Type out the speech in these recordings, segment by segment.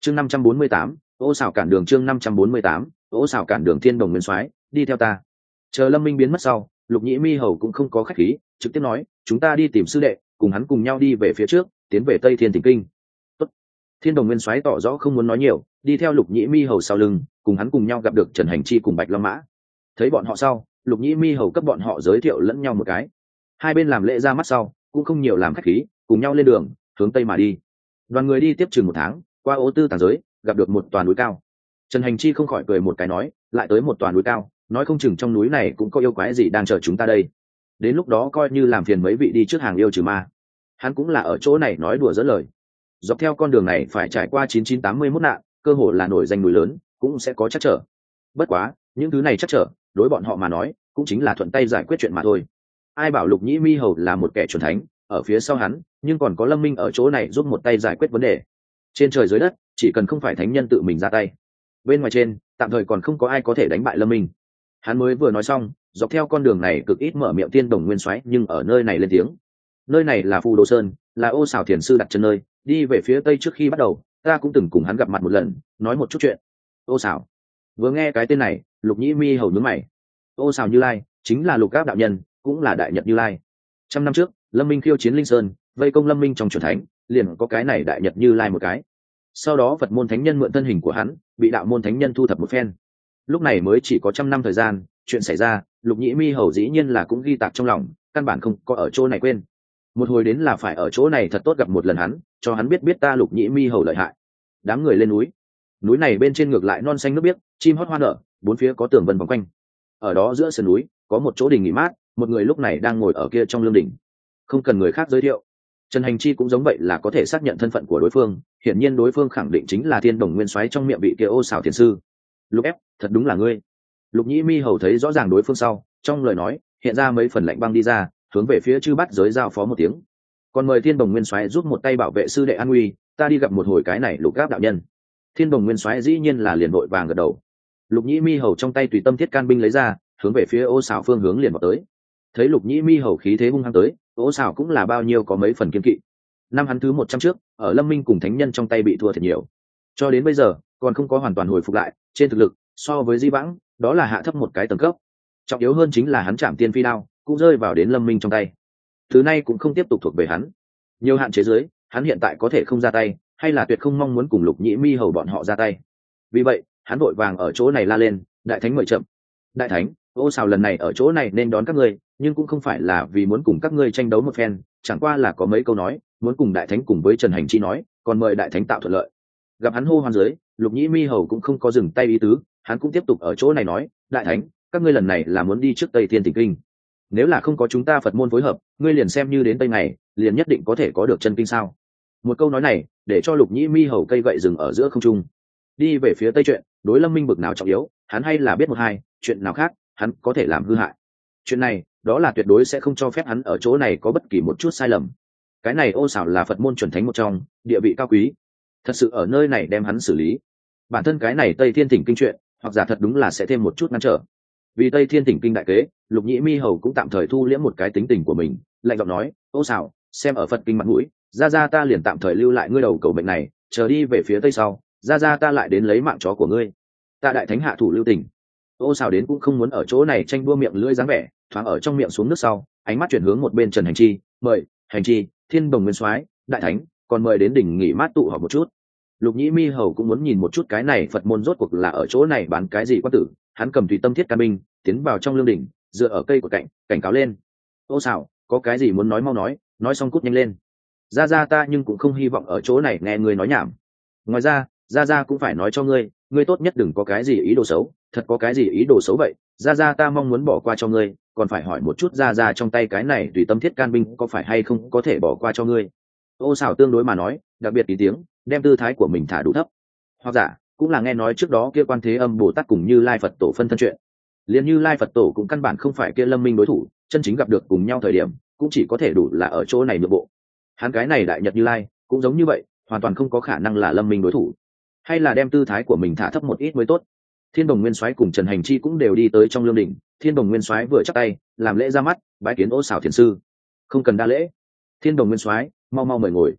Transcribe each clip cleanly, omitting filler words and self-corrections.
chương 548, ô xảo cản đường. chương 548, ô xảo cản đường. Thiên Đồng Nguyên Soái, đi theo ta. Chờ Lâm Minh biến mất sau, Lục Nhĩ Mi Hầu cũng không có khách khí, trực tiếp nói, chúng ta đi tìm sư đệ, cùng hắn cùng nhau đi về phía trước, tiến về Tây Thiên Thỉnh Kinh. Tốt. Thiên Đồng Nguyên Soái tỏ rõ không muốn nói nhiều, đi theo Lục Nhĩ Mi Hầu sau lưng, cùng hắn cùng nhau gặp được Trần Hành Chi cùng Bạch Long Mã. Thấy bọn họ sau, Lục Nhĩ Mi Hầu cấp bọn họ giới thiệu lẫn nhau một cái. Hai bên làm lễ ra mắt sau, cũng không nhiều làm khách khí, cùng nhau lên đường, hướng tây mà đi. Đoàn người đi tiếp chừng 1 tháng, qua Ô Tư Tàng giới, gặp được một tòa núi cao. Trần Hành Chi không khỏi cười một cái nói, lại tới một tòa núi cao, nói không chừng trong núi này cũng có yêu quái gì đang chờ chúng ta đây. Đến lúc đó coi như làm phiền mấy vị đi trước hàng yêu trừ ma. Hắn cũng là ở chỗ này nói đùa dẫn lời. Dọc theo con đường này phải trải qua 9981 nạn, cơ hồ là nổi danh núi lớn, cũng sẽ có trắc trở. Bất quá, những thứ này trắc trở, đối bọn họ mà nói, cũng chính là thuận tay giải quyết chuyện mà thôi. Ai bảo Lục Nhĩ Mi Hầu là một kẻ chuẩn thánh, ở phía sau hắn, nhưng còn có Lâm Minh ở chỗ này giúp một tay giải quyết vấn đề. Trên trời dưới đất, chỉ cần không phải thánh nhân tự mình ra tay. Bên ngoài trên, tạm thời còn không có ai có thể đánh bại Lâm Minh. Hắn mới vừa nói xong, dọc theo con đường này cực ít mở miệng Thiên Đồng Nguyên Soái, nhưng ở nơi này lên tiếng. Nơi này là Phù Đồ Sơn, là Ô Xảo Thiền sư đặt chân nơi, đi về phía tây trước khi bắt đầu, ta cũng từng cùng hắn gặp mặt một lần, nói một chút chuyện. Ô Xảo. Vừa nghe cái tên này, Lục Nhĩ Mi Hầu nhướng mày. Ô Xảo Như Lai, chính là Lục Áp đạo nhân, cũng là Đại Nhật Như Lai. 100 năm trước, Lâm Minh khiêu chiến Linh Sơn, vây công Lâm Minh trong chuẩn thánh, liền có cái này Đại Nhật Như Lai một cái. Sau đó Phật môn thánh nhân mượn thân hình của hắn, bị đạo môn thánh nhân thu thập một phen. Lúc này mới chỉ có 100 năm thời gian, chuyện xảy ra, Lục Nhĩ Mi Hầu dĩ nhiên là cũng ghi tạc trong lòng, căn bản không có ở chỗ này quên. Một hồi đến là phải ở chỗ này thật tốt gặp một lần hắn, cho hắn biết ta Lục Nhĩ Mi Hầu lợi hại. Đám người lên núi. Núi này bên trên ngược lại non xanh nước biếc, chim hót hoa nở, bốn phía có tường vân vòng quanh. Ở đó giữa sườn núi, có một chỗ đình nghỉ mát, một người lúc này đang ngồi ở kia trong lương đình. Không cần người khác giới thiệu, Trần Hành Chi cũng giống vậy là có thể xác nhận thân phận của đối phương, hiển nhiên đối phương khẳng định chính là Thiên Đồng Nguyên Soái trong miệng vị kia Ô Xảo Thiền sư. Lục ép, thật đúng là ngươi. Lục Nhĩ Mi Hầu thấy rõ ràng đối phương sau, trong lời nói hiện ra mấy phần lạnh băng đi ra, hướng về phía chư bát giới giao phó một tiếng. Còn mời Thiên Đồng Nguyên Soái giúp một tay bảo vệ sư đệ an nguy, ta đi gặp một hồi cái này Lục Áp đạo nhân. Thiên Đồng Nguyên Soái dĩ nhiên là liền vội vàng gật đầu. Lục Nhĩ Mi Hầu trong tay tùy tâm thiết can binh lấy ra, hướng về phía Ô Xảo phương hướng liền vào tới. Thấy Lục Nhĩ Mi Hầu khí thế hung hăng tới, Ô Xảo cũng là bao nhiêu có mấy phần kiên kỵ. Năm hắn thứ 100 trước, ở Lâm Minh cùng thánh nhân trong tay bị thua thật nhiều. Cho đến bây giờ, còn không có hoàn toàn hồi phục lại, trên thực lực, so với Di Vãng, đó là hạ thấp một cái tầng cấp. Trọng yếu hơn chính là hắn chạm tiên phi đao, cũng rơi vào đến Lâm Minh trong tay. Thứ này cũng không tiếp tục thuộc về hắn. Nhiều hạn chế dưới, hắn hiện tại có thể không ra tay, hay là tuyệt không mong muốn cùng Lục Nhĩ Mi Hầu bọn họ ra tay. Vì vậy, hắn vội vàng ở chỗ này la lên, đại thánh mời chậm. Đại thánh, Ô Xảo lần này ở chỗ này nên đón các ngươi, nhưng cũng không phải là vì muốn cùng các ngươi tranh đấu một phen, chẳng qua là có mấy câu nói, muốn cùng đại thánh cùng với Trần Hành Chi nói, còn mời đại thánh tạo thuận lợi. Gặp hắn hô hoan dưới, Lục Nhĩ Mi Hầu cũng không có dừng tay ý tứ, hắn cũng tiếp tục ở chỗ này nói, đại thánh, các ngươi lần này là muốn đi trước Tây Thiên Thỉnh Kinh. Nếu là không có chúng ta Phật môn phối hợp, ngươi liền xem như đến Tây này, liền nhất định có thể có được chân kinh sao? Một câu nói này, để cho Lục Nhĩ Mi Hầu cây gậy dừng ở giữa không trung. Đi về phía Tây chuyện, đối Lâm Minh bực nào trọng yếu, hắn hay là biết một hai, chuyện nào khác, hắn có thể làm hư hại. Chuyện này, đó là tuyệt đối sẽ không cho phép hắn ở chỗ này có bất kỳ một chút sai lầm. Cái này Ô Xảo là Phật môn chuẩn thánh một trong, địa vị cao quý, thật sự ở nơi này đem hắn xử lý, bản thân cái này Tây Thiên Thỉnh Kinh chuyện, hoặc giả thật đúng là sẽ thêm một chút ngăn trở. Vì Tây Thiên Thỉnh Kinh đại kế, Lục Nhĩ Mi Hầu cũng tạm thời thu liễm một cái tính tình của mình, lạnh giọng nói, Ô Xảo, xem ở Phật kinh mặt mũi, ra ta liền tạm thời lưu lại ngươi đầu cầu bệnh này, chờ đi về phía tây sau, ra ta lại đến lấy mạng chó của ngươi. Ta đại thánh hạ thủ lưu tình. Ô Xảo đến cũng không muốn ở chỗ này tranh đua miệng lưỡi dáng vẻ, thoáng ở trong miệng xuống nước sau, ánh mắt chuyển hướng một bên Trần Hành Chi, mời Hành Chi, Thiên Đồng Nguyên Soái, đại thánh, còn mời đến đỉnh nghỉ mát tụ họp một chút. Lục Nhĩ Mi Hầu cũng muốn nhìn một chút cái này Phật môn rốt cuộc là ở chỗ này bán cái gì quan tử, hắn cầm tùy tâm thiết can binh, tiến vào trong lương đỉnh, dựa ở cây của cạnh, cảnh cáo lên. Ô Xảo, có cái gì muốn nói mau nói xong cút nhanh lên. Ra ta nhưng cũng không hy vọng ở chỗ này nghe người nói nhảm. Ngoài ra cũng phải nói cho ngươi tốt nhất đừng có cái gì ý đồ xấu, thật có cái gì ý đồ xấu vậy, ra ta mong muốn bỏ qua cho ngươi, còn phải hỏi một chút ra trong tay cái này tùy tâm thiết can binh có phải hay không có thể bỏ qua cho ngươi. Ô Xảo tương đối mà nói, đặc biệt ý tiếng, đem tư thái của mình thả đủ thấp. Hoặc giả, cũng là nghe nói trước đó kia Quan Thế Âm Bồ Tát cùng Như Lai Phật Tổ phân thân chuyện. Liền Như Lai Phật Tổ cũng căn bản không phải kia Lâm Minh đối thủ, chân chính gặp được cùng nhau thời điểm, cũng chỉ có thể đủ là ở chỗ này nhượng bộ. Hắn cái này Đại Nhật Như Lai, cũng giống như vậy, hoàn toàn không có khả năng là Lâm Minh đối thủ. Hay là đem tư thái của mình thả thấp một ít mới tốt. Thiên Đồng Nguyên Soái cùng Trần Hành Chi cũng đều đi tới trong lương đỉnh, Thiên Đồng Nguyên Soái vừa chắp tay, làm lễ ra mắt, bái kiến Ô Xảo thiền sư. Không cần đa lễ. Thiên Đồng Nguyên Soái, mau mời ngồi.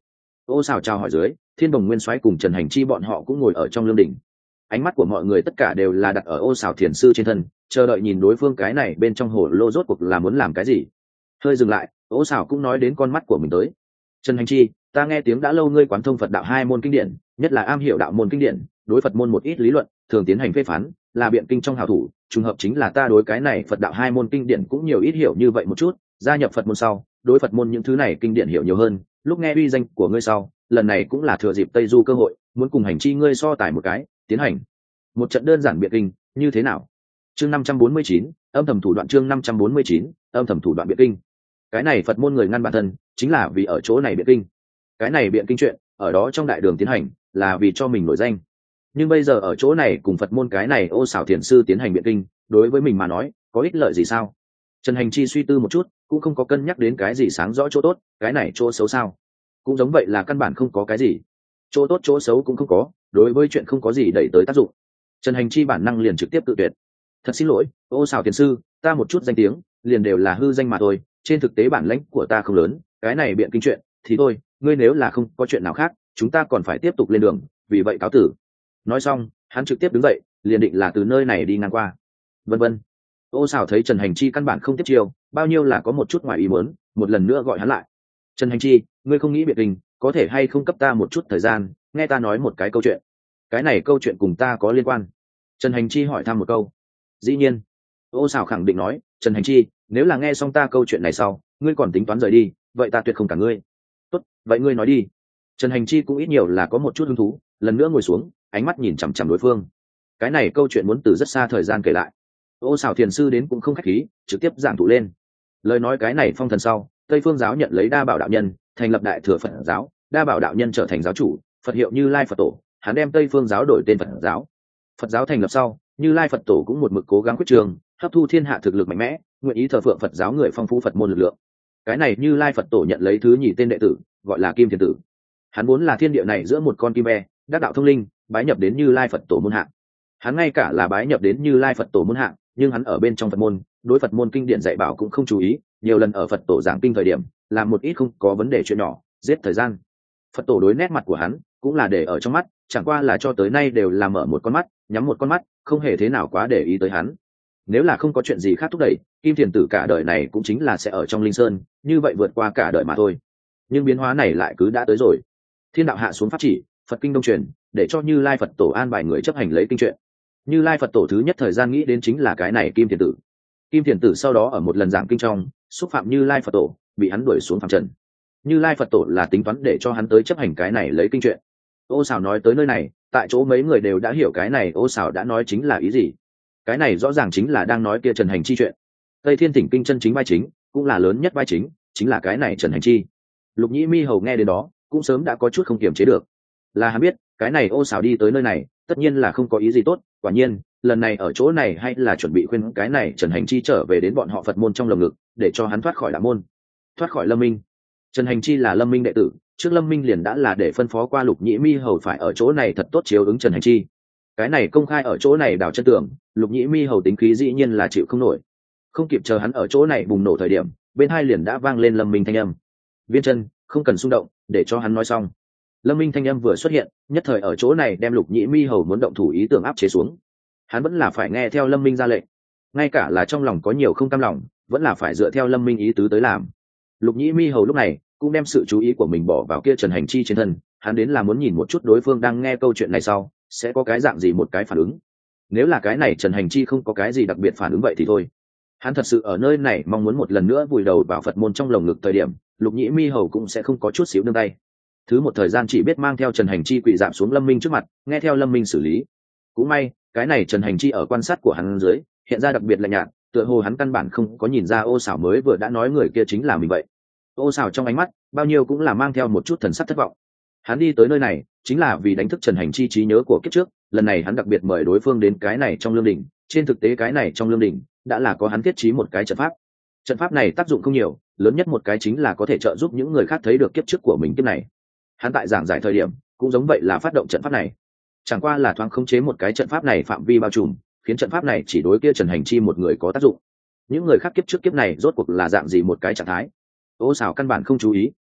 Ô xào chào hỏi dưới, Thiên Đồng Nguyên Soái cùng Trần Hành Chi bọn họ cũng ngồi ở trong lương đỉnh. Ánh mắt của mọi người tất cả đều là đặt ở Ô xào thiền sư trên thân, chờ đợi nhìn đối phương cái này bên trong hồ lô rốt cuộc là muốn làm cái gì. Hơi dừng lại, Ô xào cũng nói đến con mắt của mình tới. Trần Hành Chi, ta nghe tiếng đã lâu ngươi quán thông Phật đạo 2 môn kinh điển, nhất là am hiểu đạo môn kinh điển, đối Phật môn một ít lý luận, thường tiến hành phê phán, là biện kinh trong hảo thủ, trùng hợp chính là ta đối cái này Phật đạo 2 môn kinh điển cũng nhiều ít hiểu như vậy một chút, gia nhập Phật môn sau, đối Phật môn những thứ này kinh điển hiểu nhiều hơn, lúc nghe uy danh của ngươi sau, lần này cũng là thừa dịp Tây Du cơ hội, muốn cùng Hành Chi ngươi so tài một cái, tiến hành một trận đơn giản biện kinh, như thế nào? Chương 549, âm thầm thủ đoạn chương 549, âm thầm thủ đoạn biện kinh. Cái này Phật môn người ngăn bản thân, chính là vì ở chỗ này biện kinh. Cái này biện kinh chuyện, ở đó trong đại đường tiến hành, là vì cho mình nổi danh. Nhưng bây giờ ở chỗ này cùng Phật môn cái này Ô xảo thiền sư tiến hành biện kinh, đối với mình mà nói, có ích lợi gì sao? Trần Hành Chi suy tư một chút, cũng không có cân nhắc đến cái gì sáng rõ chỗ tốt, cái này chỗ xấu sao? Cũng giống vậy là căn bản không có cái gì. Chỗ tốt chỗ xấu cũng không có, đối với chuyện không có gì đẩy tới tác dụng. Trần Hành Chi bản năng liền trực tiếp tự tuyệt. Thật xin lỗi, Ô xảo thiền sư, ta một chút danh tiếng, liền đều là hư danh mà thôi, trên thực tế bản lãnh của ta không lớn, cái này biện kinh chuyện, thì thôi, ngươi nếu là không có chuyện nào khác, chúng ta còn phải tiếp tục lên đường, vì vậy cáo tử. Nói xong, hắn trực tiếp đứng dậy, liền định là từ nơi này đi ngang qua. Vân vân. Ô xảo thấy Trần Hành Chi căn bản không tiếp chiêu, bao nhiêu là có một chút ngoài ý muốn, một lần nữa gọi hắn lại. Trần Hành Chi, ngươi không nghĩ biện kinh, có thể hay không cấp ta một chút thời gian, nghe ta nói một cái câu chuyện. Cái này câu chuyện cùng ta có liên quan. Trần Hành Chi hỏi thăm một câu. Dĩ nhiên. Ô xảo khẳng định nói, Trần Hành Chi, nếu là nghe xong ta câu chuyện này sau, ngươi còn tính toán rời đi, vậy ta tuyệt không cả ngươi. Tốt, vậy ngươi nói đi. Trần Hành Chi cũng ít nhiều là có một chút hứng thú, lần nữa ngồi xuống, ánh mắt nhìn chằm chằm đối phương. Cái này câu chuyện muốn từ rất xa thời gian kể lại. Ô xảo thiền sư đến cũng không khách khí, trực tiếp giảng thụ lên. Lời nói cái này phong thần sau, Tây Phương giáo nhận lấy Đa Bảo đạo nhân, thành lập Đại Thừa Phật giáo, Đa Bảo đạo nhân trở thành giáo chủ, Phật hiệu Như Lai Phật tổ, hắn đem Tây Phương giáo đổi tên Phật giáo. Phật giáo thành lập sau, Như Lai Phật tổ cũng một mực cố gắng quyết trường, hấp thu thiên hạ thực lực mạnh mẽ, nguyện ý thờ phượng Phật giáo người phong phú Phật môn lực lượng. Cái này Như Lai Phật tổ nhận lấy thứ nhì tên đệ tử, gọi là Kim Thiền tử. Hắn vốn là thiên địa này giữa một con kim be, đắc đạo thông linh, bái nhập đến Như Lai Phật tổ môn hạng. Hắn ngay cả là bái nhập đến Như Lai Phật tổ môn hạng, nhưng hắn ở bên trong Phật môn, đối Phật môn kinh điển dạy bảo cũng không chú ý, nhiều lần ở Phật tổ giảng kinh thời điểm, làm một ít không có vấn đề chuyện nhỏ, giết thời gian. Phật tổ đối nét mặt của hắn, cũng là để ở trong mắt, chẳng qua là cho tới nay đều là mở một con mắt, nhắm một con mắt, không hề thế nào quá để ý tới hắn. Nếu là không có chuyện gì khác thúc đẩy, Kim Thiền tử cả đời này cũng chính là sẽ ở trong linh sơn, như vậy vượt qua cả đời mà thôi. Nhưng biến hóa này lại cứ đã tới rồi. Thiên đạo hạ xuống pháp chỉ, Phật kinh đông truyền, để cho Như Lai Phật tổ an bài người chấp hành lấy kinh chuyện. Như Lai Phật tổ thứ nhất thời gian nghĩ đến chính là cái này Kim Thiền tử. Kim Thiền tử sau đó ở một lần giảng kinh trong, xúc phạm Như Lai Phật tổ, bị hắn đuổi xuống phàm trần. Như Lai Phật tổ là tính toán để cho hắn tới chấp hành cái này lấy kinh chuyện. Ô xảo nói tới nơi này, tại chỗ mấy người đều đã hiểu cái này Ô xảo đã nói chính là ý gì. Cái này rõ ràng chính là đang nói kia Trần Hành Chi chuyện. Tây Thiên Thỉnh Kinh chân chính vai chính, cũng là lớn nhất vai chính, chính là cái này Trần Hành Chi. Lục Nhĩ Mi hầu nghe đến đó, cũng sớm đã có chút không kiềm chế được. Là hắn biết, cái này Ô xảo đi tới nơi này, tất nhiên là không có ý gì tốt, quả nhiên, lần này ở chỗ này hay là chuẩn bị khuyên cái này Trần Hành Chi trở về đến bọn họ Phật môn trong lồng ngực, để cho hắn thoát khỏi đạo môn, thoát khỏi Lâm Minh. Trần Hành Chi là Lâm Minh đệ tử, trước Lâm Minh liền đã là để phân phó qua Lục Nhĩ Mi hầu phải ở chỗ này thật tốt chiếu ứng Trần Hành Chi. Cái này công khai ở chỗ này đào chân tường, Lục Nhĩ Mi hầu tính khí dĩ nhiên là chịu không nổi. Không kịp chờ hắn ở chỗ này bùng nổ thời điểm, bên hai liền đã vang lên Lâm Minh thanh âm. Viên Chân, không cần xung động, để cho hắn nói xong. Lâm Minh thanh âm vừa xuất hiện, nhất thời ở chỗ này đem Lục Nhĩ Mi hầu muốn động thủ ý tưởng áp chế xuống. Hắn vẫn là phải nghe theo Lâm Minh ra lệnh, ngay cả là trong lòng có nhiều không cam lòng, vẫn là phải dựa theo Lâm Minh ý tứ tới làm. Lục Nhĩ Mi hầu lúc này cũng đem sự chú ý của mình bỏ vào kia Trần Hành Chi trên thân, hắn đến là muốn nhìn một chút đối phương đang nghe câu chuyện này sau sẽ có cái dạng gì một cái phản ứng. Nếu là cái này Trần Hành Chi không có cái gì đặc biệt phản ứng vậy thì thôi. Hắn thật sự ở nơi này mong muốn một lần nữa vùi đầu vào Phật môn trong lồng ngực thời điểm, Lục Nhĩ Mi hầu cũng sẽ không có chút xíu nương tay. Thứ một thời gian chỉ biết mang theo Trần Hành Chi quỳ rạp xuống Lâm Minh trước mặt, nghe theo Lâm Minh xử lý. Cũng may, cái này Trần Hành Chi ở quan sát của hắn dưới, hiện ra đặc biệt lạnh nhạt, tựa hồ hắn căn bản không có nhìn ra Ô xảo mới vừa đã nói người kia chính là mình vậy. Ô xảo trong ánh mắt, bao nhiêu cũng là mang theo một chút thần sắc thất vọng. Hắn đi tới nơi này, chính là vì đánh thức Trần Hành Chi trí nhớ của kiếp trước, lần này hắn đặc biệt mời đối phương đến cái này trong lương đình, trên thực tế cái này trong lương đình đã là có hắn thiết trí một cái trận pháp. Trận pháp này tác dụng không nhiều, lớn nhất một cái chính là có thể trợ giúp những người khác thấy được kiếp trước của mình kiếp này. Hắn tại giảng giải thời điểm, cũng giống vậy là phát động trận pháp này. Chẳng qua là thoáng khống chế một cái trận pháp này phạm vi bao trùm, khiến trận pháp này chỉ đối kia Trần Hành Chi một người có tác dụng. Những người khác kiếp trước kiếp này rốt cuộc là dạng gì một cái trạng thái, Ô xảo căn bản không chú ý.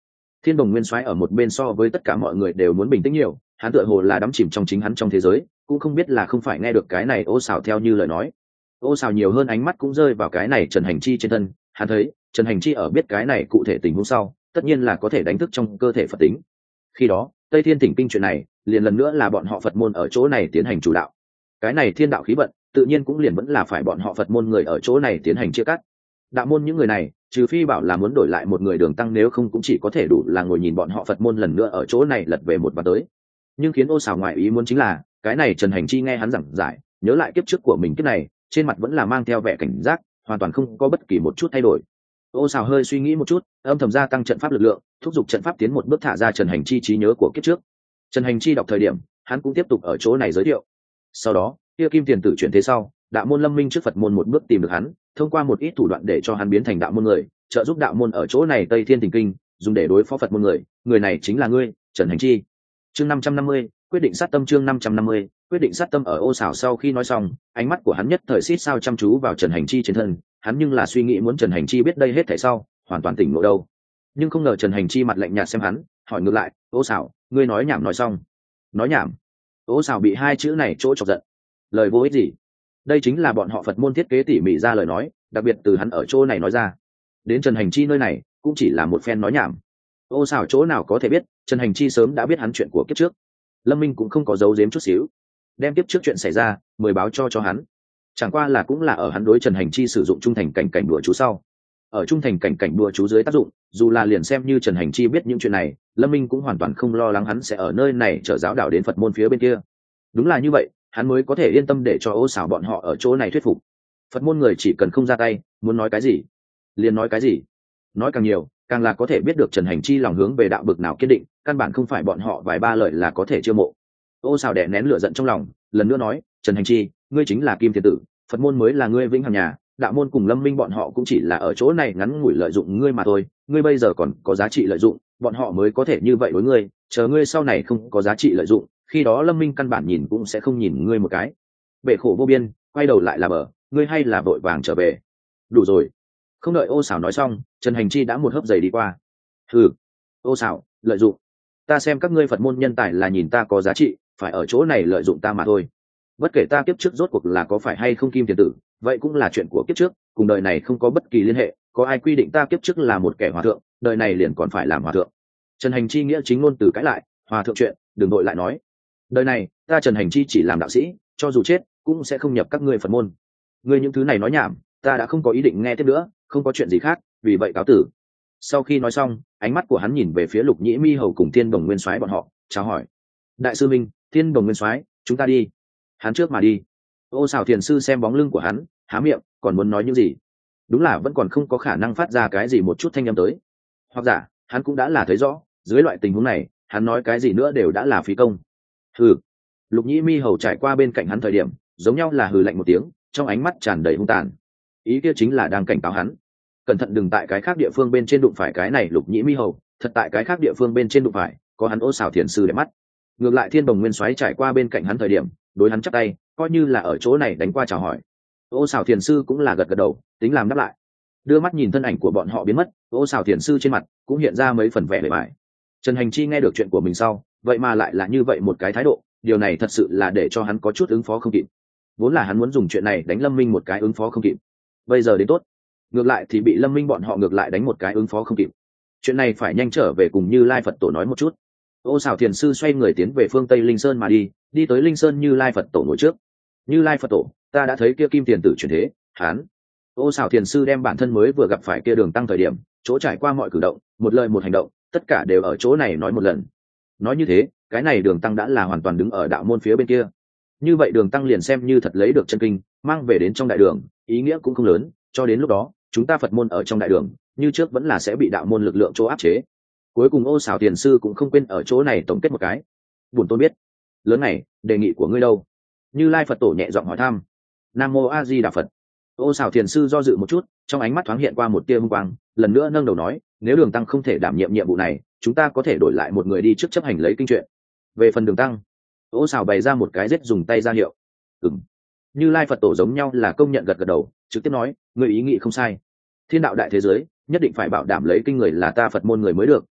Thiên Đồng Nguyên Soái ở một bên so với tất cả mọi người đều muốn bình tĩnh nhiều, hắn tựa hồ là đắm chìm trong chính hắn trong thế giới, cũng không biết là không phải nghe được cái này Ô Sào theo như lời nói. Ô Sào nhiều hơn ánh mắt cũng rơi vào cái này Trần Hành Chi trên thân, hắn thấy Trần Hành Chi ở biết cái này cụ thể tình huống sau, tất nhiên là có thể đánh thức trong cơ thể Phật tính. Khi đó, Tây Thiên Thỉnh Kinh chuyện này, liền lần nữa là bọn họ Phật môn ở chỗ này tiến hành chủ đạo. Cái này thiên đạo khí vận, tự nhiên cũng liền vẫn là phải bọn họ Phật môn người ở chỗ này tiến hành chia cắt. Đạo môn những người này, trừ phi bảo là muốn đổi lại một người Đường Tăng, nếu không cũng chỉ có thể đủ là ngồi nhìn bọn họ Phật môn lần nữa ở chỗ này lật về một ván tới. Nhưng khiến Ô Sào ngoại ý muốn chính là, cái này Trần Hành Chi nghe hắn giảng giải, nhớ lại kiếp trước của mình kiếp này, trên mặt vẫn là mang theo vẻ cảnh giác, hoàn toàn không có bất kỳ một chút thay đổi. Ô Sào hơi suy nghĩ một chút, âm thầm gia tăng trận pháp lực lượng, thúc giục trận pháp tiến một bước thả ra Trần Hành Chi trí nhớ của kiếp trước. Trần Hành Chi đọc thời điểm, hắn cũng tiếp tục ở chỗ này giới thiệu. Sau đó, kia Kim Tiền Tử chuyển thế sau, đạo môn Lâm Minh trước Phật môn một bước tìm được hắn, thông qua một ít thủ đoạn để cho hắn biến thành đạo môn người, trợ giúp đạo môn ở chỗ này Tây Thiên Thỉnh Kinh, dùng để đối phó Phật môn người, người này chính là ngươi, Trần Hành Chi. Chương 550, quyết định sát tâm. Chương 550, quyết định sát tâm. Ở Ô Sào sau khi nói xong, ánh mắt của hắn nhất thời xít sao chăm chú vào Trần Hành Chi trên thân, hắn nhưng là suy nghĩ muốn Trần Hành Chi biết đây hết thảy sau, hoàn toàn tỉnh ngộ đâu. Nhưng không ngờ Trần Hành Chi mặt lạnh nhạt xem hắn, hỏi ngược lại, Ô Sào, ngươi nói nhảm nói xong. Nói nhảm? Ô Sào bị hai chữ này chỗ chọc giận. Lời vô ích gì? Đây chính là bọn họ Phật môn thiết kế tỉ mỉ ra lời nói, đặc biệt từ hắn ở chỗ này nói ra. Đến Trần Hành Chi nơi này, cũng chỉ là một phen nói nhảm. Ô Sào chỗ nào có thể biết, Trần Hành Chi sớm đã biết hắn chuyện của kiếp trước. Lâm Minh cũng không có giấu giếm chút xíu, đem kiếp trước chuyện xảy ra mời báo cho hắn. Chẳng qua là cũng là ở hắn đối Trần Hành Chi sử dụng trung thành cảnh cảnh đùa chú sau. Ở trung thành cảnh cảnh đùa chú dưới tác dụng, dù là liền xem như Trần Hành Chi biết những chuyện này, Lâm Minh cũng hoàn toàn không lo lắng hắn sẽ ở nơi này trở giáo đạo đến Phật môn phía bên kia. Đúng là như vậy, hắn mới có thể yên tâm để cho Ô Sào bọn họ ở chỗ này thuyết phục. Phật môn người chỉ cần không ra tay, muốn nói cái gì liền nói cái gì, nói càng nhiều càng là có thể biết được Trần Hành Chi lòng hướng về đạo bực nào kiên định, căn bản không phải bọn họ vài ba lời là có thể chiêu mộ. Ô Sào đè nén lửa giận trong lòng, lần nữa nói, Trần Hành Chi, ngươi chính là Kim Tiền Tử, Phật môn mới là ngươi vĩnh hằng nhà, đạo môn cùng Lâm Minh bọn họ cũng chỉ là ở chỗ này ngắn ngủi lợi dụng ngươi mà thôi, ngươi bây giờ còn có giá trị lợi dụng, bọn họ mới có thể như vậy đối ngươi, chờ ngươi sau này không có giá trị lợi dụng, khi đó Lâm Minh căn bản nhìn cũng sẽ không nhìn ngươi một cái. Bể khổ vô biên, quay đầu lại là bờ, ngươi hay là vội vàng trở về. Đủ rồi. Không đợi Ô Sào nói xong, Trần Hành Chi đã một hớp giày đi qua. Hừ, Ô Sào, lợi dụng. Ta xem các ngươi Phật môn nhân tài là nhìn ta có giá trị, phải ở chỗ này lợi dụng ta mà thôi. Bất kể ta kiếp trước rốt cuộc là có phải hay không Kim Tiền Tử, vậy cũng là chuyện của kiếp trước, cùng đời này không có bất kỳ liên hệ, có ai quy định ta kiếp trước là một kẻ hòa thượng, đời này liền còn phải làm hòa thượng. Trần Hành Chi nghĩa chính ngôn từ cãi lại, hòa thượng chuyện, đừng nội lại nói. Đời này, ta Trần Hành Chi chỉ làm đạo sĩ, cho dù chết, cũng sẽ không nhập các ngươi Phật môn. Ngươi những thứ này nói nhảm, ta đã không có ý định nghe tiếp nữa, không có chuyện gì khác, vì vậy cáo tử. Sau khi nói xong, ánh mắt của hắn nhìn về phía Lục Nhĩ Mi Hầu cùng Thiên Đồng Nguyên Soái bọn họ, chào hỏi. Đại sư Minh, Thiên Đồng Nguyên Soái, chúng ta đi. Hắn trước mà đi. Ô Sào Thiền sư xem bóng lưng của hắn, há miệng, còn muốn nói những gì? Đúng là vẫn còn không có khả năng phát ra cái gì một chút thanh âm tới. Hoặc giả, hắn cũng đã là thấy rõ, dưới loại tình huống này, hắn nói cái gì nữa đều đã là phí công. Hừ. Lục Nhĩ Mi Hầu trải qua bên cạnh hắn thời điểm, giống nhau là hừ lạnh một tiếng, trong ánh mắt tràn đầy hung tàn. Ý kia chính là đang cảnh cáo hắn, cẩn thận đừng tại cái khác địa phương bên trên đụng phải cái này Lục Nhĩ Mi Hầu, thật tại cái khác địa phương bên trên đụng phải, có hắn Ô Sào Thiền sư để mắt. Ngược lại Thiên Đồng Nguyên Soái trải qua bên cạnh hắn thời điểm, đối hắn chắp tay, coi như là ở chỗ này đánh qua chào hỏi. Ô Sào Thiền sư cũng là gật gật đầu, tính làm đáp lại. Đưa mắt nhìn thân ảnh của bọn họ biến mất, Ô Sào Thiền sư trên mặt cũng hiện ra mấy phần vẻ bề bại. Trần Hành Chi nghe được chuyện của mình sau, vậy mà lại là như vậy một cái thái độ, điều này thật sự là để cho hắn có chút ứng phó không kịp. Vốn là hắn muốn dùng chuyện này đánh Lâm Minh một cái ứng phó không kịp, bây giờ đến tốt, ngược lại thì bị Lâm Minh bọn họ ngược lại đánh một cái ứng phó không kịp. Chuyện này phải nhanh trở về cùng Như Lai Phật Tổ nói một chút. Ô Sào Thiền sư xoay người tiến về phương Tây Linh Sơn mà đi tới Linh Sơn Như Lai Phật Tổ ngồi trước. Như Lai Phật Tổ, ta đã thấy kia Kim Tiền Tử chuyển thế, hắn. Ô Sào Thiền sư đem bản thân mới vừa gặp phải kia Đường Tăng thời điểm, chỗ trải qua mọi cử động, một lời một hành động, tất cả đều ở chỗ này nói một lần. Nói như thế, cái này Đường Tăng đã là hoàn toàn đứng ở đạo môn phía bên kia. Như vậy Đường Tăng liền xem như thật lấy được chân kinh, mang về đến trong đại đường, ý nghĩa cũng không lớn, cho đến lúc đó, chúng ta Phật môn ở trong đại đường, như trước vẫn là sẽ bị đạo môn lực lượng chỗ áp chế. Cuối cùng Ô Sào Thiền sư cũng không quên ở chỗ này tổng kết một cái. Bổn tôn biết. Lớn này, đề nghị của ngươi đâu? Như Lai Phật Tổ nhẹ giọng hỏi thăm. Nam Mô A Di Đà Phật. Ô Sào Thiền sư do dự một chút, trong ánh mắt thoáng hiện qua một tia hung quang, lần nữa nâng đầu nói, nếu Đường Tăng không thể đảm nhiệm nhiệm vụ này, chúng ta có thể đổi lại một người đi trước chấp hành lấy kinh chuyện. Về phần Đường Tăng, Ô Sào bày ra một cái rết dùng tay ra hiệu. Ừm. Như Lai Phật Tổ giống nhau là công nhận gật gật đầu, trực tiếp nói, ngươi ý nghĩ không sai. Thiên đạo đại thế giới, nhất định phải bảo đảm lấy kinh người là ta Phật môn người mới được,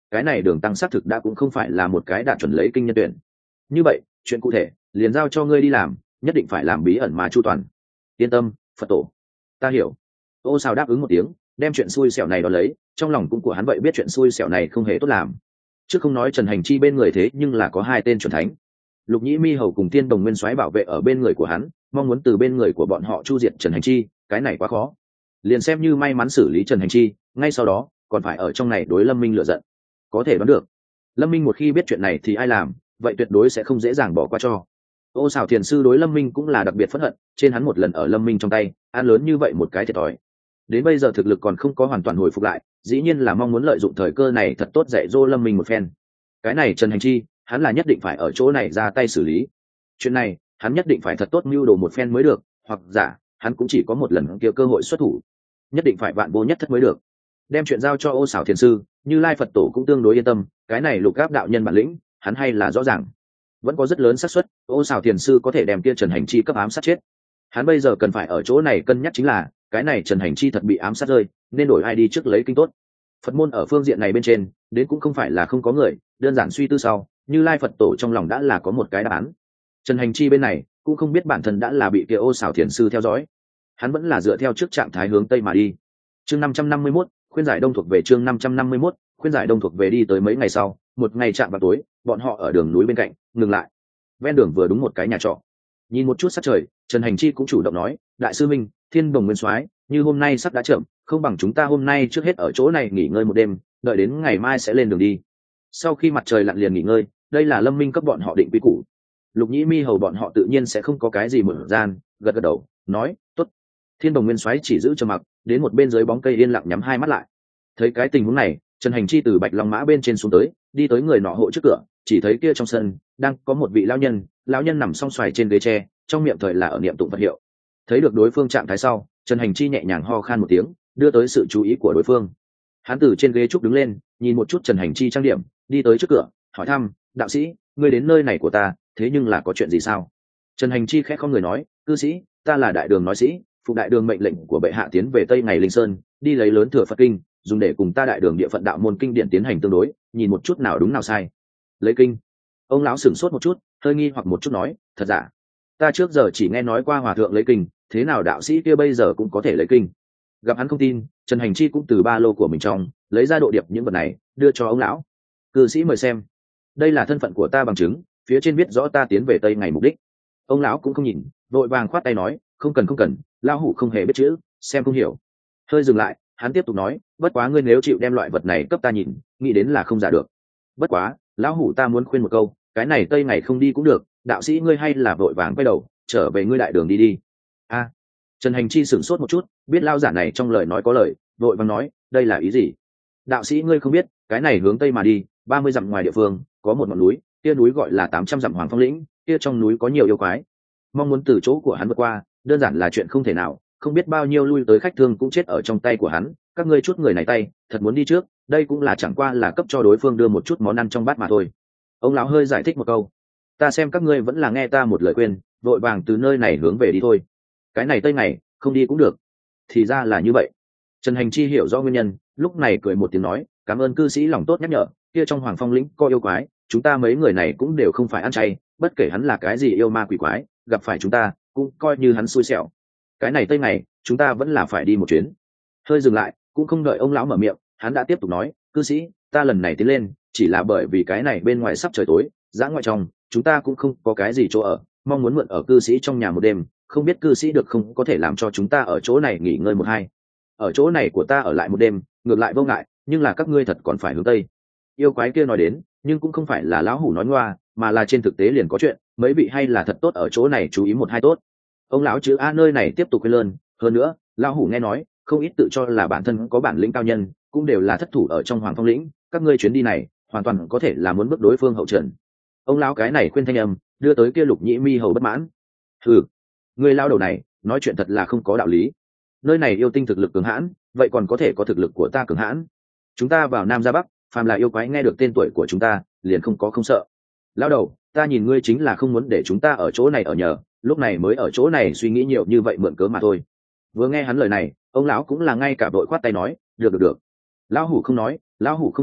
cái này Đường Tăng xác thực đã cũng không phải là một cái đạt chuẩn lấy kinh nhân tuyển. Như vậy chuyện cụ thể liền giao cho ngươi đi làm, nhất định phải làm bí ẩn mà chu toàn. Yên tâm, Phật tổ, ta hiểu. Ô Sào đáp ứng một tiếng, đem chuyện xui xẻo này đón lấy, trong lòng cũng của hắn vậy biết chuyện xui xẻo này không hề tốt làm. Chứ không nói Trần Hành Chi bên người thế nhưng là có hai tên chuẩn thánh, Lục Nhĩ Mi Hầu cùng Tiên Đồng Nguyên Soái bảo vệ ở bên người của hắn, mong muốn từ bên người của bọn họ chu diệt Trần Hành Chi, cái này quá khó. Liền xem như may mắn xử lý Trần Hành Chi, ngay sau đó còn phải ở trong này đối Lâm Minh lựa giận. Có thể đoán được, Lâm Minh một khi biết chuyện này thì ai làm, vậy tuyệt đối sẽ không dễ dàng bỏ qua cho. Ô Sào Thiền sư đối Lâm Minh cũng là đặc biệt phẫn hận, trên hắn một lần ở Lâm Minh trong tay, ăn lớn như vậy một cái thiệt thòi. Đến bây giờ thực lực còn không có hoàn toàn hồi phục lại, dĩ nhiên là mong muốn lợi dụng thời cơ này thật tốt dạy dỗ Lâm Minh một phen. Cái này Trần Hành Chi, hắn là nhất định phải ở chỗ này ra tay xử lý. Chuyện này, hắn nhất định phải thật tốt mưu đồ một phen mới được, hoặc giả, hắn cũng chỉ có một lần kia cơ hội xuất thủ. Nhất định phải vạn vô nhất thất mới được. Đem chuyện giao cho Ô Sào Thiền sư, Như Lai Phật tổ cũng tương đối yên tâm, cái này Lục Áp đạo nhân bản lĩnh, hắn hay là rõ ràng. Vẫn có rất lớn xác suất, Ô Sào Thiền sư có thể đem kia Trần Hành Chi cấp ám sát chết. Hắn bây giờ cần phải ở chỗ này cân nhắc chính là, cái này Trần Hành Chi thật bị ám sát rơi, nên đổi ai đi trước lấy kinh tốt. Phật môn ở phương diện này bên trên, đến cũng không phải là không có người, đơn giản suy tư sau, Như Lai Phật tổ trong lòng đã là có một cái đáp án. Trần Hành Chi bên này cũng không biết bản thân đã là bị kia Ô Sào Thiền sư theo dõi, hắn vẫn là dựa theo trước trạng thái hướng tây mà đi. Chương 551, khuyên giải đông thuộc về chương 551, khuyên giải đông thuộc về. Đi tới mấy ngày sau, một ngày chạm vào tối, bọn họ ở đường núi bên cạnh ngừng lại. Ven đường vừa đúng một cái nhà trọ. Nhìn một chút sắc trời, Trần Hành Chi cũng chủ động nói, đại sư minh, Thiên Đồng Nguyên Soái, như hôm nay sắp đã chậm, không bằng chúng ta hôm nay trước hết ở chỗ này nghỉ ngơi một đêm, đợi đến ngày mai sẽ lên đường đi. Sau khi mặt trời lặn liền nghỉ ngơi, đây là Lâm Minh cấp bọn họ định quy củ. Lục Nhĩ Mi Hầu bọn họ tự nhiên sẽ không có cái gì mở gian, gật gật đầu, nói, tốt. Thiên Đồng Nguyên Soái chỉ giữ trầm mặc, đến một bên dưới bóng cây yên lặng nhắm hai mắt lại. Thấy cái tình huống này, Trần Hành Chi từ Bạch Long mã bên trên xuống tới, đi tới người nọ hộ trước cửa, chỉ thấy kia trong sân đang có một vị lão nhân nằm song xoài trên ghế tre, trong miệng thời là ở niệm tụng Phật hiệu. Thấy được đối phương trạng thái sau, Trần Hành Chi nhẹ nhàng ho khan một tiếng, đưa tới sự chú ý của đối phương. Hắn từ trên ghế trúc đứng lên, nhìn một chút Trần Hành Chi trang điểm, đi tới trước cửa, hỏi thăm, đạo sĩ, ngươi đến nơi này của ta, thế nhưng là có chuyện gì sao? Trần Hành Chi khẽ không người nói, cư sĩ, ta là đại đường nói sĩ, phụ đại đường mệnh lệnh của bệ hạ tiến về Tây ngày Linh Sơn, đi lấy lớn thừa Phật kinh, dùng để cùng ta đại đường địa phận đạo môn kinh điển tiến hành tương đối, nhìn một chút nào đúng nào sai. Lấy kinh. Ông lão sửng sốt một chút, hơi nghi hoặc một chút nói, thật giả? Ta trước giờ chỉ nghe nói qua hòa thượng lấy kinh, thế nào đạo sĩ kia bây giờ cũng có thể lấy kinh? Gặp hắn không tin, Trần Hành Chi cũng từ ba lô của mình trong lấy ra độ điệp những vật này, đưa cho ông lão. Cư sĩ mời xem. Đây là thân phận của ta bằng chứng, phía trên viết rõ ta tiến về Tây ngày mục đích. Ông lão cũng không nhìn, vội vàng khoát tay nói, không cần, lão hủ không hề biết chữ, xem không hiểu. Hơi dừng lại, hắn tiếp tục nói, bất quá ngươi nếu chịu đem loại vật này cấp ta nhìn, nghĩ đến là không giả được. Bất quá, lão hủ ta muốn khuyên một câu, cái này Tây ngày không đi cũng được, đạo sĩ ngươi hay là vội vàng quay đầu, trở về ngươi đại đường đi đi. A. Trần Hành Chi sửng sốt một chút, biết lao giả này trong lời nói có lời, vội vàng nói, đây là ý gì? Đạo sĩ ngươi không biết, cái này hướng tây mà đi, 30 dặm ngoài địa phương, có một ngọn núi, kia núi gọi là 800 dặm Hoàng Phong lĩnh, kia trong núi có nhiều yêu quái. Mong muốn từ chỗ của hắn vượt qua, đơn giản là chuyện không thể nào, không biết bao nhiêu lui tới khách thương cũng chết ở trong tay của hắn, các ngươi chút người này tay, thật muốn đi trước, đây cũng là chẳng qua là cấp cho đối phương đưa một chút món ăn trong bát mà thôi. Ông lão hơi giải thích một câu, ta xem các ngươi vẫn là nghe ta một lời khuyên, vội vàng từ nơi này hướng về đi thôi. Cái này tây ngày không đi cũng được. Thì ra là như vậy. Trần Hành Chi hiểu rõ nguyên nhân, lúc này cười một tiếng nói, cảm ơn cư sĩ lòng tốt nhắc nhở, kia trong Hoàng Phong lĩnh có yêu quái, chúng ta mấy người này cũng đều không phải ăn chay, bất kể hắn là cái gì yêu ma quỷ quái, gặp phải chúng ta cũng coi như hắn xui xẻo. Cái này tây ngày chúng ta vẫn là phải đi một chuyến. Hơi dừng lại, cũng không đợi ông lão mở miệng, hắn đã tiếp tục nói, cư sĩ, ta lần này tiến lên chỉ là bởi vì cái này bên ngoài sắp trời tối, dã ngoại trong chúng ta cũng không có cái gì chỗ ở, mong muốn mượn ở cư sĩ trong nhà một đêm, không biết cư sĩ được không có thể làm cho chúng ta ở chỗ này nghỉ ngơi một hai. Ở chỗ này của ta ở lại một đêm, ngược lại vô ngại, nhưng là các ngươi thật còn phải hướng tây. Yêu quái kia nói đến, nhưng cũng không phải là lão hủ nói ngoa, mà là trên thực tế liền có chuyện, mấy vị hay là thật tốt ở chỗ này chú ý một hai tốt. Ông lão chữ a nơi này tiếp tục quên lơn, hơn nữa, lão hủ nghe nói, không ít tự cho là bản thân có bản lĩnh cao nhân, cũng đều là thất thủ ở trong Hoàng Phong lĩnh, các ngươi chuyến đi này, hoàn toàn có thể là muốn bước đối phương hậu trận. Ông lão cái này khuyên thanh âm, đưa tới kia Lục Nhĩ Mi hầu bất mãn. Ừ, người lao đầu này, nói chuyện thật là không có đạo lý. Nơi này yêu tinh thực lực cường hãn, vậy còn có thể có thực lực của ta cường hãn. Chúng ta vào Nam ra Bắc, phàm là yêu quái nghe được tên tuổi của chúng ta, liền không sợ. Lao đầu, ta nhìn ngươi chính là không muốn để chúng ta ở chỗ này ở nhờ, lúc này mới ở chỗ này suy nghĩ nhiều như vậy mượn cớ mà thôi. Vừa nghe hắn lời này, ông lão cũng là ngay cả vội khoát tay nói, được. Lão hủ không nói,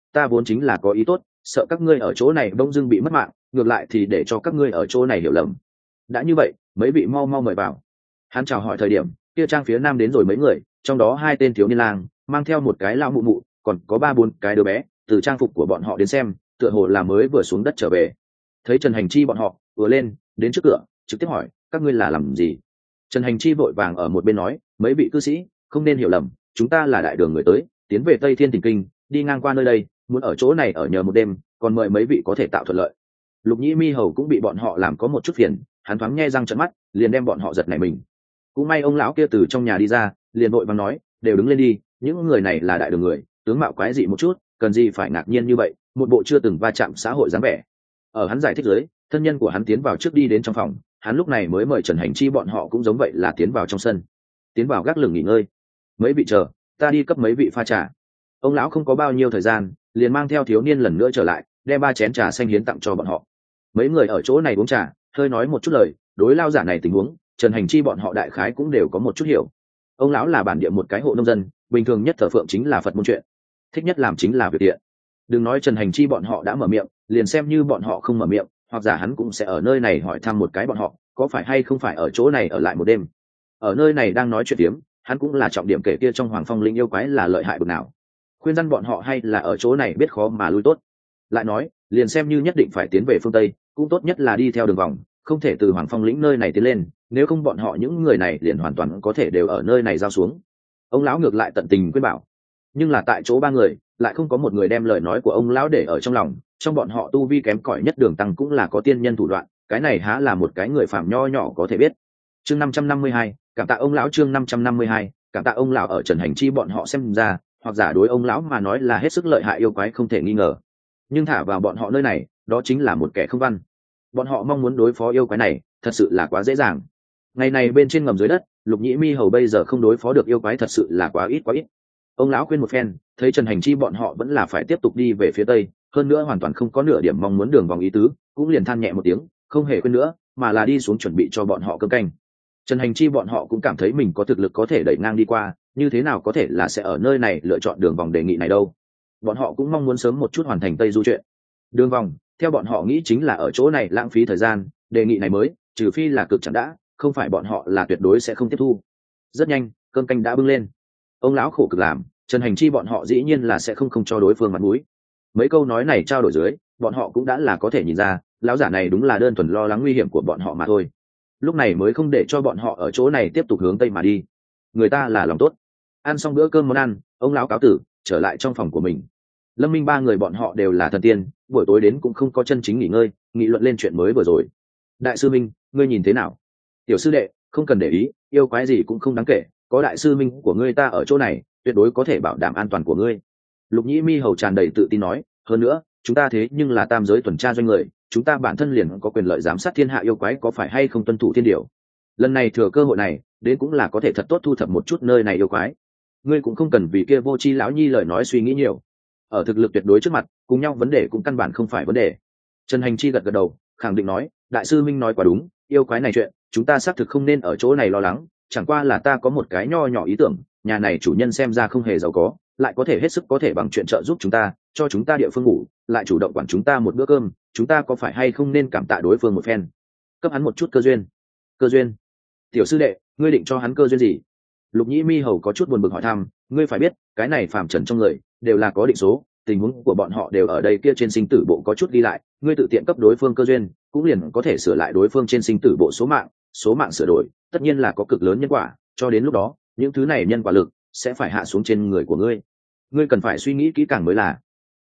ta vốn chính là có ý tốt, sợ các ngươi ở chỗ này bỗng dưng bị mất mạng, ngược lại thì để cho các ngươi ở chỗ này hiểu lầm. Đã như vậy, mấy vị mau mau mời vào. Hắn chào hỏi thời điểm, kia trang phía nam đến rồi mấy người, trong đó 2 tên thiếu niên lang mang theo một cái lao mụ mụ, còn có 3-4 cái đứa bé. Từ trang phục của bọn họ đến xem, tựa hồ là mới vừa xuống đất trở về. Thấy Trần Hành Chi bọn họ vừa lên đến trước cửa, trực tiếp hỏi, các ngươi là làm gì? Trần Hành Chi vội vàng ở một bên nói, mấy vị cư sĩ không nên hiểu lầm, chúng ta là đại đường người tới, tiến về Tây Thiên Thỉnh Kinh, đi ngang qua nơi đây, muốn ở chỗ này ở nhờ một đêm, còn mời mấy vị có thể tạo thuận lợi. Lục Nhĩ Mi Hầu cũng bị bọn họ làm có một chút phiền, hắn thoáng nhe răng trợn mắt, liền đem bọn họ giật nảy mình. Cũng may ông lão kia từ trong nhà đi ra, liền vội vàng nói, đều đứng lên đi, những người này là đại đường người, tướng mạo quái dị một chút, cần gì phải ngạc nhiên như vậy, một bộ chưa từng va chạm xã hội dáng vẻ. Ở hắn giải thích dưới, thân nhân của hắn tiến vào trước đi đến trong phòng, hắn lúc này mới mời Trần Hành Chi bọn họ cũng giống vậy là tiến vào trong sân, tiến vào gác lửng nghỉ ngơi. Mấy vị chờ, ta đi cấp mấy vị pha trà. Ông lão không có bao nhiêu thời gian, liền mang theo thiếu niên lần nữa trở lại, đem 3 chén trà xanh hiến tặng cho bọn họ. Mấy người ở chỗ này uống trà, hơi nói một chút lời, đối lao giả này tình huống, Trần Hành Chi bọn họ đại khái cũng đều có một chút hiểu. Ông lão là bản địa một cái hộ nông dân, bình thường nhất thờ phượng chính là Phật môn chuyện, thích nhất làm chính là việc thiện. Đừng nói Trần Hành Chi bọn họ đã mở miệng, liền xem như bọn họ không mở miệng, hoặc giả hắn cũng sẽ ở nơi này hỏi thăm một cái bọn họ, có phải hay không phải ở chỗ này ở lại một đêm. Ở nơi này đang nói chuyện tiếm, hắn cũng là trọng điểm kể kia trong Hoàng Phong Linh yêu quái là lợi hại bực nào. Khuyên răn bọn họ hay là ở chỗ này biết khó mà lui tốt. Lại nói, liền xem như nhất định phải tiến về phương Tây, cũng tốt nhất là đi theo đường vòng, không thể từ Hoàng Phong lĩnh nơi này tiến lên, nếu không bọn họ những người này liền hoàn toàn có thể đều ở nơi này giao xuống. Ông lão ngược lại tận tình khuyên bảo, nhưng là tại chỗ 3 người lại không có một người đem lời nói của ông lão để ở trong lòng. Trong bọn họ tu vi kém cỏi nhất Đường Tăng cũng là có tiên nhân thủ đoạn, cái này há là một cái người phàm nho nhỏ có thể biết. Chương 552, cảm tạ ông lão. Chương 552, cảm tạ ông lão. Ở Trần Hành Chi bọn họ xem ra, hoặc giả đối ông lão mà nói là hết sức lợi hại yêu quái không thể nghi ngờ, nhưng thả vào bọn họ nơi này, đó chính là một kẻ không văn. Bọn họ mong muốn đối phó yêu quái này thật sự là quá dễ dàng. Ngày này bên trên ngầm dưới đất, Lục Nhĩ Mi Hầu bây giờ không đối phó được yêu quái thật sự là quá ít. Ông lão khuyên một phen, thấy Trần Hành Chi bọn họ vẫn là phải tiếp tục đi về phía tây, hơn nữa hoàn toàn không có nửa điểm mong muốn đường vòng ý tứ, cũng liền than nhẹ một tiếng, không hề khuyên nữa, mà là đi xuống chuẩn bị cho bọn họ cơm canh. Trần Hành Chi bọn họ cũng cảm thấy mình có thực lực có thể đẩy ngang đi qua, như thế nào có thể là sẽ ở nơi này lựa chọn đường vòng đề nghị này đâu. Bọn họ cũng mong muốn sớm một chút hoàn thành Tây du chuyện. Đường vòng, theo bọn họ nghĩ chính là ở chỗ này lãng phí thời gian, đề nghị này mới, trừ phi là cực chẳng đã, không phải bọn họ là tuyệt đối sẽ không tiếp thu. Rất nhanh, cơm canh đã bưng lên. Ông lão khổ cực làm, Trần Hành Chi bọn họ dĩ nhiên là sẽ không cho đối phương mặt mũi. Mấy câu nói này trao đổi dưới, bọn họ cũng đã là có thể nhìn ra, lão giả này đúng là đơn thuần lo lắng nguy hiểm của bọn họ mà thôi. Lúc này mới không để cho bọn họ ở chỗ này tiếp tục hướng tây mà đi. Người ta là lòng tốt. Ăn xong bữa cơm món ăn, ông lão cáo tử, trở lại trong phòng của mình. Lâm Minh 3 người bọn họ đều là thần tiên, buổi tối đến cũng không có chân chính nghỉ ngơi, nghị luận lên chuyện mới vừa rồi. Đại sư Minh, ngươi nhìn thế nào? Tiểu sư đệ, không cần để ý, yêu quái gì cũng không đáng kể, có đại sư Minh của ngươi ta ở chỗ này, tuyệt đối có thể bảo đảm an toàn của ngươi. Lục Nhĩ Mi Hầu tràn đầy tự tin nói, hơn nữa, chúng ta thế nhưng là tam giới tuần tra doanh người, chúng ta bản thân liền có quyền lợi giám sát thiên hạ yêu quái có phải hay không tuân thủ thiên điều. Lần này thừa cơ hội này, đến cũng là có thể thật tốt thu thập một chút nơi này yêu quái. Ngươi cũng không cần vì kia vô tri lão nhi lời nói suy nghĩ nhiều. Ở thực lực tuyệt đối trước mặt, cùng nhau vấn đề cũng căn bản không phải vấn đề. Trần Hành Chi gật gật đầu, khẳng định nói, đại sư Minh nói quá đúng, yêu quái này chuyện, chúng ta xác thực không nên ở chỗ này lo lắng, chẳng qua là ta có một cái nho nhỏ ý tưởng, nhà này chủ nhân xem ra không hề giàu có, lại có thể hết sức có thể bằng chuyện trợ giúp chúng ta, cho chúng ta địa phương ngủ, lại chủ động quản chúng ta một bữa cơm, chúng ta có phải hay không nên cảm tạ đối phương một phen, cấp hắn một chút cơ duyên. Cơ duyên? Tiểu sư đệ, ngươi định cho hắn cơ duyên gì? Lục Nhĩ Mi Hầu có chút buồn bực hỏi thăm, ngươi phải biết, cái này phàm trần trong người đều là có định số, tình huống của bọn họ đều ở đây kia trên sinh tử bộ có chút ghi lại, ngươi tự tiện cấp đối phương cơ duyên, cũng liền có thể sửa lại đối phương trên sinh tử bộ số mạng sửa đổi, tất nhiên là có cực lớn nhân quả, cho đến lúc đó, những thứ này nhân quả lực sẽ phải hạ xuống trên người của ngươi. Ngươi cần phải suy nghĩ kỹ càng mới là.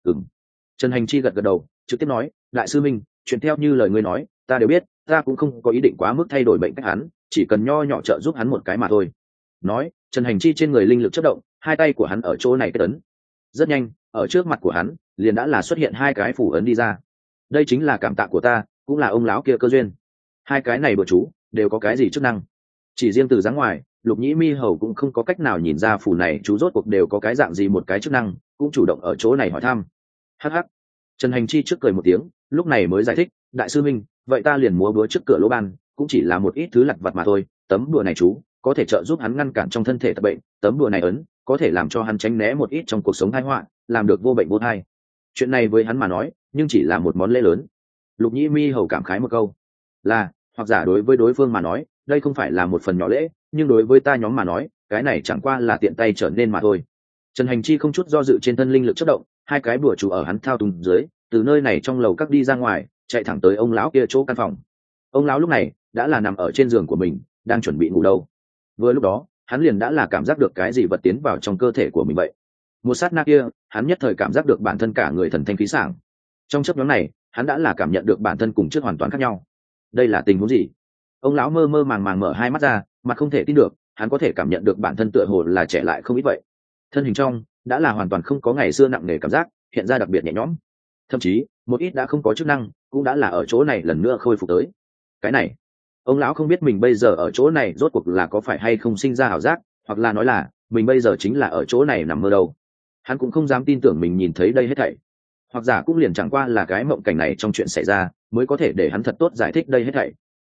Trần Hành Chi gật gật đầu, trực tiếp nói, đại sư Minh, chuyện theo như lời ngươi nói, ta đều biết, ta cũng không có ý định quá mức thay đổi bệnh cách hắn, chỉ cần nho nhỏ trợ giúp hắn một cái mà thôi. Nói, Trần Hành Chi trên người linh lực chớp động, 2 tay của hắn ở chỗ này kết ấn. Rất nhanh, ở trước mặt của hắn, liền đã là xuất hiện 2 cái phủ ấn đi ra. Đây chính là cảm tạ của ta, cũng là ông lão kia cơ duyên. 2 cái này bừa chú, đều có cái gì chức năng? Chỉ riêng từ dáng ngoài, Lục Nhĩ Mi Hầu cũng không có cách nào nhìn ra phủ này chú rốt cuộc đều có cái dạng gì một cái chức năng, cũng chủ động ở chỗ này hỏi thăm. Hắc hắc. Trần Hành Chi trước cười một tiếng, lúc này mới giải thích, đại sư Minh, vậy ta liền múa búa trước cửa lỗ ban, cũng chỉ là một ít thứ lặt vặt mà thôi, tấm bùa này chú có thể trợ giúp hắn ngăn cản trong thân thể tật bệnh, tấm bùa này ấn có thể làm cho hắn tránh né một ít trong cuộc sống tai họa, làm được vô bệnh vô thai. chuyện này với hắn mà nói nhưng chỉ là một món lễ lớn. Lục nhĩ mi hầu cảm khái một câu là, hoặc giả đối với đối phương mà nói đây không phải là một phần nhỏ lễ, nhưng đối với ta nhóm mà nói cái này chẳng qua là tiện tay trở nên mà thôi. Trần Hành Chi không chút do dự trên thân linh lực chất động, hai cái bùa chú ở hắn thao túng dưới, từ nơi này trong lầu các đi ra ngoài, chạy thẳng tới ông lão kia chỗ căn phòng. Ông lão lúc này đã là nằm ở trên giường của mình, đang chuẩn bị ngủ đâu. Vừa lúc đó, hắn liền đã là cảm giác được cái gì vật tiến vào trong cơ thể của mình vậy. Một sát na kia, hắn nhất thời cảm giác được bản thân cả người thần thanh khí sảng. Trong chớp nhoáng này, hắn đã là cảm nhận được bản thân cùng trước hoàn toàn khác nhau. Đây là tình huống gì? Ông lão mơ mơ màng màng mở hai mắt ra, mặt không thể tin được, hắn có thể cảm nhận được bản thân tựa hồ là trẻ lại không ít vậy. Thân hình trong đã là hoàn toàn không có ngày xưa nặng nề cảm giác, hiện ra đặc biệt nhẹ nhõm. Thậm chí, một ít đã không có chức năng, cũng đã là ở chỗ này lần nữa khôi phục tới. Cái này, ông lão không biết mình bây giờ ở chỗ này rốt cuộc là có phải hay không sinh ra ảo giác, hoặc là nói là mình bây giờ chính là ở chỗ này nằm mơ đâu. Hắn cũng không dám tin tưởng mình nhìn thấy đây hết thảy, hoặc giả cũng liền chẳng qua là cái mộng cảnh này trong chuyện xảy ra mới có thể để hắn thật tốt giải thích đây hết thảy.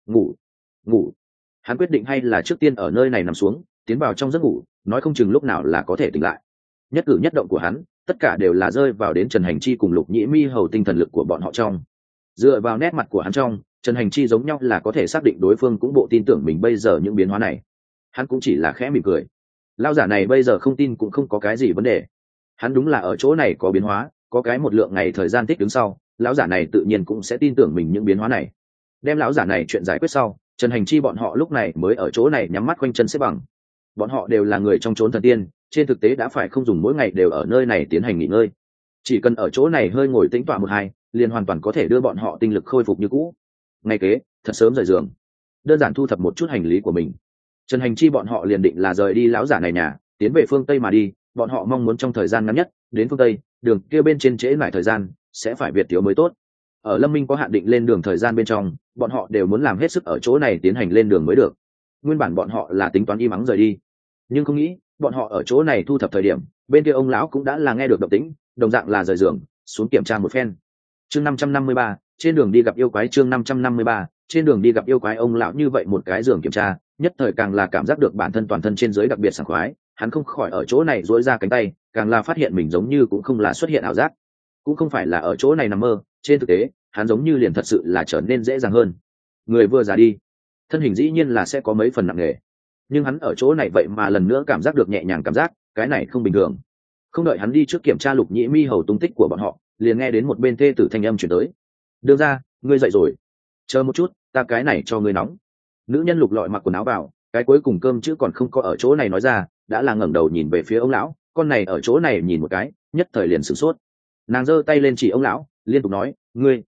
Ngủ. Hắn quyết định hay là trước tiên ở nơi này nằm xuống, tiến vào trong giấc ngủ, nói không chừng lúc nào là có thể tỉnh lại. Nhất cử nhất động của hắn tất cả đều là rơi vào đến Trần Hành Chi cùng Lục Nhĩ Mi hầu tinh thần lực của bọn họ trong. Dựa vào nét mặt của hắn trong, Trần Hành Chi giống nhau là có thể xác định đối phương cũng bộ tin tưởng mình bây giờ những biến hóa này. Hắn cũng chỉ là khẽ mỉm cười. Lão giả này bây giờ không tin cũng không có cái gì vấn đề. Hắn đúng là ở chỗ này có biến hóa, có cái một lượng ngày thời gian tích đứng sau, lão giả này tự nhiên cũng sẽ tin tưởng mình những biến hóa này. Đem lão giả này chuyện giải quyết sau, Trần Hành Chi bọn họ lúc này mới ở chỗ này nhắm mắt quanh chân xếp bằng. Bọn họ đều là người trong chốn thần tiên, trên thực tế đã phải không dùng mỗi ngày đều ở nơi này tiến hành nghỉ ngơi. Chỉ cần ở chỗ này hơi ngồi tĩnh tọa một hai, liền hoàn toàn có thể đưa bọn họ tinh lực khôi phục như cũ. Ngày kế, thật sớm rời giường, đơn giản thu thập một chút hành lý của mình, Trần Hành Chi bọn họ liền định là rời đi lão giả này nhà, tiến về phương Tây mà đi. Bọn họ mong muốn trong thời gian ngắn nhất đến phương Tây, đường kia bên trên trễ lại thời gian sẽ phải việt thiếu mới tốt. Ở Lâm Minh có hạn định lên đường thời gian bên trong, bọn họ đều muốn làm hết sức ở chỗ này tiến hành lên đường mới được. Nguyên bản bọn họ là tính toán im ắng rời đi, nhưng không nghĩ bọn họ ở chỗ này thu thập thời điểm, bên kia ông lão cũng đã là nghe được động tĩnh, đồng dạng là rời giường xuống kiểm tra một phen. Chương 553, trên đường đi gặp yêu quái. Chương 553, trên đường đi gặp yêu quái. Ông lão như vậy một cái giường kiểm tra, nhất thời càng là cảm giác được bản thân toàn thân trên dưới đặc biệt sảng khoái. Hắn không khỏi ở chỗ này duỗi ra cánh tay, càng là phát hiện mình giống như cũng không là xuất hiện ảo giác, cũng không phải là ở chỗ này nằm mơ. Trên thực tế, hắn giống như liền thật sự là trở nên dễ dàng hơn. Người vừa già đi, thân hình dĩ nhiên là sẽ có mấy phần nặng nề, nhưng hắn ở chỗ này vậy mà lần nữa cảm giác được nhẹ nhàng cảm giác, cái này không bình thường. Không đợi hắn đi trước kiểm tra Lục Nhĩ Mi hầu tung tích của bọn họ, liền nghe đến một bên thê tử thanh âm chuyển tới. Đương ra, ngươi dậy rồi. Chờ một chút, ta cái này cho ngươi nóng. Nữ nhân lục lọi mặc quần áo vào, cái cuối cùng cơm chứ còn không có ở chỗ này nói ra, đã là ngẩng đầu nhìn về phía ông lão. Con này ở chỗ này nhìn một cái, nhất thời liền sửng sốt. Nàng giơ tay lên chỉ ông lão, liên tục nói, ngươi,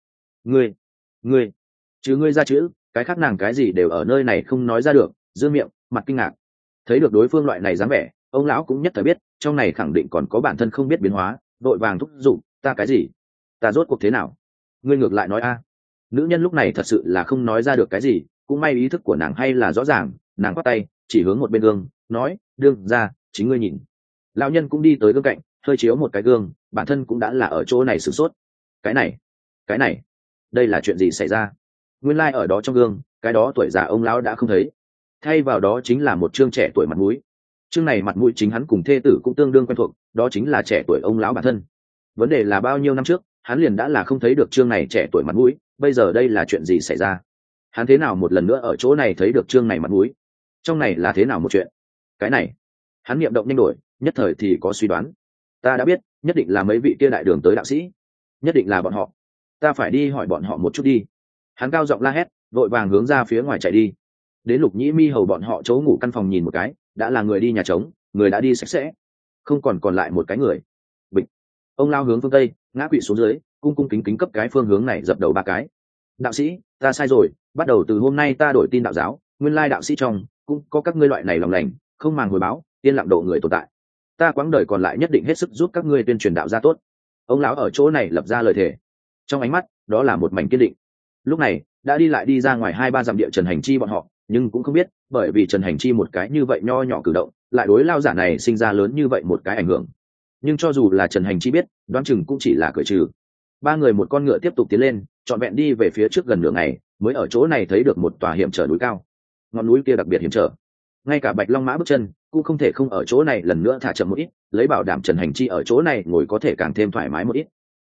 chứ ngươi ra chữ, cái khác nàng cái gì đều ở nơi này không nói ra được, giơ miệng, mặt kinh ngạc. Thấy được đối phương loại này dáng vẻ, ông lão cũng nhất thời biết trong này khẳng định còn có bản thân không biết biến hóa, vội vàng thúc giục, ta cái gì, ta rốt cuộc thế nào, ngươi ngược lại nói a. Nữ nhân lúc này thật sự là không nói ra được cái gì, cũng may ý thức của nàng hay là rõ ràng, nàng quát tay chỉ hướng một bên gương, nói, đương ra, chính ngươi nhìn. Lão nhân cũng đi tới gương cạnh, hơi chiếu một cái gương, bản thân cũng đã là ở chỗ này sửng sốt. Cái này, đây là chuyện gì xảy ra? Nguyên lai ở đó trong gương, cái đó tuổi già ông lão đã không thấy, thay vào đó chính là một trương trẻ tuổi mặt mũi. Trương này mặt mũi chính hắn cùng thê tử cũng tương đương quen thuộc, đó chính là trẻ tuổi ông lão bản thân. Vấn đề là bao nhiêu năm trước hắn liền đã là không thấy được trương này trẻ tuổi mặt mũi, bây giờ đây là chuyện gì xảy ra? Hắn thế nào một lần nữa ở chỗ này thấy được trương này mặt mũi? Trong này là thế nào một chuyện? Cái này, hắn niệm động nhanh đổi, nhất thời thì có suy đoán. Ta đã biết, nhất định là mấy vị kia đại đường tới đạo sĩ, nhất định là bọn họ. Ta phải đi hỏi bọn họ một chút đi. Hắn cao giọng la hét, vội vàng hướng ra phía ngoài chạy đi. Đến Lục Nhĩ Mi hầu bọn họ chỗ ngủ căn phòng nhìn một cái, đã là người đi nhà trống, người đã đi sạch sẽ, không còn lại một cái người. Bịch. Ông lao hướng phương tây, ngã quỵ xuống dưới, cung cung kính kính cấp cái phương hướng này dập đầu ba cái. Đạo sĩ, ta sai rồi, bắt đầu từ hôm nay ta đổi tin đạo giáo, nguyên lai đạo sĩ trong cũng có các ngươi loại này lòng lành, không màng hồi báo, yên lặng độ người tồn tại. Ta quãng đời còn lại nhất định hết sức giúp các ngươi tuyên truyền đạo gia tốt. Ông lão ở chỗ này lập ra lời thề, trong ánh mắt đó là một mảnh kiên định. Lúc này đã đi lại đi ra ngoài 2-3 dặm địa Trần Hành Chi bọn họ, nhưng cũng không biết, bởi vì Trần Hành Chi một cái như vậy nho nhỏ cử động, lại đối lao giả này sinh ra lớn như vậy một cái ảnh hưởng. Nhưng cho dù là Trần Hành Chi biết, đoán chừng cũng chỉ là cười trừ. Ba người một con ngựa tiếp tục tiến lên, trọn vẹn đi về phía trước gần nửa ngày, mới ở chỗ này thấy được một tòa hiểm trở núi cao. Ngọn núi kia đặc biệt hiểm trở, ngay cả Bạch Long Mã bước chân cũng không thể không ở chỗ này lần nữa thả chậm một ít, lấy bảo đảm Trần Hành Chi ở chỗ này ngồi có thể càng thêm thoải mái một ít.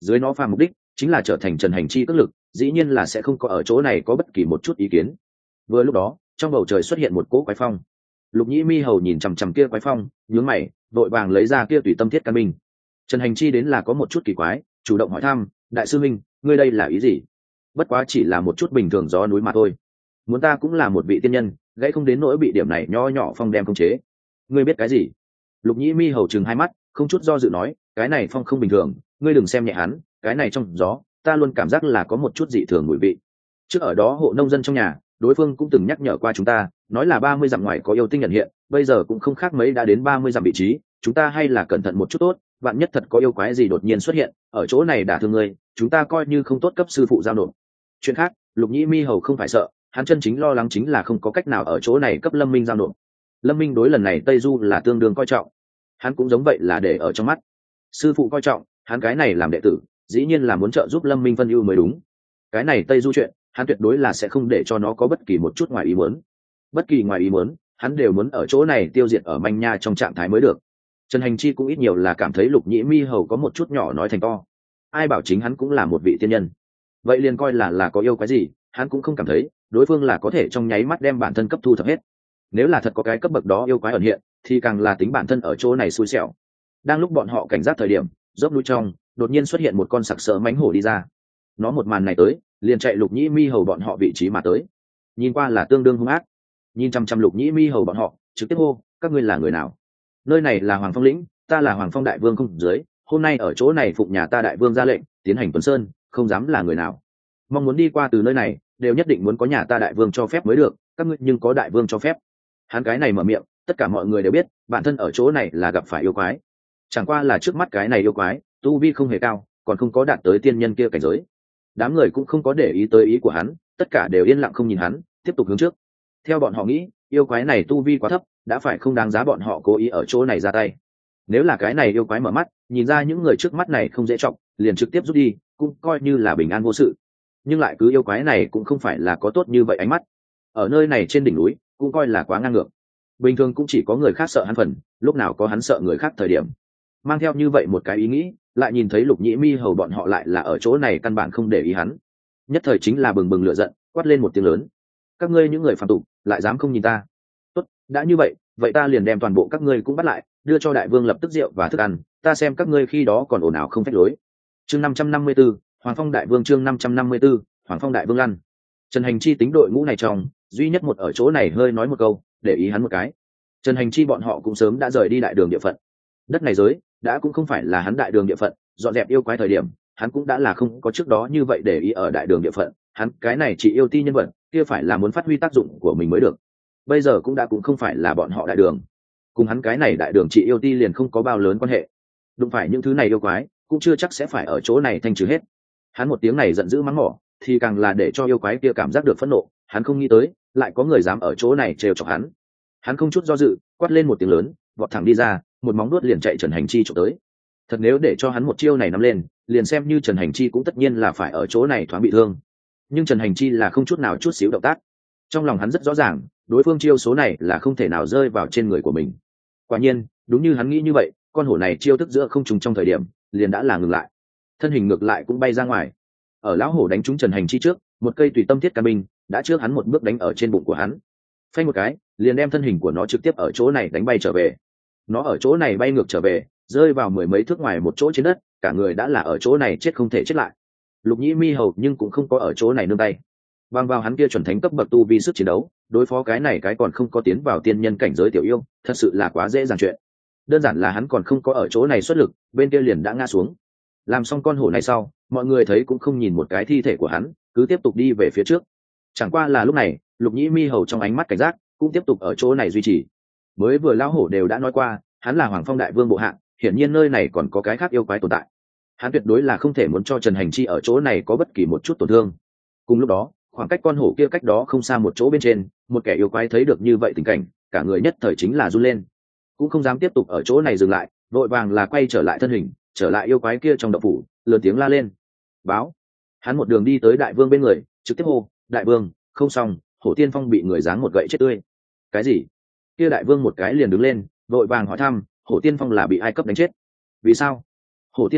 dưới nó phàm mục đích chính là trở thành Trần Hành Chi cước lực, dĩ nhiên là sẽ không có ở chỗ này có bất kỳ một chút ý kiến. Vừa lúc đó trong bầu trời xuất hiện một cỗ quái phong. Lục Nhĩ Mi Hầu nhìn chằm chằm kia quái phong, nhướng mày, vội vàng lấy ra kia tùy tâm thiết căn binh. Trần Hành Chi đến là có một chút kỳ quái, chủ động hỏi thăm, đại sư minh, ngươi đây là ý gì? Bất quá chỉ là một chút bình thường gió núi mà thôi, muốn ta cũng là một vị tiên nhân, gãy không đến nỗi bị điểm này nho nhỏ phong đem khống chế. Ngươi biết cái gì? Lục Nhĩ Mi Hầu trừng hai mắt, không chút do dự nói, cái này phong không bình thường, ngươi đừng xem nhẹ hắn, cái này trong gió ta luôn cảm giác là có một chút dị thường mùi vị. Trước ở đó hộ nông dân trong nhà, đối phương cũng từng nhắc nhở qua chúng ta, nói là 30 dặm ngoài có yêu tinh nhận hiện, bây giờ cũng không khác mấy đã đến 30 dặm vị trí, chúng ta hay là cẩn thận một chút tốt, vạn nhất thật có yêu quái gì đột nhiên xuất hiện ở chỗ này đả thương ngươi, chúng ta coi như không tốt cấp sư phụ giao nộp. Chuyện khác Lục Nhĩ Mi Hầu không phải sợ, hắn chân chính lo lắng chính là không có cách nào ở chỗ này cấp Lâm Minh giao nộp. Lâm Minh đối lần này Tây Du là tương đương coi trọng, hắn cũng giống vậy là để ở trong mắt. Sư phụ coi trọng hắn cái này làm đệ tử, dĩ nhiên là muốn trợ giúp Lâm Minh phân ưu mới đúng. Cái này Tây Du chuyện, hắn tuyệt đối là sẽ không để cho nó có bất kỳ một chút ngoài ý muốn. Bất kỳ ngoài ý muốn, hắn đều muốn ở chỗ này tiêu diệt ở manh nha trong trạng thái mới được. Trần Hành Chi cũng ít nhiều là cảm thấy Lục Nhĩ Mi Hầu có một chút nhỏ nói thành to. Ai bảo chính hắn cũng là một vị tiên nhân, vậy liền coi là có yêu quái gì, hắn cũng không cảm thấy đối phương là có thể trong nháy mắt đem bản thân cấp thu thập hết. Nếu là thật có cái cấp bậc đó yêu quái ẩn hiện, thì càng là tính bản thân ở chỗ này xui xẻo. Đang lúc bọn họ cảnh giác thời điểm, dốc núi trong đột nhiên xuất hiện một con sặc sỡ mãnh hổ đi ra. Nó một màn này tới, liền chạy Lục Nhĩ Mi Hầu bọn họ vị trí mà tới. Nhìn qua là tương đương hung ác, nhìn chăm chăm Lục Nhĩ Mi Hầu bọn họ, trực tiếp hô, các ngươi là người nào? Nơi này là Hoàng Phong lĩnh, ta là Hoàng Phong đại vương không dưới, hôm nay ở chỗ này phụng nhà ta đại vương ra lệnh tiến hành tuần sơn, không dám là người nào mong muốn đi qua từ nơi này đều nhất định muốn có nhà ta đại vương cho phép mới được, các ngươi nhưng có đại vương cho phép? Hắn cái này mở miệng, tất cả mọi người đều biết bản thân ở chỗ này là gặp phải yêu quái, chẳng qua là trước mắt cái này yêu quái tu vi không hề cao, còn không có đạt tới tiên nhân kia cảnh giới. Đám người cũng không có để ý tới ý của hắn, tất cả đều yên lặng không nhìn hắn, tiếp tục hướng trước. Theo bọn họ nghĩ, yêu quái này tu vi quá thấp, đã phải không đáng giá bọn họ cố ý ở chỗ này ra tay. Nếu là cái này yêu quái mở mắt, nhìn ra những người trước mắt này không dễ trọng, liền trực tiếp rút đi, cũng coi như là bình an vô sự. Nhưng lại cứ yêu quái này cũng không phải là có tốt như vậy ánh mắt. Ở nơi này trên đỉnh núi, cũng coi là quá ngang ngược. Bình thường cũng chỉ có người khác sợ hắn phần, lúc nào có hắn sợ người khác thời điểm. Mang theo như vậy một cái ý nghĩ, lại nhìn thấy Lục Nhĩ Mi Hầu bọn họ lại là ở chỗ này căn bản không để ý hắn. Nhất thời chính là bừng bừng lửa giận, quát lên một tiếng lớn. Các ngươi những người phàm tục, lại dám không nhìn ta? Tốt, đã như vậy, vậy ta liền đem toàn bộ các ngươi cũng bắt lại, đưa cho đại vương lập tức rượu và thức ăn, ta xem các ngươi khi đó còn ồn ào không phách lối. Chương 554, Hoàng Phong đại vương. Chương 554, Hoàng Phong đại vương lăn. Trần Hành Chi tính đội ngũ này trong duy nhất một ở chỗ này hơi nói một câu, để ý hắn một cái. Trần Hành Chi bọn họ cũng sớm đã rời đi đại đường địa phận. Đất này giới đã cũng không phải là hắn đại đường địa phận, dọn dẹp yêu quái thời điểm, hắn cũng đã là không có trước đó như vậy để ý ở đại đường địa phận, hắn cái này chỉ yêu ti nhân vật, kia phải là muốn phát huy tác dụng của mình mới được. Bây giờ cũng đã cũng không phải là bọn họ đại đường, cùng hắn cái này đại đường chỉ yêu ti liền không có bao lớn quan hệ. Đụng phải những thứ này yêu quái, cũng chưa chắc sẽ phải ở chỗ này thanh trừ hết. Hắn một tiếng này giận dữ mắng mỏ, thì càng là để cho yêu quái kia cảm giác được phẫn nộ, hắn không nghĩ tới, lại có người dám ở chỗ này trêu chọc hắn. Hắn không chút do dự, quát lên một tiếng lớn, vọt thẳng đi ra, một móng vuốt liền chạy Trần Hành Chi chụp tới. Thật nếu để cho hắn một chiêu này nắm lên, liền xem như Trần Hành Chi cũng tất nhiên là phải ở chỗ này thoáng bị thương. Nhưng Trần Hành Chi là không chút nào chút xíu động tác. Trong lòng hắn rất rõ ràng, đối phương chiêu số này là không thể nào rơi vào trên người của mình. Quả nhiên, đúng như hắn nghĩ như vậy, con hổ này chiêu thức giữa không trùng trong thời điểm, liền đã là ngừng lại. Thân hình ngược lại cũng bay ra ngoài. Ở lão hổ đánh trúng Trần Hành Chi trước, một cây tùy tâm thiết căn binh đã trước hắn một bước đánh ở trên bụng của hắn. Phanh một cái, liền đem thân hình của nó trực tiếp ở chỗ này đánh bay trở về. Nó ở chỗ này bay ngược trở về, rơi vào mười mấy thước ngoài một chỗ trên đất, cả người đã là ở chỗ này chết không thể chết lại. Lục Nhĩ Mi Hầu nhưng cũng không có ở chỗ này nương tay. Bằng vào hắn kia chuẩn thánh cấp bậc tu vi sức chiến đấu, đối phó cái này cái còn không có tiến vào tiên nhân cảnh giới tiểu yêu, thật sự là quá dễ dàng chuyện. Đơn giản là hắn còn không có ở chỗ này xuất lực, bên kia liền đã ngã xuống. Làm xong con hổ này sau, mọi người thấy cũng không nhìn một cái thi thể của hắn, cứ tiếp tục đi về phía trước. Chẳng qua là lúc này, Lục Nhĩ Mi Hầu trong ánh mắt cảnh giác cũng tiếp tục ở chỗ này duy trì. Mới vừa lão hổ đều đã nói qua, hắn là Hoàng Phong đại vương bộ hạ, hiển nhiên nơi này còn có cái khác yêu quái tồn tại. Hắn tuyệt đối là không thể muốn cho Trần Hành Chi ở chỗ này có bất kỳ một chút tổn thương. Cùng lúc đó, khoảng cách con hổ kia cách đó không xa một chỗ bên trên, một kẻ yêu quái thấy được như vậy tình cảnh, cả người nhất thời chính là run lên, cũng không dám tiếp tục ở chỗ này dừng lại, vội vàng là quay trở lại thân hình, trở lại yêu quái kia trong động phủ, lớn tiếng la lên, báo. Hắn một đường đi tới đại vương bên người, trực tiếp hô, đại vương, không xong, Hổ Tiên Phong bị người giáng một gậy chết tươi. Cái gì? Kia đại vương một cái liền đứng lên, vội vàng hỏi thăm, Hổ Tiên Phong là bị ai cấp đánh chết? Vì sao? Hổ Tiên Phong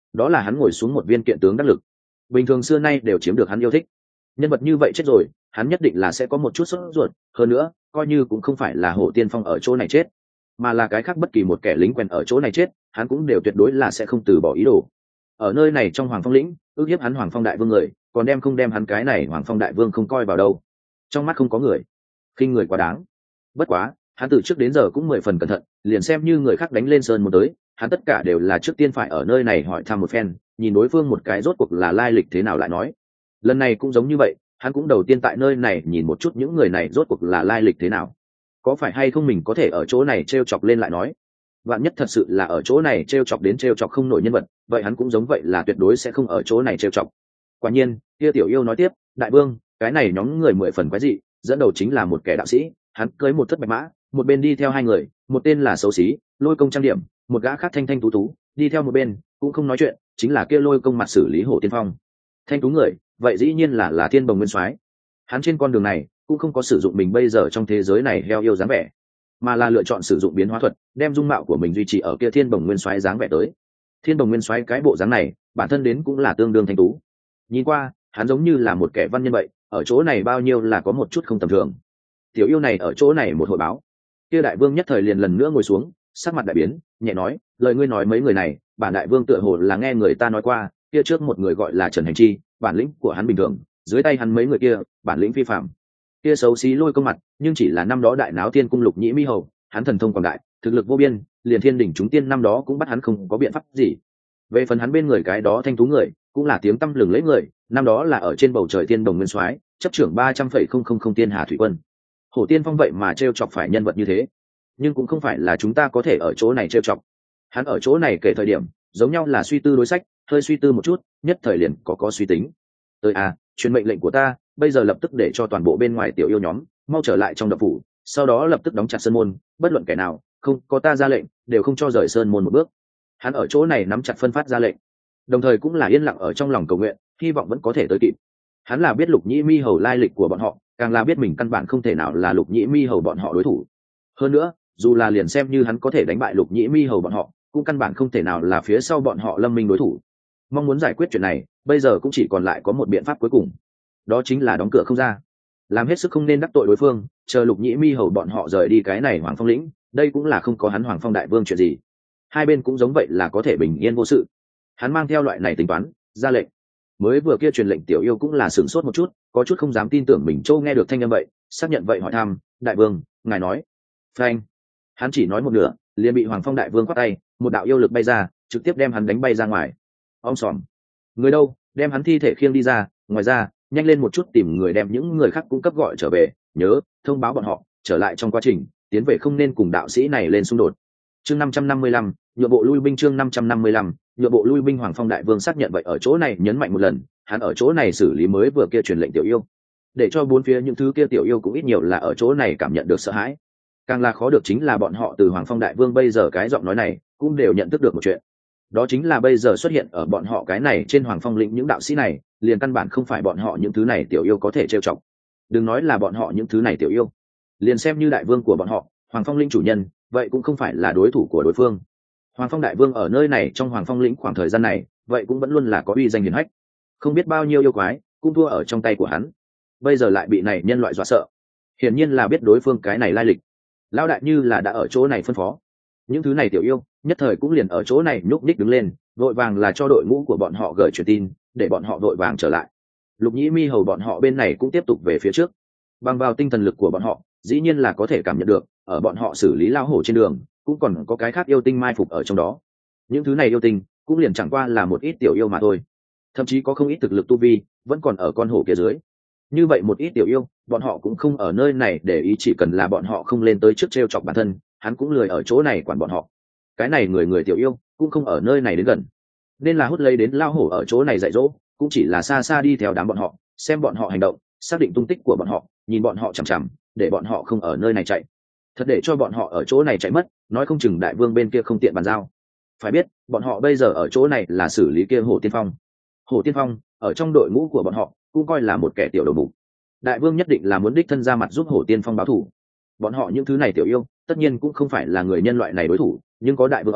đó là hắn ngồi xuống một viên kiện tướng đắc lực, bình thường xưa nay đều chiếm được hắn yêu thích. Nhân vật như vậy chết rồi, hắn nhất định là sẽ có một chút sốt ruột. Hơn nữa, coi như cũng không phải là Hổ Tiên Phong ở chỗ này chết, mà là cái khác bất kỳ một kẻ lính quen ở chỗ này chết, hắn cũng đều tuyệt đối là sẽ không từ bỏ ý đồ. Ở nơi này trong Hoàng Phong lĩnh, ước hiếp hắn Hoàng Phong đại vương người, còn không đem hắn cái này Hoàng Phong đại vương không coi vào đâu. Trong mắt không có người, khinh người quá đáng. Bất quá, hắn từ trước đến giờ cũng 10 phần cẩn thận, liền xem như người khác đánh lên sơn một tới, hắn tất cả đều là trước tiên phải ở nơi này hỏi thăm một phen, nhìn đối phương một cái rốt cuộc là lai lịch thế nào lại nói. Lần này cũng giống như vậy, hắn cũng đầu tiên tại nơi này nhìn một chút những người này rốt cuộc là lai lịch thế nào, có phải hay không mình có thể ở chỗ này t chọc lên lại nói. Vạn nhất thật sự là ở chỗ này t chọc đến t chọc không nổi nhân vật, vậy hắn cũng giống vậy là tuyệt đối sẽ không ở chỗ này t chọc. Quả nhiên, kia tiểu yêu nói tiếp, đại vương, cái này nhóm người 10 phần quái dị, dẫn đầu chính là một kẻ đạo sĩ, hắn cưới một thất bạch mã, một bên đi theo hai người, một tên là xấu xí Lôi Công trang điểm, một gã khác thanh thanh tú tú đi theo một bên, cũng không nói chuyện, chính là kia Lôi Công mặt xử lý Hổ Tiên Phong. Thanh tú người, vậy dĩ nhiên là Thiên Bồng Nguyên Soái. Hắn trên con đường này cũng không có sử dụng mình bây giờ trong thế giới này heo yêu dáng vẻ, mà là lựa chọn sử dụng biến hóa thuật, đem dung mạo của mình duy trì ở kia Thiên Bồng Nguyên Soái dáng vẻ tới. Thiên Bồng Nguyên Soái cái bộ dáng này, bản thân đến cũng là tương đương thanh tú. Nhìn qua, hắn giống như là một kẻ văn nhân vậy, ở chỗ này bao nhiêu là có một chút không tầm thường. Tiểu yêu này ở chỗ này một hội báo, kia đại vương nhất thời liền lần nữa ngồi xuống, sắc mặt đại biến, nhẹ nói, lời ngươi nói mấy người này, bản đại vương tựa hồ là nghe người ta nói qua, kia trước một người gọi là Trần Hành Chi, bản lĩnh của hắn bình thường, dưới tay hắn mấy người kia, bản lĩnh phi phạm. Kia xấu xí Lôi Công mặt, nhưng chỉ là năm đó đại náo Thiên Cung Lục Nhĩ Mi Hầu, hắn thần thông quảng đại, thực lực vô biên, liền Thiên Đỉnh chúng tiên năm đó cũng bắt hắn không có biện pháp gì. Về phần hắn bên người cái đó thanh thú người, cũng là tiếng tăm lừng lẫy người, năm đó là ở trên bầu trời Thiên Đồng Nguyên Soái, chấp trưởng 300,000 tiên hà thủy quân. Hổ Tiên Phong vậy mà trêu chọc phải nhân vật như thế, nhưng cũng không phải là chúng ta có thể ở chỗ này trêu chọc. Hắn ở chỗ này kể thời điểm, giống nhau là suy tư đối sách, hơi suy tư một chút, nhất thời liền có suy tính. Tới truyền mệnh lệnh của ta, bây giờ lập tức để cho toàn bộ bên ngoài tiểu yêu nhóm mau trở lại trong đập phủ, sau đó lập tức đóng chặt sơn môn, bất luận kẻ nào không có ta ra lệnh đều không cho rời sơn môn một bước. Hắn ở chỗ này nắm chặt phân phát ra lệnh, đồng thời cũng là yên lặng ở trong lòng cầu nguyện, hy vọng vẫn có thể tới kịp. Hắn là biết Lục Nhĩ Mi Hầu lai lịch của bọn họ, càng là biết mình căn bản không thể nào là Lục Nhĩ Mi Hầu bọn họ đối thủ. Hơn nữa, dù là liền xem như hắn có thể đánh bại Lục Nhĩ Mi Hầu bọn họ, cũng căn bản không thể nào là phía sau bọn họ Lâm Minh đối thủ. Mong muốn giải quyết chuyện này, bây giờ cũng chỉ còn lại có một biện pháp cuối cùng, đó chính là đóng cửa không ra, làm hết sức không nên đắc tội đối phương, chờ Lục Nhĩ Mi Hầu bọn họ rời đi cái này Hoàng Phong lĩnh, đây cũng là không có hắn Hoàng Phong đại vương chuyện gì, hai bên cũng giống vậy là có thể bình yên vô sự. Hắn mang theo loại này tính toán ra lệnh. Mới vừa kia truyền lệnh tiểu yêu cũng là sửng sốt một chút, có chút không dám tin tưởng mình châu nghe được thanh âm vậy, xác nhận vậy hỏi thăm, đại vương, ngài nói. Phanh. Hắn chỉ nói một nửa, liền bị Hoàng Phong đại vương quát tay, một đạo yêu lực bay ra, trực tiếp đem hắn đánh bay ra ngoài. Ông sòm, người đâu, đem hắn thi thể khiêng đi ra, ngoài ra nhanh lên một chút tìm người đem những người khác cung cấp gọi trở về, nhớ thông báo bọn họ trở lại trong quá trình tiến về không nên cùng đạo sĩ này lên xung đột. Chương 555, nhượng bộ lui binh. Chương 555, nhượng bộ lui binh. Hoàng Phong đại vương xác nhận vậy, ở chỗ này nhấn mạnh một lần, hắn ở chỗ này xử lý mới vừa kia truyền lệnh tiểu yêu, để cho bốn phía những thứ kia tiểu yêu cũng ít nhiều là ở chỗ này cảm nhận được sợ hãi. Càng là khó được chính là bọn họ từ Hoàng Phong đại vương bây giờ cái giọng nói này cũng đều nhận thức được một chuyện, đó chính là bây giờ xuất hiện ở bọn họ cái này trên Hoàng Phong lĩnh những đạo sĩ này, liền căn bản không phải bọn họ những thứ này tiểu yêu có thể trêu chọc. Đừng nói là bọn họ những thứ này tiểu yêu, liền xem như đại vương của bọn họ, Hoàng Phong lĩnh chủ nhân, vậy cũng không phải là đối thủ của đối phương. Hoàng Phong đại vương ở nơi này trong Hoàng Phong lĩnh khoảng thời gian này, vậy cũng vẫn luôn là có uy danh hiển hách, không biết bao nhiêu yêu quái cũng thua ở trong tay của hắn, bây giờ lại bị này nhân loại dọa sợ, hiển nhiên là biết đối phương cái này lai lịch. Lão đại như là đã ở chỗ này phân phó, những thứ này tiểu yêu nhất thời cũng liền ở chỗ này nhúc nhích đứng lên, vội vàng là cho đội ngũ của bọn họ gửi truyền tin, để bọn họ vội vàng trở lại. Lục Nhĩ Mi Hầu bọn họ bên này cũng tiếp tục về phía trước, bằng vào tinh thần lực của bọn họ dĩ nhiên là có thể cảm nhận được, ở bọn họ xử lý lao hổ trên đường cũng còn có cái khác yêu tinh mai phục ở trong đó. Những thứ này yêu tinh cũng liền chẳng qua là một ít tiểu yêu mà thôi, thậm chí có không ít thực lực tu vi vẫn còn ở con hổ kia dưới. Như vậy một ít tiểu yêu, bọn họ cũng không ở nơi này để ý, chỉ cần là bọn họ không lên tới trước trêu chọc bản thân, hắn cũng lười ở chỗ này quản bọn họ. Cái này người tiểu yêu cũng không ở nơi này đến gần, nên là hút lấy đến lao hổ ở chỗ này dạy dỗ, cũng chỉ là xa xa đi theo đám bọn họ, xem bọn họ hành động, xác định tung tích của bọn họ, nhìn bọn họ chằm chằm, để bọn họ không ở nơi này chạy. Thật để cho bọn họ ở chỗ này chạy mất, nói không chừng đại vương bên kia không tiện bàn giao. Phải biết, bọn họ bây giờ ở chỗ này là xử lý kia Hổ Tiên Phong. Hổ Tiên Phong ở trong đội ngũ của bọn họ cũng coi là một kẻ tiểu đầu mục. Đại vương nhất định là muốn đích thân ra mặt giúp Hổ Tiên Phong báo thù. Bọn họ những thứ này tiểu yêu, tất nhiên cũng không phải là người nhân loại này đối thủ, nhưng có đại vương ở,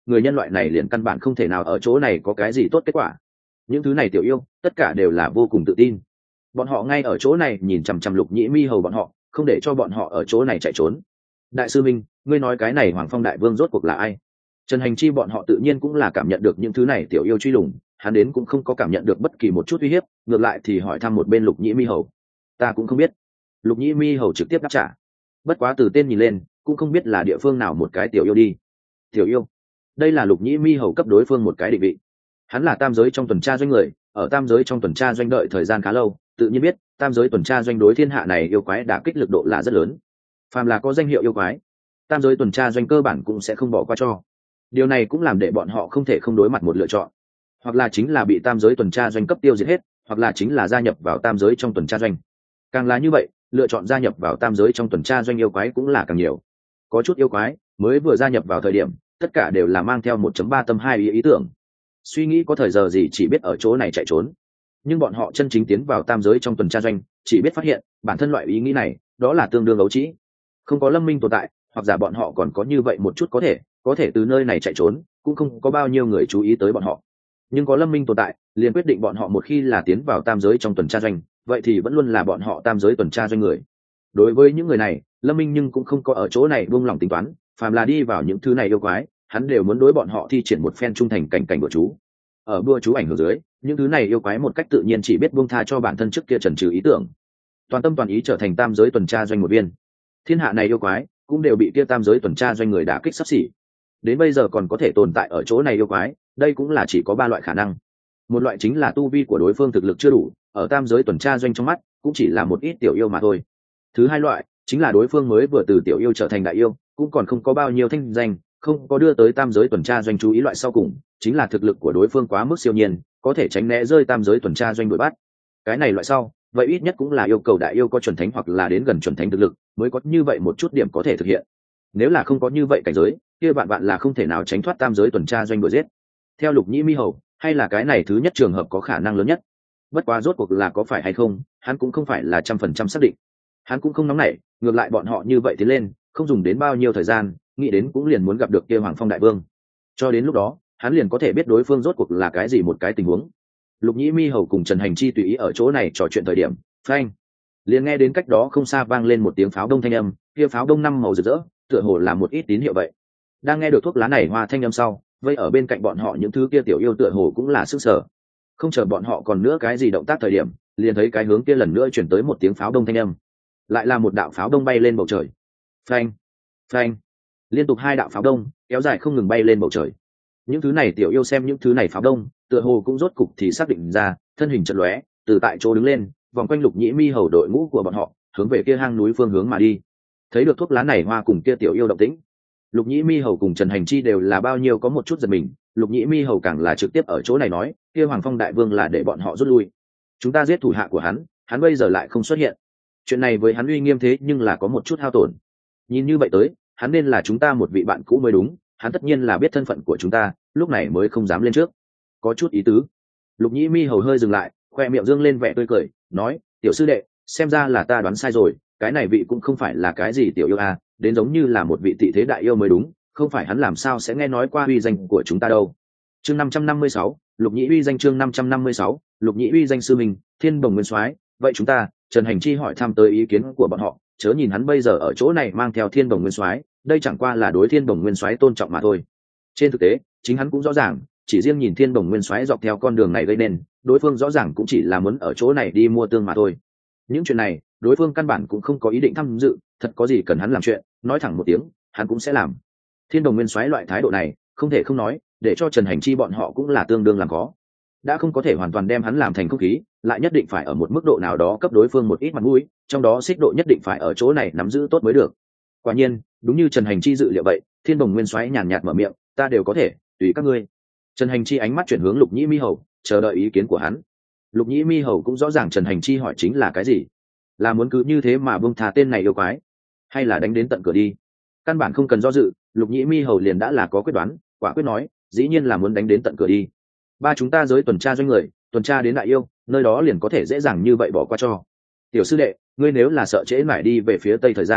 người nhân loại này liền căn bản không thể nào ở chỗ này có cái gì tốt kết quả. Những thứ này tiểu yêu tất cả đều là vô cùng tự tin, bọn họ ngay ở chỗ này nhìn chằm chằm Lục Nhĩ Mi hầu bọn họ, không để cho bọn họ ở chỗ này chạy trốn. Đại sư minh, ngươi nói cái này Hoàng Phong đại vương rốt cuộc là ai? Trần Hành Chi bọn họ tự nhiên cũng là cảm nhận được những thứ này tiểu yêu truy lùng, hắn đến cũng không có cảm nhận được bất kỳ một chút uy hiếp, ngược lại thì hỏi thăm một bên Lục Nhĩ Mi hầu. Ta cũng không biết. Lục Nhĩ Mi hầu trực tiếp đáp trả. Bất quá từ tên nhìn lên, cũng không biết là địa phương nào một cái tiểu yêu đi. Tiểu yêu? Đây là Lục Nhĩ Mi hầu cấp đối phương một cái định vị. Hắn là tam giới trong tuần tra doanh người, ở tam giới trong tuần tra doanh đợi thời gian khá lâu, tự nhiên biết tam giới tuần tra doanh đối thiên hạ này yêu quái đả kích lực độ là rất lớn. Phàm là có danh hiệu yêu quái, tam giới tuần tra doanh cơ bản cũng sẽ không bỏ qua cho. Điều này cũng làm để bọn họ không thể không đối mặt một lựa chọn, hoặc là chính là bị tam giới tuần tra doanh cấp tiêu diệt hết, hoặc là chính là gia nhập vào tam giới trong tuần tra doanh. Càng là như vậy, lựa chọn gia nhập vào tam giới trong tuần tra doanh yêu quái cũng là càng nhiều. Có chút yêu quái mới vừa gia nhập vào thời điểm, tất cả đều là mang theo 1.3 tâm 2 ý tưởng, suy nghĩ có thời giờ gì chỉ biết ở chỗ này chạy trốn. Nhưng bọn họ chân chính tiến vào tam giới trong tuần tra doanh, chỉ biết phát hiện bản thân loại ý nghĩ này đó là tương đương ấu trĩ. Không có Lâm Minh tồn tại, hoặc giả bọn họ còn có như vậy một chút có thể từ nơi này chạy trốn, cũng không có bao nhiêu người chú ý tới bọn họ. Nhưng có Lâm Minh tồn tại, liền quyết định bọn họ một khi là tiến vào tam giới trong tuần tra doanh, vậy thì vẫn luôn là bọn họ tam giới tuần tra doanh người. Đối với những người này, Lâm Minh nhưng cũng không có ở chỗ này buông lòng tính toán, phàm là đi vào những thứ này yêu quái, hắn đều muốn đối bọn họ thi triển một phen trung thành cảnh bừa chú. Ở bừa chú ảnh hưởng dưới, những thứ này yêu quái một cách tự nhiên chỉ biết buông tha cho bản thân trước kia chần chừ ý tưởng, toàn tâm toàn ý trở thành tam giới tuần tra doanh một viên. Thiên hạ này yêu quái cũng đều bị kia tam giới tuần tra doanh người đả kích sắp xỉ. Đến bây giờ còn có thể tồn tại ở chỗ này yêu quái, đây cũng là chỉ có 3 loại khả năng. Một loại chính là tu vi của đối phương thực lực chưa đủ, ở tam giới tuần tra doanh trong mắt cũng chỉ là một ít tiểu yêu mà thôi. Thứ hai loại chính là đối phương mới vừa từ tiểu yêu trở thành đại yêu, cũng còn không có bao nhiêu thanh danh, không có đưa tới tam giới tuần tra doanh chú ý. Loại sau cùng chính là thực lực của đối phương quá mức siêu nhiên, có thể tránh né rơi tam giới tuần tra doanh đuổi bắt. Cái này loại sau, vậy ít nhất cũng là yêu cầu đại yêu có chuẩn thánh hoặc là đến gần chuẩn thánh thực lực mới có như vậy một chút điểm có thể thực hiện. Nếu là không có như vậy cảnh giới, kia bạn là không thể nào tránh thoát tam giới tuần tra doanh đuổi giết. Theo Lục Nhĩ Mi hầu, hay là cái này thứ nhất trường hợp có khả năng lớn nhất. Bất quá rốt cuộc là có phải hay không, hắn cũng không phải là 100% xác định. Hắn cũng không nóng nảy, ngược lại bọn họ như vậy tiến lên, không dùng đến bao nhiêu thời gian, nghĩ đến cũng liền muốn gặp được kia Hoàng Phong đại vương. Cho đến lúc đó, hắn liền có thể biết đối phương rốt cuộc là cái gì một cái tình huống. Lục Nhĩ Mi hầu cùng Trần Hành Chi tùy ý ở chỗ này trò chuyện thời điểm, phanh, liền nghe đến cách đó không xa vang lên một tiếng pháo đông thanh âm, kia pháo đông 5 màu rực rỡ, tựa hồ là một ít tín hiệu vậy. Đang nghe được thuốc lá này hoa thanh âm sau, vây ở bên cạnh bọn họ những thứ kia tiểu yêu tựa hồ cũng là sức sở. Không chờ bọn họ còn nữa cái gì động tác thời điểm, liền thấy cái hướng kia lần nữa chuyển tới một tiếng pháo đông thanh âm, lại là một đạo pháo đông bay lên bầu trời. Phanh, phanh, liên tục 2 đạo pháo đông kéo dài không ngừng bay lên bầu trời. Những thứ này tiểu yêu xem những thứ này pháo đông, tựa hồ cũng rốt cục thì xác định ra, thân hình chợt lóe, từ tại chỗ đứng lên, vòng quanh Lục Nhĩ Mi hầu đội ngũ của bọn họ, hướng về kia hang núi phương hướng mà đi. Thấy được thuốc lá này hoa cùng kia tiểu yêu động tĩnh, Lục Nhĩ Mi hầu cùng Trần Hành Chi đều là bao nhiêu có một chút giật mình. Lục Nhĩ Mi hầu càng là trực tiếp ở chỗ này nói, kia Hoàng Phong đại vương là để bọn họ rút lui, chúng ta giết thủ hạ của hắn bây giờ lại không xuất hiện, chuyện này với hắn uy nghiêm thế nhưng là có một chút hao tổn. Nhìn như vậy tới, hắn nên là chúng ta một vị bạn cũ mới đúng, hắn tất nhiên là biết thân phận của chúng ta, lúc này mới không dám lên trước. Có chút ý tứ. Lục Nhĩ Mi hầu hơi dừng lại, khoe miệng dương lên vẻ tươi cười, nói, tiểu sư đệ, xem ra là ta đoán sai rồi, cái này vị cũng không phải là cái gì tiểu yêu à, đến giống như là một vị tị thế đại yêu mới đúng, không phải hắn làm sao sẽ nghe nói qua uy danh của chúng ta đâu. Chương 556, Lục Nhĩ uy danh. Chương 556, Lục Nhĩ uy danh sư mình, Thiên Bồng Nguyên Soái. Vậy chúng ta, Trần Hành Chi hỏi thăm tới ý kiến của bọn họ, chớ nhìn hắn bây giờ ở chỗ này mang theo Thiên Bồng Nguyên Soái, đây chẳng qua là đối Thiên Bồng Nguyên Soái tôn trọng mà thôi. Trên thực tế, chính hắn cũng rõ ràng, chỉ riêng nhìn Thiên Bồng Nguyên Soái dọc theo con đường này gây nên, đối phương rõ ràng cũng chỉ là muốn ở chỗ này đi mua tương mà thôi. Những chuyện này, đối phương căn bản cũng không có ý định tham dự, thật có gì cần hắn làm chuyện, nói thẳng một tiếng, hắn cũng sẽ làm. Thiên Bồng Nguyên Soái loại thái độ này, không thể không nói, để cho Trần Hành Chi bọn họ cũng là tương đương làm khó. Đã không có thể hoàn toàn đem hắn làm thành không khí, lại nhất định phải ở một mức độ nào đó cấp đối phương một ít mặt mũi, trong đó xích độ nhất định phải ở chỗ này nắm giữ tốt mới được. Quả nhiên, đúng như Trần Hành Chi dự liệu vậy, Thiên Bồng Nguyên Soái nhàn nhạt mở miệng, ta đều có thể, tùy các ngươi. Trần Hành Chi ánh mắt chuyển hướng Lục Nhĩ Mi hầu, chờ đợi ý kiến của hắn. Lục Nhĩ Mi hầu cũng rõ ràng Trần Hành Chi hỏi chính là cái gì, là muốn cứ như thế mà buông thà tên này yêu quái, hay là đánh đến tận cửa đi. Căn bản không cần do dự, Lục Nhĩ Mi hầu liền đã là có quyết đoán, quả quyết nói, dĩ nhiên là muốn đánh đến tận cửa đi. Ba chúng ta giới tuần tra doanh người, tuần tra đến đại yêu, nơi đó liền có thể dễ dàng như vậy bỏ qua cho. Tiểu sư đệ, ngươi nếu là sợ trễ mãi đi về phía tây thời gian,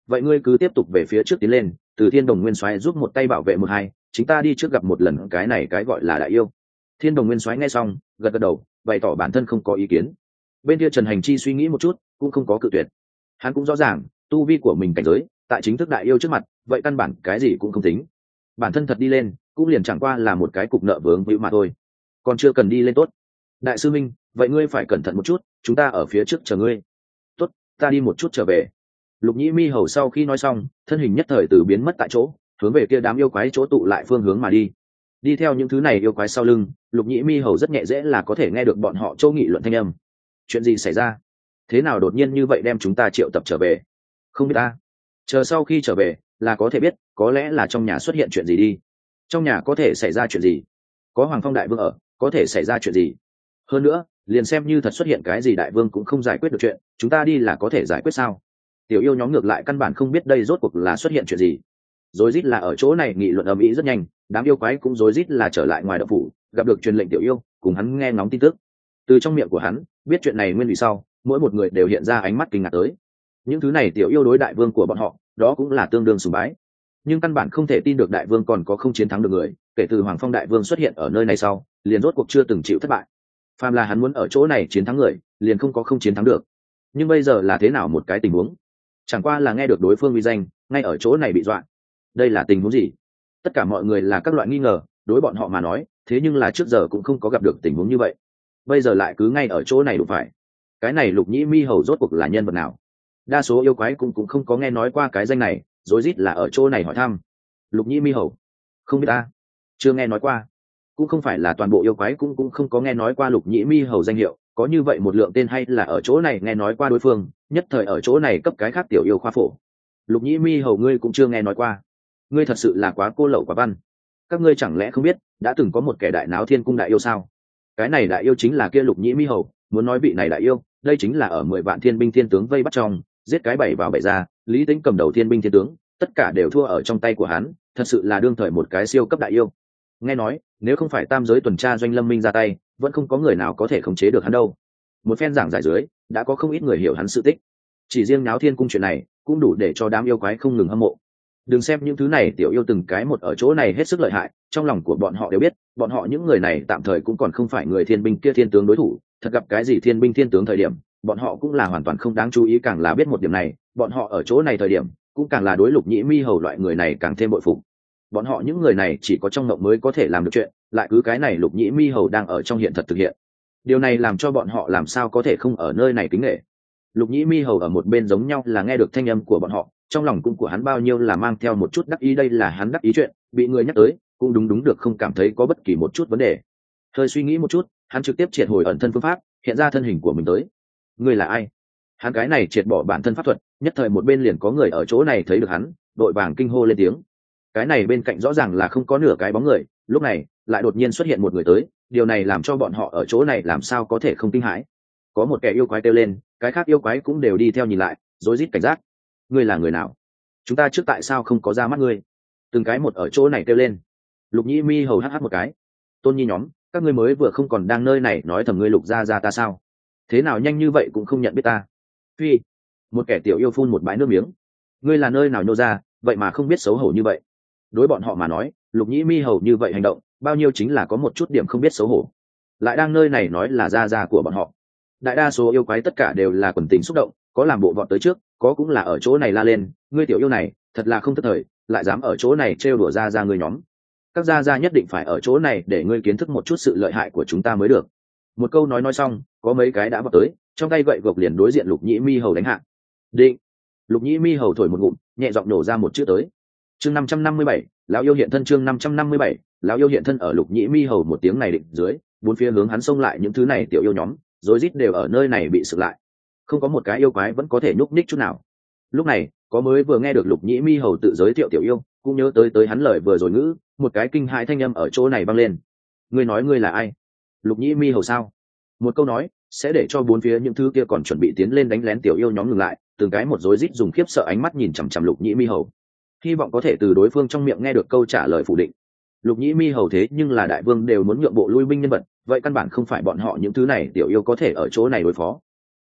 vậy ngươi cứ tiếp tục về phía trước tiến lên, từ Thiên Đồng Nguyên Soái giúp một tay bảo vệ một hai, chính ta đi trước gặp một lần cái này cái gọi là đại yêu. Thiên Đồng Nguyên Soái nghe xong gật gật đầu, bày tỏ bản thân không có ý kiến. Bên kia Trần Hành Chi suy nghĩ một chút, cũng không có cự tuyệt. Hắn cũng rõ ràng tu vi của mình cảnh giới tại chính thức đại yêu trước mặt vậy căn bản cái gì cũng không tính, bản thân thật đi lên cũng liền chẳng qua là một cái cục nợ vướng víu mà thôi, còn chưa cần đi lên. Tốt, đại sư minh, vậy ngươi phải cẩn thận một chút, chúng ta ở phía trước chờ ngươi. Tốt, ta đi một chút trở về. Lục Nhĩ Mi Hầu sau khi nói xong, thân hình nhất thời từ biến mất tại chỗ, hướng về kia đám yêu quái chỗ tụ lại phương hướng mà đi. Đi theo những thứ này yêu quái sau lưng, Lục Nhĩ Mi Hầu rất nhẹ dễ là có thể nghe được bọn họ châu nghị luận thanh âm. Chuyện gì xảy ra? Thế nào đột nhiên như vậy đem chúng ta triệu tập trở về? Không biết ta. Chờ sau khi trở về là có thể biết, có lẽ là trong nhà xuất hiện chuyện gì đi. Trong nhà có thể xảy ra chuyện gì? Có Hoàng Phong đại vương ở, có thể xảy ra chuyện gì? Hơn nữa, liền xem như thật xuất hiện cái gì đại vương cũng không giải quyết được chuyện, chúng ta đi là có thể giải quyết sao? Tiểu yêu nhóm ngược lại căn bản không biết đây rốt cuộc là xuất hiện chuyện gì. Rối rít là ở chỗ này nghị luận ầm ĩ rất nhanh, đám yêu quái cũng rối rít là trở lại ngoài động phủ, gặp được truyền lệnh Tiểu yêu, cùng hắn nghe ngóng tin tức. Từ trong miệng của hắn, biết chuyện này nguyên vì sau, mỗi một người đều hiện ra ánh mắt kinh ngạc tới. Những thứ này Tiểu yêu đối đại vương của bọn họ, đó cũng là tương đương sùng bái. Nhưng căn bản không thể tin được đại vương còn có không chiến thắng được người, kể từ Hoàng Phong đại vương xuất hiện ở nơi này sau, liền rốt cuộc chưa từng chịu thất bại. Phàm là hắn muốn ở chỗ này chiến thắng người, liền không có không chiến thắng được. Nhưng bây giờ là thế nào một cái tình huống? Chẳng qua là nghe được đối phương uy danh, ngay ở chỗ này bị dọa. Đây là tình huống gì? Tất cả mọi người là các loại nghi ngờ, đối bọn họ mà nói, thế nhưng là trước giờ cũng không có gặp được tình huống như vậy. Bây giờ lại cứ ngay ở chỗ này đụng phải. Cái này Lục Nhĩ Mi Hầu rốt cuộc là nhân vật nào? Đa số yêu quái cũng không có nghe nói qua cái danh này, rối rít là ở chỗ này hỏi thăm. Lục Nhĩ Mi Hầu? Không biết ta, chưa nghe nói qua. Cũng không phải là toàn bộ yêu quái cũng không có nghe nói qua Lục Nhĩ Mi Hầu danh hiệu, có như vậy một lượng tên hay là ở chỗ này nghe nói qua đối phương, nhất thời ở chỗ này cấp cái khác tiểu yêu khoa phổ. Lục Nhĩ Mi Hầu ngươi cũng chưa nghe nói qua? Ngươi thật sự là quá cô lậu quá văn. Các ngươi chẳng lẽ không biết đã từng có một kẻ đại náo thiên cung đại yêu sao? Cái này đại yêu chính là kia Lục Nhĩ Mi Hầu. Muốn nói vị này đại yêu, đây chính là ở 10 vạn thiên binh thiên tướng vây bắt trong, giết cái bảy vào bảy ra, Lý Tĩnh cầm đầu thiên binh thiên tướng, tất cả đều thua ở trong tay của hắn, thật sự là đương thời một cái siêu cấp đại yêu. Nghe nói nếu không phải tam giới tuần tra doanh Lâm Minh ra tay, vẫn không có người nào có thể khống chế được hắn đâu. Một phen giảng giải dưới, đã có không ít người hiểu hắn sự tích. Chỉ riêng náo thiên cung chuyện này cũng đủ để cho đám yêu quái không ngừng hâm mộ. Đừng xem những thứ này tiểu yêu từng cái một ở chỗ này hết sức lợi hại, trong lòng của bọn họ đều biết, bọn họ những người này tạm thời cũng còn không phải người thiên binh kia thiên tướng đối thủ, thật gặp cái gì thiên binh thiên tướng thời điểm, bọn họ cũng là hoàn toàn không đáng chú ý, càng là biết một điểm này, bọn họ ở chỗ này thời điểm, cũng càng là đối Lục Nhĩ Mi Hầu loại người này càng thêm bội phục. Bọn họ những người này chỉ có trong mộng mới có thể làm được chuyện, lại cứ cái này Lục Nhĩ Mi Hầu đang ở trong hiện thật thực hiện. Điều này làm cho bọn họ làm sao có thể không ở nơi này kính nể. Lục Nhĩ Mi Hầu ở một bên giống nhau là nghe được thanh âm của bọn họ, trong lòng cũng của hắn bao nhiêu là mang theo một chút đắc ý, đây là hắn đắc ý chuyện, bị người nhắc tới, cũng đúng được không cảm thấy có bất kỳ một chút vấn đề. Hơi suy nghĩ một chút, hắn trực tiếp triệt hồi ẩn thân phương pháp, hiện ra thân hình của mình tới. Ngươi là ai? Hắn cái này triệt bỏ bản thân pháp thuật, nhất thời một bên liền có người ở chỗ này thấy được hắn, đội vàng kinh hô lên tiếng. Cái này bên cạnh rõ ràng là không có nửa cái bóng người, lúc này lại đột nhiên xuất hiện một người tới, điều này làm cho bọn họ ở chỗ này làm sao có thể không kinh hãi. Có một kẻ yêu quái kêu lên, cái khác yêu quái cũng đều đi theo nhìn lại, rối rít cảnh giác. Ngươi là người nào? Chúng ta trước tại sao không có ra mắt ngươi? Từng cái một ở chỗ này kêu lên. Lục Nhĩ Mi Hầu hắc một cái. Tôn Nhi nhóm, các ngươi mới vừa không còn đang nơi này nói thầm ngươi Lục gia gia ta sao? Thế nào nhanh như vậy cũng không nhận biết ta? Phi. Một kẻ tiểu yêu phun một bãi nước miếng. Ngươi là nơi nào nhô ra, vậy mà không biết xấu hổ như vậy? Đối bọn họ mà nói, Lục Nhĩ Mi Hầu như vậy hành động, bao nhiêu chính là có một chút điểm không biết xấu hổ. Lại đang nơi này nói là gia gia của bọn họ. Đại đa số yêu quái tất cả đều là quần tình xúc động, có làm bộ vọt tới trước, có cũng là ở chỗ này la lên, ngươi tiểu yêu này thật là không thất thời, lại dám ở chỗ này trêu đùa gia gia ngươi nhóm. Các gia gia nhất định phải ở chỗ này để ngươi kiến thức một chút sự lợi hại của chúng ta mới được. Một câu nói xong, có mấy cái đã vọt tới, trong tay gậy gộc liền đối diện Lục Nhĩ Mi Hầu đánh hạ. Định. Lục Nhĩ Mi Hầu thổi một ngụm, nhẹ giọng nổ ra một chữ tới. Chương 557, lão yêu hiện thân. Chương 557, lão yêu hiện thân. Ở Lục Nhĩ Mi Hầu một tiếng này định dưới, bốn phía hướng hắn xông lại những thứ này tiểu yêu nhóm, rối rít đều ở nơi này bị sực lại. Không có một cái yêu quái vẫn có thể nhúc nhích chút nào. Lúc này, có mới vừa nghe được Lục Nhĩ Mi Hầu tự giới thiệu tiểu yêu, cũng nhớ tới hắn lời vừa rồi ngữ, một cái kinh hãi thanh âm ở chỗ này vang lên. Ngươi nói ngươi là ai? Lục Nhĩ Mi Hầu sao? Một câu nói sẽ để cho bốn phía những thứ kia còn chuẩn bị tiến lên đánh lén tiểu yêu nhóm ngừng lại, từng cái một rối rít dùng khiếp sợ ánh mắt nhìn chằm chằm Lục Nhĩ Mi Hầu, hy vọng có thể từ đối phương trong miệng nghe được câu trả lời phủ định. Lục Nhĩ Mi Hầu thế nhưng là đại vương đều muốn nhượng bộ lui binh nhân vật, vậy căn bản không phải bọn họ những thứ này tiểu yêu có thể ở chỗ này đối phó.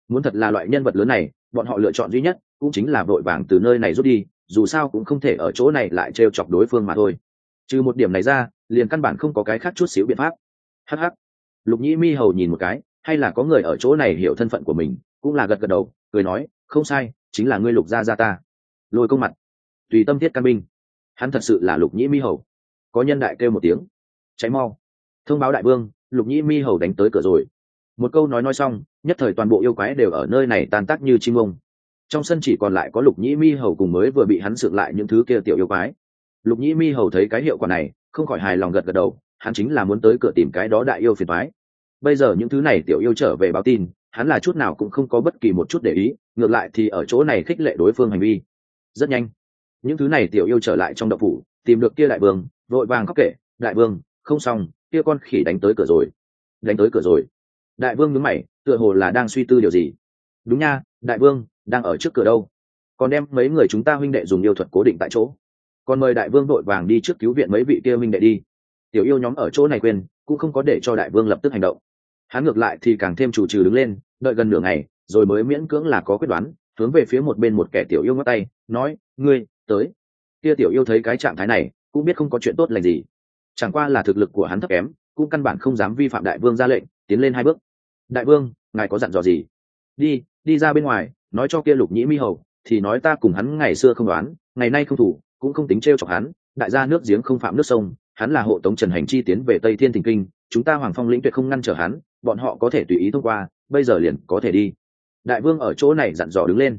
muốn thật là loại nhân vật lớn này, bọn họ lựa chọn duy nhất cũng chính là vội vàng từ nơi này rút đi, dù sao cũng không thể ở chỗ này lại trêu chọc đối phương mà thôi. Trừ một điểm này ra, liền căn bản không có cái khác chút xíu biện pháp. Hắc hắc. Lục Nhĩ Mi hầu nhìn một cái, hay là có người ở chỗ này hiểu thân phận của mình, cũng là gật gật đầu, cười nói, không sai, chính là ngươi Lục gia gia ta. Lôi Công mặt, tùy tâm thiết căn binh. Hắn thật sự là Lục Nhĩ Mi hầu. Có nhân đại kêu một tiếng, cháy mau, thông báo đại vương, Lục Nhĩ Mi hầu đánh tới cửa rồi. Một câu nói xong, nhất thời toàn bộ yêu quái đều ở nơi này tan tác như chim ông. Trong sân chỉ còn lại có Lục Nhĩ Mi hầu cùng mới vừa bị hắn sượng lại những thứ kia tiểu yêu quái. Lục Nhĩ Mi hầu thấy cái hiệu quả này, không khỏi hài lòng gật gật đầu, hắn chính là muốn tới cửa tìm cái đó đại yêu phiền toái. Bây giờ những thứ này tiểu yêu trở về báo tin, hắn là chút nào cũng không có bất kỳ một chút để ý, ngược lại thì ở chỗ này khích lệ đối phương hành vi. Rất nhanh, những thứ này tiểu yêu trở lại trong động phủ, tìm được kia đại vương, vội vàng khóc kể, đại vương, không xong, kia con khỉ đánh tới cửa rồi. Đánh tới cửa rồi. Đại vương nhướng mày, tựa hồ là đang suy tư điều gì. Đúng nha, đại vương đang ở trước cửa đâu, còn đem mấy người chúng ta huynh đệ dùng yêu thuật cố định tại chỗ, còn mời đại vương vội vàng đi trước cứu viện mấy vị kia huynh đệ đi. Tiểu yêu nhóm ở chỗ này quên, cũng không có để cho đại vương lập tức hành động. Hắn ngược lại thì càng thêm chủ trừ đứng lên, đợi gần nửa ngày rồi mới miễn cưỡng là có quyết đoán, hướng về phía một bên một kẻ tiểu yêu ngắt tay, nói, ngươi tới. Kia tiểu yêu thấy cái trạng thái này, cũng biết không có chuyện tốt lành gì, chẳng qua là thực lực của hắn thấp kém, cũng căn bản không dám vi phạm đại vương ra lệnh, tiến lên 2 bước. Đại vương, ngài có dặn dò gì? Đi ra bên ngoài, nói cho kia Lục Nhĩ Mi hầu, thì nói ta cùng hắn ngày xưa không đoán, ngày nay không thủ, cũng không tính trêu chọc hắn, đại gia nước giếng không phạm nước sông, hắn là hộ tống Trần Hành Chi tiến về Tây Thiên Thỉnh Kinh, chúng ta Hoàng Phong lĩnh tuyệt không ngăn trở hắn, bọn họ có thể tùy ý thông qua, bây giờ liền có thể đi. Đại vương ở chỗ này dặn dò đứng lên.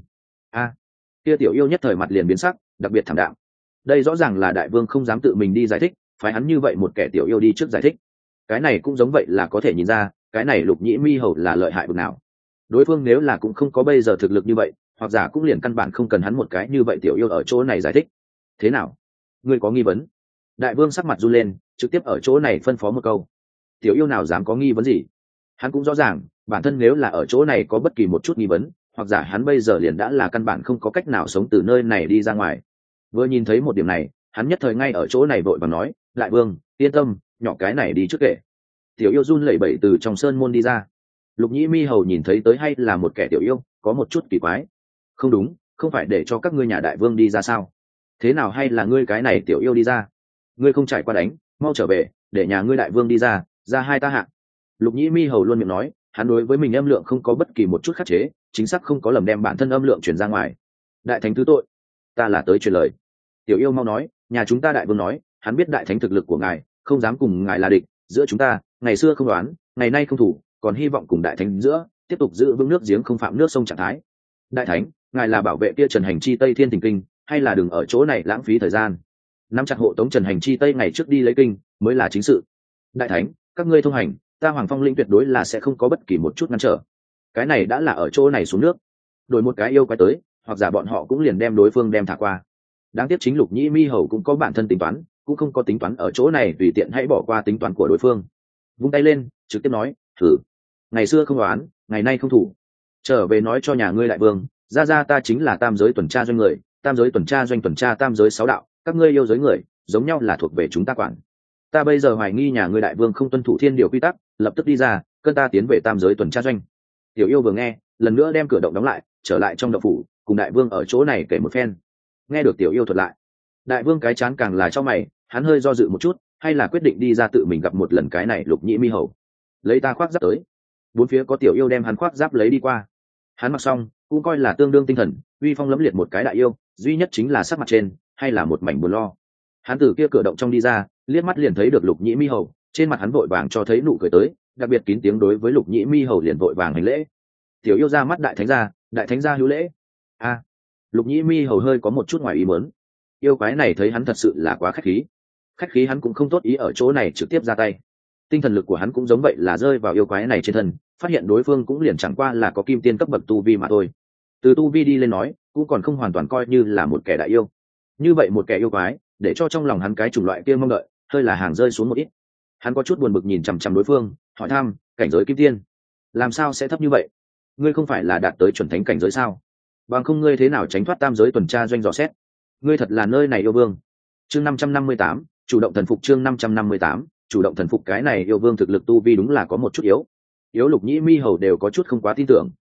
Kia tiểu yêu nhất thời mặt liền biến sắc, đặc biệt thảm đạm. Đây rõ ràng là đại vương không dám tự mình đi giải thích, phải hắn như vậy một kẻ tiểu yêu đi trước giải thích. Cái này cũng giống vậy là có thể nhìn ra, cái này Lục Nhĩ Mi hầu là lợi hại bực nào. Đối phương nếu là cũng không có bây giờ thực lực như vậy, hoặc giả cũng liền căn bản không cần hắn một cái như vậy tiểu yêu ở chỗ này giải thích. Thế nào, ngươi có nghi vấn? Đại vương sắc mặt run lên, trực tiếp ở chỗ này phân phó một câu. Tiểu yêu nào dám có nghi vấn gì? Hắn cũng rõ ràng, bản thân nếu là ở chỗ này có bất kỳ một chút nghi vấn, hoặc giả hắn bây giờ liền đã là căn bản không có cách nào sống từ nơi này đi ra ngoài. Vừa nhìn thấy một điểm này, hắn nhất thời ngay ở chỗ này vội vàng nói, đại vương yên tâm, nhỏ cái này đi trước kệ. Tiểu yêu run lẩy bẩy từ trong sơn môn đi ra. Lục Nhĩ Mi hầu nhìn thấy tới hay là một kẻ tiểu yêu, có một chút kỳ quái. Không đúng, không phải để cho các ngươi nhà đại vương đi ra sao? Thế nào hay là ngươi cái này tiểu yêu đi ra? Ngươi không trải qua đánh, mau trở về, để nhà ngươi đại vương đi ra, ra hai ta hạ. Lục Nhĩ Mi hầu luôn miệng nói, hắn đối với mình âm lượng không có bất kỳ một chút khắc chế, chính xác không có lầm đem bản thân âm lượng chuyển ra ngoài. Đại thánh thứ tội, ta là tới truyền lời. Tiểu yêu mau nói, nhà chúng ta đại vương nói, hắn biết đại thánh thực lực của ngài, không dám cùng ngài là địch, giữa chúng ta ngày xưa không đoán, ngày nay không thủ, còn hy vọng cùng đại thánh giữa tiếp tục giữ vững nước giếng không phạm nước sông trạng thái. Đại thánh, ngài là bảo vệ kia Trần Hành Chi Tây Thiên Thỉnh Kinh, hay là đừng ở chỗ này lãng phí thời gian, nắm chặt hộ tống Trần Hành Chi Tây ngày trước đi lấy kinh mới là chính sự. Đại thánh, các ngươi thông hành, ta Hoàng Phong lĩnh tuyệt đối là sẽ không có bất kỳ một chút ngăn trở. Cái này đã là ở chỗ này xuống nước, đổi một cái yêu quái tới, hoặc giả bọn họ cũng liền đem đối phương đem thả qua. Đáng tiếc chính Lục Nhĩ Mi hầu cũng có bản thân tính toán, cũng không có tính toán ở chỗ này tùy tiện hãy bỏ qua tính toán của đối phương. Vung tay lên, trực tiếp nói, thử. Ngày xưa không đoán, ngày nay không thủ. Trở về nói cho nhà ngươi đại vương, ra ta chính là tam giới tuần tra doanh người, tam giới tuần tra doanh tuần tra tam giới 6 đạo, các ngươi yêu giới người, giống nhau là thuộc về chúng ta quản. Ta bây giờ hoài nghi nhà ngươi đại vương không tuân thủ thiên điều quy tắc, lập tức đi ra, cơn ta tiến về tam giới tuần tra doanh. Tiểu yêu vừa nghe, lần nữa đem cửa động đóng lại, trở lại trong động phủ, cùng đại vương ở chỗ này kể một phen. Nghe được tiểu yêu thuật lại, đại vương cái chán càng là cho mày, hắn hơi do dự một chút, hay là quyết định đi ra tự mình gặp một lần cái này Lục Nhĩ Mi hầu. Lấy ta khoác giáp tới. Bốn phía có tiểu yêu đem hắn khoác giáp lấy đi qua. Hắn mặc xong, cũng coi là tương đương tinh thần, uy phong lẫm liệt một cái đại yêu, duy nhất chính là sắc mặt trên, hay là một mảnh buồn lo. Hắn từ kia cửa động trong đi ra, liếc mắt liền thấy được Lục Nhĩ Mi hầu, trên mặt hắn vội vàng cho thấy nụ cười tới, đặc biệt kín tiếng đối với Lục Nhĩ Mi hầu liền vội vàng hành lễ. Tiểu yêu ra mắt đại thánh gia hữu lễ. Lục Nhĩ Mi hầu hơi có một chút ngoài ý muốn. Yêu quái này thấy hắn thật sự là quá khách khí hắn cũng không tốt ý ở chỗ này trực tiếp ra tay. Tinh thần lực của hắn cũng giống vậy là rơi vào yêu quái này trên thân, phát hiện đối phương cũng liền chẳng qua là có kim tiên cấp bậc tu vi mà thôi. Từ tu vi đi lên nói, cũng còn không hoàn toàn coi như là một kẻ đại yêu. Như vậy một kẻ yêu quái, để cho trong lòng hắn cái chủng loại kia mong đợi, hơi là hàng rơi xuống một ít. Hắn có chút buồn bực nhìn chằm chằm đối phương, hỏi thăm, cảnh giới kim tiên, làm sao sẽ thấp như vậy? Ngươi không phải là đạt tới chuẩn thánh cảnh giới sao? Bằng không ngươi thế nào tránh thoát tam giới tuần tra doanh dò xét? Ngươi thật là nơi này yêu vương. Chương 558, chủ động thần phục. Chương 558, chủ động thần phục. Cái này yêu vương thực lực tu vi đúng là có một chút yếu. Lục Nhĩ Mi hầu đều có chút không quá tin tưởng.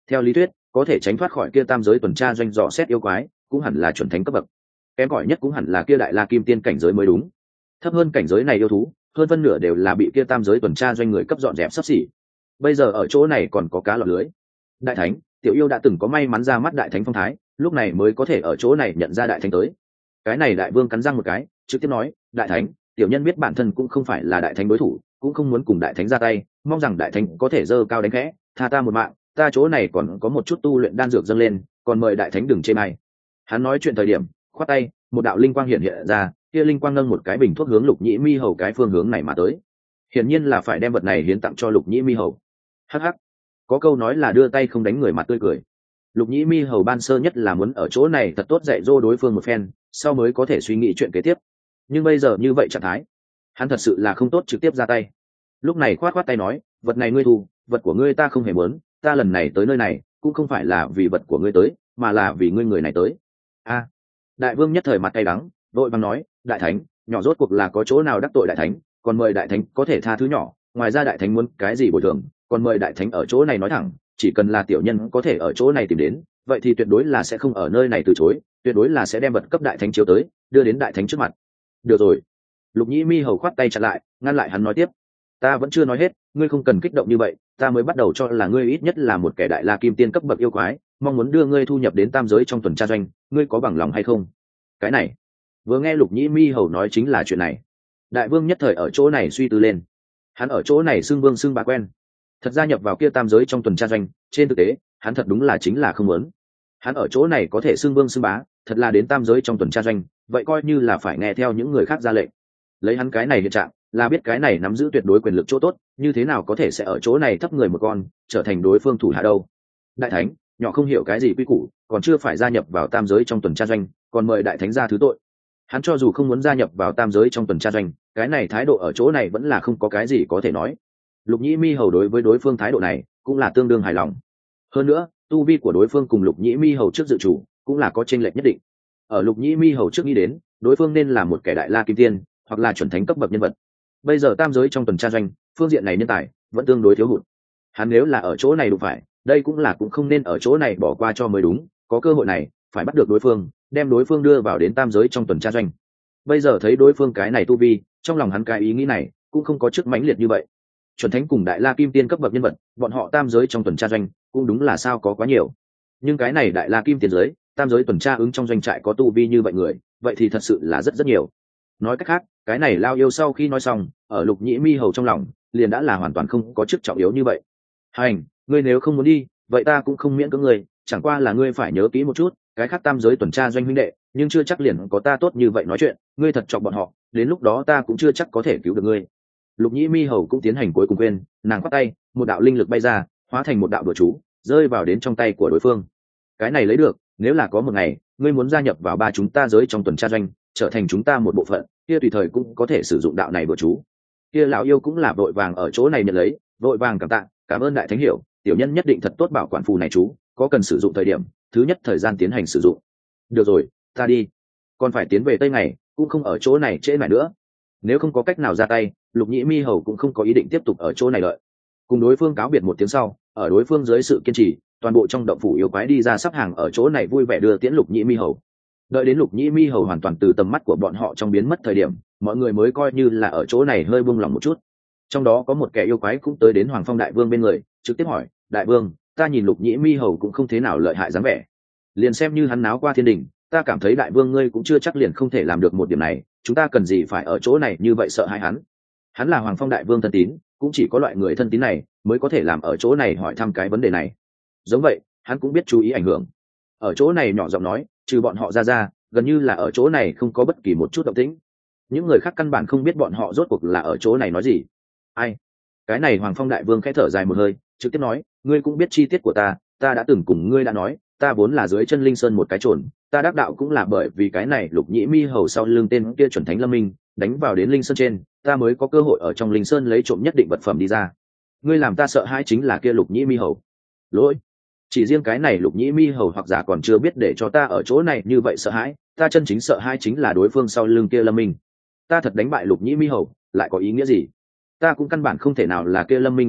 Theo lý thuyết có thể tránh thoát khỏi kia tam giới tuần tra doanh dò xét yêu quái cũng hẳn là chuẩn thánh cấp bậc, kém cỏi nhất cũng hẳn là kia đại la kim tiên cảnh giới mới đúng. Thấp hơn cảnh giới này yêu thú hơn phân nửa đều là bị kia tam giới tuần tra doanh người cấp dọn dẹp sắp xỉ. Bây giờ ở chỗ này còn có cá lọt lưới. Đại thánh, tiểu yêu đã từng có may mắn ra mắt đại thánh phong thái, lúc này mới có thể ở chỗ này nhận ra đại thánh tới. Cái này đại vương cắn răng một cái trực tiếp nói, đại thánh, tiểu nhân biết bản thân cũng không phải là đại thánh đối thủ, cũng không muốn cùng đại thánh ra tay, mong rằng đại thánh có thể dơ cao đánh khẽ, tha ta một mạng, ta chỗ này còn có một chút tu luyện đan dược dâng lên, còn mời đại thánh đừng chê may. Hắn nói chuyện thời điểm khoát tay, một đạo linh quang hiện ra, kia linh quang nâng một cái bình thuốc hướng Lục Nhĩ Mi Hầu cái phương hướng này mà tới, hiển nhiên là phải đem vật này hiến tặng cho Lục Nhĩ Mi Hầu. Hắc hắc, có câu nói là đưa tay không đánh người mặt tươi cười. Lục Nhĩ Mi Hầu ban sơ nhất là muốn ở chỗ này thật tốt dạy dỗ đối phương một phen, sau mới có thể suy nghĩ chuyện kế tiếp, nhưng bây giờ như vậy trạng thái hắn thật sự là không tốt trực tiếp ra tay. Lúc này khoát tay nói, vật này ngươi thu, vật của ngươi ta không hề muốn, ta lần này tới nơi này cũng không phải là vì vật của ngươi tới, mà là vì ngươi người này tới. A, đại vương nhất thời mặt cay đắng, vội vàng nói, đại thánh, nhỏ rốt cuộc là có chỗ nào đắc tội đại thánh, còn mời đại thánh có thể tha thứ nhỏ, ngoài ra đại thánh muốn cái gì bồi thường, còn mời đại thánh ở chỗ này nói thẳng, chỉ cần là tiểu nhân có thể ở chỗ này tìm đến, vậy thì tuyệt đối là sẽ không ở nơi này từ chối, tuyệt đối là sẽ đem vật cấp đại thánh chiếu tới, đưa đến đại thánh trước mặt. Được rồi. Lục Nhĩ Mi Hầu khoát tay chặn lại, ngăn lại hắn nói tiếp, ta vẫn chưa nói hết, ngươi không cần kích động như vậy, ta mới bắt đầu cho là ngươi ít nhất là một kẻ đại la kim tiên cấp bậc yêu quái, mong muốn đưa ngươi thu nhập đến tam giới trong tuần tra doanh, ngươi có bằng lòng hay không? Cái này, vừa nghe Lục Nhĩ Mi Hầu nói chính là chuyện này, đại vương nhất thời ở chỗ này suy tư lên. Hắn ở chỗ này xưng vương xưng bà quen, thật gia nhập vào kia tam giới trong tuần tra doanh, trên thực tế hắn thật đúng là chính là không muốn. Hắn ở chỗ này có thể xưng vương xưng bá, thật là đến tam giới trong tuần tra doanh, vậy coi như là phải nghe theo những người khác ra lệnh. Lấy hắn cái này hiện trạng là biết cái này nắm giữ tuyệt đối quyền lực chỗ tốt, như thế nào có thể sẽ ở chỗ này thấp người một con, trở thành đối phương thủ hạ đâu. Đại thánh, nhỏ không hiểu cái gì quy củ, còn chưa phải gia nhập vào tam giới trong tuần tra doanh, còn mời đại thánh ra thứ tội. Hắn cho dù không muốn gia nhập vào tam giới trong tuần tra doanh, cái này thái độ ở chỗ này vẫn là không có cái gì có thể nói. Lục Nhĩ Mi Hầu đối với đối phương thái độ này cũng là tương đương hài lòng. Hơn nữa tu vi của đối phương cùng Lục Nhĩ Mi Hầu trước dự chủ cũng là có chênh lệch nhất định. Ở Lục Nhĩ Mi Hầu trước nghĩ đến đối phương nên là một kẻ đại la kim tiên hoặc là chuẩn thánh cấp bậc nhân vật, bây giờ tam giới trong tuần tra doanh phương diện này nhân tài vẫn tương đối thiếu hụt. Hắn nếu là ở chỗ này đụng phải, đây cũng không nên ở chỗ này bỏ qua cho mới đúng, có cơ hội này phải bắt được đối phương, đem đối phương đưa vào đến tam giới trong tuần tra doanh. Bây giờ thấy đối phương cái này tu vi, trong lòng hắn cái ý nghĩ này cũng không có trước mãnh liệt như vậy. Chuẩn thánh cùng đại la kim tiên cấp bậc nhân vật, bọn họ tam giới trong tuần tra doanh cũng đúng là sao có quá nhiều, nhưng cái này đại la kim tiên giới tam giới tuần tra ứng trong doanh trại có tu vi như vậy người, vậy thì thật sự là rất rất nhiều. Nói cách khác, cái này lao yêu sau khi nói xong, ở Lục Nhĩ Mi Hầu trong lòng liền đã là hoàn toàn không có chức trọng yếu như vậy. Hành, ngươi nếu không muốn đi, vậy ta cũng không miễn cưỡng ngươi, chẳng qua là ngươi phải nhớ kỹ một chút, cái khác tam giới tuần tra doanh huynh đệ, nhưng chưa chắc liền có ta tốt như vậy nói chuyện, ngươi thật chọc bọn họ, đến lúc đó ta cũng chưa chắc có thể cứu được ngươi. Lục Nhĩ Mi Hầu cũng tiến hành cuối cùng quên, nàng khoát tay, một đạo linh lực bay ra, hóa thành một đạo đùa chú, rơi vào đến trong tay của đối phương. Cái này lấy được, nếu là có một ngày, ngươi muốn gia nhập vào ba chúng ta giới trong tuần tra doanh, trở thành chúng ta một bộ phận, kia tùy thời cũng có thể sử dụng đạo này đùa chú. Kia lão yêu cũng là vội vàng ở chỗ này nhận lấy, vội vàng cảm tạ, cảm ơn đại thánh hiểu, tiểu nhân nhất định thật tốt bảo quản phù này chú, có cần sử dụng thời điểm, thứ nhất thời gian tiến hành sử dụng. Được rồi, ta đi, còn phải tiến về Tây Ngày, cũng không ở chỗ này trễ mãi nữa. Nếu không có cách nào ra tay, Lục Nhĩ Mi Hầu cũng không có ý định tiếp tục ở chỗ này đợi. Cùng đối phương cáo biệt một tiếng sau, ở đối phương dưới sự kiên trì, toàn bộ trong động phủ yêu quái đi ra sắp hàng ở chỗ này vui vẻ đưa tiễn Lục Nhĩ Mi Hầu. Đợi đến Lục Nhĩ Mi Hầu hoàn toàn từ tầm mắt của bọn họ trong biến mất thời điểm, mọi người mới coi như là ở chỗ này hơi buông lòng một chút. Trong đó có một kẻ yêu quái cũng tới đến Hoàng Phong đại vương bên người, trực tiếp hỏi, đại vương, ta nhìn Lục Nhĩ Mi Hầu cũng không thế nào lợi hại dáng vẻ, liền xem như hắn náo qua thiên đình, ta cảm thấy đại vương ngươi cũng chưa chắc liền không thể làm được một điểm này, chúng ta cần gì phải ở chỗ này như vậy sợ hãi hắn. Hắn là Hoàng Phong đại vương thân tín, cũng chỉ có loại người thân tín này mới có thể làm ở chỗ này hỏi thăm cái vấn đề này. Giống vậy hắn cũng biết chú ý ảnh hưởng, ở chỗ này nhỏ giọng nói, trừ bọn họ ra gần như là ở chỗ này không có bất kỳ một chút động tĩnh, những người khác căn bản không biết bọn họ rốt cuộc là ở chỗ này nói gì. Ai? Cái này Hoàng Phong đại vương khẽ thở dài một hơi, trực tiếp nói, ngươi cũng biết chi tiết của ta đã từng cùng ngươi đã nói, ta vốn là dưới chân Linh Sơn một cái chồn, ta đắc đạo cũng là bởi vì cái này Lục Nhĩ Mi Hầu sau lưng tên kia chuẩn thánh Lâm Minh đánh vào đến Linh Sơn trên, ta mới có cơ hội ở trong Linh Sơn lấy trộm nhất định vật phẩm đi ra. Ngươi làm ta sợ hãi chính là kia Lục Nhĩ Mi Hầu. Lỗi, chỉ riêng cái này Lục Nhĩ Mi Hầu hoặc giả còn chưa biết để cho ta ở chỗ này như vậy sợ hãi, ta chân chính sợ hãi chính là đối phương sau lưng kia Lâm Minh. Ta thật đánh bại Lục Nhĩ Mi Hầu lại có ý nghĩa gì? Ta cũng căn bản không thể nào là kia Lâm Minh đối thủ,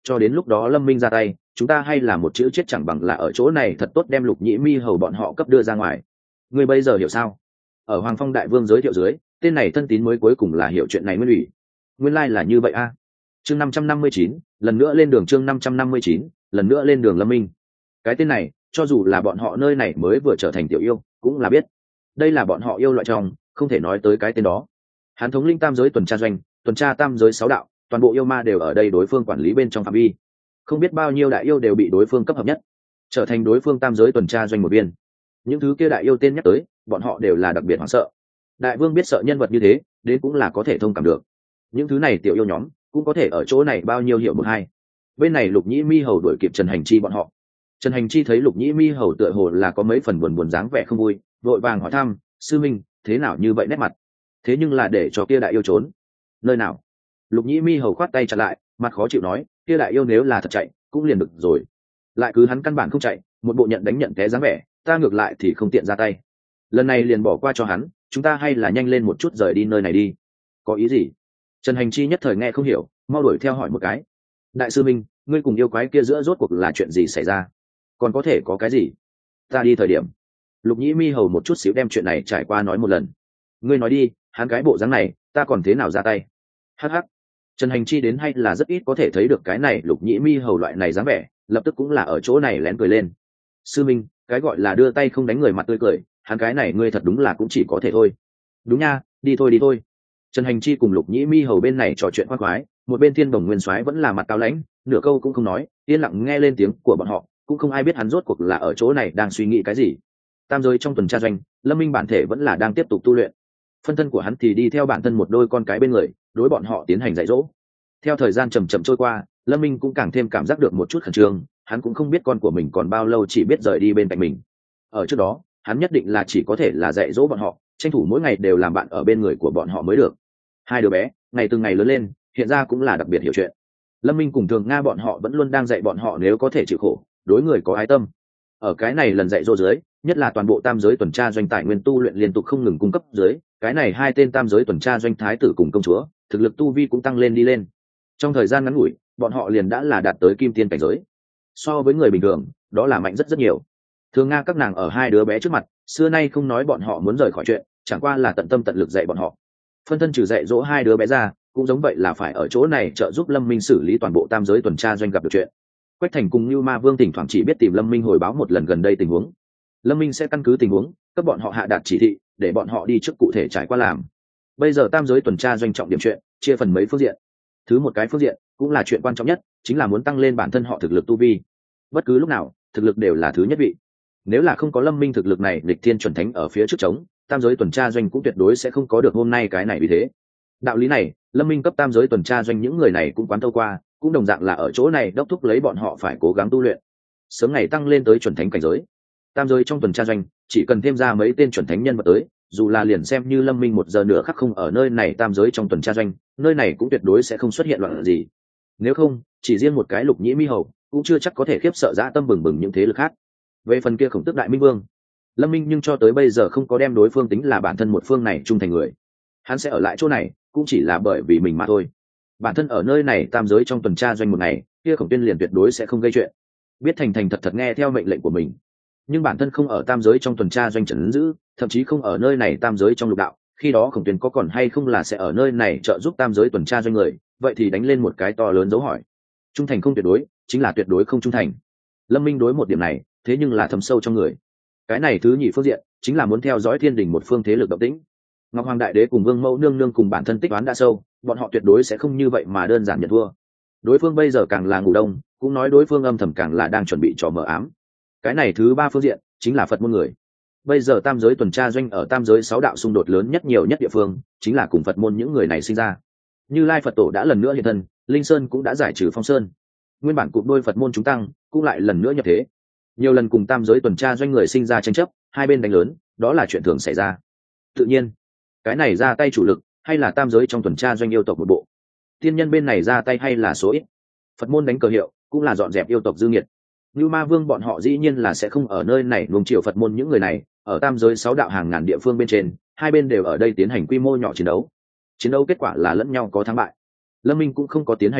cho đến lúc đó Lâm Minh ra tay, chúng ta hay là một chữ chết chẳng bằng là ở chỗ này thật tốt đem Lục Nhĩ Mi hầu bọn họ cấp đưa ra ngoài. Ngươi bây giờ hiểu sao? Ở Hoàng Phong đại vương giới thiệu dưới, tên này thân tín mới cuối cùng là hiểu chuyện này nguyên ủy. Nguyên lai là như vậy a. Chương 559, lần nữa lên đường. Chương 559, lần nữa lên đường Lâm Minh. Cái tên này, cho dù là bọn họ nơi này mới vừa trở thành tiểu yêu, cũng là biết. Đây là bọn họ yêu loại trong, không thể nói tới cái tên đó. Hắn thống lĩnh tam giới tuần tra doanh, tuần tra tam giới 6 đạo, toàn bộ yêu ma đều ở đây đối phương quản lý bên trong phạm vi. Không biết bao nhiêu đại yêu đều bị đối phương cấp hợp nhất, trở thành đối phương tam giới tuần tra doanh một viên. Những thứ kia đại yêu tên nhắc tới, bọn họ đều là đặc biệt hoảng sợ. Đại vương biết sợ nhân vật như thế, đến cũng là có thể thông cảm được. Những thứ này tiểu yêu nhóm cũng có thể ở chỗ này bao nhiêu hiểu một hai. Bên này Lục Nhĩ Mi hầu đuổi kịp Trần Hành Chi bọn họ. Trần Hành Chi thấy Lục Nhĩ Mi hầu tựa hồ là có mấy phần buồn dáng vẻ không vui, vội vàng hỏi thăm: sư minh, thế nào như vậy nét mặt? Thế nhưng là để cho kia đại yêu trốn. Nơi nào? Lục Nhĩ Mi hầu khoát tay chặn lại, mặt khó chịu nói: kia đại yêu nếu là thật chạy, cũng liền được rồi. Lại cứ hắn căn bản không chạy, một bộ nhận đánh nhận té dáng vẻ, ta ngược lại thì không tiện ra tay. Lần này liền bỏ qua cho hắn, chúng ta hay là nhanh lên một chút rời đi nơi này đi. Có ý gì? Trần Hành Chi nhất thời nghe không hiểu, mau đuổi theo hỏi một cái. Đại sư minh, ngươi cùng yêu quái kia giữa rốt cuộc là chuyện gì xảy ra? Còn có thể có cái gì? Ta đi thời điểm. Lục Nhĩ Mi hầu một chút xíu đem chuyện này trải qua nói một lần. Ngươi nói đi, hắn cái bộ dáng này, ta còn thế nào ra tay? Hắc hắc. Trần Hành Chi đến hay là rất ít có thể thấy được cái này Lục Nhĩ Mi hầu loại này dáng vẻ, lập tức cũng là ở chỗ này lén cười lên. Sư minh, cái gọi là đưa tay không đánh người mặt tươi cười, hắn cái này ngươi thật đúng là cũng chỉ có thể thôi. Đúng nha, đi thôi. Trần Hành Chi cùng Lục Nhĩ Mi hầu bên này trò chuyện khoác khoái, một bên Thiên Đồng Nguyên Soái vẫn là mặt cao lãnh, nửa câu cũng không nói, yên lặng nghe lên tiếng của bọn họ, cũng không ai biết hắn rốt cuộc là ở chỗ này đang suy nghĩ cái gì. Tam giới trong tuần tra doanh, Lâm Minh bản thể vẫn là đang tiếp tục tu luyện. Phân thân của hắn thì đi theo bản thân một đôi con cái bên người, đối bọn họ tiến hành dạy dỗ. Theo thời gian chậm chậm trôi qua, Lâm Minh cũng càng thêm cảm giác được một chút khẩn trương, hắn cũng không biết con của mình còn bao lâu chỉ biết rời đi bên cạnh mình. Ở trước đó, hắn nhất định là chỉ có thể là dạy dỗ bọn họ, tranh thủ mỗi ngày đều làm bạn ở bên người của bọn họ mới được. Hai đứa bé ngày từng ngày lớn lên, hiện ra cũng là đặc biệt hiểu chuyện. Lâm Minh cùng Thường Nga bọn họ vẫn luôn đang dạy bọn họ nếu có thể chịu khổ, đối người có ái tâm. Ở cái này lần dạy dỗ dưới, nhất là toàn bộ tam giới tuần tra doanh tài nguyên tu luyện liên tục không ngừng cung cấp dưới, cái này hai tên tam giới tuần tra doanh thái tử cùng công chúa, thực lực tu vi cũng tăng lên đi lên. Trong thời gian ngắn ngủi, bọn họ liền đã là đạt tới kim tiên cảnh giới. So với người bình thường, đó là mạnh rất nhiều. Thường Nga các nàng ở hai đứa bé trước mặt, xưa nay không nói bọn họ muốn rời khỏi chuyện, chẳng qua là tận tâm tận lực dạy bọn họ. Phân thân trừ dạy dỗ hai đứa bé ra, cũng giống vậy là phải ở chỗ này trợ giúp Lâm Minh xử lý toàn bộ tam giới tuần tra doanh gặp được chuyện. Quách Thành cùng Như Ma Vương thỉnh thoảng chỉ biết tìm Lâm Minh hồi báo một lần gần đây tình huống. Lâm Minh sẽ căn cứ tình huống, cấp bọn họ hạ đạt chỉ thị, để bọn họ đi trước cụ thể trải qua làm. Bây giờ tam giới tuần tra doanh trọng điểm chuyện, chia phần mấy phương diện. Thứ một cái phương diện, cũng là chuyện quan trọng nhất, chính là muốn tăng lên bản thân họ thực lực tu vi. Bất cứ lúc nào, thực lực đều là thứ nhất vị. Nếu là không có Lâm Minh thực lực này lịch thiên chuẩn thánh ở phía trước chống, tam giới tuần tra doanh cũng tuyệt đối sẽ không có được hôm nay cái này vì thế. Đạo lý này, Lâm Minh cấp tam giới tuần tra doanh những người này cũng quán thâu qua, cũng đồng dạng là ở chỗ này đốc thúc lấy bọn họ phải cố gắng tu luyện, sớm ngày tăng lên tới chuẩn thánh cảnh giới. Tam giới trong tuần tra doanh, chỉ cần thêm ra mấy tên chuẩn thánh nhân vật tới, dù là liền xem như Lâm Minh một giờ nữa khắc không ở nơi này tam giới trong tuần tra doanh, nơi này cũng tuyệt đối sẽ không xuất hiện loạn gì. Nếu không, chỉ riêng một cái Lục Nhĩ Mi hầu, cũng chưa chắc có thể khiếp sợ dã tâm bừng bừng những thế lực khác. Về phần kia Khổng Tước Đại Minh Vương, Lâm Minh nhưng cho tới bây giờ không có đem đối phương tính là bản thân một phương này trung thành người. Hắn sẽ ở lại chỗ này, cũng chỉ là bởi vì mình mà thôi. Bản thân ở nơi này tam giới trong tuần tra doanh một ngày, kia Khổng Tuyên liền tuyệt đối sẽ không gây chuyện, biết thành thành thật thật nghe theo mệnh lệnh của mình. Nhưng bản thân không ở tam giới trong tuần tra doanh trấn giữ, thậm chí không ở nơi này tam giới trong lục đạo, khi đó Khổng Tuyên có còn hay không là sẽ ở nơi này trợ giúp tam giới tuần tra doanh người, vậy thì đánh lên một cái to lớn dấu hỏi. Trung thành không tuyệt đối, chính là tuyệt đối không trung thành. Lâm Minh đối một điểm này, thế nhưng là thấm sâu trong người. Cái này thứ nhị phương diện, chính là muốn theo dõi thiên đình một phương thế lực động tĩnh. Ngọc Hoàng Đại Đế cùng Vương Mẫu nương nương cùng bản thân tích oán đã sâu, bọn họ tuyệt đối sẽ không như vậy mà đơn giản nhận thua. Đối phương bây giờ càng là ngủ đông, cũng nói đối phương âm thầm càng là đang chuẩn bị trò mờ ám. Cái này thứ ba phương diện, chính là Phật môn người. Bây giờ tam giới tuần tra doanh ở tam giới 6 đạo xung đột lớn nhất nhiều nhất địa phương, chính là cùng Phật môn những người này sinh ra. Như Lai Phật Tổ đã lần nữa hiện thân, Linh Sơn cũng đã giải trừ Phong Sơn. Nguyên bản cụm đôi Phật môn chúng tăng, cũng lại lần nữa nhập thế. Nhiều lần cùng tam giới tuần tra doanh người sinh ra tranh chấp, hai bên đánh lớn, đó là chuyện thường xảy ra. Tự nhiên, cái này ra tay chủ lực, hay là tam giới trong tuần tra doanh yêu tộc một bộ. Tiên nhân bên này ra tay hay là số ít. Phật môn đánh cờ hiệu, cũng là dọn dẹp yêu tộc dư nghiệt. Như Ma Vương bọn họ dĩ nhiên là sẽ không ở nơi này nuông chiều Phật môn những người này, ở tam giới 6 đạo hàng ngàn địa phương bên trên, hai bên đều ở đây tiến hành quy mô nhỏ chiến đấu. Chiến đấu kết quả là lẫn nhau có thắng bại. Lâm Minh cũng không có tiến hành ngăn lại,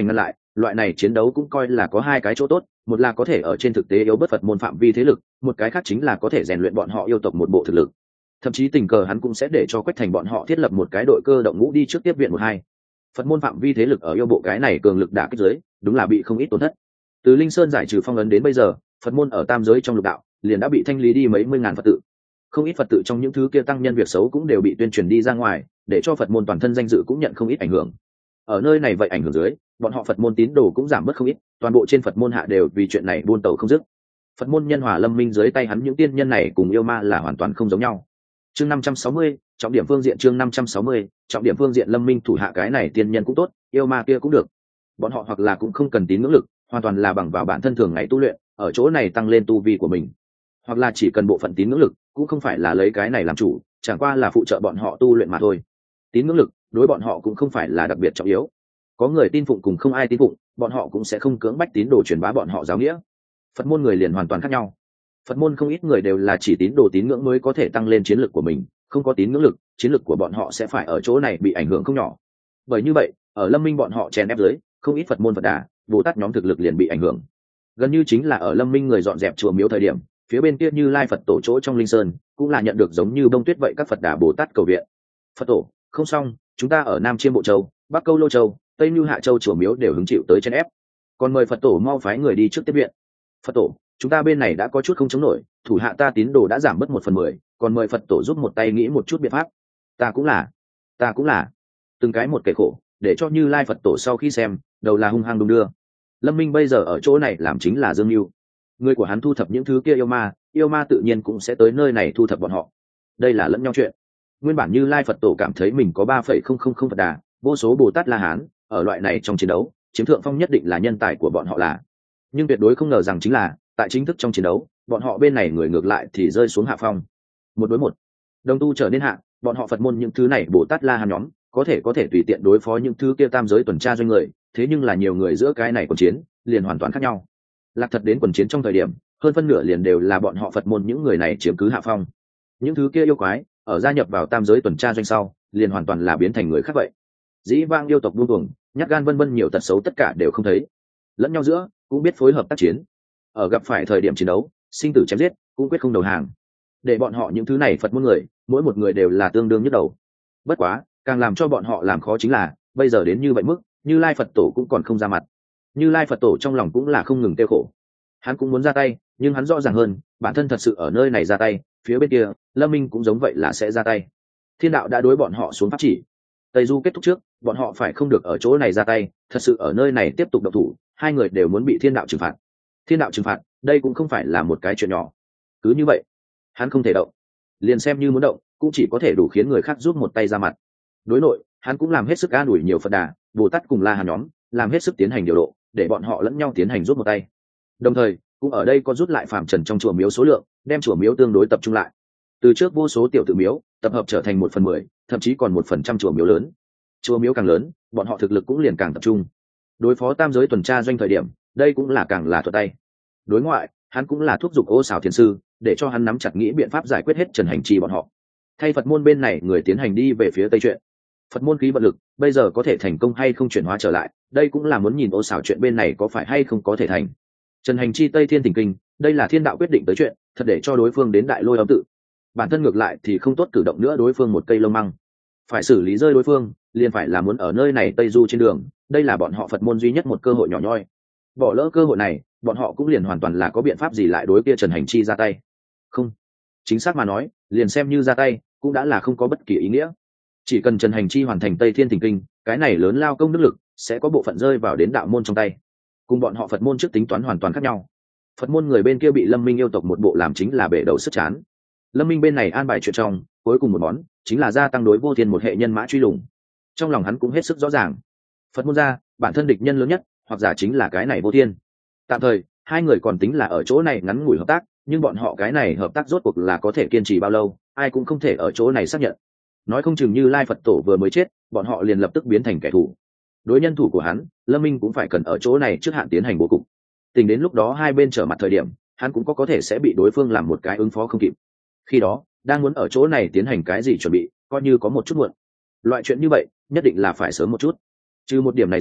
loại này chiến đấu cũng coi là có hai cái chỗ tốt, một là có thể ở trên thực tế yếu bớt Phật môn phạm vi thế lực, một cái khác chính là có thể rèn luyện bọn họ yêu tộc một bộ thực lực. Thậm chí tình cờ hắn cũng sẽ để cho Quách Thành bọn họ thiết lập một cái đội cơ động ngũ đi trước tiếp viện một hai. Phật môn phạm vi thế lực ở yêu bộ cái này cường lực đả kích giới, đúng là bị không ít tổn thất. Từ Linh Sơn giải trừ phong ấn đến bây giờ, Phật môn ở tam giới trong lục đạo liền đã bị thanh lý đi mấy mươi ngàn Phật tự. Không ít Phật tự trong những thứ kia tăng nhân việc xấu cũng đều bị tuyên truyền đi ra ngoài, để cho Phật môn toàn thân danh dự cũng nhận không ít ảnh hưởng. Ở nơi này vậy ảnh hưởng dưới, bọn họ Phật môn tín đồ cũng giảm bớt không ít, toàn bộ trên Phật môn hạ đều vì chuyện này buôn tẩu không dứt. Phật môn nhân hòa lâm minh dưới tay hắn những tiên nhân này cùng yêu ma là hoàn toàn không giống nhau. Chương 560, trọng điểm phương diện chương 560, trọng điểm phương diện lâm minh thủ hạ cái này tiên nhân cũng tốt, yêu ma kia cũng được. Bọn họ hoặc là cũng không cần tín ngưỡng lực, hoàn toàn là bằng vào bản thân thường ngày tu luyện, ở chỗ này tăng lên tu vi của mình. Hoặc là chỉ cần bộ phận tín ngưỡng lực, cũng không phải là lấy cái này làm chủ, chẳng qua là phụ trợ bọn họ tu luyện mà thôi. Tín ngưỡng lực đối bọn họ cũng không phải là đặc biệt trọng yếu. Có người tin phụng cùng không ai tin phụng, bọn họ cũng sẽ không cưỡng bách tín đồ truyền bá bọn họ giáo nghĩa. Phật môn người liền hoàn toàn khác nhau. Phật môn không ít người đều là chỉ tín đồ tín ngưỡng mới có thể tăng lên chiến lược của mình, không có tín ngưỡng lực, chiến lược của bọn họ sẽ phải ở chỗ này bị ảnh hưởng không nhỏ. Bởi như vậy, ở Lâm Minh bọn họ chèn ép dưới, không ít Phật môn Phật Đà, Bồ Tát nhóm thực lực liền bị ảnh hưởng. Gần như chính là ở Lâm Minh người dọn dẹp chùa miếu thời điểm, phía bên kia Như Lai Phật tổ chỗ trong Linh Sơn, cũng là nhận được giống như bông tuyết vậy các Phật Đà Bồ Tát cầu viện. Phật tổ, không xong, chúng ta ở Nam Chiêm Bộ Châu, Bắc Câu Lô Châu, Tây Như Hạ Châu chùa miếu đều hứng chịu tới chèn ép. Còn mời Phật tổ mau phái người đi trước tiếp viện. Phật tổ, chúng ta bên này đã có chút không chống nổi, thủ hạ ta tín đồ đã giảm mất 1/10, còn mời Phật tổ giúp một tay nghĩ một chút biện pháp. Ta cũng là, từng cái một kẻ khổ, để cho Như Lai Phật tổ sau khi xem, đầu là hung hăng đung đưa. Lâm Minh bây giờ ở chỗ này làm chính là dương mưu, người của hắn thu thập những thứ kia yêu ma tự nhiên cũng sẽ tới nơi này thu thập bọn họ. Đây là lẫn nhau chuyện. Nguyên bản Như Lai Phật tổ cảm thấy mình có 3,000 Phật Đà, vô số Bồ Tát La Hán, ở loại này trong chiến đấu, chiếm thượng phong nhất định là nhân tài của bọn họ là. Nhưng tuyệt đối không ngờ rằng chính là, tại chính thức trong chiến đấu, bọn họ bên này người ngược lại thì rơi xuống hạ phong. Một đối một, đồng tu trở nên hạ, bọn họ Phật môn những thứ này Bồ Tát La Hán nhóm, có thể tùy tiện đối phó những thứ kia tam giới tuần tra doanh người, thế nhưng là nhiều người giữa cái này quần chiến, liền hoàn toàn khác nhau. Lạc thật đến quần chiến trong thời điểm, hơn phân nửa liền đều là bọn họ Phật môn những người này chiếm cứ hạ phong. Những thứ kia yêu quái, ở gia nhập vào tam giới tuần tra doanh sau, liền hoàn toàn là biến thành người khác vậy. Dĩ vang yêu tộc buông tuồng, nhát gan vân vân nhiều tật xấu tất cả đều không thấy. Lẫn nhau giữa cũng biết phối hợp tác chiến. Ở gặp phải thời điểm chiến đấu, sinh tử chém giết, cũng quyết không đầu hàng. Để bọn họ những thứ này Phật môn người, mỗi một người đều là tương đương nhức đầu. Bất quá, càng làm cho bọn họ làm khó chính là, bây giờ đến như vậy mức, Như Lai Phật tổ cũng còn không ra mặt. Như Lai Phật tổ trong lòng cũng là không ngừng tiêu khổ. Hắn cũng muốn ra tay, nhưng hắn rõ ràng hơn, bản thân thật sự ở nơi này ra tay, phía bên kia, Lâm Minh cũng giống vậy là sẽ ra tay. Thiên đạo đã đối bọn họ xuống pháp chỉ. Tây Du kết thúc trước, bọn họ phải không được ở chỗ này ra tay, thật sự ở nơi này tiếp tục động thủ, hai người đều muốn bị thiên đạo trừng phạt. Thiên đạo trừng phạt, đây cũng không phải là một cái chuyện nhỏ. Cứ như vậy, hắn không thể động. Liền xem như muốn động, cũng chỉ có thể đủ khiến người khác giúp một tay ra mặt. Đối nội, hắn cũng làm hết sức an ủi nhiều Phật Đà, Bồ Tát cùng La Hán nhóm, làm hết sức tiến hành điều độ, để bọn họ lẫn nhau tiến hành giúp một tay. Đồng thời, cũng ở đây có rút lại phàm trần trong chùa miếu số lượng, đem chùa miếu tương đối tập trung lại. Từ trước vô số tiểu tự miếu, tập hợp trở thành 1/10, thậm chí còn 1% chùa miếu lớn. Chùa miếu càng lớn, bọn họ thực lực cũng liền càng tập trung. Đối phó tam giới tuần tra doanh thời điểm, đây cũng là càng là thuận tay. Đối ngoại, hắn cũng là thúc giục Ô Sào Thiền sư, để cho hắn nắm chặt nghĩ biện pháp giải quyết hết Trần Hành Chi bọn họ. Thay Phật môn bên này người tiến hành đi về phía Tây chuyện. Phật môn khí vận lực, bây giờ có thể thành công hay không chuyển hóa trở lại, đây cũng là muốn nhìn Ô Sào chuyện bên này có phải hay không có thể thành. Trần Hành Chi Tây Thiên Thỉnh Kinh, đây là thiên đạo quyết định tới chuyện, thật để cho đối phương đến đại lôi âm tự. Bản thân ngược lại thì không tốt cử động nữa đối phương một cây lông măng. Phải xử lý rơi đối phương, liền phải là muốn ở nơi này Tây Du trên đường, đây là bọn họ Phật môn duy nhất một cơ hội nhỏ nhoi. Bỏ lỡ cơ hội này, bọn họ cũng liền hoàn toàn là có biện pháp gì lại đối kia Trần Hành Chi ra tay. Không, chính xác mà nói, liền xem như ra tay, cũng đã là không có bất kỳ ý nghĩa. Chỉ cần Trần Hành Chi hoàn thành Tây Thiên Thỉnh Kinh, cái này lớn lao công đức lực, sẽ có bộ phận rơi vào đến đạo môn trong tay. Cùng bọn họ Phật môn trước tính toán hoàn toàn khác nhau. Phật môn người bên kia bị Lâm Minh yêu tộc một bộ làm chính là bể đầu sức chán. Lâm Minh bên này an bài chuyện trong, cuối cùng một món, chính là gia tăng đối vô thiên một hệ nhân mã truy lùng. Trong lòng hắn cũng hết sức rõ ràng. Phật môn gia, bản thân địch nhân lớn nhất, hoặc giả chính là cái này vô thiên. Tạm thời, hai người còn tính là ở chỗ này ngắn ngủi hợp tác, nhưng bọn họ cái này hợp tác rốt cuộc là có thể kiên trì bao lâu, ai cũng không thể ở chỗ này xác nhận. Nói không chừng Như Lai Phật tổ vừa mới chết, bọn họ liền lập tức biến thành kẻ thù. Đối nhân thủ của hắn, Lâm Minh cũng phải cần ở chỗ này trước hạn tiến hành bố cục. Tình đến lúc đó hai bên trở mặt thời điểm, hắn cũng có thể sẽ bị đối phương làm một cái ứng phó không kịp. Khi đó, đang muốn ở chỗ này tiến hành cái gì chuẩn bị, coi như có một chút muộn. Loại chuyện như vậy, nhất định là phải sớm một chút. Trừ một điểm này ra,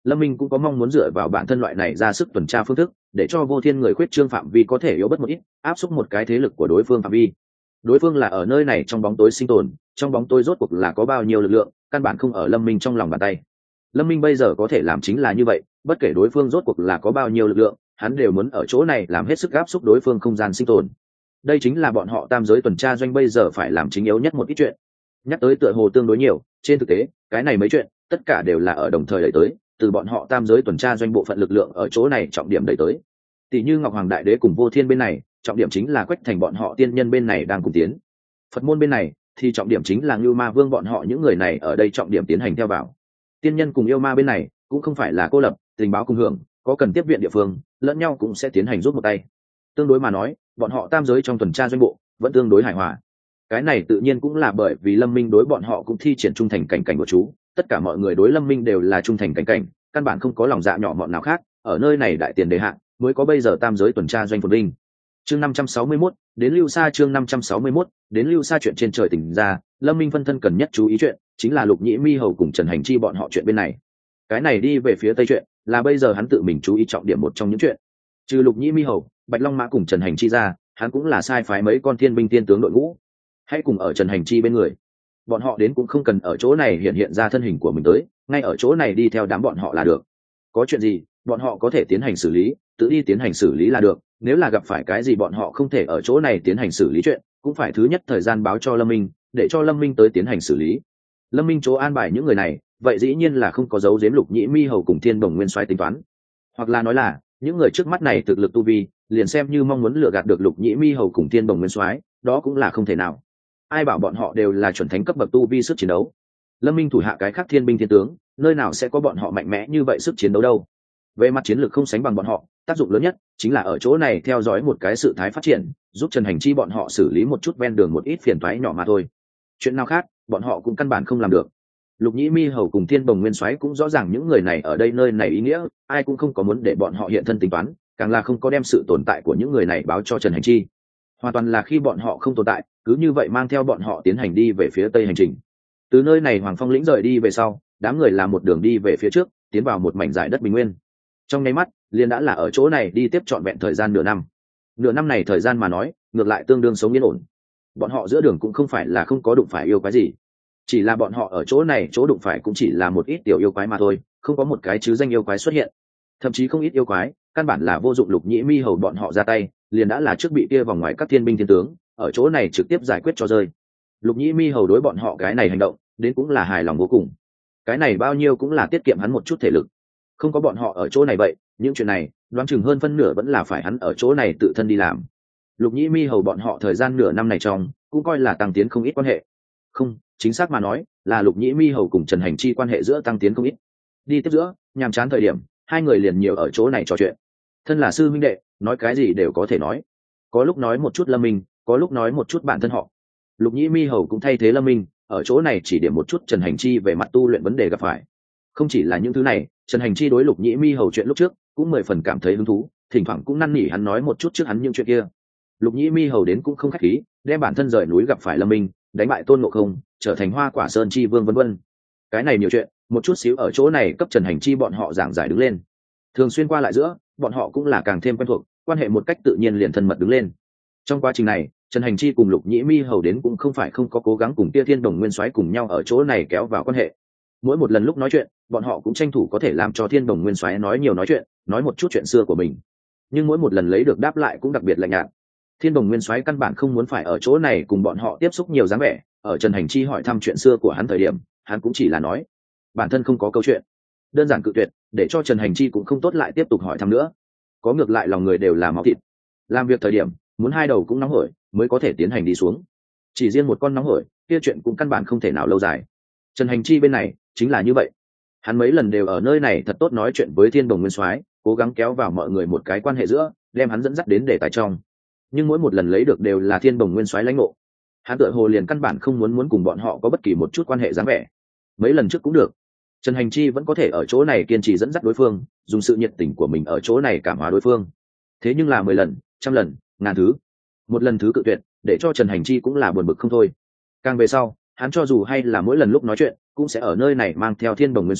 Lâm Minh cũng có mong muốn dựa vào bản thân loại này ra sức tuần tra phương thức để cho Vô Thiên người khuyết trương phạm vi có thể yếu bớt một ít, áp xúc một cái thế lực của đối phương phạm vi. Đối phương là ở nơi này trong bóng tối sinh tồn, trong bóng tối rốt cuộc là có bao nhiêu lực lượng, căn bản không ở Lâm Minh trong lòng bàn tay. Lâm Minh bây giờ có thể làm chính là như vậy, bất kể đối phương rốt cuộc là có bao nhiêu lực lượng, hắn đều muốn ở chỗ này làm hết sức áp xúc đối phương không gian sinh tồn. Đây chính là bọn họ tam giới tuần tra doanh bây giờ phải làm chính yếu nhất một ít chuyện. Nhắc tới tựa hồ tương đối nhiều, trên thực tế, cái này mấy chuyện, tất cả đều là ở đồng thời đẩy tới, từ bọn họ tam giới tuần tra doanh bộ phận lực lượng ở chỗ này trọng điểm đẩy tới. Tỷ như Ngọc Hoàng Đại Đế cùng Vô Thiên bên này, trọng điểm chính là Quách Thành bọn họ tiên nhân bên này đang cùng tiến. Phật môn bên này thì trọng điểm chính là Ngưu Ma Vương bọn họ những người này ở đây trọng điểm tiến hành theo vào. Tiên nhân cùng yêu ma bên này cũng không phải là cô lập, tình báo cùng hưởng, có cần tiếp viện địa phương, lẫn nhau cũng sẽ tiến hành rút một tay. Tương đối mà nói, bọn họ tam giới trong tuần tra doanh bộ vẫn tương đối hài hòa. Cái này tự nhiên cũng là bởi vì Lâm Minh đối bọn họ cũng thi triển trung thành cảnh cảnh của chú, tất cả mọi người đối Lâm Minh đều là trung thành cảnh cảnh, căn bản không có lòng dạ nhỏ mọn nào khác, ở nơi này đại tiền đề hạn mới có bây giờ tam giới tuần tra doanh phồn vinh. Chương 561, đến Lưu Sa. Chương 561, đến Lưu Sa. Chuyện trên trời tỉnh ra, Lâm Minh phân thân cần nhất chú ý chuyện chính là Lục Nhĩ Mi Hầu cùng Trần Hành Chi bọn họ chuyện bên này. Cái này đi về phía tây chuyện là bây giờ hắn tự mình chú ý trọng điểm một trong những chuyện. Trừ Lục Nhĩ Mi Hầu, Bạch Long Mã cùng Trần Hành Chi ra, hắn cũng là sai phái mấy con thiên binh tiên tướng đội ngũ, hãy cùng ở Trần Hành Chi bên người. Bọn họ đến cũng không cần ở chỗ này hiện ra thân hình của mình tới, ngay ở chỗ này đi theo đám bọn họ là được. Có chuyện gì, bọn họ có thể tiến hành xử lý, tự đi tiến hành xử lý là được. Nếu là gặp phải cái gì bọn họ không thể ở chỗ này tiến hành xử lý chuyện, cũng phải thứ nhất thời gian báo cho Lâm Minh, để cho Lâm Minh tới tiến hành xử lý. Lâm Minh chỗ an bài những người này, vậy dĩ nhiên là không có dấu giếm Lục Nhĩ Mi Hầu cùng Thiên Bồng Nguyên Soái tính toán, hoặc là nói là những người trước mắt này thực lực tu vi, liền xem như mong muốn lừa gạt được Lục Nhĩ Mi Hầu cùng Thiên Bồng Nguyên Soái, đó cũng là không thể nào. Ai bảo bọn họ đều là chuẩn thánh cấp bậc tu vi sức chiến đấu. Lâm Minh thủ hạ cái khác thiên binh thiên tướng, nơi nào sẽ có bọn họ mạnh mẽ như vậy sức chiến đấu đâu. Về mặt chiến lược không sánh bằng bọn họ, tác dụng lớn nhất chính là ở chỗ này theo dõi một cái sự thái phát triển, giúp Trần Hành Chi bọn họ xử lý một chút ven đường một ít phiền toái nhỏ mà thôi. Chuyện nào khác, bọn họ cũng căn bản không làm được. Lục Nhĩ Mi Hầu cùng Thiên Bồng Nguyên Soái cũng rõ ràng những người này ở đây nơi này ý nghĩa, ai cũng không có muốn để bọn họ hiện thân tính toán, càng là không có đem sự tồn tại của những người này báo cho Trần Hành Chi. Hoàn toàn là khi bọn họ không tồn tại, cứ như vậy mang theo bọn họ tiến hành đi về phía tây hành trình. Từ nơi này Hoàng Phong lĩnh rời đi về sau, đám người làm một đường đi về phía trước, tiến vào một mảnh dải đất bình nguyên. Trong nháy mắt, liền đã là ở chỗ này đi tiếp trọn vẹn thời gian nửa năm. Nửa năm này thời gian mà nói, ngược lại tương đương sống yên ổn. Bọn họ giữa đường cũng không phải là không có đụng phải yêu quái gì, chỉ là bọn họ ở chỗ này chỗ đụng phải cũng chỉ là một ít tiểu yêu quái mà thôi, không có một cái chứ danh yêu quái xuất hiện. Thậm chí không ít yêu quái, căn bản là vô dụng Lục Nhĩ Mi Hầu bọn họ ra tay, liền đã là trước bị kia vòng ngoài các thiên binh thiên tướng, ở chỗ này trực tiếp giải quyết cho rơi. Lục Nhĩ Mi Hầu đối bọn họ cái này hành động, đến cũng là hài lòng vô cùng. Cái này bao nhiêu cũng là tiết kiệm hắn một chút thể lực. Không có bọn họ ở chỗ này vậy, những chuyện này, đoán chừng hơn phân nửa vẫn là phải hắn ở chỗ này tự thân đi làm. Lục Nhĩ Mi Hầu bọn họ thời gian nửa năm này trong, cũng coi là tăng tiến không ít quan hệ. Không, chính xác mà nói, là Lục Nhĩ Mi Hầu cùng Trần Hành Chi quan hệ giữa tăng tiến không ít. Đi tiếp giữa, nhàm chán thời điểm, hai người liền nhiều ở chỗ này trò chuyện. Thân là sư huynh đệ, nói cái gì đều có thể nói. Có lúc nói một chút Lâm Minh, có lúc nói một chút bản thân họ. Lục Nhĩ Mi Hầu cũng thay thế Lâm Minh, ở chỗ này chỉ điểm một chút Trần Hành Chi về mặt tu luyện vấn đề gặp phải. Không chỉ là những thứ này, Trần Hành Chi đối Lục Nhĩ Mi Hầu chuyện lúc trước cũng 10 phần cảm thấy hứng thú, thỉnh thoảng cũng năn nỉ hắn nói một chút trước hắn những chuyện kia. Lục Nhĩ Mi Hầu đến cũng không khách khí, đem bản thân rời núi gặp phải Lâm Minh, đánh bại Tôn Ngộ Không, trở thành Hoa Quả Sơn chi vương vân vân. Cái này nhiều chuyện, một chút xíu ở chỗ này cấp Trần Hành Chi bọn họ giảng giải đứng lên. Thường xuyên qua lại giữa, bọn họ cũng là càng thêm quen thuộc, quan hệ một cách tự nhiên liền thân mật đứng lên. Trong quá trình này, Trần Hành Chi cùng Lục Nhĩ Mi Hầu đến cũng không phải không có cố gắng cùng Tia Thiên Đồng Nguyên Soái cùng nhau ở chỗ này kéo vào quan hệ. Mỗi một lần lúc nói chuyện, bọn họ cũng tranh thủ có thể làm cho Thiên Đồng Nguyên Soái nói nhiều nói chuyện, nói một chút chuyện xưa của mình. Nhưng mỗi một lần lấy được đáp lại cũng đặc biệt lạnh nhạt. Thiên Đồng Nguyên Soái căn bản không muốn phải ở chỗ này cùng bọn họ tiếp xúc nhiều dáng vẻ, ở Trần Hành Chi hỏi thăm chuyện xưa của hắn thời điểm, hắn cũng chỉ là nói, bản thân không có câu chuyện, đơn giản cự tuyệt, để cho Trần Hành Chi cũng không tốt lại tiếp tục hỏi thăm nữa. Có ngược lại lòng người đều là máu thịt, làm việc thời điểm muốn hai đầu cũng nóng hổi mới có thể tiến hành đi xuống. Chỉ riêng một con nóng hổi, kia chuyện cũng căn bản không thể nào lâu dài. Trần Hành Chi bên này chính là như vậy, hắn mấy lần đều ở nơi này thật tốt nói chuyện với Thiên Đồng Nguyên Soái, cố gắng kéo vào mọi người một cái quan hệ giữa, đem hắn dẫn dắt đến đề tài trong. Nhưng mỗi một lần lấy được đều là Thiên Đồng Nguyên Soái lãnh ngộ. Hắn tựa hồ liền căn bản không muốn cùng bọn họ có bất kỳ một chút quan hệ dáng vẻ. Mấy lần trước cũng được, Trần Hành Chi vẫn có thể ở chỗ này kiên trì dẫn dắt đối phương, dùng sự nhiệt tình của mình ở chỗ này cảm hóa đối phương. Thế nhưng là 10 lần, 100 lần, ngàn thứ, một lần thứ cự tuyệt, để cho Trần Hành Chi cũng là buồn bực không thôi. Càng về sau, hắn cho dù hay là mỗi lần lúc nói chuyện, cũng sẽ ở nơi này mang theo Thiên Đồng Nguyên Soái,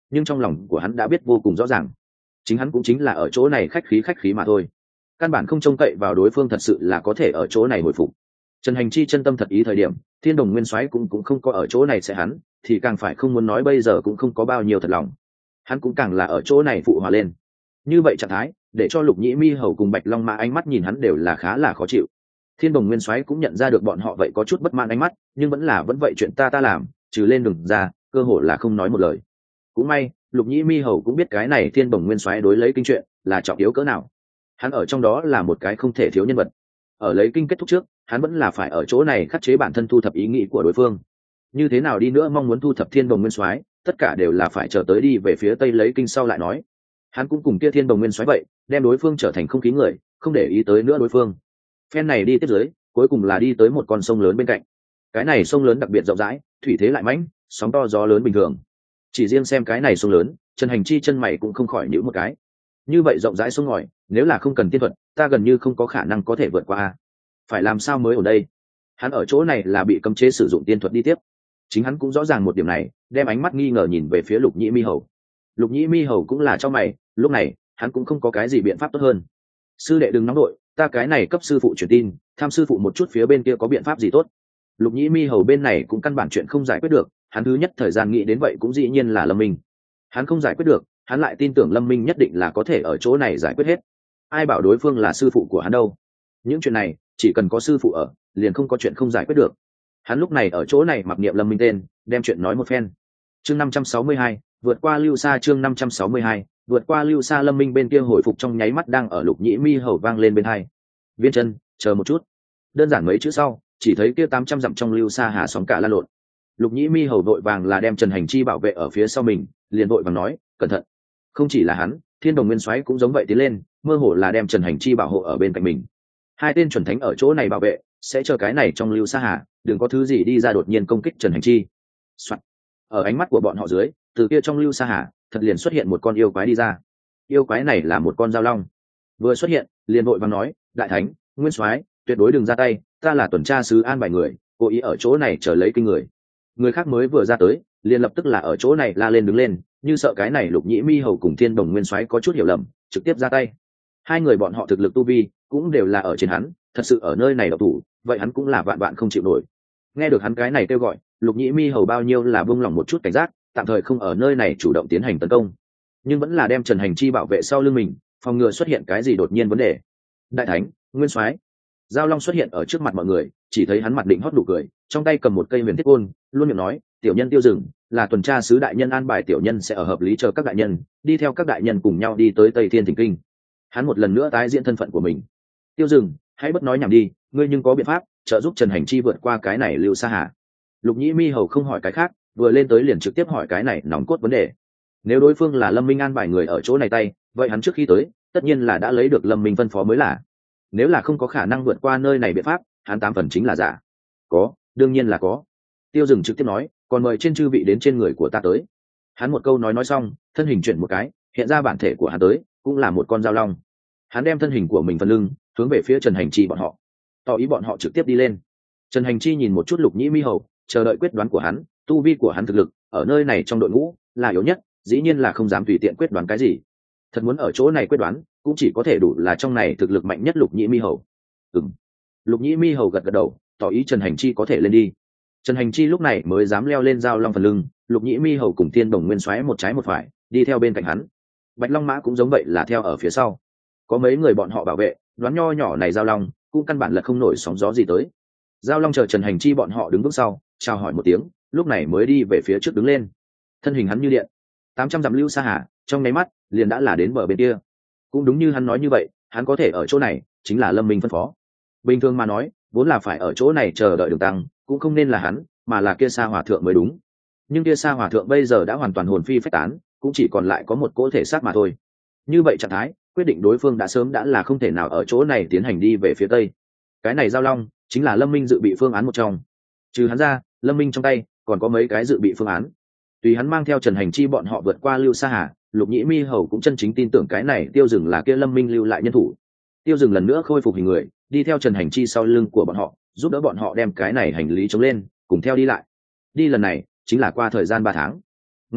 nhưng trong lòng của hắn đã biết vô cùng rõ ràng, chính hắn cũng chính là ở chỗ này khách khí mà thôi, căn bản không trông cậy vào đối phương thật sự là có thể ở chỗ này hồi phục. Trần Hành Chi chân tâm thật ý thời điểm, Thiên Đồng Nguyên Soái cũng không có ở chỗ này sẽ hắn, thì càng phải không muốn nói bây giờ cũng không có bao nhiêu thật lòng. Hắn cũng càng là ở chỗ này phụ hòa lên. Như vậy trạng thái, để cho Lục Nhĩ Mi Hầu cùng Bạch Long Mã ánh mắt nhìn hắn đều là khá là khó chịu. Thiên Đồng Nguyên Soái cũng nhận ra được bọn họ vậy có chút bất mãn ánh mắt, nhưng vẫn vậy chuyện ta làm, trừ lên đường ra, cơ hội là không nói một lời. Cũng may, Lục Nhĩ Mi Hầu cũng biết cái này Thiên Đồng Nguyên Soái đối lấy kinh chuyện là trọng yếu cỡ nào. Hắn ở trong đó là một cái không thể thiếu nhân vật. Ở lấy kinh kết thúc trước, hắn vẫn là phải ở chỗ này khắc chế bản thân thu thập ý nghĩ của đối phương. Như thế nào đi nữa mong muốn thu thập Thiên Đồng Nguyên Soái, tất cả đều là phải chờ tới đi về phía tây lấy kinh sau lại nói. Hắn cũng cùng kia Thiên Đồng Nguyên Soái vậy, đem đối phương trở thành không khí người, không để ý tới nữa đối phương. Phen này đi tiếp dưới, cuối cùng là đi tới một con sông lớn bên cạnh. Cái này sông lớn đặc biệt rộng rãi, thủy thế lại mãnh, sóng to gió lớn bình thường. Chỉ riêng xem cái này sông lớn, Trần Hành Chi chân mày cũng không khỏi nhíu một cái. Như vậy rộng rãi sông ngòi, nếu là không cần tiên thuật, ta gần như không có khả năng có thể vượt qua. Phải làm sao mới ở đây? Hắn ở chỗ này là bị cấm chế sử dụng tiên thuật đi tiếp. Chính hắn cũng rõ ràng một điểm này, đem ánh mắt nghi ngờ nhìn về phía Lục Nhĩ Mi Hầu. Lục Nhĩ Mi Hầu cũng là trong mày, lúc này, hắn cũng không có cái gì biện pháp tốt hơn. Sư đệ đừng nóng đội, ta cái này cấp sư phụ truyền tin, tham sư phụ một chút phía bên kia có biện pháp gì tốt. Lục Nhĩ Mi Hầu bên này cũng căn bản chuyện không giải quyết được, hắn thứ nhất thời gian nghĩ đến vậy cũng dĩ nhiên là Lâm Minh. Hắn không giải quyết được, hắn lại tin tưởng Lâm Minh nhất định là có thể ở chỗ này giải quyết hết. Ai bảo đối phương là sư phụ của hắn đâu? Những chuyện này, chỉ cần có sư phụ ở, liền không có chuyện không giải quyết được. Hắn lúc này ở chỗ này mặc niệm Lâm Minh tên, đem chuyện nói một phen. Chương 562, vượt qua Lưu Sa. Chương 562, vượt qua Lưu Sa. Lâm Minh bên kia hồi phục trong nháy mắt đang ở Lục Nhĩ Mi Hầu vang lên bên hai. Viên Chân, chờ một chút. Đơn giản mấy chữ sau, chỉ thấy kia 800 dặm trong Lưu Sa hà sóng cả lan lộn. Lục Nhĩ Mi Hầu vội vàng là đem Trần Hành Chi bảo vệ ở phía sau mình, liền vội vàng nói, cẩn thận. Không chỉ là hắn, Thiên Đồng Nguyên Soái cũng giống vậy tiến lên, mơ hồ là đem Trần Hành Chi bảo hộ ở bên cạnh mình. Hai tên chuẩn thánh ở chỗ này bảo vệ, sẽ chờ cái này trong Lưu Sa hà, đừng có thứ gì đi ra đột nhiên công kích Trần Hành Chi. Soạn. Ở ánh mắt của bọn họ dưới, từ kia trong Lưu Sa hà, thật liền xuất hiện một con yêu quái đi ra. Yêu quái này là một con dao long. Vừa xuất hiện, liền vội vàng nói, đại thánh, Nguyên Soái, tuyệt đối đừng ra tay, ta là tuần tra sứ an bài người, cố ý ở chỗ này chờ lấy kinh người. Người khác mới vừa ra tới, liền lập tức là ở chỗ này la lên đứng lên, như sợ cái này Lục Nhĩ Mi Hầu cùng Thiên Đồng Nguyên Soái có chút hiểu lầm, trực tiếp ra tay. Hai người bọn họ thực lực tu vi cũng đều là ở trên hắn, thật sự ở nơi này độc thủ, vậy hắn cũng là vạn vạn không chịu nổi. Nghe được hắn cái này kêu gọi, Lục Nhĩ Mi Hầu bao nhiêu là buông lỏng một chút cảnh giác, tạm thời không ở nơi này chủ động tiến hành tấn công, nhưng vẫn là đem Trần Hành Chi bảo vệ sau lưng mình, phòng ngừa xuất hiện cái gì đột nhiên vấn đề. Đại thánh, Nguyên Soái. Giao Long xuất hiện ở trước mặt mọi người, chỉ thấy hắn mặt định hót nụ cười, trong tay cầm một cây huyền thiết côn, luôn miệng nói, tiểu nhân Tiêu Dừng là tuần tra sứ đại nhân an bài, tiểu nhân sẽ ở hợp lý chờ các đại nhân đi theo các đại nhân cùng nhau đi tới Tây Thiên Thỉnh Kinh. Hắn một lần nữa tái diễn thân phận của mình. Tiêu Dừng, hãy bất nói nhảm đi, ngươi nhưng có biện pháp trợ giúp Trần Hành Chi vượt qua cái này Lưu Sa hà. Lục Nhĩ Mi Hầu không hỏi cái khác, vừa lên tới liền trực tiếp hỏi cái này nòng cốt vấn đề. Nếu đối phương là Lâm Minh an bài người ở chỗ này tay, vậy hắn trước khi tới tất nhiên là đã lấy được Lâm Minh phân phó mới là. Nếu là không có khả năng vượt qua nơi này biện pháp, hắn 8 phần chính là giả. Có, đương nhiên là có. Tiêu Dừng trực tiếp nói, còn mời trên chư vị đến trên người của ta tới. Hắn một câu nói xong, thân hình chuyển một cái, hiện ra bản thể của hắn tới, cũng là một con dao long. Hắn đem thân hình của mình phần lưng hướng về phía Trần Hành Chi bọn họ, tỏ ý bọn họ trực tiếp đi lên. Trần Hành Chi nhìn một chút Lục Nhĩ Mi Hầu, chờ đợi quyết đoán của hắn. Tu vi của hắn thực lực ở nơi này trong đội ngũ là yếu nhất, dĩ nhiên là không dám tùy tiện quyết đoán cái gì. Thật muốn ở chỗ này quyết đoán, cũng chỉ có thể đủ là trong này thực lực mạnh nhất Lục Nhĩ Mi Hầu. Lục Nhĩ Mi Hầu gật gật đầu, tỏ ý Trần Hành Chi có thể lên đi. Trần Hành Chi lúc này mới dám leo lên dao long phần lưng. Lục Nhĩ Mi Hầu cùng Thiên Đồng Nguyên Soái một trái một phải đi theo bên cạnh hắn. Bạch Long Mã cũng giống vậy là theo ở phía sau. Có mấy người bọn họ bảo vệ, đoán nho nhỏ này dao long cũng căn bản là không nổi sóng gió gì tới. Dao long chờ Trần Hành Chi bọn họ đứng vững sau, chào hỏi một tiếng, lúc này mới đi về phía trước đứng lên. Thân hình hắn như điện, 800 dặm Lưu Sa hà, trong nháy mắt liền đã là đến bờ bên kia. Cũng đúng như hắn nói như vậy, hắn có thể ở chỗ này chính là Lâm Minh phân phó. Bình thường mà nói, vốn là phải ở chỗ này chờ đợi đường tăng, cũng không nên là hắn, mà là kia Sa Hòa thượng mới đúng. Nhưng kia Sa Hòa thượng bây giờ đã hoàn toàn hồn phi phách tán, cũng chỉ còn lại có một cỗ thể xác mà thôi. Như vậy trạng thái, quyết định đối phương đã sớm đã là không thể nào ở chỗ này tiến hành đi về phía tây. Cái này giao long chính là Lâm Minh dự bị phương án một trong. Trừ hắn ra, Lâm Minh trong tay còn có mấy cái dự bị phương án. Tùy hắn mang theo Trần Hành Chi bọn họ vượt qua Lưu Sa hà, Lục Nhĩ Mi Hầu cũng chân chính tin tưởng cái này Tiêu Dừng là kia Lâm Minh lưu lại nhân thủ. Tiêu Dừng lần nữa khôi phục hình người, đi theo Trần Hành Chi sau lưng của bọn họ, giúp đỡ bọn họ đem cái này hành lý chống lên, cùng theo đi lại. Đi lần này chính là qua thời gian 3 tháng. Ngày này,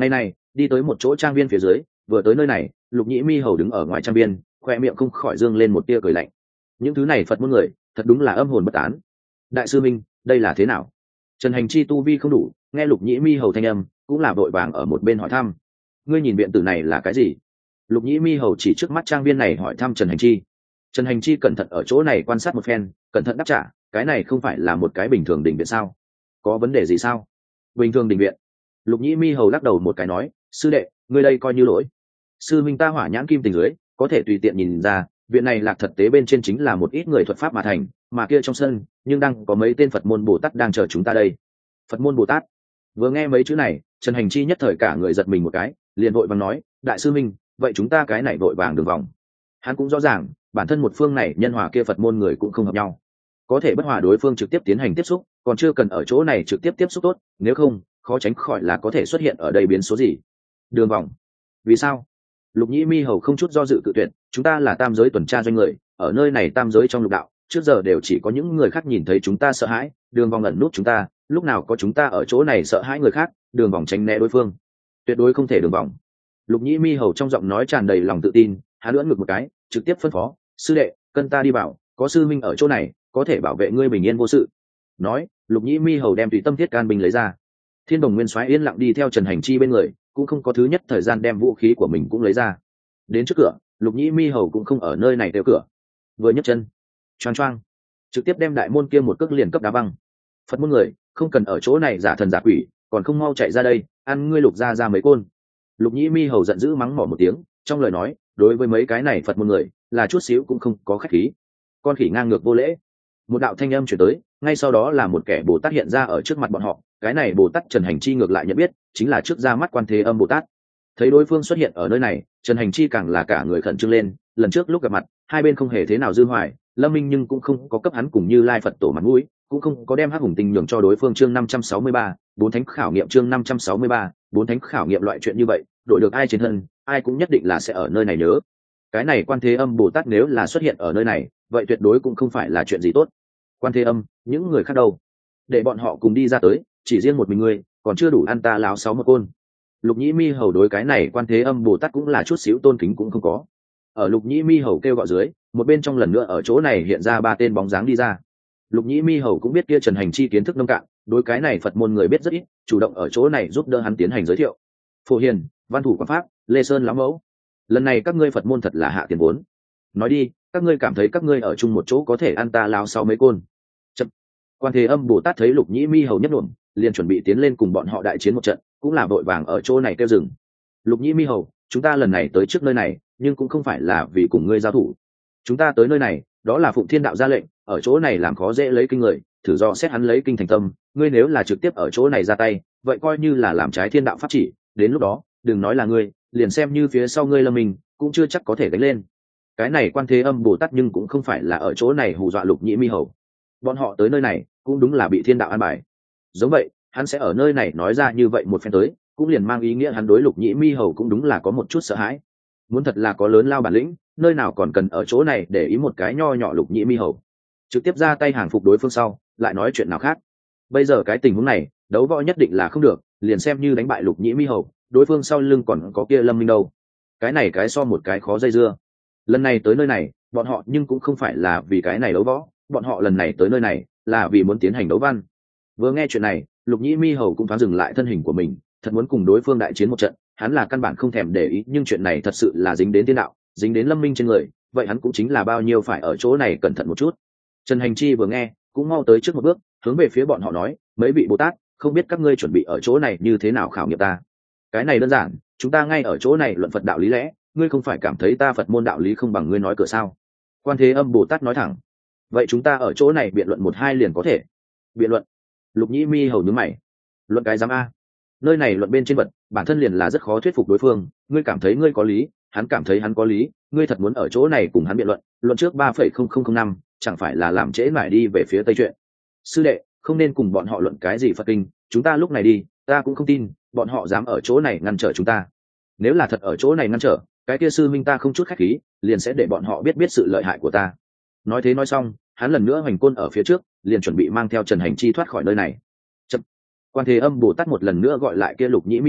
đi tới một chỗ trang viên phía dưới. Vừa tới nơi này, Lục Nhĩ Mi hầu đứng ở ngoài trang viên, khoe miệng không khỏi dương lên một tia cười lạnh. Những thứ này Phật môn người thật đúng là âm hồn bất tán. Đại sư minh, đây là thế nào? Trần Hành Chi tu vi không đủ, nghe Lục Nhĩ Mi hầu thanh âm cũng là vội vàng ở một bên hỏi thăm. Ngươi nhìn biện tử này là cái gì? Lục Nhĩ Mi hầu chỉ trước mắt trang viên này hỏi thăm Trần Hành Chi. Trần Hành Chi cẩn thận ở chỗ này quan sát một phen, cẩn thận đáp trả, cái này không phải là một cái bình thường đình viện sao? Có vấn đề gì sao? Bình thường đình viện? Lục Nhĩ Mi hầu lắc đầu một cái nói, sư đệ, ngươi đây coi như lỗi. Sư minh ta hỏa nhãn kim tình dưới, có thể tùy tiện nhìn ra, viện này Lạc thật tế bên trên chính là một ít người thuật pháp mà thành, mà kia trong sân nhưng đang có mấy tên Phật môn Bồ Tát đang chờ chúng ta đây. Phật môn Bồ Tát? Vừa nghe mấy chữ này, Trần Hành Chi nhất thời cả người giật mình một cái, liền vội vàng nói, đại sư minh, vậy chúng ta cái này vội vàng đường vòng. Hắn cũng rõ ràng, bản thân một phương này nhân hòa kia Phật môn người cũng không hợp nhau, có thể bất hòa đối phương trực tiếp tiến hành tiếp xúc, còn chưa cần ở chỗ này trực tiếp tiếp xúc tốt, nếu không khó tránh khỏi là có thể xuất hiện ở đây biến số gì. Đường vòng? Vì sao? Lục Nhĩ Mi hầu không chút do dự cự tuyệt, chúng ta là tam giới tuần tra doanh người, ở nơi này tam giới trong lục đạo, trước giờ đều chỉ có những người khác nhìn thấy chúng ta sợ hãi, đường vòng ẩn nút chúng ta, lúc nào có chúng ta ở chỗ này sợ hãi người khác, đường vòng tránh né đối phương, tuyệt đối không thể đường vòng. Lục Nhĩ Mi hầu trong giọng nói tràn đầy lòng tự tin, hắn lưỡn ngực một cái, trực tiếp phân phó, sư đệ, cân ta đi bảo, có sư minh ở chỗ này, có thể bảo vệ ngươi bình yên vô sự. Nói, Lục Nhĩ Mi hầu đem tùy tâm thiết can binh lấy ra. Thiên Đồng Nguyên Soái yên lặng đi theo Trần Hành Chi bên người, cũng không có thứ nhất thời gian đem vũ khí của mình cũng lấy ra. Đến trước cửa, Lục Nhĩ Mi hầu cũng không ở nơi này kêu cửa, vừa nhấc chân, choang choang, trực tiếp đem đại môn kia một cước liền cấp đá văng. Phật môn người, không cần ở chỗ này giả thần giả quỷ, còn không mau chạy ra đây, ăn ngươi Lục ra mấy côn. Lục Nhĩ Mi hầu giận dữ mắng mỏ một tiếng, trong lời nói, đối với mấy cái này Phật môn người, là chút xíu cũng không có khách khí. Con khỉ ngang ngược vô lễ. Một đạo thanh âm truyền tới, ngay sau đó là một kẻ Bồ Tát hiện ra ở trước mặt bọn họ, cái này Bồ Tát Trần Hành Chi ngược lại nhận biết, chính là trước ra mắt Quan Thế Âm Bồ Tát. Thấy đối phương xuất hiện ở nơi này, Trần Hành Chi càng là cả người khẩn trương lên, lần trước lúc gặp mặt, hai bên không hề thế nào dư hoài, Lâm Minh nhưng cũng không có cấp hắn cùng Như Lai Phật tổ mặt mũi, cũng không có đem Hắc Hùng Tinh nhường cho đối phương. Chương 563, bốn thánh khảo nghiệm. Chương 563, bốn thánh khảo nghiệm. Loại chuyện như vậy, đội được ai trên thân, ai cũng nhất định là sẽ ở nơi này nhớ. Cái này Quan Thế Âm Bồ Tát nếu là xuất hiện ở nơi này, vậy tuyệt đối cũng không phải là chuyện gì tốt. Quan Thế Âm, những người khác đâu? Để bọn họ cùng đi ra tới, chỉ riêng một mình ngươi, còn chưa đủ ăn ta láo sáu một côn. Lục Nhĩ Mi hầu đối cái này Quan Thế Âm Bồ Tát cũng là chút xíu tôn kính cũng không có. Ở Lục Nhĩ Mi hầu kêu gọi dưới, một bên trong lần nữa ở chỗ này hiện ra ba tên bóng dáng đi ra. Lục Nhĩ Mi hầu cũng biết kia Trần Hành Chi kiến thức nông cạn, đối cái này Phật môn người biết rất ít, chủ động ở chỗ này giúp đỡ hắn tiến hành giới thiệu. Phổ Hiền, Văn Thủ Quảng Pháp, Lê Sơn lão mẫu, lần này các ngươi Phật môn thật là hạ tiền vốn. Nói đi, các ngươi cảm thấy các ngươi ở chung một chỗ có thể ăn ta láo sáu mấy côn? Chậm. Quan Thế Âm Bồ Tát thấy Lục Nhĩ Mi hầu nhất luận, liền chuẩn bị tiến lên cùng bọn họ đại chiến một trận, cũng là vội vàng ở chỗ này kêu dừng. Lục Nhĩ Mi hầu, chúng ta lần này tới trước nơi này, nhưng cũng không phải là vì cùng ngươi giao thủ. Chúng ta tới nơi này, đó là phụng thiên đạo ra lệnh, ở chỗ này làm khó dễ lấy kinh người, thử do xét hắn lấy kinh thành tâm. Ngươi nếu là trực tiếp ở chỗ này ra tay, vậy coi như là làm trái thiên đạo pháp chỉ. Đến lúc đó, đừng nói là ngươi, liền xem như phía sau ngươi Lâm mình, cũng chưa chắc có thể đánh lên. Cái này Quan Thế Âm Bồ Tát nhưng cũng không phải là ở chỗ này hù dọa Lục Nhĩ Mi hầu. Bọn họ tới nơi này, cũng đúng là bị thiên đạo an bài. Giống vậy, hắn sẽ ở nơi này nói ra như vậy một phen tới, cũng liền mang ý nghĩa hắn đối Lục Nhĩ Mi hầu cũng đúng là có một chút sợ hãi. Muốn thật là có lớn lao bản lĩnh, nơi nào còn cần ở chỗ này để ý một cái nho nhỏ Lục Nhĩ Mi hầu. Trực tiếp ra tay hàng phục đối phương sau, lại nói chuyện nào khác. Bây giờ cái tình huống này, đấu võ nhất định là không được, liền xem như đánh bại Lục Nhĩ Mi hầu, đối phương sau lưng còn có kia Lâm Minh đâu. Cái này cái so một cái khó dây dưa. Lần này tới nơi này, bọn họ nhưng cũng không phải là vì cái này đấu võ, bọn họ lần này tới nơi này là vì muốn tiến hành đấu văn. Vừa nghe chuyện này, Lục Nhĩ Mi hầu cũng thoáng dừng lại thân hình của mình, thật muốn cùng đối phương đại chiến một trận, hắn là căn bản không thèm để ý, nhưng chuyện này thật sự là dính đến thiên đạo, dính đến Lâm Minh trên người, vậy hắn cũng chính là bao nhiêu phải ở chỗ này cẩn thận một chút. Trần Hành Chi vừa nghe, cũng mau tới trước một bước, hướng về phía bọn họ nói, mấy vị Bồ Tát, không biết các ngươi chuẩn bị ở chỗ này như thế nào khảo nghiệm ta? Cái này đơn giản, chúng ta ngay ở chỗ này luận Phật đạo lý lẽ, ngươi không phải cảm thấy ta Phật môn đạo lý không bằng ngươi nói cửa sao? Quan Thế Âm Bồ Tát nói thẳng, vậy chúng ta ở chỗ này biện luận một hai liền có thể. Biện luận? Lục Nhĩ Mi hầu nhướng mày, luận cái dám a? Nơi này luận bên trên vật, bản thân liền là rất khó thuyết phục đối phương, ngươi cảm thấy ngươi có lý, hắn cảm thấy hắn có lý, ngươi thật muốn ở chỗ này cùng hắn biện luận, luận trước 3,0005, chẳng phải là làm trễ mãi đi về phía Tây chuyện. Sư đệ, không nên cùng bọn họ luận cái gì Phật kinh, chúng ta lúc này đi, ta cũng không tin bọn họ dám ở chỗ này ngăn trở chúng ta. Nếu là thật ở chỗ này ngăn trở, cái kia sư minh ta không chút khách khí, liền sẽ để bọn họ biết sự lợi hại của ta. Nói thế nói xong, hắn lần nữa hoành côn ở phía trước, liền chuẩn bị mang theo Trần Hành Chi thoát khỏi nơi này. Chậm. Quan Thế Âm Bồ Tát một lần nữa gọi lại kia Lục Nhĩ Mi hầu,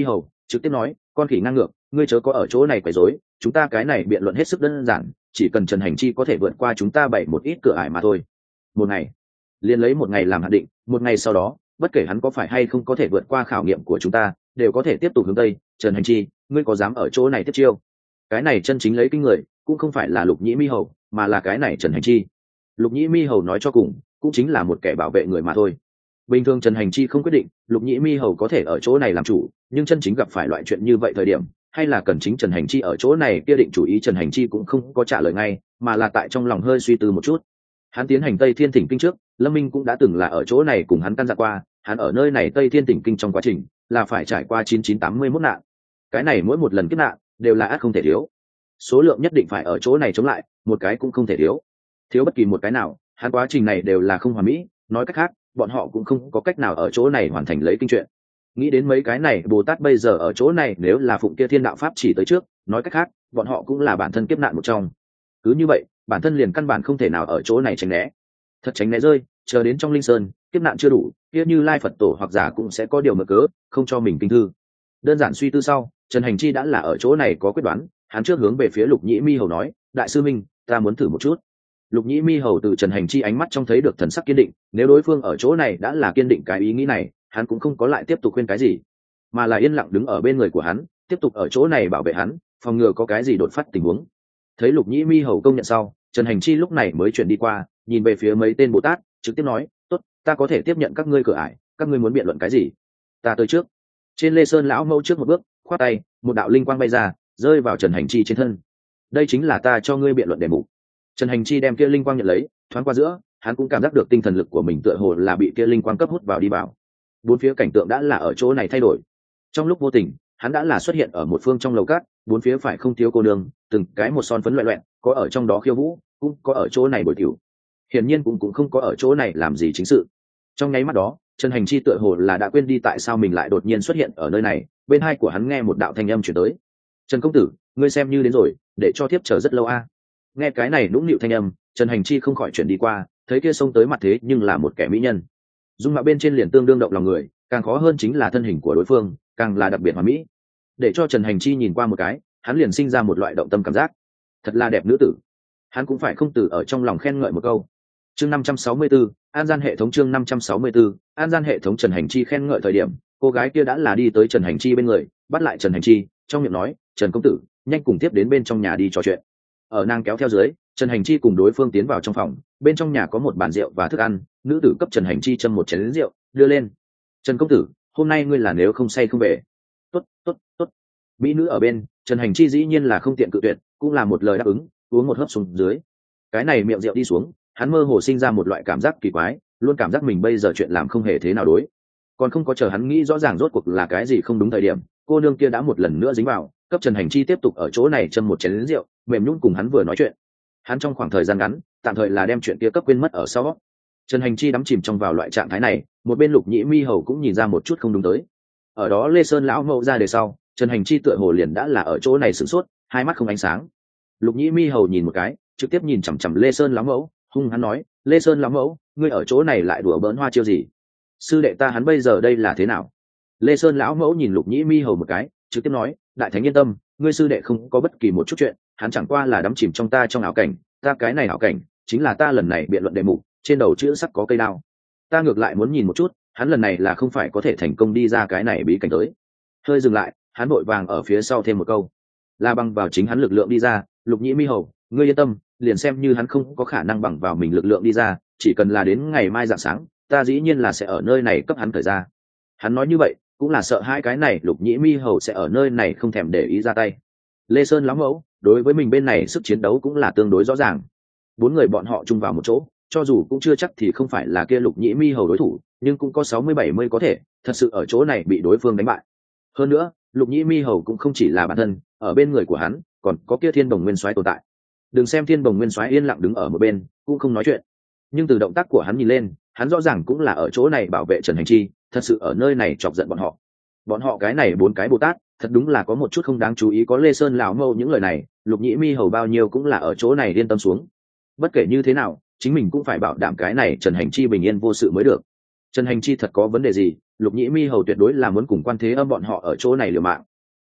trực tiếp nói, con khỉ ngang ngược, ngươi chớ có ở chỗ này quấy rối, chúng ta cái này biện luận hết sức đơn giản, chỉ cần Trần Hành Chi có thể vượt qua chúng ta bảy một ít cửa ải mà thôi. Một ngày, liền lấy một ngày làm hạn định, một ngày sau đó, bất kể hắn có phải hay không có thể vượt qua khảo nghiệm của chúng ta, đều có thể tiếp tục hướng tây. Trần Hành Chi, ngươi có dám ở chỗ này tiếp chiêu? Cái này chân chính lấy kinh người, cũng không phải là Lục Nhĩ Mi Hầu, mà là cái này Trần Hành Chi. Lục Nhĩ Mi Hầu nói cho cùng, cũng chính là một kẻ bảo vệ người mà thôi. Bình thường Trần Hành Chi không quyết định Lục Nhĩ Mi Hầu có thể ở chỗ này làm chủ, nhưng chân chính gặp phải loại chuyện như vậy thời điểm, hay là cần chính Trần Hành Chi ở chỗ này kia định chủ ý. Trần Hành Chi cũng không có trả lời ngay, mà là tại trong lòng hơi suy tư một chút. Hắn tiến hành Tây Thiên Thỉnh Kinh trước, Lâm Minh cũng đã từng là ở chỗ này cùng hắn căn dặn qua, hắn ở nơi này Tây Thiên Thỉnh Kinh trong quá trình là phải trải qua 9981 nạn. Cái này mỗi một lần kiếp nạn đều là ắt không thể thiếu. Số lượng nhất định phải ở chỗ này chống lại, một cái cũng không thể thiếu. Thiếu bất kỳ một cái nào, hắn quá trình này đều là không hoàn mỹ, nói cách khác, bọn họ cũng không có cách nào ở chỗ này hoàn thành lấy kinh chuyện. Nghĩ đến mấy cái này, Bồ Tát bây giờ ở chỗ này nếu là phụng kia thiên đạo pháp chỉ tới trước, nói cách khác, bọn họ cũng là bản thân kiếp nạn một trong. Cứ như vậy, bản thân liền căn bản không thể nào ở chỗ này tránh né. Thật tránh né rơi, chờ đến trong linh sơn, kiếp nạn chưa đủ, kia Như Lai Phật tổ hoặc giả cũng sẽ có điều mở cớ, không cho mình kinh thư. Đơn giản suy tư sau, Trần Hành Chi đã là ở chỗ này có quyết đoán, hắn trước hướng về phía Lục Nhĩ Mi Hầu nói, đại sư minh, ta muốn thử một chút. Lục Nhĩ Mi Hầu từ Trần Hành Chi ánh mắt trong thấy được thần sắc kiên định, nếu đối phương ở chỗ này đã là kiên định cái ý nghĩ này, hắn cũng không có lại tiếp tục khuyên cái gì, mà là yên lặng đứng ở bên người của hắn, tiếp tục ở chỗ này bảo vệ hắn, phòng ngừa có cái gì đột phát tình huống. Thấy Lục Nhĩ Mi Hầu công nhận sau, Trần Hành Chi lúc này mới chuyển đi qua, nhìn về phía mấy tên Bồ Tát, trực tiếp nói, tốt, ta có thể tiếp nhận các ngươi cửa ải, các ngươi muốn biện luận cái gì? Ta tới trước. Trên Lê Sơn lão mâu trước một bước, khoát tay, một đạo linh quang bay ra, rơi vào Trần Hành Chi trên thân. Đây chính là ta cho ngươi biện luận đề mục. Trần Hành Chi đem kia linh quang nhận lấy, thoáng qua giữa, hắn cũng cảm giác được tinh thần lực của mình tựa hồ là bị kia linh quang cấp hút vào đi vào. Bốn phía cảnh tượng đã là ở chỗ này thay đổi. Trong lúc vô tình, hắn đã là xuất hiện ở một phương trong lầu cát, bốn phía phải không thiếu cô nương, từng cái một son phấn loẹt loẹt, có ở trong đó khiêu vũ, cũng có ở chỗ này bồi tiểu. Hiển nhiên cũng không có ở chỗ này làm gì chính sự. Trong nháy mắt đó, Trần Hành Chi tựa hồ là đã quên đi tại sao mình lại đột nhiên xuất hiện ở nơi này, bên hai của hắn nghe một đạo thanh âm truyền tới. Trần công tử, ngươi xem như đến rồi, để cho tiếp chờ rất lâu a. Nghe cái này nũng nịu thanh âm, Trần Hành Chi không khỏi chuyển đi qua, thấy kia xông tới mặt thế nhưng là một kẻ mỹ nhân. Dung mạo bên trên liền tương đương động lòng người, càng khó hơn chính là thân hình của đối phương, càng là đặc biệt hoàn mỹ. Để cho Trần Hành Chi nhìn qua một cái, hắn liền sinh ra một loại động tâm cảm giác. Thật là đẹp nữ tử. Hắn cũng phải không từ ở trong lòng khen ngợi một câu. Chương 564, An Gian hệ thống. Chương 564, An Gian hệ thống. Trần Hành Chi khen ngợi thời điểm, cô gái kia đã là đi tới Trần Hành Chi bên người, bắt lại Trần Hành Chi, trong miệng nói, Trần công tử, nhanh cùng tiếp đến bên trong nhà đi trò chuyện. Ở nàng kéo theo dưới, Trần Hành Chi cùng đối phương tiến vào trong phòng, bên trong nhà có một bàn rượu và thức ăn, nữ tử cấp Trần Hành Chi châm một chén rượu, đưa lên. Trần công tử, hôm nay ngươi là nếu không say không về. Tốt, tốt, tốt. Mỹ nữ ở bên, Trần Hành Chi dĩ nhiên là không tiện cự tuyệt, cũng là một lời đáp ứng, uống một hớp xuống dưới. Cái này miệng rượu đi xuống, hắn mơ hồ sinh ra một loại cảm giác kỳ quái, luôn cảm giác mình bây giờ chuyện làm không hề thế nào đối. Còn không có chờ hắn nghĩ rõ ràng rốt cuộc là cái gì không đúng thời điểm, cô nương kia đã một lần nữa dính vào, cấp Trần Hành Chi tiếp tục ở chỗ này châm một chén rượu, mềm nhũn cùng hắn vừa nói chuyện. Hắn trong khoảng thời gian ngắn, tạm thời là đem chuyện kia cấp quên mất ở sau. Trần Hành Chi đắm chìm trong vào loại trạng thái này, một bên Lục Nhĩ Mi Hầu cũng nhìn ra một chút không đúng tới. Ở đó Lê Sơn lão mậu ra đề sau, Trần Hành Chi tựa hồ liền đã là ở chỗ này sửng sốt, hai mắt không ánh sáng. Lục Nhĩ Mi Hầu nhìn một cái, trực tiếp nhìn chằm chằm Lê Sơn lão mẫu, hung hắn nói, Lê Sơn lão mẫu, ngươi ở chỗ này lại đùa bỡn hoa chiêu gì? Sư đệ ta hắn bây giờ đây là thế nào? Lê Sơn lão mẫu nhìn Lục Nhĩ Mi Hầu một cái, trực tiếp nói, đại thánh yên tâm, ngươi sư đệ không có bất kỳ một chút chuyện, hắn chẳng qua là đắm chìm trong ta trong ảo cảnh, ta cái này ảo cảnh chính là ta lần này biện luận đề mục, trên đầu chữ sắc có cây đao. Ta ngược lại muốn nhìn một chút, hắn lần này là không phải có thể thành công đi ra cái này bí cảnh tới. Hơi dừng lại, hắn vội vàng ở phía sau thêm một câu, là bằng vào chính hắn lực lượng đi ra. Lục Nhĩ Mi Hầu, ngươi yên tâm, liền xem như hắn không có khả năng bằng vào mình lực lượng đi ra, chỉ cần là đến ngày mai rạng sáng, ta dĩ nhiên là sẽ ở nơi này cấp hắn thời ra. Hắn nói như vậy cũng là sợ hai cái này Lục Nhĩ Mi Hầu sẽ ở nơi này không thèm để ý ra tay. Lê Sơn lão mẫu đối với mình bên này sức chiến đấu cũng là tương đối rõ ràng. Bốn người bọn họ chung vào một chỗ, cho dù cũng chưa chắc thì không phải là kia Lục Nhĩ Mi Hầu đối thủ, nhưng cũng có 60-70 có thể thật sự ở chỗ này bị đối phương đánh bại. Hơn nữa, Lục Nhĩ Mi Hầu cũng không chỉ là bản thân, ở bên người của hắn còn có kia Thiên Đồng Nguyên Soái tồn tại. Đừng xem Thiên Đồng Nguyên Soái yên lặng đứng ở một bên, cũng không nói chuyện, nhưng từ động tác của hắn nhìn lên, hắn rõ ràng cũng là ở chỗ này bảo vệ Trần Hành Chi, thật sự ở nơi này chọc giận bọn họ. Bọn họ cái này bốn cái Bồ Tát, thật đúng là có một chút không đáng chú ý. Có Lê Sơn lão mâu những lời này, Lục Nhĩ Mi Hầu bao nhiêu cũng là ở chỗ này yên tâm xuống. Bất kể như thế nào, chính mình cũng phải bảo đảm cái này Trần Hành Chi bình yên vô sự mới được. Trần Hành Chi thật có vấn đề gì, Lục Nhĩ Mi Hầu tuyệt đối là muốn cùng Quan Thế Âm bọn họ ở chỗ này liều mạng.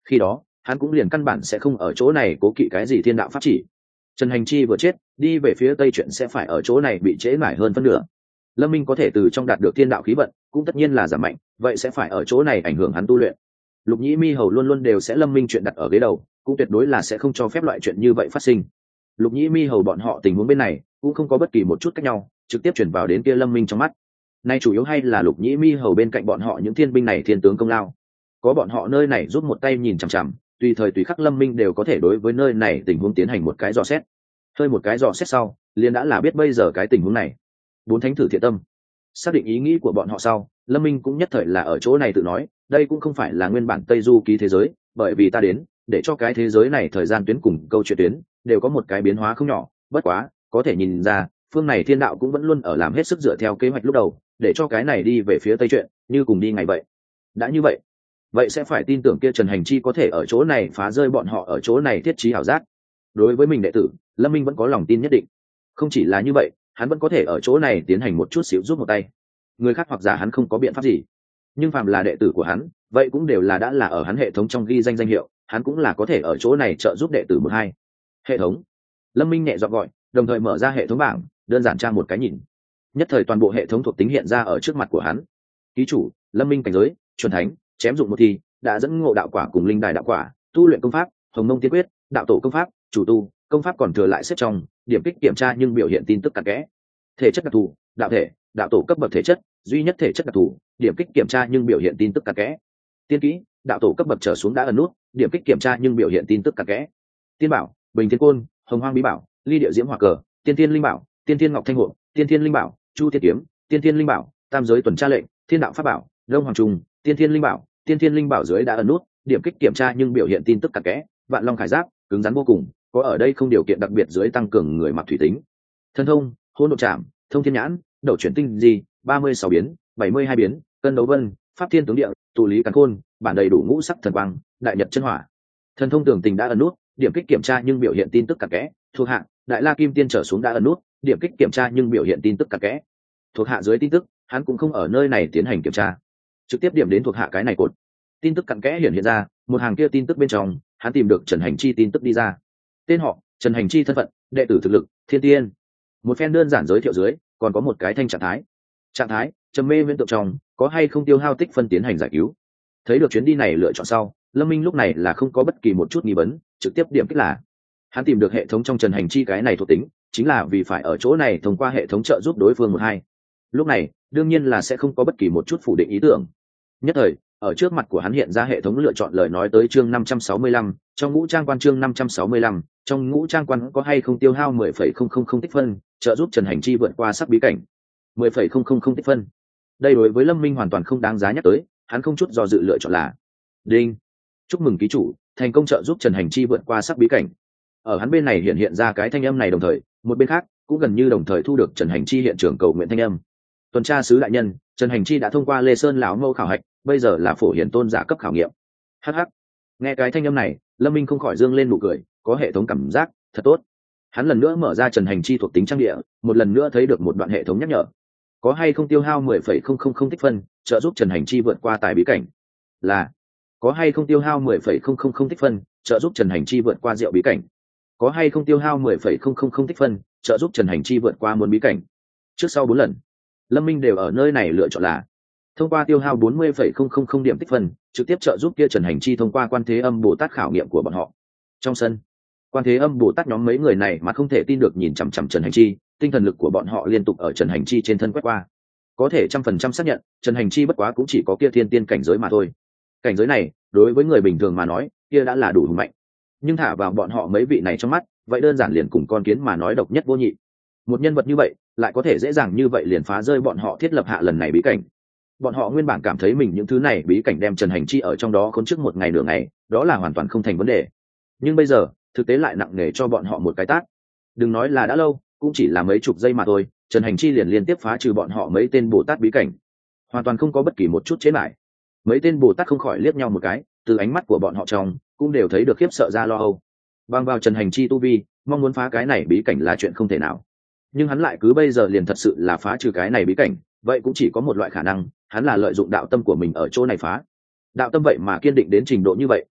khi đó hắn cũng liền căn bản sẽ không ở chỗ này cố kỵ cái gì thiên đạo pháp chỉ. Trần Hành Chi vừa chết, đi về phía tây chuyện sẽ phải ở chỗ này bị trễ mãi hơn phân nửa. Lâm Minh có thể từ trong đạt được thiên đạo khí vận, cũng tất nhiên là giảm mạnh, vậy sẽ phải ở chỗ này ảnh hưởng hắn tu luyện. Lục Nhĩ Mi Hầu luôn luôn đều sẽ Lâm Minh chuyện đặt ở ghế đầu, cũng tuyệt đối là sẽ không cho phép loại chuyện như vậy phát sinh. Lục Nhĩ Mi Hầu bọn họ tình huống bên này cũng không có bất kỳ một chút cách nhau, trực tiếp chuyển vào đến kia Lâm Minh trong mắt. Nay chủ yếu hay là Lục Nhĩ Mi Hầu bên cạnh bọn họ những thiên binh này thiên tướng công lao, có bọn họ nơi này giúp một tay nhìn chằm chằm, tùy thời tùy khắc Lâm Minh đều có thể đối với nơi này tình huống tiến hành một cái dò xét. Hơi một cái dò xét sau, liền đã là biết bây giờ cái tình huống này. Bốn thánh thử thiện tâm, xác định ý nghĩ của bọn họ sau, Lâm Minh cũng nhất thời là ở chỗ này tự nói, đây cũng không phải là nguyên bản Tây Du ký thế giới, bởi vì ta đến để cho cái thế giới này thời gian tuyến cùng câu chuyện tuyến đều có một cái biến hóa không nhỏ, bất quá có thể nhìn ra phương này thiên đạo cũng vẫn luôn ở làm hết sức dựa theo kế hoạch lúc đầu, để cho cái này đi về phía tây chuyện như cùng đi ngày vậy. Đã như vậy, vậy sẽ phải tin tưởng kia Trần Hành Chi có thể ở chỗ này phá rơi bọn họ ở chỗ này thiết trí ảo giác. Đối với mình đệ tử, Lâm Minh vẫn có lòng tin nhất định. Không chỉ là như vậy, hắn vẫn có thể ở chỗ này tiến hành một chút xíu giúp một tay. Người khác hoặc giả hắn không có biện pháp gì, nhưng phàm là đệ tử của hắn, vậy cũng đều là đã là ở hắn hệ thống trong ghi danh hiệu, hắn cũng là có thể ở chỗ này trợ giúp đệ tử một hai. Hệ thống. Lâm Minh nhẹ giọng gọi, đồng thời mở ra hệ thống bảng, đơn giản tra một cái nhìn. Nhất thời toàn bộ hệ thống thuộc tính hiện ra ở trước mặt của hắn. Ký chủ: Lâm Minh, cảnh giới chuẩn thánh, chém dụng một thi, đã dẫn ngộ đạo quả cùng linh đài đạo quả, tu luyện công pháp Hồng Mông Tiên Quyết, đạo tổ công pháp, chủ tu công pháp còn thừa lại xếp trong, điểm kích kiểm tra nhưng biểu hiện tin tức cặn kẽ. Thể chất đặc thù, đạo thể, đạo tổ cấp bậc thể chất, duy nhất thể chất đặc thù, điểm kích kiểm tra nhưng biểu hiện tin tức cặn kẽ. Tiên kỹ, đạo tổ cấp bậc trở xuống đã ẩn nút, điểm kích kiểm tra nhưng biểu hiện tin tức cặn kẽ. Tiên bảo, Bình Thiên Côn, Hồng Hoang Bí Bảo, Ly Điệu Diễm Hỏa Cờ, Tiên Thiên Linh Bảo, Tiên Thiên Ngọc Thanh Hộ, Tiên Thiên Linh Bảo, Chu Tiên Kiếm, Tiên Thiên Linh Bảo, Tam Giới Tuần Tra Lệnh, Thiên Đạo Pháp Bảo, Đông Hoàng Trung, Tiên Thiên Linh Bảo, Tiên Thiên Linh Bảo dưới đã ẩn nút, điểm kích kiểm tra nhưng biểu hiện tin tức cặn kẽ. Vạn Long Khải Giáp, cứng rắn vô cùng, có ở đây không điều kiện đặc biệt dưới tăng cường người mặc thủy tính. Thân thông, Hỗn Độn Trảm, Thông Thiên Nhãn, Đẩu Chuyển Tinh Di, 36 biến, 72 biến, Cân Đấu Vân, Pháp Thiên Tướng Địa, Tụ Lý Càn Khôn, bản đầy đủ ngũ sắc thần quang, Đại Nhật Chân Hỏa. Thần thông tường tình đã ẩn nút, điểm kích kiểm tra nhưng biểu hiện tin tức cặn kẽ. Thuộc hạ, Đại La Kim Tiên trở xuống đã ẩn nút, điểm kích kiểm tra nhưng biểu hiện tin tức cặn kẽ. Thuộc hạ dưới tin tức, hắn cũng không ở nơi này tiến hành kiểm tra, trực tiếp điểm đến thuộc hạ cái này cột. Tin tức cặn kẽ hiện ra, một hàng kia tin tức bên trong, hắn tìm được Trần Hành Chi tin tức đi ra. Tên họ: Trần Hành Chi, thân phận: đệ tử thực lực, Thiên Tiên. Một phen đơn giản giới thiệu dưới, còn có một cái thanh trạng thái. Trạng thái: trầm mê viễn tượng trong, có hay không tiêu hao tích phân tiến hành giải cứu. Thấy được chuyến đi này lựa chọn sau, Lâm Minh lúc này là không có bất kỳ một chút nghi vấn, trực tiếp điểm kích là hắn tìm được hệ thống trong Trần Hành Chi cái này thuộc tính, chính là vì phải ở chỗ này thông qua hệ thống trợ giúp đối phương một hai. Lúc này đương nhiên là sẽ không có bất kỳ một chút phủ định ý tưởng. Nhất thời ở trước mặt của hắn hiện ra hệ thống lựa chọn lời nói tới chương 565, trong ngũ trang quan chương 565, trong ngũ trang quan có hay không tiêu hao 10,000 tích phân, trợ giúp Trần Hành Chi vượt qua sắc bí cảnh. 10,000 tích phân. Đây đối với Lâm Minh hoàn toàn không đáng giá nhắc tới, hắn không chút do dự lựa chọn là đinh. Chúc mừng ký chủ, thành công trợ giúp Trần Hành Chi vượt qua sắc bí cảnh. Ở hắn bên này hiện ra cái thanh âm này, đồng thời một bên khác cũng gần như đồng thời thu được Trần Hành Chi hiện trường cầu nguyện thanh âm. Tuần tra sứ đại nhân, Trần Hành Chi đã thông qua Lê Sơn lão mẫu khảo hạch, bây giờ là phổ hiển tôn giả cấp khảo nghiệm. Hắc hắc. Nghe cái thanh âm này, Lâm Minh không khỏi dương lên nụ cười, có hệ thống cảm giác thật tốt. Hắn lần nữa mở ra Trần Hành Chi thuộc tính trang địa, một lần nữa thấy được một đoạn hệ thống nhắc nhở. Có hay không tiêu hao 10,000 tích phân, trợ giúp Trần Hành Chi vượt qua tài bí cảnh. Là có hay không tiêu hao 10,000 tích phân, trợ giúp Trần Hành Chi vượt qua diệu bí cảnh. Có hay không tiêu hao 10,000 tích phân, trợ giúp Trần Hành Chi vượt qua muôn bí cảnh. Trước sau 4 lần, Lâm Minh đều ở nơi này lựa chọn là thông qua tiêu hao 40,000 điểm tích phân, trực tiếp trợ giúp kia Trần Hành Chi thông qua Quan Thế Âm Bồ Tát khảo nghiệm của bọn họ. Trong sân, Quan Thế Âm Bồ Tát nhóm mấy người này mà không thể tin được nhìn chằm chằm Trần Hành Chi, tinh thần lực của bọn họ liên tục ở Trần Hành Chi trên thân quét qua. Có thể 100% xác nhận, Trần Hành Chi bất quá cũng chỉ có kia thiên tiên cảnh giới mà thôi. Cảnh giới này, đối với người bình thường mà nói, kia đã là đủ hùng mạnh. Nhưng thả vào bọn họ mấy vị này trong mắt, vậy đơn giản liền cùng con kiến mà nói độc nhất vô nhị. Một nhân vật như vậy, lại có thể dễ dàng như vậy liền phá rơi bọn họ thiết lập hạ lần này bí cảnh. Bọn họ nguyên bản cảm thấy mình những thứ này bí cảnh đem Trần Hành Chi ở trong đó khốn trước một ngày nửa ngày, đó là hoàn toàn không thành vấn đề. Nhưng bây giờ, thực tế lại nặng nề cho bọn họ một cái tát. Đừng nói là đã lâu, cũng chỉ là mấy chục giây mà thôi, Trần Hành Chi liền liên tiếp phá trừ bọn họ mấy tên Bồ Tát bí cảnh, hoàn toàn không có bất kỳ một chút chế lại. Mấy tên Bồ Tát không khỏi liếc nhau một cái, từ ánh mắt của bọn họ trong cũng đều thấy được khiếp sợ ra lo âu. Bằng vào Trần Hành Chi tu vi, mong muốn phá cái này bí cảnh là chuyện không thể nào. Nhưng hắn lại cứ bây giờ liền thật sự là phá trừ cái này bí cảnh, vậy cũng chỉ có một loại khả năng, hắn là lợi dụng đạo tâm của mình ở chỗ này phá. Đạo tâm vậy mà kiên định đến trình độ như vậy.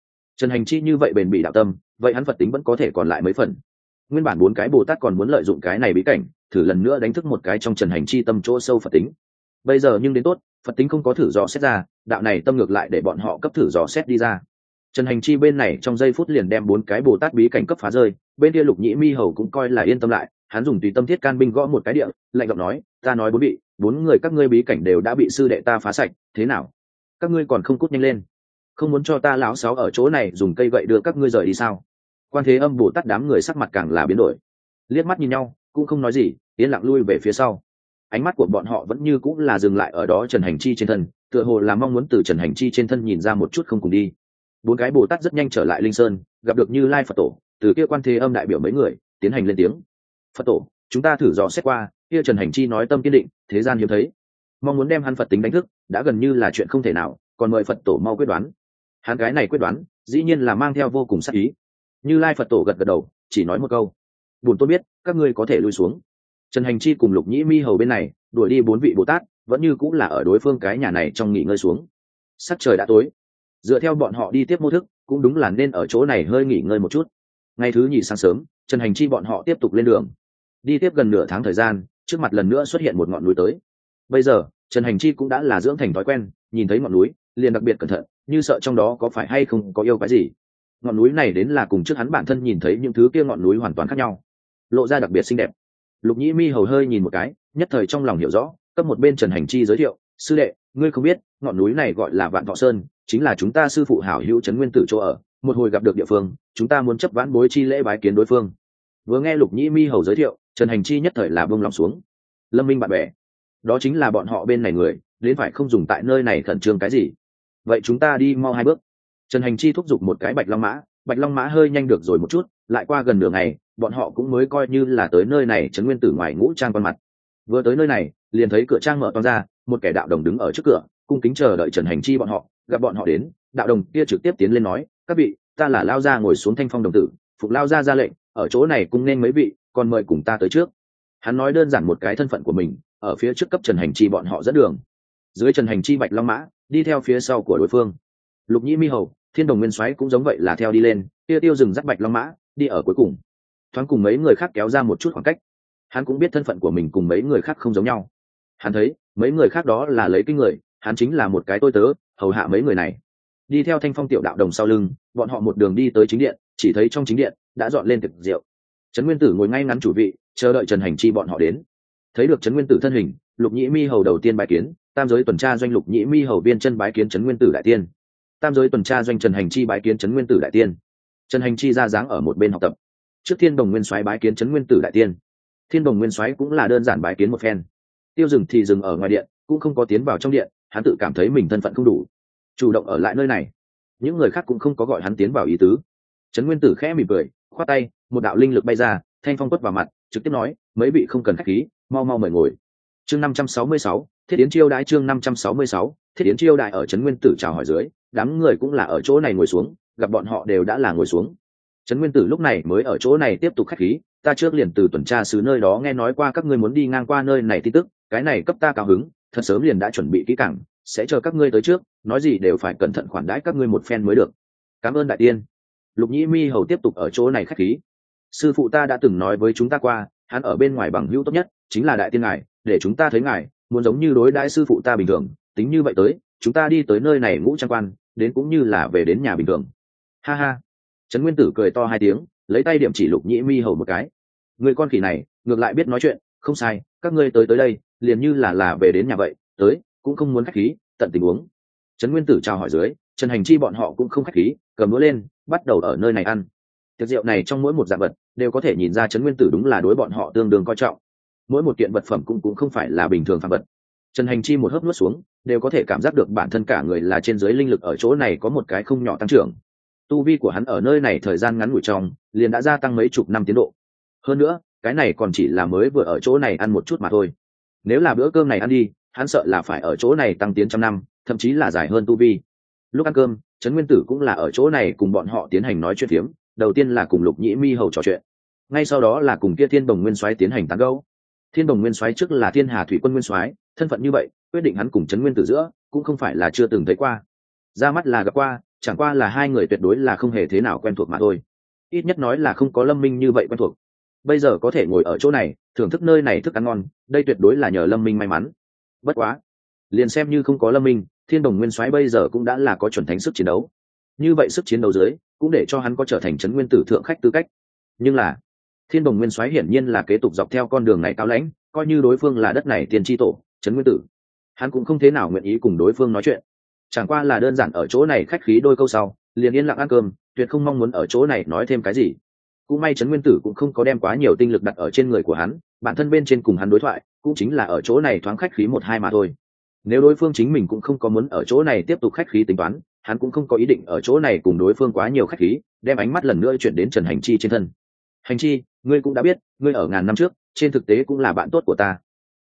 Trần Hành Chi như vậy bền bỉ đạo tâm, vậy hắn Phật tính vẫn có thể còn lại mấy phần. Nguyên bản 4 cái Bồ Tát còn muốn lợi dụng cái này bí cảnh thử lần nữa đánh thức một cái trong Trần Hành Chi tâm chỗ sâu Phật tính. Bây giờ nhưng đến tốt, Phật tính không có thử dò xét ra, đạo này tâm ngược lại để bọn họ cấp thử dò xét đi ra. Trần Hành Chi bên này trong giây phút liền đem 4 cái Bồ Tát bí cảnh cấp phá rơi, bên kia Lục Nhĩ Mi Hầu cũng coi là yên tâm lại, hắn dùng tùy tâm thiết can binh gõ một cái địa, lạnh giọng nói, ta nói 4 vị, 4 người các ngươi bí cảnh đều đã bị sư đệ ta phá sạch, thế nào? Các ngươi còn không cút nhanh lên, không muốn cho ta lão sáu ở chỗ này dùng cây gậy đưa các ngươi rời đi sao? Quan Thế Âm Bồ Tát đám người sắc mặt càng là biến đổi, liếc mắt nhìn nhau, cũng không nói gì, yên lặng lui về phía sau. Ánh mắt của bọn họ vẫn như cũng là dừng lại ở đó Trần Hành Chi trên thân, tựa hồ là mong muốn từ Trần Hành Chi trên thân nhìn ra một chút không cùng đi. 4 cái Bồ Tát rất nhanh trở lại Linh Sơn, gặp được Như Lai Phật Tổ, từ kia Quan Thế Âm đại biểu mấy người tiến hành lên tiếng. Phật Tổ, chúng ta thử dò xét qua, kia Trần Hành Chi nói tâm kiên định, thế gian hiếm thấy, mong muốn đem hắn Phật tính đánh thức, đã gần như là chuyện không thể nào, còn mời Phật Tổ mau quyết đoán. Hắn cái này quyết đoán, dĩ nhiên là mang theo vô cùng sát ý. Như Lai Phật Tổ gật gật đầu, chỉ nói một câu: "Bổn tôn biết, các ngươi có thể lui xuống." Trần Hành Chi cùng Lục Nhĩ Mi Hầu bên này đuổi đi 4 vị Bồ Tát, vẫn như cũng là ở đối phương cái nhà này trong nghỉ ngơi xuống. Sắc trời đã tối, dựa theo bọn họ đi tiếp mô thức, cũng đúng là nên ở chỗ này hơi nghỉ ngơi một chút. Ngày thứ nhì sáng sớm, Trần Hành Chi bọn họ tiếp tục lên đường. Đi tiếp gần nửa tháng thời gian, trước mặt lần nữa xuất hiện một ngọn núi tới. Bây giờ, Trần Hành Chi cũng đã là dưỡng thành thói quen, nhìn thấy ngọn núi, liền đặc biệt cẩn thận, như sợ trong đó có phải hay không có yêu quái gì. Ngọn núi này đến là cùng trước hắn bản thân nhìn thấy những thứ kia ngọn núi hoàn toàn khác nhau, lộ ra đặc biệt xinh đẹp. Lục Nhĩ Mi Hầu hơi nhìn một cái, nhất thời trong lòng hiểu rõ, cấp một bên Trần Hành Chi giới thiệu: "Sư đệ, ngươi không biết, ngọn núi này gọi là Vạn Thọ Sơn, chính là chúng ta sư phụ hảo hữu Trấn Nguyên Tử chỗ ở, một hồi gặp được địa phương, chúng ta muốn chấp vãn bối chi lễ bái kiến đối phương." Vừa nghe Lục Nhĩ Mi Hầu giới thiệu, Trần Hành Chi nhất thời là buông lòng xuống. Lâm Minh bạn bè, đó chính là bọn họ bên này người, đến phải không dùng tại nơi này khẩn trương cái gì. Vậy chúng ta đi mau 2 bước. Trần Hành Chi thúc giục một cái Bạch Long Mã hơi nhanh được rồi một chút, lại qua gần nửa ngày, bọn họ cũng mới coi như là tới nơi này Trấn Nguyên Tử ngoài ngũ trang quan mặt. Vừa tới nơi này, liền thấy cửa trang mở toang ra, một kẻ đạo đồng đứng ở trước cửa, cung kính chờ đợi Trần Hành Chi bọn họ. Gặp bọn họ đến, đạo đồng kia trực tiếp tiến lên nói: "Các vị, ta là Lao gia ngồi xuống Thanh Phong đồng tử, phục Lao gia ra lệnh, ở chỗ này cung nên mấy vị, còn mời cùng ta tới trước." Hắn nói đơn giản một cái thân phận của mình, ở phía trước cấp Trần Hành Chi bọn họ dẫn đường. Dưới Trần Hành Chi Bạch Long Mã đi theo phía sau của đối phương. Lục Nhĩ Mi Hầu, Thiên Đồng Nguyên Soái cũng giống vậy là theo đi lên, kia Tiêu Dừng dắt Bạch Long Mã đi ở cuối cùng, thoáng cùng mấy người khác kéo ra một chút khoảng cách. Hắn cũng biết thân phận của mình cùng mấy người khác không giống nhau. Hắn thấy mấy người khác đó là lấy kinh người, hắn chính là một cái tôi tớ, hầu hạ mấy người này. Đi theo Thanh Phong tiểu đạo đồng sau lưng, bọn họ một đường đi tới chính điện, chỉ thấy trong chính điện đã dọn lên tiệc rượu. Trấn Nguyên Tử ngồi ngay ngắn chủ vị, chờ đợi Trần Hành Chi bọn họ đến. Thấy được Trấn Nguyên Tử thân hình, Lục Nhĩ Mi Hầu đầu tiên bái kiến, tam giới tuần tra doanh Lục Nhĩ Mi Hầu viên chân bái kiến Trấn Nguyên Tử đại tiên. Tam giới tuần tra doanh Trần Hành Chi bái kiến Trấn Nguyên Tử đại tiên. Trần Hành Chi ra dáng ở một bên học tập. Trước Thiên Đồng Nguyên Soái bái kiến Trấn Nguyên Tử đại tiên. Thiên Đồng Nguyên Soái cũng là đơn giản bái kiến một phen. Tiêu Dừng thì dừng ở ngoài điện, cũng không có tiến vào trong điện, hắn tự cảm thấy mình thân phận không đủ, chủ động ở lại nơi này. Những người khác cũng không có gọi hắn tiến vào ý tứ. Trấn Nguyên Tử khẽ mỉm cười, khoát tay, một đạo linh lực bay ra, thanh phong quất vào mặt, trực tiếp nói: "Mấy vị không cần khách khí, mau mau mời ngồi." Chương 566, Thiết Yến chiêu đãi. Chương 566, Thiết Yến chiêu đãi. Ở Trấn Nguyên Tử chào hỏi dưới, đám người cũng là ở chỗ này ngồi xuống, gặp bọn họ đều đã là ngồi xuống. Trấn Nguyên Tử lúc này mới ở chỗ này tiếp tục khách khí: "Ta trước liền từ tuần tra sứ nơi đó nghe nói qua các ngươi muốn đi ngang qua nơi này tin tức, cái này cấp ta cao hứng, thật sớm liền đã chuẩn bị kỹ càng, sẽ chờ các ngươi tới trước, nói gì đều phải cẩn thận khoản đãi các ngươi một phen mới được." "Cảm ơn đại tiên." Lục Nhĩ Mi Hầu tiếp tục ở chỗ này khách khí: "Sư phụ ta đã từng nói với chúng ta qua, hắn ở bên ngoài bằng hữu tốt nhất chính là đại tiên ngài, để chúng ta thấy ngài, muốn giống như đối đãi sư phụ ta bình thường, tính như vậy tới, chúng ta đi tới nơi này ngũ trang quan, đến cũng như là về đến nhà bình thường." Ha ha. Trấn Nguyên Tử cười to 2 tiếng, lấy tay điểm chỉ Lục Nhĩ Mi Hầu một cái: "Người con khỉ này, ngược lại biết nói chuyện, không sai, các ngươi tới đây, liền như là về đến nhà vậy, tới, cũng không muốn khách khí, tận tình uống." Trấn Nguyên Tử chào hỏi dưới, Trần Hành Chi bọn họ cũng không khách khí, cầm đũa lên, bắt đầu ở nơi này ăn. Tiệc rượu này trong mỗi một dạng vật đều có thể nhìn ra Trấn Nguyên Tử đúng là đối bọn họ tương đương coi trọng. Mỗi một kiện vật phẩm cũng không phải là bình thường phàm vật. Trần Hành Chi một hớp nuốt xuống, đều có thể cảm giác được bản thân cả người là trên dưới linh lực ở chỗ này có một cái không nhỏ tăng trưởng. Tu vi của hắn ở nơi này thời gian ngắn ngủi trong, liền đã gia tăng mấy chục năm tiến độ. Hơn nữa, cái này còn chỉ là mới vừa ở chỗ này ăn một chút mà thôi. Nếu là bữa cơm này ăn đi, hắn sợ là phải ở chỗ này tăng tiến trăm năm, thậm chí là dài hơn tu vi. Lúc ăn cơm, Trấn Nguyên Tử cũng là ở chỗ này cùng bọn họ tiến hành nói chuyện phiếm, đầu tiên là cùng Lục Nhĩ Mi Hầu trò chuyện, ngay sau đó là cùng kia Thiên Đồng Nguyên Soái tiến hành tán gẫu. Thiên Đồng Nguyên Soái trước là Thiên Hà Thủy Quân Nguyên Soái, thân phận như vậy, quyết định hắn cùng Trấn Nguyên Tử giữa cũng không phải là chưa từng thấy qua. Ra mắt là gặp qua, chẳng qua là hai người tuyệt đối là không hề thế nào quen thuộc mà thôi, ít nhất nói là không có Lâm Minh như vậy quen thuộc. Bây giờ có thể ngồi ở chỗ này thưởng thức nơi này thức ăn ngon, đây tuyệt đối là nhờ Lâm Minh may mắn. Bất quá liền xem như không có Lâm Minh, Thiên Đồng Nguyên Soái bây giờ cũng đã là có chuẩn thánh sức chiến đấu, như vậy sức chiến đấu dưới cũng để cho hắn có trở thành trấn nguyên tử thượng khách tư cách. Nhưng là Thiên Đồng Nguyên Soái hiển nhiên là kế tục dọc theo con đường này cao lãnh, coi như đối phương là đất này tiền tri tổ trấn nguyên tử, hắn cũng không thế nào nguyện ý cùng đối phương nói chuyện, chẳng qua là đơn giản ở chỗ này khách khí đôi câu sau liền yên lặng ăn cơm, tuyệt không mong muốn ở chỗ này nói thêm cái gì. Cũng may trấn nguyên tử cũng không có đem quá nhiều tinh lực đặt ở trên người của hắn, bản thân bên trên cùng hắn đối thoại cũng chính là ở chỗ này thoáng khách khí một hai mà thôi. Nếu đối phương chính mình cũng không có muốn ở chỗ này tiếp tục khách khí tính toán, hắn cũng không có ý định ở chỗ này cùng đối phương quá nhiều khách khí, đem ánh mắt lần nữa chuyển đến Trần Hành Chi trên thân. Hành Chi, ngươi cũng đã biết, ngươi ở ngàn năm trước trên thực tế cũng là bạn tốt của ta.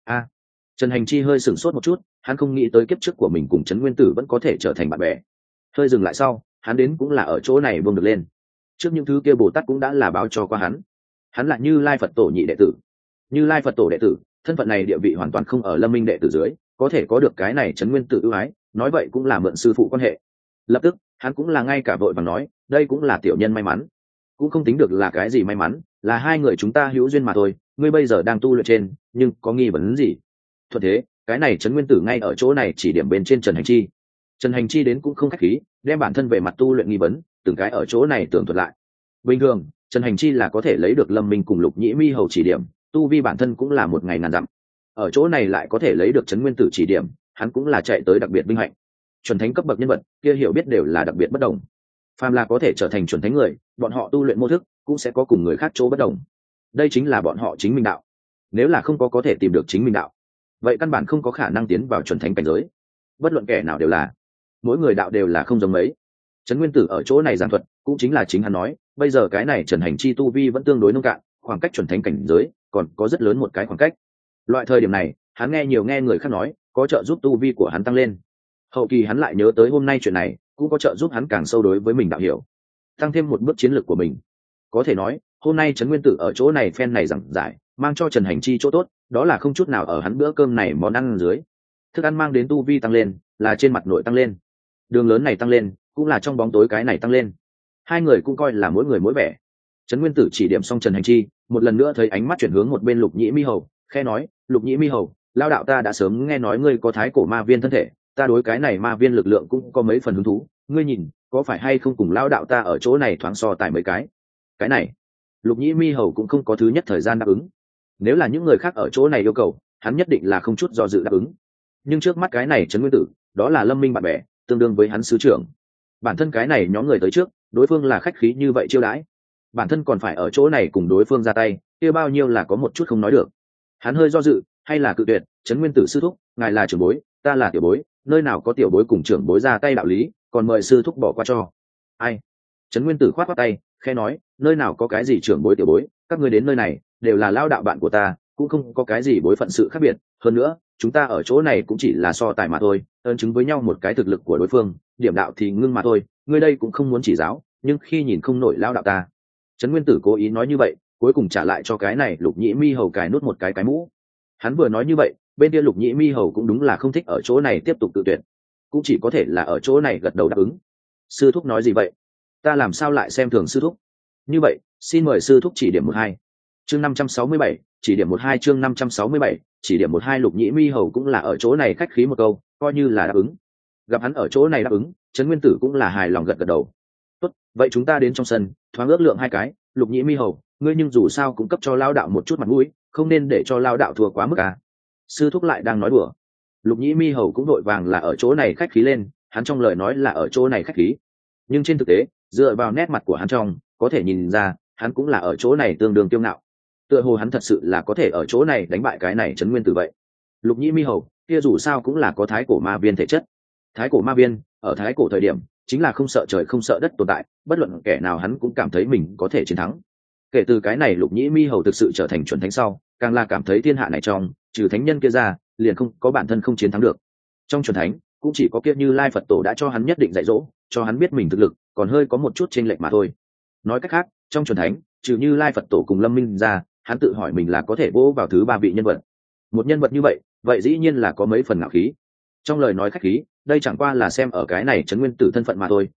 Trần Hành Chi hơi sửng sốt một chút, hắn không nghĩ tới kiếp trước của mình cùng Trấn Nguyên Tử vẫn có thể trở thành bạn bè. Hơi dừng lại sau, hắn đến cũng là ở chỗ này buông được lên. Trước những thứ kia Bồ Tát cũng đã là báo cho qua hắn là Như Lai Phật Tổ nhị đệ tử. Như Lai Phật Tổ đệ tử, thân phận này địa vị hoàn toàn không ở Lâm Minh đệ tử dưới, có thể có được cái này Trấn Nguyên Tử ưu ái, nói vậy cũng là mượn sư phụ quan hệ. Lập tức, hắn cũng là ngay cả vội vàng nói, đây cũng là tiểu nhân may mắn, cũng không tính được là cái gì may mắn, là hai người chúng ta hữu duyên mà thôi. Ngươi bây giờ đang tu luyện trên, nhưng có nghi vấn gì? Thuận thế, cái này Trấn Nguyên Tử ngay ở chỗ này chỉ điểm bên trên Trần Hành Chi. Trần Hành Chi đến cũng không khách khí, đem bản thân về mặt tu luyện nghi vấn từng cái ở chỗ này tường thuật lại. Bình thường Trần Hành Chi là có thể lấy được Lâm Minh cùng Lục Nhĩ Mi hầu chỉ điểm, tu vi bản thân cũng là một ngày ngàn dặm, ở chỗ này lại có thể lấy được Trấn Nguyên Tử chỉ điểm, hắn cũng là chạy tới đặc biệt vinh hạnh. Chuẩn thánh cấp bậc nhân vật kia hiểu biết đều là đặc biệt bất đồng, phàm là có thể trở thành chuẩn thánh người, bọn họ tu luyện mô thức cũng sẽ có cùng người khác chỗ bất đồng, đây chính là bọn họ chính mình đạo. Nếu là không có thể tìm được chính mình đạo, vậy căn bản không có khả năng tiến vào chuẩn thánh cảnh giới. Bất luận kẻ nào đều là, mỗi người đạo đều là không giống mấy. Trấn Nguyên Tử ở chỗ này giảng thuật cũng chính là chính hắn nói, bây giờ cái này Trần Hành Chi tu vi vẫn tương đối nông cạn, khoảng cách chuẩn thánh cảnh giới còn có rất lớn một cái khoảng cách. Loại thời điểm này hắn nghe người khác nói có trợ giúp tu vi của hắn tăng lên, hậu kỳ hắn lại nhớ tới hôm nay chuyện này cũng có trợ giúp hắn càng sâu đối với mình đạo hiểu, tăng thêm một bước chiến lược của mình. Có thể nói hôm nay Trấn Nguyên Tử ở chỗ này phen này giảng giải mang cho Trần Hành Chi chỗ tốt, đó là không chút nào ở hắn bữa cơm này món ăn dưới thức ăn mang đến tu vi tăng lên, là trên mặt nội tăng lên, đường lớn này tăng lên, cũng là trong bóng tối cái này tăng lên. Hai người cũng coi là mỗi người mỗi vẻ. Trấn Nguyên Tử chỉ điểm xong Trần Hành Chi, một lần nữa thấy ánh mắt chuyển hướng một bên Lục Nhĩ Mi hầu, khe nói, Lục Nhĩ Mi hầu, lao đạo ta đã sớm nghe nói ngươi có thái cổ ma viên thân thể, ta đối cái này ma viên lực lượng cũng có mấy phần hứng thú, ngươi nhìn có phải hay không cùng lao đạo ta ở chỗ này thoáng so tài mấy cái này. Lục Nhĩ Mi hầu cũng không có thứ nhất thời gian đáp ứng, nếu là những người khác ở chỗ này yêu cầu, hắn nhất định là không chút do dự đáp ứng. Nhưng trước mắt cái này Trấn Nguyên Tử, đó là Lâm Minh bạn bè, tương đương với hắn sứ trưởng. Bản thân cái này nhóm người tới trước, đối phương là khách khí như vậy chiêu đãi, bản thân còn phải ở chỗ này cùng đối phương ra tay, kia bao nhiêu là có một chút không nói được. Hắn hơi do dự, hay là cự tuyệt, Trấn Nguyên Tử sư thúc, ngài là trưởng bối, ta là tiểu bối, nơi nào có tiểu bối cùng trưởng bối ra tay đạo lý, còn mời sư thúc bỏ qua cho. Ai? Trấn Nguyên Tử khoát khoát tay, khẽ nói, nơi nào có cái gì trưởng bối tiểu bối, các ngươi đến nơi này đều là lao đạo bạn của ta, cũng không có cái gì bối phận sự khác biệt, hơn nữa chúng ta ở chỗ này cũng chỉ là so tài mà thôi, ơn chứng với nhau một cái thực lực của đối phương, điểm đạo thì ngưng mà thôi, ngươi đây cũng không muốn chỉ giáo, nhưng khi nhìn không nổi lao đạo ta. Trấn Nguyên Tử cố ý nói như vậy, cuối cùng trả lại cho cái này Lục Nhĩ Mi hầu cài nút một cái mũ. Hắn vừa nói như vậy, bên kia Lục Nhĩ Mi hầu cũng đúng là không thích ở chỗ này tiếp tục tự tuyệt, cũng chỉ có thể là ở chỗ này gật đầu đáp ứng. Sư thúc nói gì vậy? Ta làm sao lại xem thường sư thúc? Như vậy xin mời sư thúc chỉ điểm một hai. Chương 567, chỉ điểm một hai. Chương 567, chỉ điểm một hai. Lục Nhĩ Mi hầu cũng là ở chỗ này khách khí một câu, coi như là đáp ứng. Gặp hắn ở chỗ này đáp ứng, Trấn Nguyên Tử cũng là hài lòng gật đầu. Tốt, vậy chúng ta đến trong sân thoáng ước lượng hai cái. Lục Nhĩ Mi hầu, ngươi nhưng dù sao cũng cấp cho lao đạo một chút mặt mũi, không nên để cho lao đạo thua quá mức à. Sư thúc lại đang nói đùa. Lục Nhĩ Mi hầu cũng đội vàng là ở chỗ này khách khí lên, hắn trong lời nói là ở chỗ này khách khí, nhưng trên thực tế dựa vào nét mặt của hắn trong có thể nhìn ra hắn cũng là ở chỗ này tương đương kiêu ngạo, tựa hồ hắn thật sự là có thể ở chỗ này đánh bại cái này Trấn Nguyên Tử vậy. Lục Nhĩ Mi hầu kia dù sao cũng là có thái cổ ma viên thể chất, thái cổ ma viên ở thái cổ thời điểm chính là không sợ trời không sợ đất tồn tại, bất luận kẻ nào hắn cũng cảm thấy mình có thể chiến thắng. Kể từ cái này Lục Nhĩ Mi hầu thực sự trở thành chuẩn thánh sau, càng là cảm thấy thiên hạ này trong trừ thánh nhân kia ra liền không có bản thân không chiến thắng được. Trong chuẩn thánh cũng chỉ có kia Như Lai Phật Tổ đã cho hắn nhất định dạy dỗ, cho hắn biết mình thực lực còn hơi có một chút chênh lệch mà thôi. Nói cách khác, trong chuẩn thánh trừ Như Lai Phật Tổ cùng Lâm Minh ra, hắn tự hỏi mình là có thể vỗ vào thứ ba vị nhân vật. Một nhân vật như vậy, vậy dĩ nhiên là có mấy phần ngạo khí. Trong lời nói khách khí, đây chẳng qua là xem ở cái này Trấn Nguyên Tử thân phận mà thôi,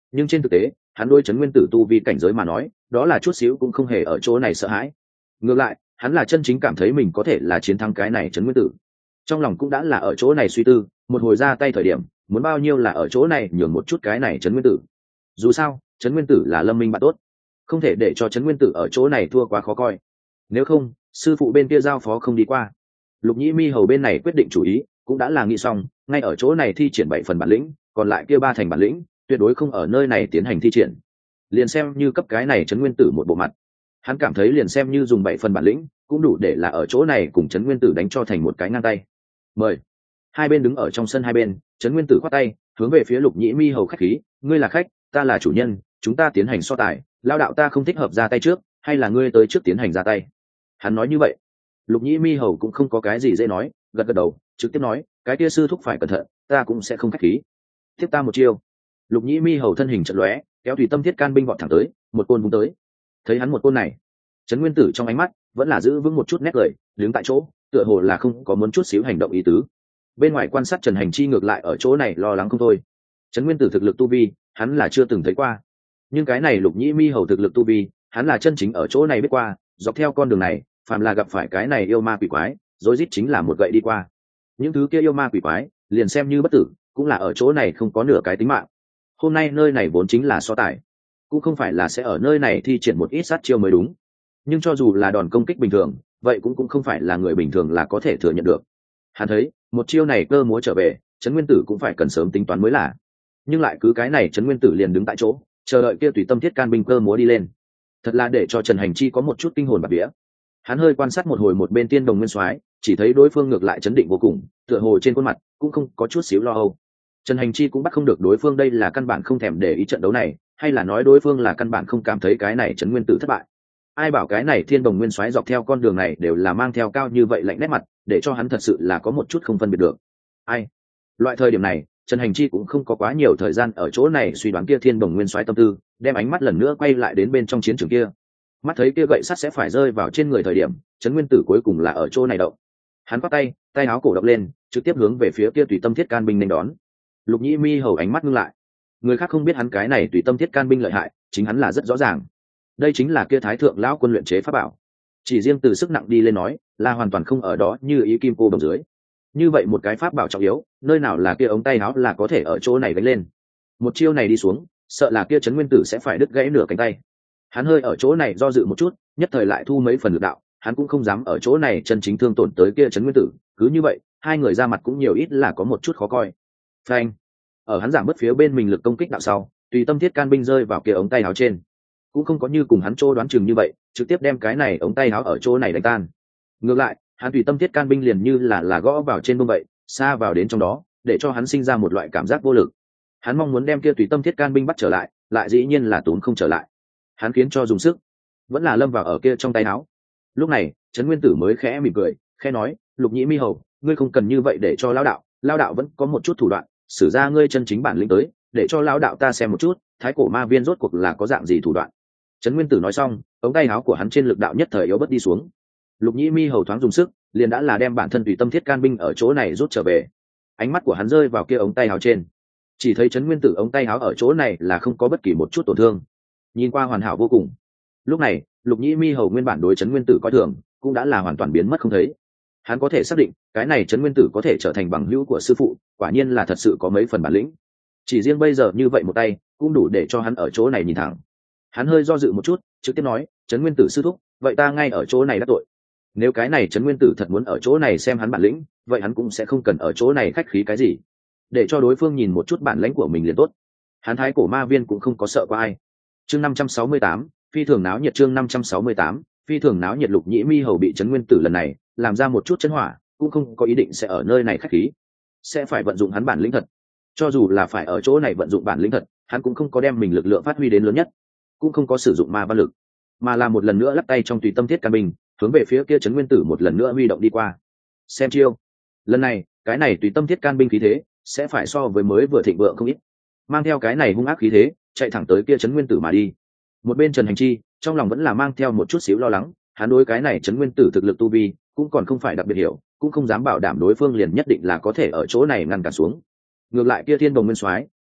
nhưng trên thực tế hắn đôi chấn nguyên tử tu vi cảnh giới mà nói đó là chút xíu cũng không hề ở chỗ này sợ hãi. Ngược lại hắn là chân chính cảm thấy mình có thể là chiến thắng cái này chấn nguyên tử. Trong lòng cũng đã là ở chỗ này suy tư, một hồi ra tay thời điểm muốn bao nhiêu là ở chỗ này nhường một chút cái này chấn nguyên tử. Dù sao chấn nguyên tử là Lâm Minh bạn tốt, không thể để cho chấn nguyên tử ở chỗ này thua quá khó coi, nếu không sư phụ bên kia giao phó không đi qua. Lục Nhĩ Mi hầu bên này quyết định chủ ý cũng đã là nghĩ xong, ngay ở chỗ này thi triển 7 phần bản lĩnh, còn lại kia 3 thành bản lĩnh tuyệt đối không ở nơi này tiến hành thi triển. Liền xem như cấp cái này chấn nguyên tử một bộ mặt, hắn cảm thấy liền xem như dùng 7 phần bản lĩnh cũng đủ để là ở chỗ này cùng chấn nguyên tử đánh cho thành một cái ngang tay. Mời. Hai bên đứng ở trong sân hai bên, chấn nguyên tử khoát tay hướng về phía Lục Nhĩ Mi hầu khách khí, ngươi là khách, ta là chủ nhân, chúng ta tiến hành so tài, lao đạo ta không thích hợp ra tay trước, hay là ngươi tới trước tiến hành ra tay. Hắn nói như vậy, Lục Nhĩ Mi hầu cũng không có cái gì dễ nói, gật gật đầu trực tiếp nói, cái kia sư thúc phải cẩn thận, ta cũng sẽ không khách khí. Tiếp ta một chiêu. Lục Nhĩ Mi hầu thân hình chợt lóe, kéo Thủy Tâm Thiết Can binh vọt thẳng tới, một côn vung tới. Thấy hắn một côn này, chấn nguyên tử trong ánh mắt vẫn là giữ vững một chút nét cười, đứng tại chỗ tựa hồ là không có muốn chút xíu hành động ý tứ. Bên ngoài quan sát Trần Hành Chi ngược lại ở chỗ này lo lắng không thôi. Chấn nguyên tử thực lực tu vi hắn là chưa từng thấy qua, nhưng cái này Lục Nhĩ Mi hầu thực lực tu vi hắn là chân chính ở chỗ này biết qua. Dọc theo con đường này phàm là gặp phải cái này yêu ma quỷ quái rối rít chính là một gậy đi qua. Những thứ kia yêu ma quỷ quái liền xem như bất tử cũng là ở chỗ này không có nửa cái tính mạng. Hôm nay nơi này vốn chính là so tài, cũng không phải là sẽ ở nơi này thi triển một ít sát chiêu mới đúng. Nhưng cho dù là đòn công kích bình thường vậy cũng không phải là người bình thường là có thể thừa nhận được. Hắn thấy một chiêu này cơ múa trở về, chấn nguyên tử cũng phải cần sớm tính toán mới là. Nhưng lại cứ cái này chấn nguyên tử liền đứng tại chỗ chờ đợi kia Tùy Tâm Thiết Can binh cơ múa đi lên, thật là để cho Trần Hành Chi có một chút kinh hồn bạt vía. Hắn hơi quan sát một hồi một bên Tiên Đồng Nguyên Soái, chỉ thấy đối phương ngược lại chấn định vô cùng, tựa hồ trên khuôn mặt cũng không có chút xíu lo âu. Trần Hành Chi cũng bắt không được đối phương đây là căn bản không thèm để ý trận đấu này, hay là nói đối phương là căn bản không cảm thấy cái này chấn nguyên tử thất bại. Ai bảo cái này Thiên Đồng Nguyên Soái dọc theo con đường này đều là mang theo cao như vậy lạnh nét mặt, để cho hắn thật sự là có một chút không phân biệt được. Ai? Loại thời điểm này, Trần Hành Chi cũng không có quá nhiều thời gian ở chỗ này suy đoán kia Thiên Đồng Nguyên Soái tâm tư, đem ánh mắt lần nữa quay lại đến bên trong chiến trường kia. Mắt thấy kia gậy sắt sẽ phải rơi vào trên người thời điểm, chấn nguyên tử cuối cùng là ở chỗ này động. Hắn bắt tay, tay áo cổ động lên, trực tiếp hướng về phía kia Tùy Tâm Thiết Can binh nên đón. Lục Nhĩ Mi hầu ánh mắt ngưng lại. Người khác không biết hắn cái này Tùy Tâm Thiết Can binh lợi hại, chính hắn là rất rõ ràng. Đây chính là kia Thái thượng lão quân luyện chế pháp bảo. Chỉ riêng từ sức nặng đi lên nói, là hoàn toàn không ở đó như ý kim cô đồng dưới. Như vậy một cái pháp bảo trọng yếu, nơi nào là kia ống tay áo là có thể ở chỗ này đánh lên. Một chiêu này đi xuống, sợ là kia chấn nguyên tử sẽ phải đứt gãy nửa cánh tay. Hắn hơi ở chỗ này do dự một chút, nhất thời lại thu mấy phần lực đạo, hắn cũng không dám ở chỗ này chân chính thương tổn tới kia chấn nguyên tử, cứ như vậy hai người ra mặt cũng nhiều ít là có một chút khó coi. Phanh! Ở hắn giảm bớt phía bên mình lực công kích đạo sau, Tùy Tâm Thiết Can binh rơi vào kia ống tay áo trên, cũng không có như cùng hắn chỗ đoán chừng như vậy trực tiếp đem cái này ống tay áo ở chỗ này đánh tan. Ngược lại hắn Tùy Tâm Thiết Can binh liền như là gõ vào trên bông vậy, xa vào đến trong đó, để cho hắn sinh ra một loại cảm giác vô lực. Hắn mong muốn đem kia Tùy Tâm Thiết Can binh bắt trở lại, lại dĩ nhiên là tốn không trở lại. Hắn khiến cho dùng sức vẫn là lâm vào ở kia trong tay áo. Lúc này trấn nguyên tử mới khẽ mỉm cười, khẽ nói, Lục Nhĩ Mi hầu, ngươi không cần như vậy để cho lão đạo vẫn có một chút thủ đoạn, sử ra ngươi chân chính bản lĩnh tới, để cho lão đạo ta xem một chút thái cổ ma viên rốt cuộc là có dạng gì thủ đoạn. Trấn nguyên tử nói xong, ống tay áo của hắn trên lực đạo nhất thời yếu bớt đi xuống. Lục Nhĩ Mi hầu thoáng dùng sức, liền đã là đem bản thân Tùy Tâm Thiết Can binh ở chỗ này rút trở về. Ánh mắt của hắn rơi vào kia ống tay áo trên, chỉ thấy trấn nguyên tử ống tay áo ở chỗ này là không có bất kỳ một chút tổn thương, nhìn qua hoàn hảo vô cùng. Lúc này Lục Nhĩ Mi hầu nguyên bản đối trấn nguyên tử coi thường cũng đã là hoàn toàn biến mất không thấy. Hắn có thể xác định cái này trấn nguyên tử có thể trở thành bằng hữu của sư phụ, quả nhiên là thật sự có mấy phần bản lĩnh. Chỉ riêng bây giờ như vậy một tay cũng đủ để cho hắn ở chỗ này nhìn thẳng. Hắn hơi do dự một chút, trực tiếp nói, trấn nguyên tử sư thúc, vậy ta ngay ở chỗ này đắc tội. Nếu cái này trấn nguyên tử thật muốn ở chỗ này xem hắn bản lĩnh, vậy hắn cũng sẽ không cần ở chỗ này khách khí cái gì, để cho đối phương nhìn một chút bản lĩnh của mình liền tốt. Hắn thái cổ ma viên cũng không có sợ qua ai. Chương 568, phi thường náo nhiệt. Chương 568, phi thường náo nhiệt. Lục Nhĩ Mi hầu bị trấn nguyên tử lần này làm ra một chút chấn hỏa, cũng không có ý định sẽ ở nơi này khách khí, sẽ phải vận dụng hắn bản lĩnh thật. Cho dù là phải ở chỗ này vận dụng bản lĩnh thật, hắn cũng không có đem mình lực lượng phát huy đến lớn nhất, cũng không có sử dụng ma văn lực, mà là một lần nữa lắp tay trong Tùy Tâm Thiết Can binh, hướng về phía kia trấn nguyên tử một lần nữa huy động đi qua. Xem chiêu, lần này cái này Tùy Tâm Thiết Can binh khí thế sẽ phải so với mới vừa thịnh vượng không ít, mang theo cái này hung ác khí thế chạy thẳng tới kia trấn nguyên tử mà đi. Một bên Trần Hành Chi trong lòng vẫn là mang theo một chút xíu lo lắng, hắn đối cái này trấn nguyên tử thực lực tu vi cũng còn không phải đặc biệt hiểu, cũng không dám bảo đảm đối phương liền nhất định là có thể ở chỗ này ngăn cản xuống. Ngược lại kia Thiên Đồng Nguyên Soái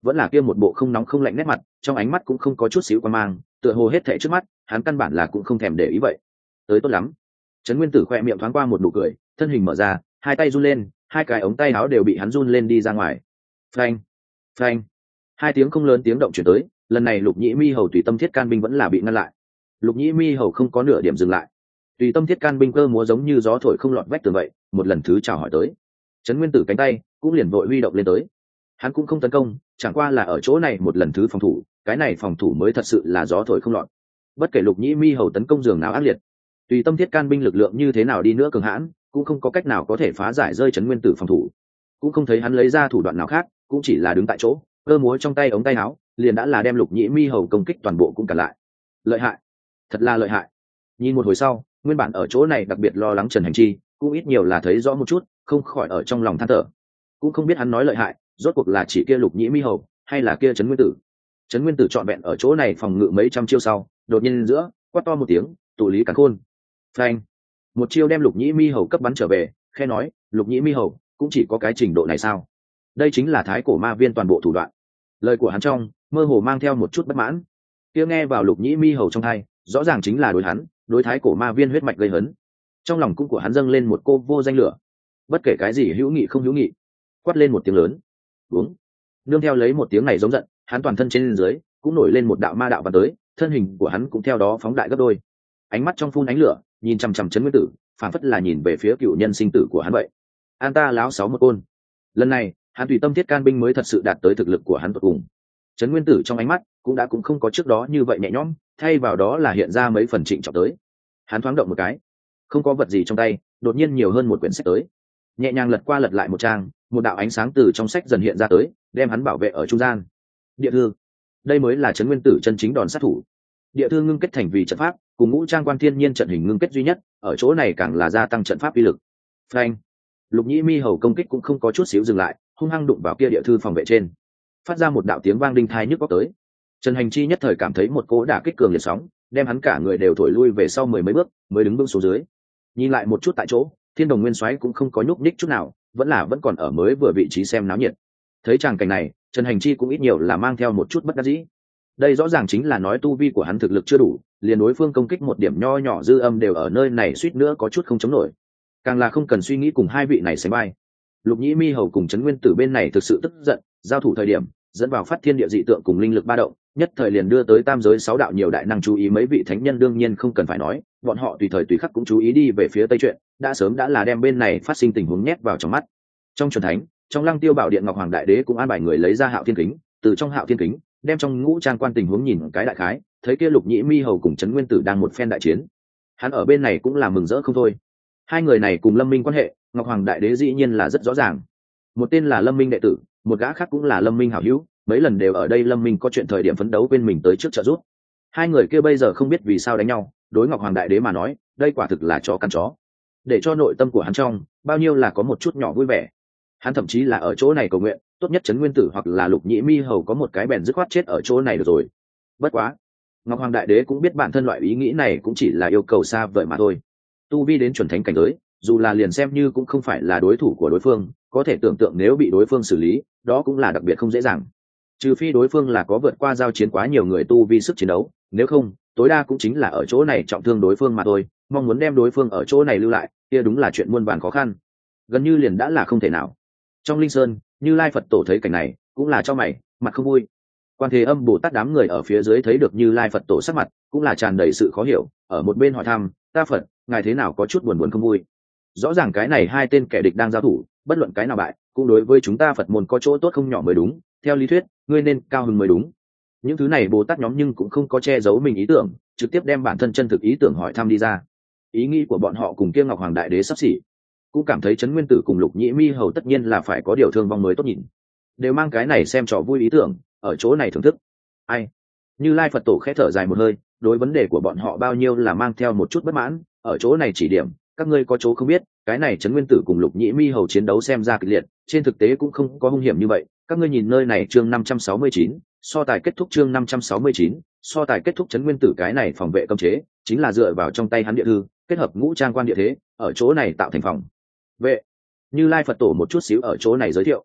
vẫn là kia một bộ không nóng không lạnh nét mặt, trong ánh mắt cũng không có chút xíu quan mang, tựa hồ hết thảy trước mắt hắn căn bản là cũng không thèm để ý vậy. Tới tốt lắm. Trấn Nguyên Tử khẽ miệng thoáng qua một nụ cười, thân hình mở ra, hai tay run lên, hai cái ống tay áo đều bị hắn run lên đi ra ngoài. Phanh, phanh, hai tiếng không lớn tiếng động chuyển tới, lần này Lục Nhĩ Mi Hầu tùy tâm thiết can binh vẫn là bị ngăn lại. Lục Nhĩ Mi Hầu không có nửa điểm dừng lại, tùy tâm thiết can binh cơ múa giống như gió thổi không lọt vách tường vậy, một lần thứ chào hỏi tới. Trấn Nguyên Tử cánh tay cũng liền vội huy động lên tới. Hắn cũng không tấn công, chẳng qua là ở chỗ này một lần thứ phòng thủ, cái này phòng thủ mới thật sự là gió thổi không lọt. Bất kể Lục Nhĩ Mi Hầu tấn công giường nào ác liệt, tùy tâm thiết can binh lực lượng như thế nào đi nữa cường hãn, cũng không có cách nào có thể phá giải rơi Trấn Nguyên Tử phòng thủ. Cũng không thấy hắn lấy ra thủ đoạn nào khác, cũng chỉ là đứng tại chỗ, cơ múa trong tay ống tay áo, liền đã là đem Lục Nhĩ Mi Hầu công kích toàn bộ cũng cản lại. Lợi hại, thật là lợi hại. Nhìn một hồi sau, nguyên bản ở chỗ này đặc biệt lo lắng Trần Hành Chi, cũng ít nhiều là thấy rõ một chút, không khỏi ở trong lòng than thở. Cũng không biết hắn nói lợi hại, rốt cuộc là chỉ kia Lục Nhĩ Mi Hầu, hay là kia Trấn Nguyên Tử. Trấn Nguyên Tử trọn vẹn ở chỗ này phòng ngự mấy trăm chiêu sau, đột nhiên giữa quát to một tiếng, tụ lý càn khôn. Phanh, một chiêu đem Lục Nhĩ Mi Hầu cấp bắn trở về, khe nói, Lục Nhĩ Mi Hầu cũng chỉ có cái trình độ này sao? Đây chính là Thái Cổ Ma Viên toàn bộ thủ đoạn. Lời của hắn trong mơ hồ mang theo một chút bất mãn. Kia nghe vào Lục Nhĩ Mi Hầu trong tai, rõ ràng chính là đối hắn, đối Thái Cổ Ma Viên huyết mạch gây hấn. Trong lòng cũng của hắn dâng lên một cô vô danh lửa. Bất kể cái gì hữu nghị không hữu nghị, quát lên một tiếng lớn. Uống. Nương theo lấy một tiếng này giống giận, hắn toàn thân trên dưới cũng nổi lên một đạo ma đạo vào tới, thân hình của hắn cũng theo đó phóng đại gấp đôi. Ánh mắt trong phun ánh lửa, nhìn chằm chằm Trấn Nguyên Tử, phản phất là nhìn về phía cựu nhân sinh tử của hắn vậy. An ta láo sáu một côn. Lần này, hắn tùy tâm thiết can binh mới thật sự đạt tới thực lực của hắn tột cùng. Trấn Nguyên Tử trong ánh mắt cũng không có trước đó như vậy nhẹ nhõm, thay vào đó là hiện ra mấy phần trịnh trọng tới. Hắn thoáng động một cái, không có vật gì trong tay, đột nhiên nhiều hơn một quyển sách tới. Nhẹ nhàng lật qua lật lại một trang, một đạo ánh sáng từ trong sách dần hiện ra tới, đem hắn bảo vệ ở trung gian. Địa thư, đây mới là Trấn Nguyên Tử chân chính đòn sát thủ. Địa thư ngưng kết thành vì trận pháp, cùng ngũ trang quan thiên nhiên trận hình ngưng kết duy nhất, ở chỗ này càng là gia tăng trận pháp uy lực. Phanh, Lục Nhĩ Mi Hầu công kích cũng không có chút xíu dừng lại, hung hăng đụng vào kia địa thư phòng vệ trên, phát ra một đạo tiếng vang đinh tai nhức óc tới. Trần Hành Chi nhất thời cảm thấy một cỗ đả kích cường liệt sóng, đem hắn cả người đều thổi lui về sau mười mấy bước, mới đứng vững xuống dưới. Nhìn lại một chút tại chỗ, Thiên Đồng Nguyên Soái cũng không có nhúc nhích chút nào, vẫn còn ở mới vừa vị trí xem náo nhiệt. Thấy tràng cảnh này, Trần Hành Chi cũng ít nhiều là mang theo một chút bất đắc dĩ. Đây rõ ràng chính là nói tu vi của hắn thực lực chưa đủ, liền đối phương công kích một điểm nho nhỏ dư âm đều ở nơi này suýt nữa có chút không chống nổi. Càng là không cần suy nghĩ cùng hai vị này sánh vai. Lục Nhĩ Mi Hầu cùng Trấn Nguyên Tử bên này thực sự tức giận, giao thủ thời điểm dẫn vào phát thiên địa dị tượng cùng linh lực ba động, nhất thời liền đưa tới tam giới sáu đạo nhiều đại năng chú ý. Mấy vị thánh nhân đương nhiên không cần phải nói, bọn họ tùy thời tùy khắc cũng chú ý đi về phía tây chuyện, đã sớm đã là đem bên này phát sinh tình huống nhét vào trong mắt. Trong chuẩn thánh, trong Lăng Tiêu Bảo Điện Ngọc Hoàng Đại Đế cũng an bài người lấy ra Hạo Thiên Kính, từ trong Hạo Thiên Kính đem trong ngũ trang quan tình huống nhìn cái đại khái, thấy kia Lục Nhĩ Mi Hầu cùng Trấn Nguyên Tử đang một phen đại chiến. Hắn ở bên này cũng là mừng rỡ không thôi. Hai người này cùng Lâm Minh quan hệ, Ngọc Hoàng Đại Đế dĩ nhiên là rất rõ ràng. Một tên là Lâm Minh đệ tử, một gã khác cũng là Lâm Minh hảo hữu, mấy lần đều ở đây Lâm Minh có chuyện thời điểm phấn đấu bên mình tới trước trợ giúp. Hai người kia bây giờ không biết vì sao đánh nhau, đối Ngọc Hoàng Đại Đế mà nói, đây quả thực là chó căn chó. Để cho nội tâm của hắn trong bao nhiêu là có một chút nhỏ vui vẻ. Hắn thậm chí là ở chỗ này cầu nguyện, tốt nhất Trấn Nguyên Tử hoặc là Lục Nhĩ Mi Hầu có một cái bèn dứt khoát chết ở chỗ này được rồi. Bất quá, Ngọc Hoàng Đại Đế cũng biết bản thân loại ý nghĩ này cũng chỉ là yêu cầu xa vời mà thôi. Tu vi đến chuẩn thánh cảnh giới, dù là liền xem như cũng không phải là đối thủ của đối phương, có thể tưởng tượng nếu bị đối phương xử lý, đó cũng là đặc biệt không dễ dàng. Trừ phi đối phương là có vượt qua giao chiến quá nhiều người tu vi sức chiến đấu, nếu không, tối đa cũng chính là ở chỗ này trọng thương đối phương mà thôi, mong muốn đem đối phương ở chỗ này lưu lại, kia đúng là chuyện muôn vàn khó khăn, gần như liền đã là không thể nào. Trong Linh Sơn, Như Lai Phật Tổ thấy cảnh này, cũng là cho mày, mặt không vui. Quan Thế Âm Bồ Tát đám người ở phía dưới thấy được Như Lai Phật Tổ sắc mặt, cũng là tràn đầy sự khó hiểu, ở một bên hỏi thăm, ta Phật, ngài thế nào có chút buồn buồn không vui? Rõ ràng cái này hai tên kẻ địch đang giao thủ, bất luận cái nào bại, cũng đối với chúng ta Phật môn có chỗ tốt không nhỏ mới đúng, theo lý thuyết, ngươi nên cao hứng mới đúng. Những thứ này Bồ Tát nhóm nhưng cũng không có che giấu mình ý tưởng, trực tiếp đem bản thân chân thực ý tưởng hỏi thăm đi ra. Ý nghĩ của bọn họ cùng kia Ngọc Hoàng Đại Đế sắp xỉ, cũng cảm thấy Trấn Nguyên Tử cùng Lục Nhĩ Mi Hầu tất nhiên là phải có điều thương vong mới tốt nhìn, đều mang cái này xem trò vui ý tưởng ở chỗ này thưởng thức. Ai? Như Lai Phật Tổ khẽ thở dài một hơi, đối vấn đề của bọn họ bao nhiêu là mang theo một chút bất mãn, ở chỗ này chỉ điểm, các ngươi có chỗ không biết, cái này Trấn Nguyên Tử cùng Lục Nhĩ Mi Hầu chiến đấu xem ra kịch liệt, trên thực tế cũng không có hung hiểm như vậy. Các ngươi nhìn nơi này chương 569, so tài kết thúc chương 569, so tài kết thúc. Trấn Nguyên Tử cái này phòng vệ cấm chế, chính là dựa vào trong tay hắn địa thư, kết hợp ngũ trang quan địa thế, ở chỗ này tạo thành phòng vệ. Như Lai Phật Tổ một chút xíu ở chỗ này giới thiệu.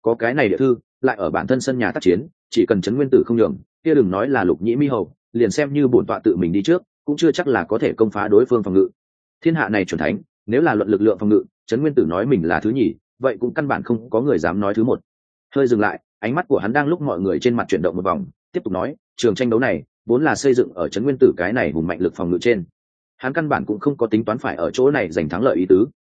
có cái này địa thư lại ở bản thân sân nhà tác chiến, chỉ cần trấn nguyên tử không nhường, kia đừng nói là Lục Nhĩ Mi Hầu, liền xem như bổn tọa tự mình đi trước cũng chưa chắc là có thể công phá đối phương phòng ngự. Thiên hạ này chuẩn thánh, nếu là luận lực lượng phòng ngự, trấn nguyên tử nói mình là thứ nhì, vậy cũng căn bản không có người dám nói thứ một. Hơi dừng lại, ánh mắt của hắn đang lúc mọi người trên mặt chuyển động một vòng, tiếp tục nói, trường tranh đấu này vốn là xây dựng ở trấn nguyên tử cái này hùng mạnh lực phòng ngự trên, hắn căn bản cũng không có tính toán phải ở chỗ này giành thắng lợi ý tứ.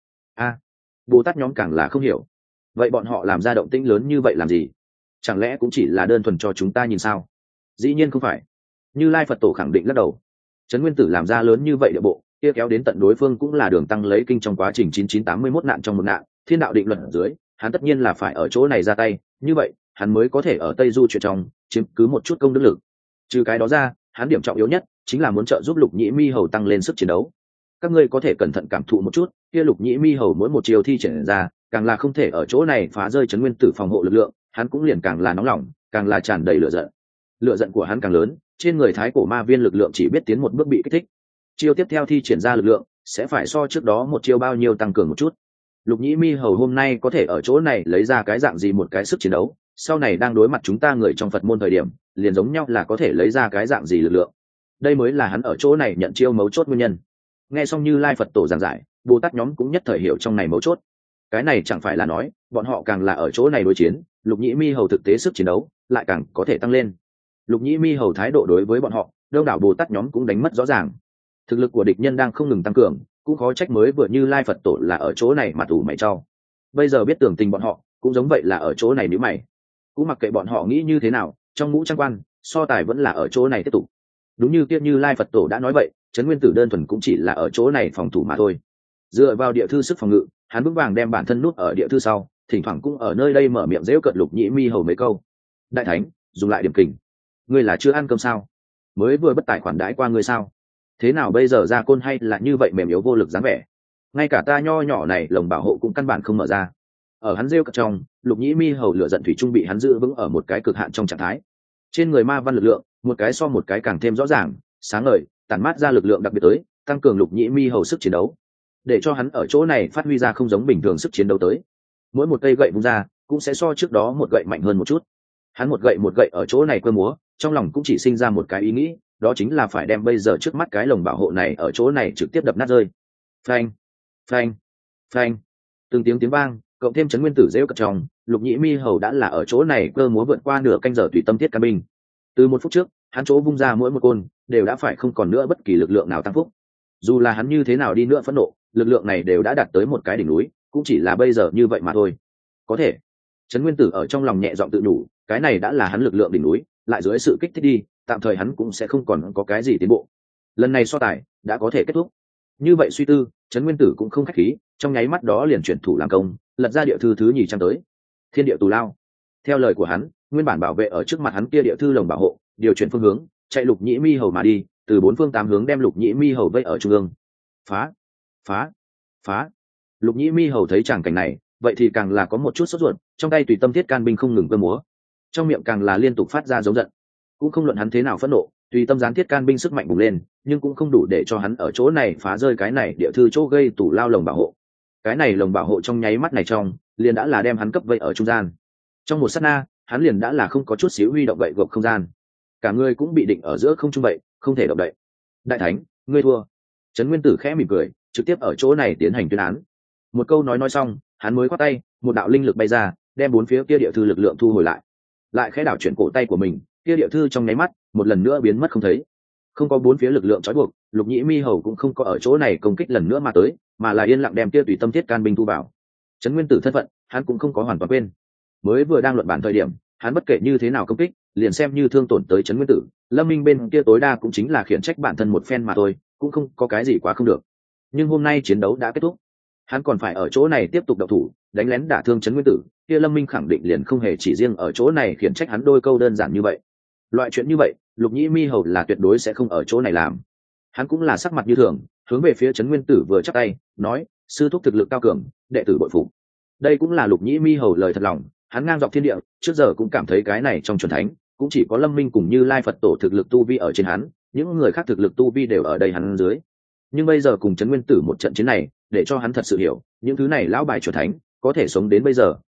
Bồ Tát nhóm càng là không hiểu, vậy bọn họ làm ra động tĩnh lớn như vậy làm gì? Chẳng lẽ cũng chỉ là đơn thuần cho chúng ta nhìn sao? Dĩ nhiên không phải. Như Lai Phật Tổ khẳng định lắc đầu. Trấn Nguyên Tử làm ra lớn như vậy địa bộ, kia kéo đến tận đối phương cũng là đường tăng lấy kinh trong quá trình 9981 nạn trong một nạn, thiên đạo định luật ở dưới, hắn tất nhiên là phải ở chỗ này ra tay, như vậy, hắn mới có thể ở Tây Du chuyện trong chiếm cứ một chút công đức lực. Trừ cái đó ra, hắn điểm trọng yếu nhất chính là muốn trợ giúp Lục Nhĩ Mi Hầu tăng lên sức chiến đấu. Các ngươi có thể cẩn thận cảm thụ một chút, kia Lục Nhĩ Mi Hầu mỗi một chiều thi triển ra, càng là không thể ở chỗ này phá rơi Trấn Nguyên Tử phòng hộ lực lượng, hắn cũng liền càng là nóng lòng, càng là tràn đầy lửa giận. Lửa giận của hắn càng lớn, trên người Thái Cổ Ma Viên lực lượng chỉ biết tiến một bước bị kích thích. Chiêu tiếp theo thi triển ra lực lượng sẽ phải so trước đó một chiêu bao nhiêu tăng cường một chút. Lục Nhĩ Mi Hầu hôm nay có thể ở chỗ này lấy ra cái dạng gì một cái sức chiến đấu, sau này đang đối mặt chúng ta người trong Phật môn thời điểm, liền giống nhau là có thể lấy ra cái dạng gì lực lượng. Đây mới là hắn ở chỗ này nhận chiêu mấu chốt nguyên nhân. Nghe xong Như Lai Phật Tổ giảng giải, Bồ Tát nhóm cũng nhất thời hiểu trong này mấu chốt. Cái này chẳng phải là nói, bọn họ càng là ở chỗ này đối chiến, Lục Nhĩ Mi Hầu thực tế sức chiến đấu lại càng có thể tăng lên. Lục Nhĩ Mi Hầu thái độ đối với bọn họ, đông đảo Bồ Tát nhóm cũng đánh mất rõ ràng. Thực lực của địch nhân đang không ngừng tăng cường, cũng khó trách mới vừa Như Lai Phật Tổ là ở chỗ này mà ủ mày trao. Bây giờ biết tưởng tình bọn họ, cũng giống vậy là ở chỗ này nếu mày. Cũng mặc kệ bọn họ nghĩ như thế nào, trong ngũ trang quan, so tài vẫn là ở chỗ này tiếp tục. Đúng như kia Như Lai Phật Tổ đã nói vậy, Trấn Nguyên Tử đơn thuần cũng chỉ là ở chỗ này phòng thủ mà thôi. Dựa vào địa thư sức phòng ngự, hắn vững vàng đem bản thân nút ở địa thư sau, thỉnh thoảng cũng ở nơi đây mở miệng giễu cợt Lục Nhĩ Mi Hầu mấy câu. Đại thánh, dùng lại điểm kình. Ngươi là chưa ăn cơm sao? Mới vừa bất tài khoản đãi qua ngươi sao? Thế nào bây giờ ra côn hay là như vậy mềm yếu vô lực dáng vẻ? Ngay cả ta nho nhỏ này lồng bảo hộ cũng căn bản không mở ra. Ở hắn rêu cợt trong, Lục Nhĩ Mi Hầu lửa giận thủy trung bị hắn giữ vững ở một cái cực hạn trong trạng thái. Trên người ma văn lực lượng, một cái so một cái càng thêm rõ ràng, sáng ngời, tản mát ra lực lượng đặc biệt tới, tăng cường Lục Nhĩ Mi Hầu sức chiến đấu, để cho hắn ở chỗ này phát huy ra không giống bình thường sức chiến đấu tới. Mỗi một cây gậy vung ra, cũng sẽ so trước đó một gậy mạnh hơn một chút. Hắn một gậy ở chỗ này cơ múa, trong lòng cũng chỉ sinh ra một cái ý nghĩ, đó chính là phải đem bây giờ trước mắt cái lồng bảo hộ này ở chỗ này trực tiếp đập nát rơi. Phanh, phanh, phanh. Từng tiếng vang, cộng thêm Trấn Nguyên Tử rêu cợt trong, Lục Nhĩ Mi Hầu đã là ở chỗ này cơ múa vượt qua nửa canh giờ tùy tâm thiết can binh. Từ một phút trước, hắn chỗ vung ra mỗi một côn đều đã phải không còn nữa bất kỳ lực lượng nào tăng phúc. Dù là hắn như thế nào đi nữa phẫn nộ, lực lượng này đều đã đạt tới một cái đỉnh núi, cũng chỉ là bây giờ như vậy mà thôi. Có thể, Trấn Nguyên Tử ở trong lòng nhẹ giọng tự nhủ, cái này đã là hắn lực lượng đỉnh núi, lại dưới sự kích thích đi, tạm thời hắn cũng sẽ không còn có cái gì tiến bộ. Lần này so tài đã có thể kết thúc. Như vậy suy tư, Trấn Nguyên Tử cũng không khách khí, trong nháy mắt đó liền chuyển thủ làm công, lật ra địa thư thứ nhì trang tới. Thiên địa tù lao. Theo lời của hắn, nguyên bản bảo vệ ở trước mặt hắn kia địa thư lồng bảo hộ, điều chuyển phương hướng, chạy Lục Nhĩ Mi Hầu mà đi, từ bốn phương tám hướng đem Lục Nhĩ Mi Hầu vây ở trung ương. Phá, phá, phá. Lục Nhĩ Mi Hầu thấy tràng cảnh này, vậy thì càng là có một chút sốt ruột, trong tay tùy tâm thiết can binh không ngừng cơ múa, trong miệng càng là liên tục phát ra giống giận. Cũng không luận hắn thế nào phẫn nộ, tùy tâm gián thiết can binh sức mạnh bùng lên, nhưng cũng không đủ để cho hắn ở chỗ này phá rơi cái này địa thư chỗ gây tủ lao lồng bảo hộ. Cái này lồng bảo hộ trong nháy mắt này trong, liền đã là đem hắn cấp vây ở trung gian. Trong một sát na, hắn liền đã là không có chút xíu huy động vậy gộp không gian, cả người cũng bị định ở giữa không trung vậy, không thể động đậy. Đại thánh, ngươi thua. Trấn Nguyên Tử khẽ mỉm cười, trực tiếp ở chỗ này tiến hành tuyên án. Một câu nói xong, hắn mới khoát tay, một đạo linh lực bay ra, đem bốn phía kia địa thư lực lượng thu hồi lại khẽ đảo chuyển cổ tay của mình, kia địa thư trong nháy mắt một lần nữa biến mất không thấy. Không có bốn phía lực lượng trói buộc, Lục Nhĩ Mi Hầu cũng không có ở chỗ này công kích lần nữa mà tới, mà là yên lặng đem kia tùy tâm thiết can binh thu vào. Trấn Nguyên Tử thân phận, hắn cũng không có hoàn toàn quên. Mới vừa đang luận bản thời điểm, hắn bất kể như thế nào công kích, liền xem như thương tổn tới Trấn Nguyên Tử, Lâm Minh bên kia tối đa cũng chính là khiển trách bản thân một phen mà thôi, cũng không có cái gì quá không được. Nhưng hôm nay chiến đấu đã kết thúc, hắn còn phải ở chỗ này tiếp tục động thủ, đánh lén đả thương Trấn Nguyên Tử, kia Lâm Minh khẳng định liền không hề chỉ riêng ở chỗ này khiển trách hắn đôi câu đơn giản như vậy. Loại chuyện như vậy, Lục Nhĩ Mi Hầu là tuyệt đối sẽ không ở chỗ này làm. Hắn cũng là sắc mặt như thường, hướng về phía Trấn Nguyên Tử vừa chắp tay, nói: sư thúc thực lực cao cường, đệ tử bội phục. Đây cũng là Lục Nhĩ Mi Hầu lời thật lòng, hắn ngang dọc thiên địa, trước giờ cũng cảm thấy cái này trong chuẩn thánh, cũng chỉ có Lâm Minh cùng Như Lai Phật Tổ thực lực tu vi ở trên hắn, những người khác thực lực tu vi đều ở đây hắn dưới. Nhưng bây giờ cùng Trấn Nguyên Tử một trận chiến này, để cho hắn thật sự hiểu, những thứ này lão bài chuẩn thánh có thể sống đến bây giờ,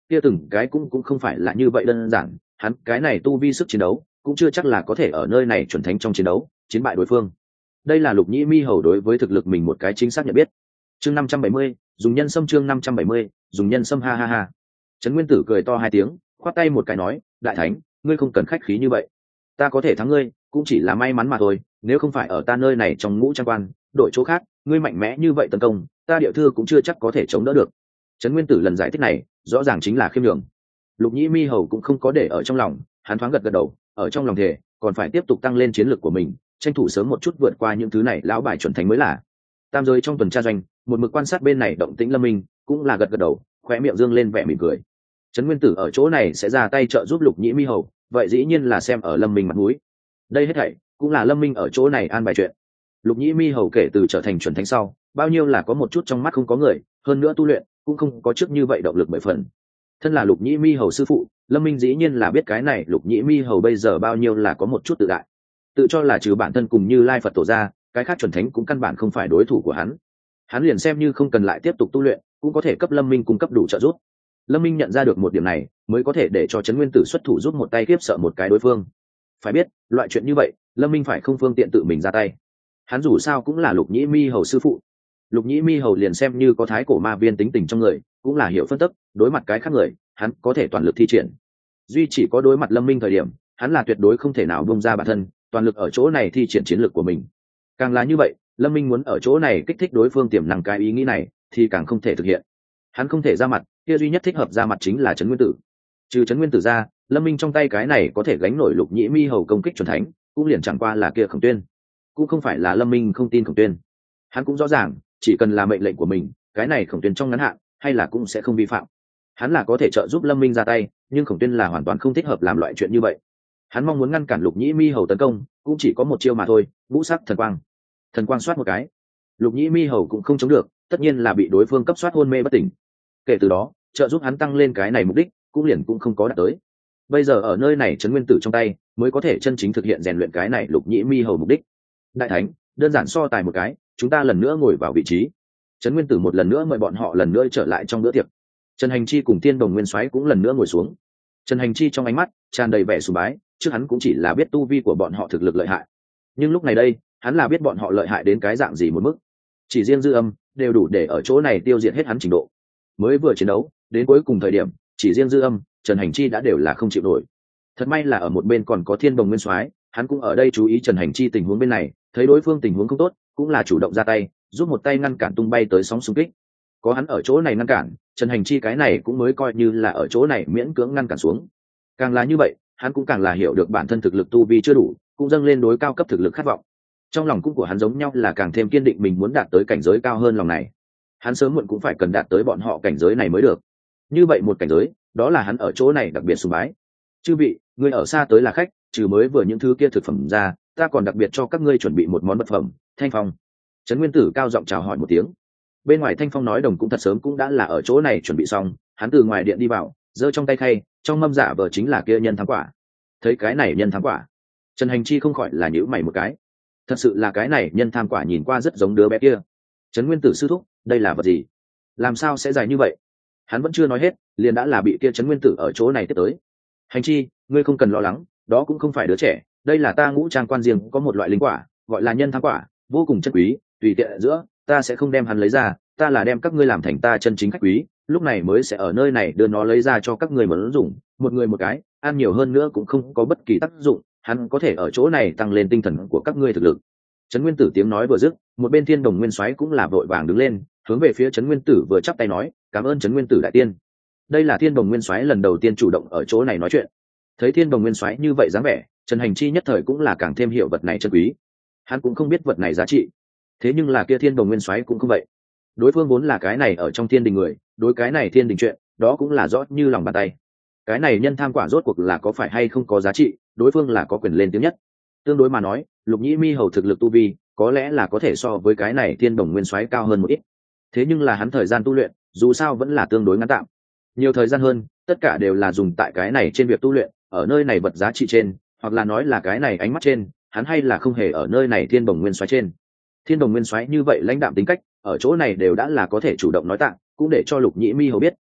kia từng cái cũng không phải là như vậy đơn giản, hắn cái này tu vi sức chiến đấu cũng chưa chắc là có thể ở nơi này chuẩn thánh trong chiến đấu chiến bại đối phương. Đây là Lục Nhĩ Mi Hầu đối với thực lực mình một cái chính xác nhận biết. Chương 570, dùng nhân sâm. Chương 570, dùng nhân sâm. Ha ha ha. Trấn Nguyên Tử cười to hai tiếng, khoát tay một cái nói, đại thánh, ngươi không cần khách khí như vậy, ta có thể thắng ngươi cũng chỉ là may mắn mà thôi, nếu không phải ở ta nơi này trong ngũ trang quan đội chỗ khác ngươi mạnh mẽ như vậy tấn công ta địa thư cũng chưa chắc có thể chống đỡ được. Trấn Nguyên Tử lần giải thích này rõ ràng chính là khiêm nhường. Lục Nhĩ Mi Hầu cũng không có để ở trong lòng, hắn thoáng gật gật đầu, ở trong lòng thề còn phải tiếp tục tăng lên chiến lược của mình, tranh thủ sớm một chút vượt qua những thứ này lão bài chuẩn thánh mới là. Tam giới trong tuần tra doanh một mực quan sát bên này động tĩnh Lâm Minh cũng là gật gật đầu, khóe miệng dương lên vẻ mỉm cười. Trấn Nguyên Tử ở chỗ này sẽ ra tay trợ giúp Lục Nhĩ Mi Hầu, vậy dĩ nhiên là xem ở Lâm Minh mặt mũi. Đây hết thảy cũng là Lâm Minh ở chỗ này an bài chuyện. Lục Nhĩ Mi Hầu kể từ trở thành chuẩn thánh sau, bao nhiêu là có một chút trong mắt không có người, hơn nữa tu luyện cũng không có trước như vậy động lực 10 phần. Thân là Lục Nhĩ Mi Hầu sư phụ, Lâm Minh dĩ nhiên là biết cái này Lục Nhĩ Mi Hầu bây giờ bao nhiêu là có một chút tự đại, tự cho là trừ bản thân cùng Như Lai Phật tổ ra, cái khác chuẩn thánh cũng căn bản không phải đối thủ của hắn. Hắn liền xem như không cần lại tiếp tục tu luyện, cũng có thể cấp Lâm Minh cung cấp đủ trợ giúp. Lâm Minh nhận ra được một điểm này, mới có thể để cho Trấn Nguyên Tử xuất thủ giúp một tay kiếp sợ một cái đối phương. Phải biết, loại chuyện như vậy, Lâm Minh phải không phương tiện tự mình ra tay. Hắn dù sao cũng là Lục Nhĩ Mi Hầu sư phụ. Lục Nhĩ Mi Hầu liền xem như có thái cổ ma viên tính tình trong người, cũng là hiểu phân tích, đối mặt cái khác người, hắn có thể toàn lực thi triển. Duy chỉ có đối mặt Lâm Minh thời điểm, hắn là tuyệt đối không thể nào buông ra bản thân, toàn lực ở chỗ này thi triển chiến lược của mình. Càng là như vậy, Lâm Minh muốn ở chỗ này kích thích đối phương tiềm năng cái ý nghĩ này, thì càng không thể thực hiện. Hắn không thể ra mặt, kia duy nhất thích hợp ra mặt chính là Trấn Nguyên Tử. Trừ Trấn Nguyên Tử ra, Lâm Minh trong tay cái này có thể gánh nổi Lục Nhĩ Mi Hầu công kích chuẩn thánh, cũng liền chẳng qua là kia Khổng Tuyên. Cũng không phải là Lâm Minh không tin Khổng Tuyên, hắn cũng rõ ràng, chỉ cần là mệnh lệnh của mình, cái này Khổng Tuyên trong ngắn hạn hay là cũng sẽ không vi phạm. Hắn là có thể trợ giúp Lâm Minh ra tay, nhưng Khổng Tuyên là hoàn toàn không thích hợp làm loại chuyện như vậy. Hắn mong muốn ngăn cản Lục Nhĩ Mi Hầu tấn công, cũng chỉ có một chiêu mà thôi, ngũ sắc thần quang. Thần quang xoát một cái, Lục Nhĩ Mi Hầu cũng không chống được, tất nhiên là bị đối phương cấp soát hôn mê bất tỉnh. Kể từ đó, trợ giúp hắn tăng lên cái này mục đích cũng liền cũng không có đạt tới. Bây giờ ở nơi này Trấn Nguyên Tử trong tay mới có thể chân chính thực hiện rèn luyện cái này Lục Nhĩ Mi Hầu mục đích. Đại thánh, đơn giản so tài một cái, chúng ta lần nữa ngồi vào vị trí. Trấn Nguyên Tử một lần nữa mời bọn họ lần nữa trở lại trong bữa tiệc. Trần Hành Chi cùng Thiên Đồng Nguyên Soái cũng lần nữa ngồi xuống. Trần Hành Chi trong ánh mắt tràn đầy vẻ sùng bái, trước hắn cũng chỉ là biết tu vi của bọn họ thực lực lợi hại, nhưng lúc này đây hắn là biết bọn họ lợi hại đến cái dạng gì một mức, chỉ riêng Dư Âm đều đủ để ở chỗ này tiêu diệt hết hắn trình độ. Mới vừa chiến đấu đến cuối cùng thời điểm, chỉ riêng Dư Âm, Trần Hành Chi đã đều là không chịu nổi. Thật may là ở một bên còn có Thiên Đồng Nguyên Soái, hắn cũng ở đây chú ý Trần Hành Chi tình huống bên này, thấy đối phương tình huống không tốt, cũng là chủ động ra tay, giúp một tay ngăn cản tung bay tới sóng xung kích. Có hắn ở chỗ này ngăn cản, Trần Hành Chi cái này cũng mới coi như là ở chỗ này miễn cưỡng ngăn cản xuống. Càng là như vậy, hắn cũng càng là hiểu được bản thân thực lực tu vi chưa đủ, cũng dâng lên đối cao cấp thực lực khát vọng. Trong lòng cũng của hắn giống nhau là càng thêm kiên định mình muốn đạt tới cảnh giới cao hơn lòng này. Hắn sớm muộn cũng phải cần đạt tới bọn họ cảnh giới này mới được. Như vậy một cảnh giới, đó là hắn ở chỗ này đặc biệt sùng bái. Chư vị, người ở xa tới là khách, trừ mới vừa những thứ kia thực phẩm ra, ta còn đặc biệt cho các ngươi chuẩn bị một món vật phẩm, Thanh Phong. Trấn Nguyên Tử cao giọng chào hỏi một tiếng. Bên ngoài Thanh Phong nói đồng cũng thật sớm cũng đã là ở chỗ này chuẩn bị xong, hắn từ ngoài điện đi vào, giơ trong tay khay, trong mâm giả vờ chính là kia nhân thắng quả. Thấy cái này nhân thắng quả, Trần Hành Chi không khỏi là nhíu mày một cái. Thật sự là cái này nhân tham quả nhìn qua rất giống đứa bé kia. Trấn Nguyên Tử sư thúc, đây là vật gì? Làm sao sẽ dài như vậy? Hắn vẫn chưa nói hết, liền đã là bị kia Trấn Nguyên Tử ở chỗ này tiếp tới. Hành Chi, ngươi không cần lo lắng, đó cũng không phải đứa trẻ, đây là ta ngũ trang quan riêng có một loại linh quả, gọi là nhân tham quả, vô cùng chân quý, tùy tiện ở giữa, ta sẽ không đem hắn lấy ra, ta là đem các ngươi làm thành ta chân chính khách quý, lúc này mới sẽ ở nơi này đưa nó lấy ra cho các ngươi muốn dùng, một người một cái, ăn nhiều hơn nữa cũng không có bất kỳ tác dụng, hắn có thể ở chỗ này tăng lên tinh thần của các ngươi thực lực. Trấn Nguyên Tử tiếng nói vừa dứt, một bên Thiên Đồng Nguyên Soái cũng là vội vàng đứng lên, hướng về phía Trấn Nguyên Tử vừa chắp tay nói, cảm ơn Trấn Nguyên Tử đại tiên. Đây là Thiên Đồng Nguyên Soái lần đầu tiên chủ động ở chỗ này nói chuyện. Thấy Thiên Đồng Nguyên Soái như vậy dáng vẻ, Trần Hành Chi nhất thời cũng là càng thêm hiểu vật này chân quý. Hắn cũng không biết vật này giá trị, thế nhưng là kia Thiên Đồng Nguyên Soái cũng không vậy. Đối phương vốn là cái này ở trong thiên đình người, đối cái này thiên đình chuyện, đó cũng là rõ như lòng bàn tay. Cái này nhân tham quả rốt cuộc là có phải hay không có giá trị, đối phương là có quyền lên tiếng nhất. Tương đối mà nói, Lục Nhĩ Mi Hầu thực lực tu vi có lẽ là có thể so với cái này Thiên Đồng Nguyên Soái cao hơn một ít. Thế nhưng là hắn thời gian tu luyện, dù sao vẫn là tương đối ngắn tạm. Nhiều thời gian hơn, tất cả đều là dùng tại cái này trên việc tu luyện, ở nơi này vật giá trị trên, hoặc là nói là cái này ánh mắt trên, hắn hay là không hề ở nơi này Thiên Đồng Nguyên Soái trên. Thiên Đồng Nguyên Soái như vậy lãnh đạm tính cách, ở chỗ này đều đã là có thể chủ động nói tạng, cũng để cho Lục Nhĩ Mi Hầu biết,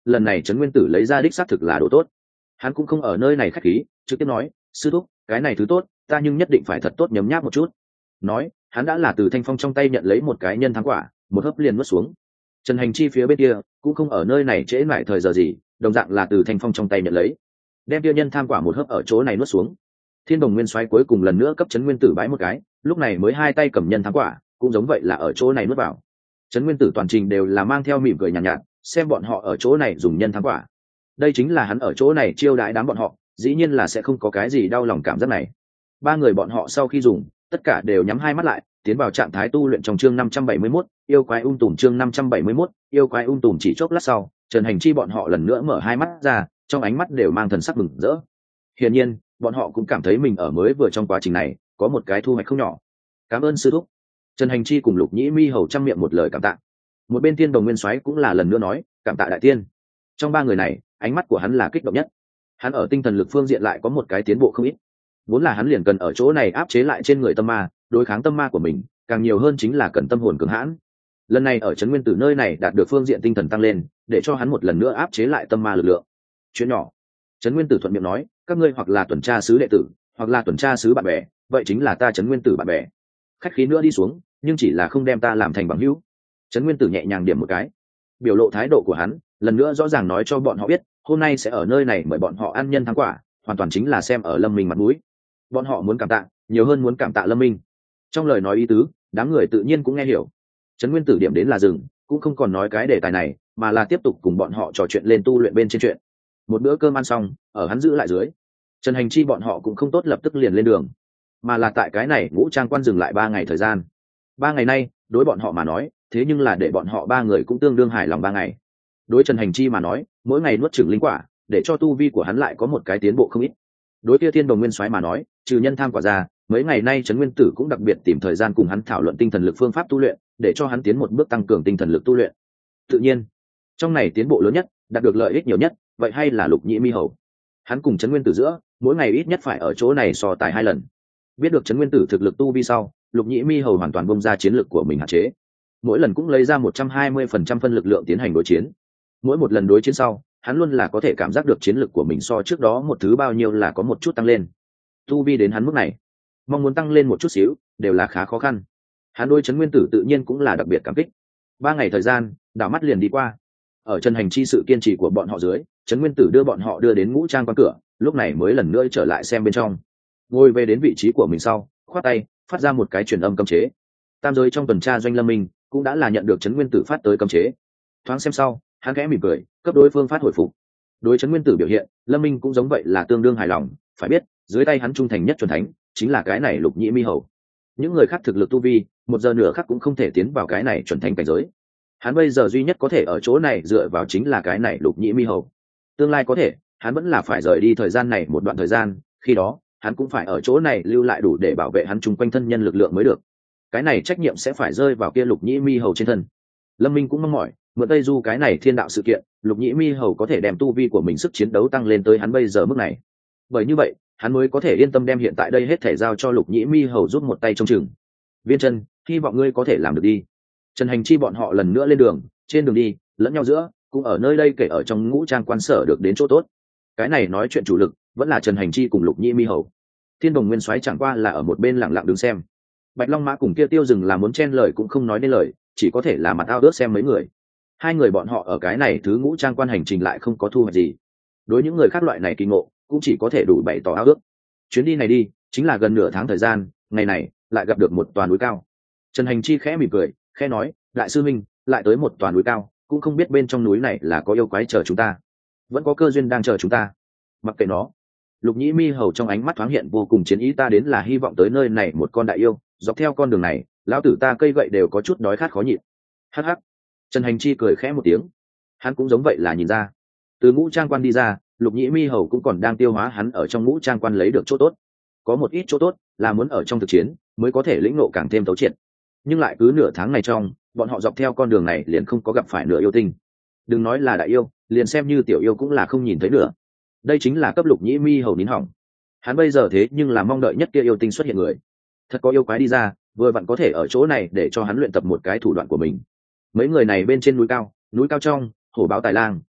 lần này trấn nguyên tử lấy ra đích xác thực là đồ tốt. Hắn cũng không ở nơi này khách khí, trực tiếp nói, sư thúc, cái này thứ tốt, ta nhưng nhất định phải thật tốt nhấm nháp một chút. Nói, hắn đã là từ Thanh Phong trong tay nhận lấy một cái nhân thắng quả, một hớp liền nuốt xuống. Trần Hành Chi phía bên kia cũng không ở nơi này trễ mãi thời giờ gì, đồng dạng là từ Thanh Phong trong tay nhận lấy, đem kia nhân tham quả một hớp ở chỗ này nuốt xuống. Thiên Đồng Nguyên Soái cuối cùng lần nữa cấp Trấn Nguyên Tử bái một cái, lúc này mới hai tay cầm nhân tham quả, cũng giống vậy là ở chỗ này nuốt vào. Trấn Nguyên Tử toàn trình đều là mang theo mỉm cười nhàn nhạt, xem bọn họ ở chỗ này dùng nhân tham quả. Đây chính là hắn ở chỗ này chiêu đãi đám bọn họ, dĩ nhiên là sẽ không có cái gì đau lòng cảm giác này. Ba người bọn họ sau khi dùng, tất cả đều nhắm hai mắt lại, tiến vào trạng thái tu luyện trong chương 571, yêu quái tùm chương 571, yêu quái tùm. Chỉ chốc lát sau, Trần Hành Chi bọn họ lần nữa mở hai mắt ra, trong ánh mắt đều mang thần sắc mừng rỡ. Hiển nhiên, bọn họ cũng cảm thấy mình ở mới vừa trong quá trình này có một cái thu hoạch không nhỏ. Cảm ơn sư thúc. Trần Hành Chi cùng Lục Nhĩ Mi hầu trăm miệng một lời cảm tạ. Một bên Thiên Đồng Nguyên Soái cũng là lần nữa nói, cảm tạ đại tiên. Trong ba người này, ánh mắt của hắn là kích động nhất. Hắn ở tinh thần lực phương diện lại có một cái tiến bộ không ít. Vốn là hắn liền cần ở chỗ này áp chế lại trên người tâm ma, đối kháng tâm ma của mình, càng nhiều hơn chính là cần tâm hồn cường hãn. Lần này ở Trấn Nguyên Tử nơi này đạt được phương diện tinh thần tăng lên, để cho hắn một lần nữa áp chế lại tâm ma lực lượng. Chuyện nhỏ. Trấn Nguyên Tử thuận miệng nói, các ngươi hoặc là tuần tra sứ đệ tử, hoặc là tuần tra sứ bạn bè, vậy chính là ta Trấn Nguyên Tử bạn bè. Khách khí nữa đi xuống, nhưng chỉ là không đem ta làm thành bằng hữu. Trấn Nguyên Tử nhẹ nhàng điểm một cái, biểu lộ thái độ của hắn, lần nữa rõ ràng nói cho bọn họ biết, hôm nay sẽ ở nơi này mời bọn họ ăn nhân thắng quả, hoàn toàn chính là xem ở Lâm Minh mặt mũi. Bọn họ muốn cảm tạ, nhiều hơn muốn cảm tạ Lâm Minh. Trong lời nói ý tứ, đám người tự nhiên cũng nghe hiểu. Trấn Nguyên Tử điểm đến là dừng, cũng không còn nói cái đề tài này, mà là tiếp tục cùng bọn họ trò chuyện lên tu luyện bên trên chuyện. Một bữa cơm ăn xong, ở hắn giữ lại dưới, Trần Hành Chi bọn họ cũng không tốt lập tức liền lên đường, mà là tại cái này Ngũ Trang Quan dừng lại 3 ngày thời gian. 3 ngày nay, đối bọn họ mà nói, thế nhưng là để bọn họ 3 người cũng tương đương hài lòng 3 ngày. Đối Trần Hành Chi mà nói, mỗi ngày nuốt chửng linh quả, để cho tu vi của hắn lại có một cái tiến bộ không ít. Đối kia Thiên Đồng Nguyên Soái mà nói, trừ nhân tham quả ra, mấy ngày nay Trấn Nguyên Tử cũng đặc biệt tìm thời gian cùng hắn thảo luận tinh thần lực phương pháp tu luyện, để cho hắn tiến một bước tăng cường tinh thần lực tu luyện. Tự nhiên, trong này tiến bộ lớn nhất, đạt được lợi ích nhiều nhất, vậy hay là Lục Nhĩ Mi hầu. Hắn cùng Trấn Nguyên Tử giữa, mỗi ngày ít nhất phải ở chỗ này so tài 2 lần. Biết được Trấn Nguyên Tử thực lực tu vi sau, Lục Nhĩ Mi hầu hoàn toàn bung ra chiến lực của mình hạn chế. Mỗi lần cũng lấy ra 120% phân lực lượng tiến hành đối chiến. Mỗi một lần đối chiến sau, hắn luôn là có thể cảm giác được chiến lực của mình so trước đó một thứ bao nhiêu là có một chút tăng lên. Tu vi đến hắn mức này, mong muốn tăng lên một chút xíu đều là khá khó khăn. Hắn đối Trấn Nguyên Tử tự nhiên cũng là đặc biệt cảm kích. 3 ngày thời gian, đảo mắt liền đi qua. Ở Trần Hành Chi sự kiên trì của bọn họ dưới, Trấn Nguyên Tử đưa bọn họ đưa đến Ngũ Trang Quan cửa, lúc này mới lần nữa trở lại xem bên trong. Ngồi về đến vị trí của mình sau, khoát tay, phát ra một cái truyền âm cấm chế. Tam giới trong tuần tra doanh Lâm Minh cũng đã là nhận được Trấn Nguyên Tử phát tới cấm chế. Thoáng xem sau, hắn khẽ mỉm cười, cấp đối phương phát hồi phục. Đối Trấn Nguyên Tử biểu hiện, Lâm Minh cũng giống vậy là tương đương hài lòng, phải biết, dưới tay hắn trung thành nhất chuẩn thánh, chính là cái này Lục Nhĩ Mi hầu. Những người khác thực lực tu vi, 1 giờ nửa khác cũng không thể tiến vào cái này chuẩn thánh cảnh giới. Hắn bây giờ duy nhất có thể ở chỗ này dựa vào chính là cái này Lục Nhĩ Mi hầu. Tương lai có thể, hắn vẫn là phải rời đi thời gian này một đoạn thời gian, khi đó, hắn cũng phải ở chỗ này lưu lại đủ để bảo vệ hắn chung quanh thân nhân lực lượng mới được. Cái này trách nhiệm sẽ phải rơi vào kia Lục Nhĩ Mi hầu trên thân. Lâm Minh cũng mong mỏi, mượn Tây Du cái này thiên đạo sự kiện, Lục Nhĩ Mi hầu có thể đem tu vi của mình sức chiến đấu tăng lên tới hắn bây giờ mức này. Bởi như vậy, hắn mới có thể yên tâm đem hiện tại đây hết thể giao cho Lục Nhĩ Mi hầu giúp một tay trông chừng. Viên Chân, hy vọng ngươi có thể làm được đi. Trần Hành Chi bọn họ lần nữa lên đường, trên đường đi, lẫn nhau giữa, cũng ở nơi đây kể ở trong Ngũ Trang Quan sở được đến chỗ tốt. Cái này nói chuyện chủ lực, vẫn là Trần Hành Chi cùng Lục Nhĩ Mi hầu. Thiên Đồng Nguyên Soái chẳng qua là ở một bên lặng lặng đứng xem. Bạch Long Mã cùng kia Tiêu Dừng là muốn chen lời cũng không nói nên lời, chỉ có thể là mặt ao ước xem mấy người. Hai người bọn họ ở cái này thứ Ngũ Trang Quan hành trình lại không có thu hoạch gì. Đối những người khác loại này kỳ ngộ, cũng chỉ có thể đủ bày tỏ ao ước. Chuyến đi này đi, chính là gần nửa tháng thời gian, ngày này lại gặp được một tòa núi cao. Trần Hành Chi khẽ mỉm cười, khẽ nói, đại sư minh, lại tới một tòa núi cao, cũng không biết bên trong núi này là có yêu quái chờ chúng ta, vẫn có cơ duyên đang chờ chúng ta. Mặc kệ nó. Lục Nhĩ Mi hầu trong ánh mắt thoáng hiện vô cùng chiến ý, ta đến là hy vọng tới nơi này một con đại yêu, dọc theo con đường này, lão tử ta cây gậy đều có chút đói khát khó nhịn. Hắc hắc. Trần Hành Chi cười khẽ một tiếng. Hắn cũng giống vậy là nhìn ra, từ Ngũ Trang Quan đi ra, Lục Nhĩ Mi hầu cũng còn đang tiêu hóa hắn ở trong Ngũ Trang Quan lấy được chỗ tốt. Có một ít chỗ tốt là muốn ở trong thực chiến mới có thể lĩnh ngộ càng thêm thấu triệt. Nhưng lại cứ nửa tháng này trong, bọn họ dọc theo con đường này liền không có gặp phải nửa yêu tinh. Đừng nói là đại yêu, liền xem như tiểu yêu cũng là không nhìn thấy nữa. Đây chính là cấp Lục Nhĩ Mi hầu nín hỏng. Hắn bây giờ thế nhưng là mong đợi nhất kia yêu tinh xuất hiện người. Thật có yêu quái đi ra, vừa vặn có thể ở chỗ này để cho hắn luyện tập một cái thủ đoạn của mình. Mấy người này bên trên núi cao trong, hổ báo tài lang,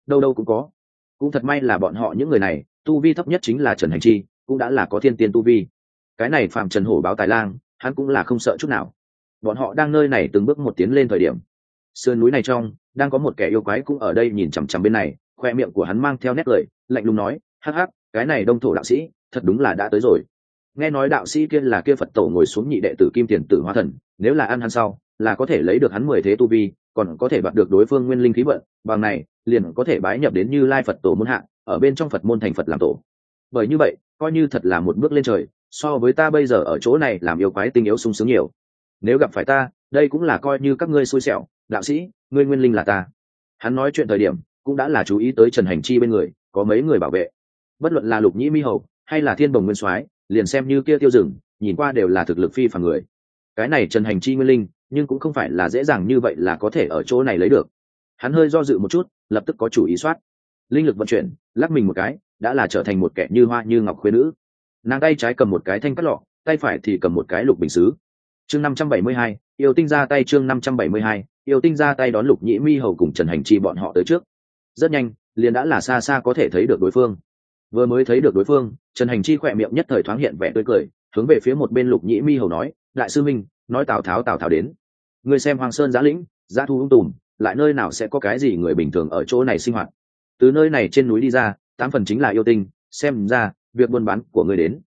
đâu đâu cũng có. Cũng thật may là bọn họ những người này tu vi thấp nhất chính là Trần Hành Chi, cũng đã là có thiên tiên tu vi. Cái này Phạm Trần Hổ báo tài lang, hắn cũng là không sợ chút nào. Bọn họ đang nơi này từng bước một tiến lên thời điểm, sườn núi này trong đang có một kẻ yêu quái cũng ở đây nhìn chằm chằm bên này, khoe miệng của hắn mang theo nét cười lạnh lùng nói, hắc hắc, cái này Đông Thổ đạo sĩ thật đúng là đã tới rồi. Nghe nói đạo sĩ kia là kia Phật tổ ngồi xuống nhị đệ tử Kim Tiền Tử Hóa Thần, nếu là ăn hắn sau là có thể lấy được hắn 10 thế tu vi, còn có thể đoạt được đối phương nguyên linh khí vận, bằng này liền có thể bái nhập đến Như Lai Phật tổ môn hạ, ở bên trong Phật môn thành Phật làm tổ. Bởi như vậy coi như thật là một bước lên trời, so với ta bây giờ ở chỗ này làm yêu quái tinh yếu sung sướng nhiều. Nếu gặp phải ta, đây cũng là coi như các ngươi xui xẻo. Đạo sĩ, ngươi nguyên linh là ta. Hắn nói chuyện thời điểm cũng đã là chú ý tới Trần Hành Chi bên người có mấy người bảo vệ, bất luận là Lục Nhĩ Mi Hầu hay là Thiên Bồng Nguyên Soái, liền xem như kia Tiêu Dừng, nhìn qua đều là thực lực phi phàm người. Cái này Trần Hành Chi nguyên linh nhưng cũng không phải là dễ dàng như vậy là có thể ở chỗ này lấy được. Hắn hơi do dự một chút, lập tức có chủ ý soát linh lực vận chuyển, lắc mình một cái đã là trở thành một kẻ như hoa như ngọc khuyên nữ. Nàng tay trái cầm một cái thanh cắt lọ, tay phải thì cầm một cái lục bình xứ. Chương 572, yêu tinh ra tay. Chương 572, yêu tinh ra tay đón Lục Nhĩ Mi Hầu cùng Trần Hành Chi bọn họ tới trước. Rất nhanh liền đã là xa xa có thể thấy được đối phương. Vừa mới thấy được đối phương, Trần Hành Chi khỏe miệng nhất thời thoáng hiện vẻ tươi cười, hướng về phía một bên Lục Nhĩ Mi Hầu nói, đại sư minh, nói Tào Tháo đến. Ngươi xem Hoàng Sơn Giá Lĩnh, Giá Thu ung tùm, lại nơi nào sẽ có cái gì người bình thường ở chỗ này sinh hoạt. Từ nơi này trên núi đi ra, 8 phần chính là yêu tinh, xem ra việc buôn bán của ngươi đến.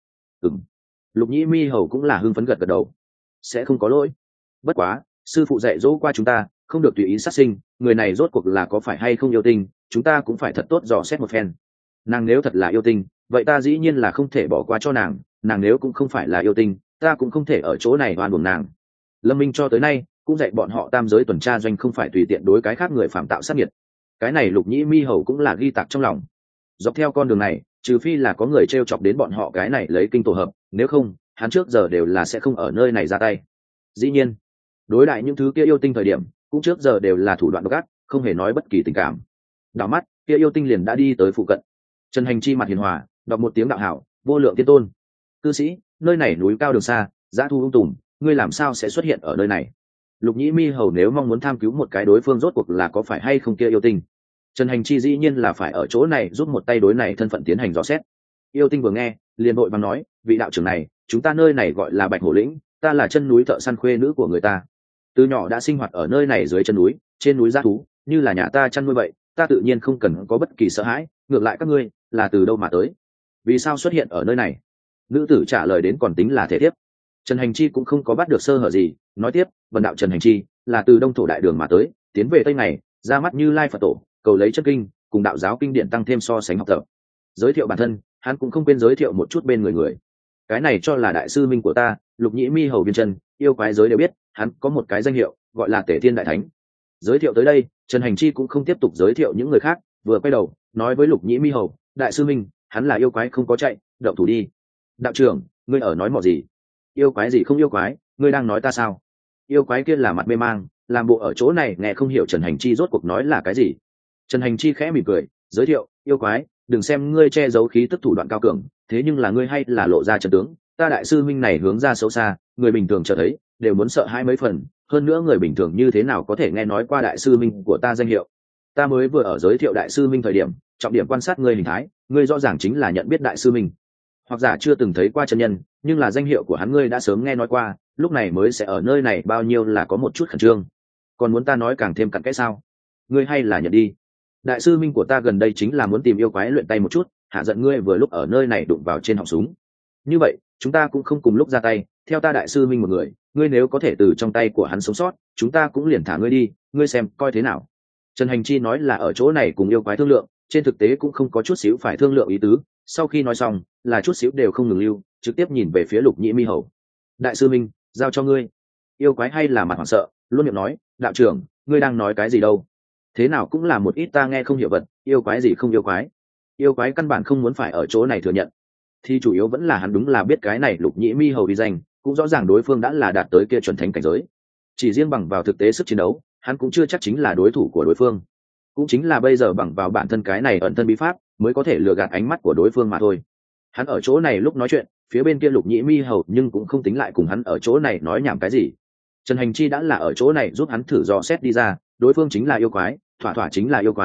Lục Nhĩ Mi Hầu cũng là hưng phấn gật gật đầu. Sẽ không có lỗi. Bất quá, sư phụ dạy dỗ qua chúng ta, không được tùy ý sát sinh, người này rốt cuộc là có phải hay không yêu tinh, chúng ta cũng phải thật tốt dò xét một phen. Nàng nếu thật là yêu tinh, vậy ta dĩ nhiên là không thể bỏ qua cho nàng, nàng nếu cũng không phải là yêu tinh, ta cũng không thể ở chỗ này oan uổng nàng. Lâm Minh cho tới nay cũng dạy bọn họ tam giới tuần tra doanh không phải tùy tiện đối cái khác người phạm tạo sát nghiệt. Cái này Lục Nhĩ Mi Hầu cũng là ghi tạc trong lòng. Dọc theo con đường này, trừ phi là có người t chọc đến bọn họ cái này lấy kinh tổ hợp, nếu không hắn trước giờ đều là sẽ không ở nơi này ra tay. Dĩ nhiên đối đại những thứ kia yêu tinh thời điểm cũng trước giờ đều là thủ đoạn độc ác, không hề nói bất kỳ tình cảm. Đảo mắt kia yêu tinh liền đã đi tới phụ cận. Trần Hành Chi mặt hiền hòa đọc một tiếng đạo hảo, vô lượng tiên tôn. Cư sĩ, nơi này núi cao đường xa, dã thu ung tùm, ngươi làm sao sẽ xuất hiện ở nơi này? Lục Nhĩ Mi Hầu nếu mong muốn tham cứu một cái đối phương rốt cuộc là có phải hay không kia yêu tinh, Trần Hành Chi dĩ nhiên là phải ở chỗ này giúp một tay đối này thân phận tiến hành dò xét. Yêu tinh vừa nghe liền vội vàng nói, vị đạo trưởng này, chúng ta nơi này gọi là Bạch Hổ Lĩnh, ta là chân núi thợ săn khuê nữ của người ta, từ nhỏ đã sinh hoạt ở nơi này dưới chân núi, trên núi dã thú như là nhà ta chăn nuôi vậy, ta tự nhiên không cần có bất kỳ sợ hãi. Ngược lại các ngươi là từ đâu mà tới, vì sao xuất hiện ở nơi này? Nữ tử trả lời đến còn tính là thể tiếp. Trần Hành Chi cũng không có bắt được sơ hở gì, nói tiếp, vần đạo Trần Hành Chi là từ Đông Thổ đại đường mà tới, tiến về Tây này, ra mắt Như Lai Phật tổ, cầu lấy chân kinh cùng đạo giáo kinh điển tăng thêm so sánh học tập. Giới thiệu bản thân, hắn cũng không quên giới thiệu một chút bên người. Cái này cho là đại sư minh của ta, Lục Nhĩ Mi Hầu Viên Chân, yêu quái giới đều biết, hắn có một cái danh hiệu gọi là Tể Thiên Đại Thánh. Giới thiệu tới đây, Trần Hành Chi cũng không tiếp tục giới thiệu những người khác, vừa quay đầu nói với Lục Nhĩ Mi Hầu, đại sư minh, hắn là yêu quái không có chạy, động thủ đi. Đạo trưởng, ngươi ở nói mọ gì? Yêu quái gì không yêu quái, ngươi đang nói ta sao? Yêu quái kia là mặt mê mang, làm bộ ở chỗ này nghe không hiểu Trần Hành Chi rốt cuộc nói là cái gì. Trần Hành Chi khẽ mỉm cười, giới thiệu, yêu quái, đừng xem ngươi che giấu khí tức thủ đoạn cao cường, thế nhưng là ngươi hay là lộ ra chân tướng. Ta đại sư minh này hướng ra xấu xa, người bình thường chờ thấy đều muốn sợ hai mấy phần, hơn nữa người bình thường như thế nào có thể nghe nói qua đại sư minh của ta danh hiệu. Ta mới vừa ở giới thiệu đại sư minh thời điểm, trọng điểm quan sát ngươi hình thái, ngươi rõ ràng chính là nhận biết đại sư minh, hoặc giả chưa từng thấy qua chân nhân, nhưng là danh hiệu của hắn ngươi đã sớm nghe nói qua, lúc này mới sẽ ở nơi này bao nhiêu là có một chút khẩn trương. Còn muốn ta nói càng thêm cặn kẽ sao? Ngươi hay là nhận đi. Đại sư minh của ta gần đây chính là muốn tìm yêu quái luyện tay một chút, hạ giận ngươi vừa lúc ở nơi này đụng vào trên họng súng. Như vậy chúng ta cũng không cùng lúc ra tay, theo ta đại sư minh một người, ngươi nếu có thể từ trong tay của hắn sống sót, chúng ta cũng liền thả ngươi đi, ngươi xem coi thế nào. Trần Hành Chi nói là ở chỗ này cùng yêu quái thương lượng, trên thực tế cũng không có chút xíu phải thương lượng ý tứ. Sau khi nói xong là chút xíu đều không ngừng lưu, trực tiếp nhìn về phía Lục Nhĩ Mi Hầu. Đại sư minh, giao cho ngươi. Yêu quái hay là mặt hoảng sợ, luôn miệng nói, đạo trưởng, ngươi đang nói cái gì đâu? Thế nào cũng là một ít ta nghe không hiểu vật, yêu quái gì không yêu quái. Yêu quái căn bản không muốn phải ở chỗ này thừa nhận, thì chủ yếu vẫn là hắn đúng là biết cái này Lục Nhĩ Mi Hầu đi danh, cũng rõ ràng đối phương đã là đạt tới kia chuẩn thánh cảnh giới. Chỉ riêng bằng vào thực tế sức chiến đấu, hắn cũng chưa chắc chính là đối thủ của đối phương. Cũng chính là bây giờ bằng vào bản thân cái này ẩn thân bí pháp mới có thể lừa gạt ánh mắt của đối phương mà thôi. Hắn ở chỗ này lúc nói chuyện, phía bên kia Lục Nhĩ Mi Hầu nhưng cũng không tính lại cùng hắn ở chỗ này nói nhảm cái gì. Trần Hành Chi đã là ở chỗ này giúp hắn thử dò xét đi ra, đối phương chính là yêu quái, thỏa thỏa chính là yêu quái,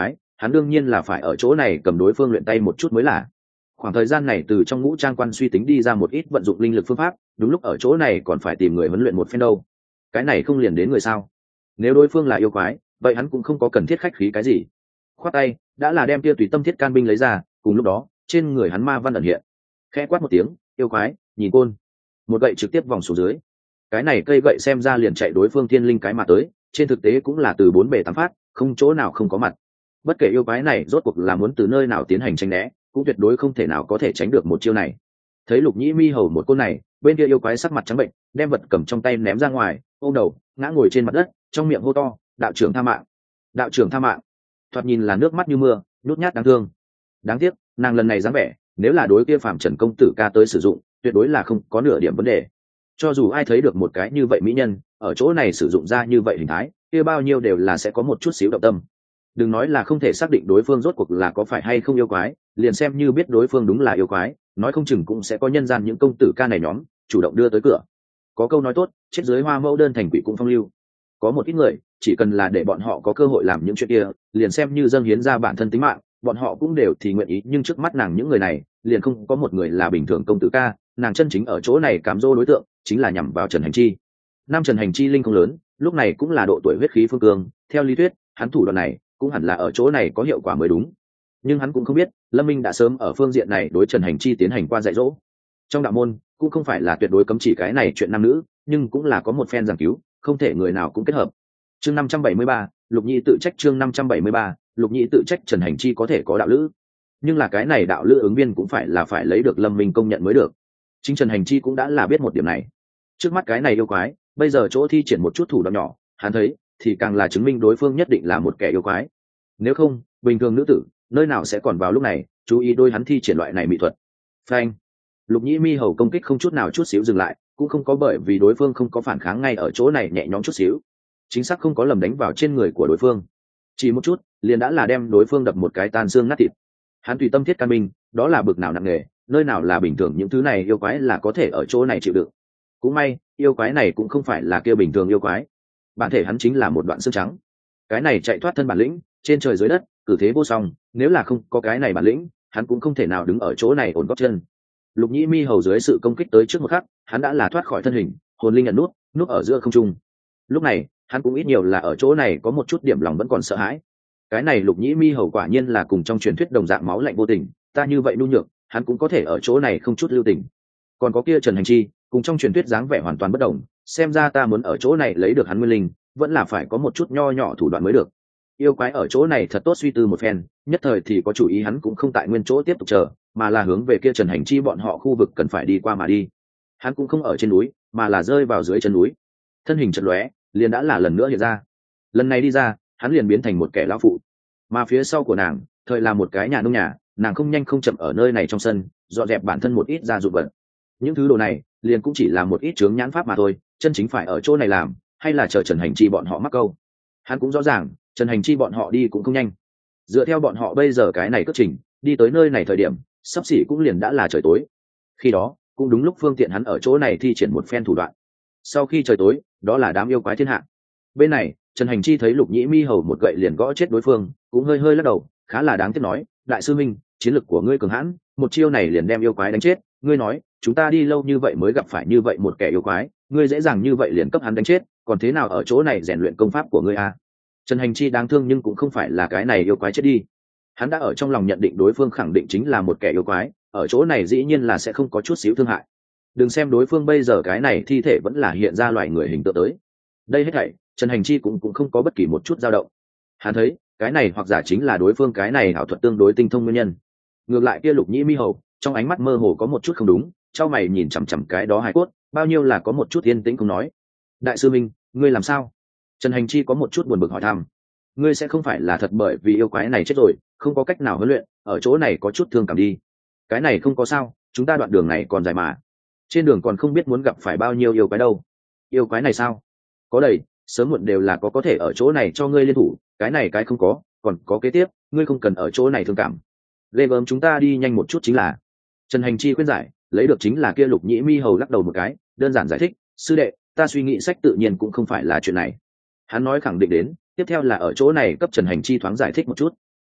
hắn đương nhiên là phải ở chỗ này cầm đối phương luyện tay một chút mới là. Khoảng thời gian này từ trong ngũ trang quan suy tính đi ra một ít vận dụng linh lực phương pháp, đúng lúc ở chỗ này còn phải tìm người huấn luyện một phen đâu. Cái này không liền đến người sao? Nếu đối phương là yêu quái, vậy hắn cũng không có cần thiết khách khí cái gì. Khoát tay, đã là đem tia tùy tâm thiết can binh lấy ra, cùng lúc đó, trên người hắn ma văn ẩn hiện. Khẽ quát một tiếng, yêu quái, nhìn côn. Một gậy trực tiếp vòng xuống dưới. Cái này cây gậy xem ra liền chạy đối phương thiên linh cái mà tới, trên thực tế cũng là từ bốn bề tám phát, không chỗ nào không có mặt. Bất kể yêu quái này rốt cuộc là muốn từ nơi nào tiến hành tránh né, cũng tuyệt đối không thể nào có thể tránh được một chiêu này. Thấy Lục Nhĩ Mi hầu một côn này, bên kia yêu quái sắc mặt trắng bệnh, đem vật cầm trong tay ném ra ngoài, ôm đầu ngã ngồi trên mặt đất, trong miệng hô to, đạo trưởng tha mạng, đạo trưởng tha mạng. Thoạt nhìn là nước mắt như mưa, nhút nhát đáng thương. Đáng tiếc, nàng lần này dáng vẻ, nếu là đối kia Phạm Trần công tử ca tới sử dụng, tuyệt đối là không có nửa điểm vấn đề. Cho dù ai thấy được một cái như vậy mỹ nhân, ở chỗ này sử dụng ra như vậy hình thái, kia bao nhiêu đều là sẽ có một chút xíu động tâm. Đừng nói là không thể xác định đối phương rốt cuộc là có phải hay không yêu quái, liền xem như biết đối phương đúng là yêu quái, nói không chừng cũng sẽ có nhân gian những công tử ca này nhóm chủ động đưa tới cửa. Có câu nói tốt, chết dưới hoa mẫu đơn thành quỷ cũng phong lưu. Có một ít người, chỉ cần là để bọn họ có cơ hội làm những chuyện kia, liền xem như dâng hiến ra bản thân tính mạng, bọn họ cũng đều thì nguyện ý. Nhưng trước mắt nàng những người này, liền không có một người là bình thường công tử ca. Nàng chân chính ở chỗ này cám dỗ đối tượng, chính là nhằm vào Trần Hành Chi. Nam Trần Hành Chi linh không lớn, lúc này cũng là độ tuổi huyết khí phương cương, theo lý thuyết, hắn thủ đoạn này cũng hẳn là ở chỗ này có hiệu quả mới đúng. Nhưng hắn cũng không biết, Lâm Minh đã sớm ở phương diện này đối Trần Hành Chi tiến hành qua dạy dỗ. Trong đạo môn cũng không phải là tuyệt đối cấm chỉ cái này chuyện nam nữ, nhưng cũng là có một phen giảng cứu, không thể người nào cũng kết hợp. Chương 573, Lục Nhĩ tự trách. Chương 573, Lục Nhĩ tự trách. Trần Hành Chi có thể có đạo lữ, nhưng là cái này đạo lữ ứng viên cũng phải lấy được Lâm Minh công nhận mới được. Chính Trần Hành Chi cũng đã là biết một điểm này. Trước mắt cái này yêu quái, bây giờ chỗ thi triển một chút thủ đoạn nhỏ, hắn thấy thì càng là chứng minh đối phương nhất định là một kẻ yêu quái. Nếu không, bình thường nữ tử nơi nào sẽ còn vào lúc này chú ý đôi hắn thi triển loại này mỹ thuật. Phanh! Lục Nhĩ Mi hầu công kích không chút nào chút xíu dừng lại, cũng không có bởi vì đối phương không có phản kháng ngay ở chỗ này nhẹ nhõm chút xíu. Chính xác không có lầm đánh vào trên người của đối phương, chỉ một chút liền đã là đem đối phương đập một cái tan xương nát thịt. Hắn tùy tâm thiết can binh, đó là bực nào nặng nề, nơi nào là bình thường những thứ này yêu quái là có thể ở chỗ này chịu đựng. Cũng may yêu quái này cũng không phải là kia bình thường yêu quái, bản thể hắn chính là một đoạn xương trắng. Cái này chạy thoát thân bản lĩnh, trên trời dưới đất cử thế vô song, nếu là không có cái này bản lĩnh, hắn cũng không thể nào đứng ở chỗ này ổn gót chân. Lục Nhĩ Mi hầu dưới sự công kích tới trước một khắc, hắn đã là thoát khỏi thân hình, hồn linh nhận núp ở giữa không trung. Lúc này hắn cũng ít nhiều là ở chỗ này có một chút điểm lòng vẫn còn sợ hãi. Cái này Lục Nhĩ Mi hầu quả nhiên là cùng trong truyền thuyết đồng dạng máu lạnh vô tình, ta như vậy nhu nhược, hắn cũng có thể ở chỗ này không chút lưu tình. Còn có kia Trần Hành Chi, cùng trong truyền thuyết dáng vẻ hoàn toàn bất đồng, xem ra ta muốn ở chỗ này lấy được hắn nguyên linh, vẫn là phải có một chút nho nhỏ thủ đoạn mới được. Yêu quái ở chỗ này thật tốt suy tư một phen, nhất thời thì có chủ ý, hắn cũng không tại nguyên chỗ tiếp tục chờ, mà là hướng về kia Trần Hành Chi bọn họ khu vực cần phải đi qua mà đi. Hắn cũng không ở trên núi, mà là rơi vào dưới chân núi. Thân hình chợt lóe, liền đã là lần nữa hiện ra. Lần này đi ra, hắn liền biến thành một kẻ lão phụ, mà phía sau của nàng, thời là một cái nhà nông nhà, nàng không nhanh không chậm ở nơi này trong sân, dọn dẹp bản thân một ít gia dụng vật. Những thứ đồ này, liền cũng chỉ là một ít chướng nhãn pháp mà thôi, chân chính phải ở chỗ này làm, hay là chờ Trần Hành Chi bọn họ mắc câu. Hắn cũng rõ ràng, Trần Hành Chi bọn họ đi cũng không nhanh. Dựa theo bọn họ bây giờ cái này cất trình, đi tới nơi này thời điểm, sắp xỉ cũng liền đã là trời tối. Khi đó, cũng đúng lúc phương tiện hắn ở chỗ này thi triển một phen thủ đoạn. Sau khi trời tối, đó là đám yêu quái thiên hạ. Bên này, Trần Hành Chi thấy Lục Nhĩ Mi hầu một gậy liền gõ chết đối phương, cũng hơi hơi lắc đầu, khá là đáng tiếc nói, đại sư minh, chiến lực của ngươi cường hãn, một chiêu này liền đem yêu quái đánh chết. Ngươi nói, chúng ta đi lâu như vậy mới gặp phải như vậy một kẻ yêu quái, ngươi dễ dàng như vậy liền cấp hắn đánh chết, còn thế nào ở chỗ này rèn luyện công pháp của ngươi a? Trần Hành Chi đáng thương nhưng cũng không phải là cái này yêu quái chết đi. Hắn đã ở trong lòng nhận định đối phương khẳng định chính là một kẻ yêu quái, ở chỗ này dĩ nhiên là sẽ không có chút xíu thương hại. Đừng xem đối phương bây giờ cái này thi thể vẫn là hiện ra loài người hình tượng tới. Đây hết thảy, Trần Hành Chi cũng không có bất kỳ một chút dao động. Hắn thấy, cái này hoặc giả chính là đối phương cái này ảo thuật tương đối tinh thông nguyên nhân. Ngược lại kia Lục Nhĩ Mi hầu, trong ánh mắt mơ hồ có một chút không đúng, chau mày nhìn chằm chằm cái đó hài cốt, bao nhiêu là có một chút yên tĩnh không nói. Đại sư minh, ngươi làm sao? Trần Hành Chi có một chút buồn bực hỏi thăm. Ngươi sẽ không phải là thật bởi vì yêu quái này chết rồi, không có cách nào huấn luyện, ở chỗ này có chút thương cảm đi. Cái này không có sao, chúng ta đoạn đường này còn dài mà. Trên đường còn không biết muốn gặp phải bao nhiêu yêu quái đâu. Yêu quái này sao? Có đầy, sớm muộn đều là có thể ở chỗ này cho ngươi liên thủ, cái này cái không có, còn có kế tiếp, ngươi không cần ở chỗ này thương cảm. Ghê gớm, chúng ta đi nhanh một chút chính là. Trần Hành Chi khuyên giải, lấy được chính là kia Lục Nhĩ Mi hầu lắc đầu một cái, đơn giản giải thích, sư đệ, ta suy nghĩ sách tự nhiên cũng không phải là chuyện này. Hắn nói khẳng định đến, tiếp theo là ở chỗ này cấp Trần Hành Chi thoáng giải thích một chút.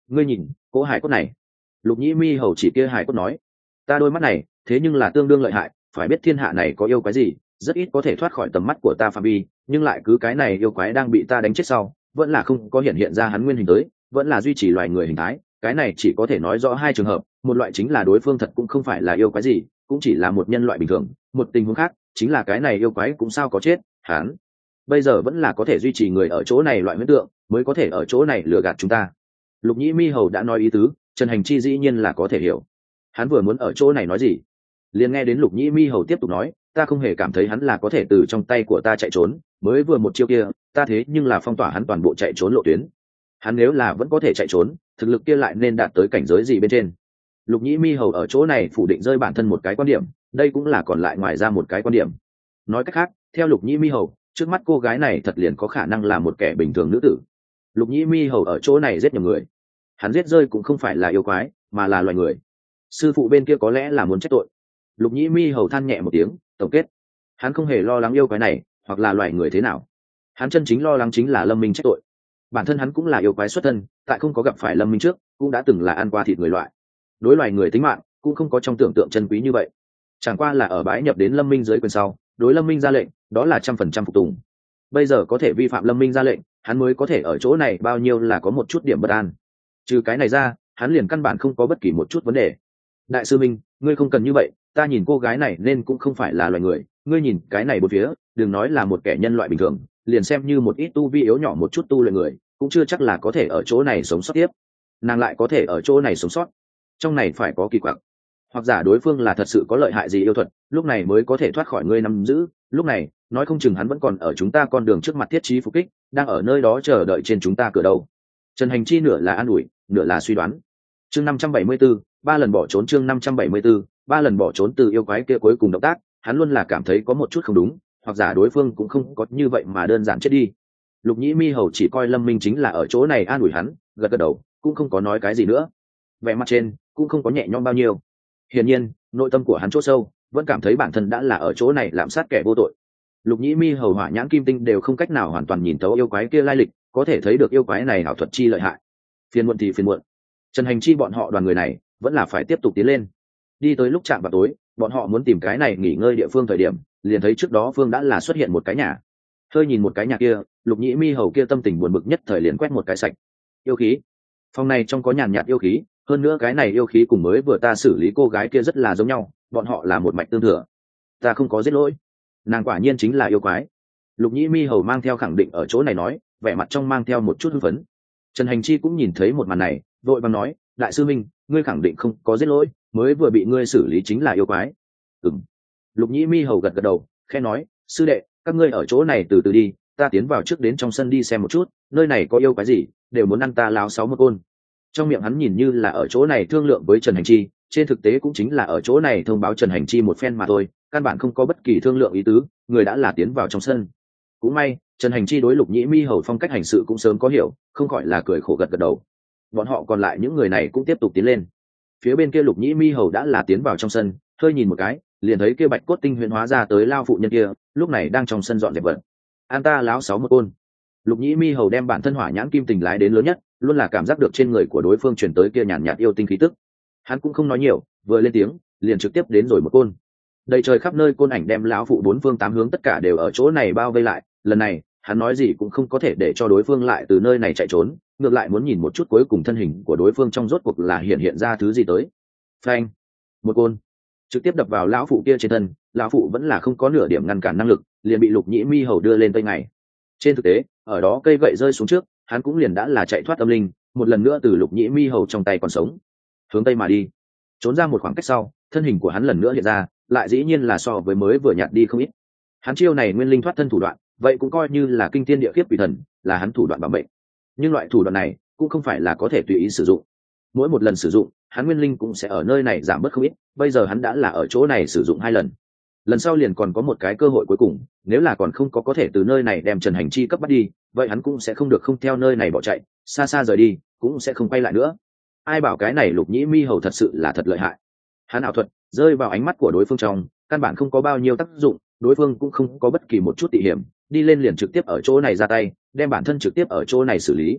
ngươi nhìn cỗ hải cốt này. Lục nhĩ mi hầu chỉ kia hải cốt nói, ta đôi mắt này thế nhưng là tương đương lợi hại, phải biết thiên hạ này có yêu quái gì rất ít có thể thoát khỏi tầm mắt của ta phạm vi, nhưng lại cứ cái này yêu quái đang bị ta đánh chết sau vẫn là không có hiện ra hắn nguyên hình tới, vẫn là duy trì loài người hình thái. Cái này chỉ có thể nói rõ hai trường hợp, một loại chính là đối phương thật cũng không phải là yêu quái gì, cũng chỉ là một nhân loại bình thường, một tình huống khác chính là cái này yêu quái cũng sao có chết, hắn bây giờ vẫn là có thể duy trì người ở chỗ này loại huyễn tượng, mới có thể ở chỗ này lừa gạt chúng ta. Lục nhĩ mi hầu đã nói ý tứ, Trần Hành Chi dĩ nhiên là có thể hiểu. Hắn vừa muốn ở chỗ này nói gì, liền nghe đến Lục nhĩ mi hầu tiếp tục nói, ta không hề cảm thấy hắn là có thể từ trong tay của ta chạy trốn, mới vừa một chiêu kia ta thế nhưng là phong tỏa hắn toàn bộ chạy trốn lộ tuyến. Hắn nếu là vẫn có thể chạy trốn, thực lực kia lại nên đạt tới cảnh giới gì bên trên. Lục nhĩ mi hầu ở chỗ này phủ định rơi bản thân một cái quan điểm, đây cũng là còn lại ngoài ra một cái quan điểm. Nói cách khác, theo Lục nhĩ mi hầu, trước mắt cô gái này thật liền có khả năng là một kẻ bình thường nữ tử. Lục nhĩ mi hầu ở chỗ này giết nhầm người, hắn giết rơi cũng không phải là yêu quái mà là loài người. Sư phụ bên kia có lẽ là muốn trách tội. Lục nhĩ mi hầu than nhẹ một tiếng, tổng kết, hắn không hề lo lắng yêu quái này hoặc là loài người thế nào, hắn chân chính lo lắng chính là Lâm Minh trách tội. Bản thân hắn cũng là yêu quái xuất thân, tại không có gặp phải Lâm Minh trước cũng đã từng là ăn qua thịt người loại, đối loài người tính mạng cũng không có trong tưởng tượng chân quý như vậy. Chẳng qua là ở bái nhập đến Lâm Minh dưới quyền sau, đối Lâm Minh ra lệnh đó là 100% phục tùng. Bây giờ có thể vi phạm Lâm Minh ra lệnh, hắn mới có thể ở chỗ này bao nhiêu là có một chút điểm bất an. Trừ cái này ra, hắn liền căn bản không có bất kỳ một chút vấn đề. Đại sư Minh, ngươi không cần như vậy, ta nhìn cô gái này nên cũng không phải là loài người, ngươi nhìn cái này bốn phía, đừng nói là một kẻ nhân loại bình thường, liền xem như một ít tu vi yếu nhỏ một chút tu luyện người cũng chưa chắc là có thể ở chỗ này sống sót tiếp. Nàng lại có thể ở chỗ này sống sót, trong này phải có kỳ quặc, hoặc giả đối phương là thật sự có lợi hại gì yêu thuật, lúc này mới có thể thoát khỏi ngươi nắm giữ. Lúc này nói không chừng hắn vẫn còn ở chúng ta con đường trước mặt thiết trí phục kích, đang ở nơi đó chờ đợi trên chúng ta cửa đâu. Trần Hành Chi nửa là an ủi, nửa là suy đoán. Chương 574, ba lần bỏ trốn. Chương 574, ba lần bỏ trốn. Từ yêu quái kia cuối cùng động tác, hắn luôn là cảm thấy có một chút không đúng, hoặc giả đối phương cũng không có như vậy mà đơn giản chết đi. Lục nhĩ mi hầu chỉ coi Lâm Minh chính là ở chỗ này an ủi hắn, gật gật đầu, cũng không có nói cái gì nữa. Vẻ mặt trên cũng không có nhẹ nhõm bao nhiêu. Hiển nhiên, nội tâm của hắn chỗ sâu vẫn cảm thấy bản thân đã là ở chỗ này lạm sát kẻ vô tội. Lục nhĩ mi hầu hỏa nhãn kim tinh đều không cách nào hoàn toàn nhìn thấu yêu quái kia lai lịch, có thể thấy được yêu quái này ảo thuật chi lợi hại. Phiền muộn thì phiền muộn, Trần Hành Chi bọn họ đoàn người này vẫn là phải tiếp tục tiến lên. Đi tới lúc chạm vào tối, bọn họ muốn tìm cái này nghỉ ngơi địa phương thời điểm, liền thấy trước đó phương đã là xuất hiện một cái nhà. Hơi nhìn một cái nhà kia, Lục nhĩ mi hầu kia tâm tình buồn bực nhất thời liền quét một cái sạch. Yêu khí, phòng này trong có nhàn nhạt yêu khí, hơn nữa cái này yêu khí cùng mới vừa ta xử lý cô gái kia rất là giống nhau, bọn họ là một mạch tương thừa. Ta không có giết lỗi, nàng quả nhiên chính là yêu quái. Lục nhĩ mi hầu mang theo khẳng định ở chỗ này nói, vẻ mặt trong mang theo một chút hưng phấn. Trần Hành Chi cũng nhìn thấy một màn này, vội vàng nói, đại sư minh, ngươi khẳng định không có giết lỗi, mới vừa bị ngươi xử lý chính là yêu quái. Ừm. Lục nhĩ mi hầu gật gật đầu, khẽ nói, sư đệ, các ngươi ở chỗ này từ từ đi, ta tiến vào trước đến trong sân đi xem một chút, nơi này có yêu quái gì đều muốn ăn ta láo 6 một côn. Trong miệng hắn nhìn như là ở chỗ này thương lượng với Trần Hành Chi, trên thực tế cũng chính là ở chỗ này thông báo Trần Hành Chi một phen mà thôi, căn bản không có bất kỳ thương lượng ý tứ, người đã là tiến vào trong sân. Cũng may Trần Hành Chi đối Lục nhĩ mi hầu phong cách hành sự cũng sớm có hiểu, không khỏi là cười khổ gật gật đầu. Bọn họ còn lại những người này cũng tiếp tục tiến lên. Phía bên kia Lục nhĩ mi hầu đã là tiến vào trong sân, hơi nhìn một cái liền thấy kia bạch cốt tinh huyễn hóa ra tới lao phụ nhân kia, lúc này đang trong sân dọn dẹp vật. An ta láo 6 một côn. Lục nhĩ mi hầu đem bản thân hỏa nhãn kim tình lái đến lớn nhất, luôn là cảm giác được trên người của đối phương chuyển tới kia nhàn nhạt yêu tinh khí tức. Hắn cũng không nói nhiều, vừa lên tiếng liền trực tiếp đến rồi một côn. Đầy trời khắp nơi côn ảnh đem lão phụ bốn phương tám hướng tất cả đều ở chỗ này bao vây lại. Lần này hắn nói gì cũng không có thể để cho đối phương lại từ nơi này chạy trốn, ngược lại muốn nhìn một chút cuối cùng thân hình của đối phương trong rốt cuộc là hiện ra thứ gì tới. Phanh, một côn trực tiếp đập vào lão phụ kia trên thân. Lão phụ vẫn là không có nửa điểm ngăn cản năng lực, liền bị Lục nhĩ mi hầu đưa lên tây ngày. Trên thực tế ở đó cây gậy rơi xuống trước, hắn cũng liền đã là chạy thoát âm linh, một lần nữa từ Lục nhĩ mi hầu trong tay còn sống, hướng tây mà đi. Trốn ra một khoảng cách sau, thân hình của hắn lần nữa hiện ra, lại dĩ nhiên là so với mới vừa nhạt đi không ít. Hắn chiêu này nguyên linh thoát thân thủ đoạn, vậy cũng coi như là kinh thiên địa khiếp quỷ thần, là hắn thủ đoạn bảo mệnh. Nhưng loại thủ đoạn này cũng không phải là có thể tùy ý sử dụng. Mỗi một lần sử dụng, hắn nguyên linh cũng sẽ ở nơi này giảm bớt không ít, bây giờ hắn đã là ở chỗ này sử dụng 2 lần. Lần sau liền còn có một cái cơ hội cuối cùng, nếu là còn không có thể từ nơi này đem Trần Hành Chi cấp bắt đi, vậy hắn cũng sẽ không được không theo nơi này bỏ chạy, xa xa rời đi, cũng sẽ không quay lại nữa. Ai bảo cái này Lục nhĩ mi hầu thật sự là thật lợi hại. Hắn ảo thuật rơi vào ánh mắt của đối phương trong, căn bản không có bao nhiêu tác dụng, đối phương cũng không có bất kỳ một chút tị hiểm, đi lên liền trực tiếp ở chỗ này ra tay, đem bản thân trực tiếp ở chỗ này xử lý.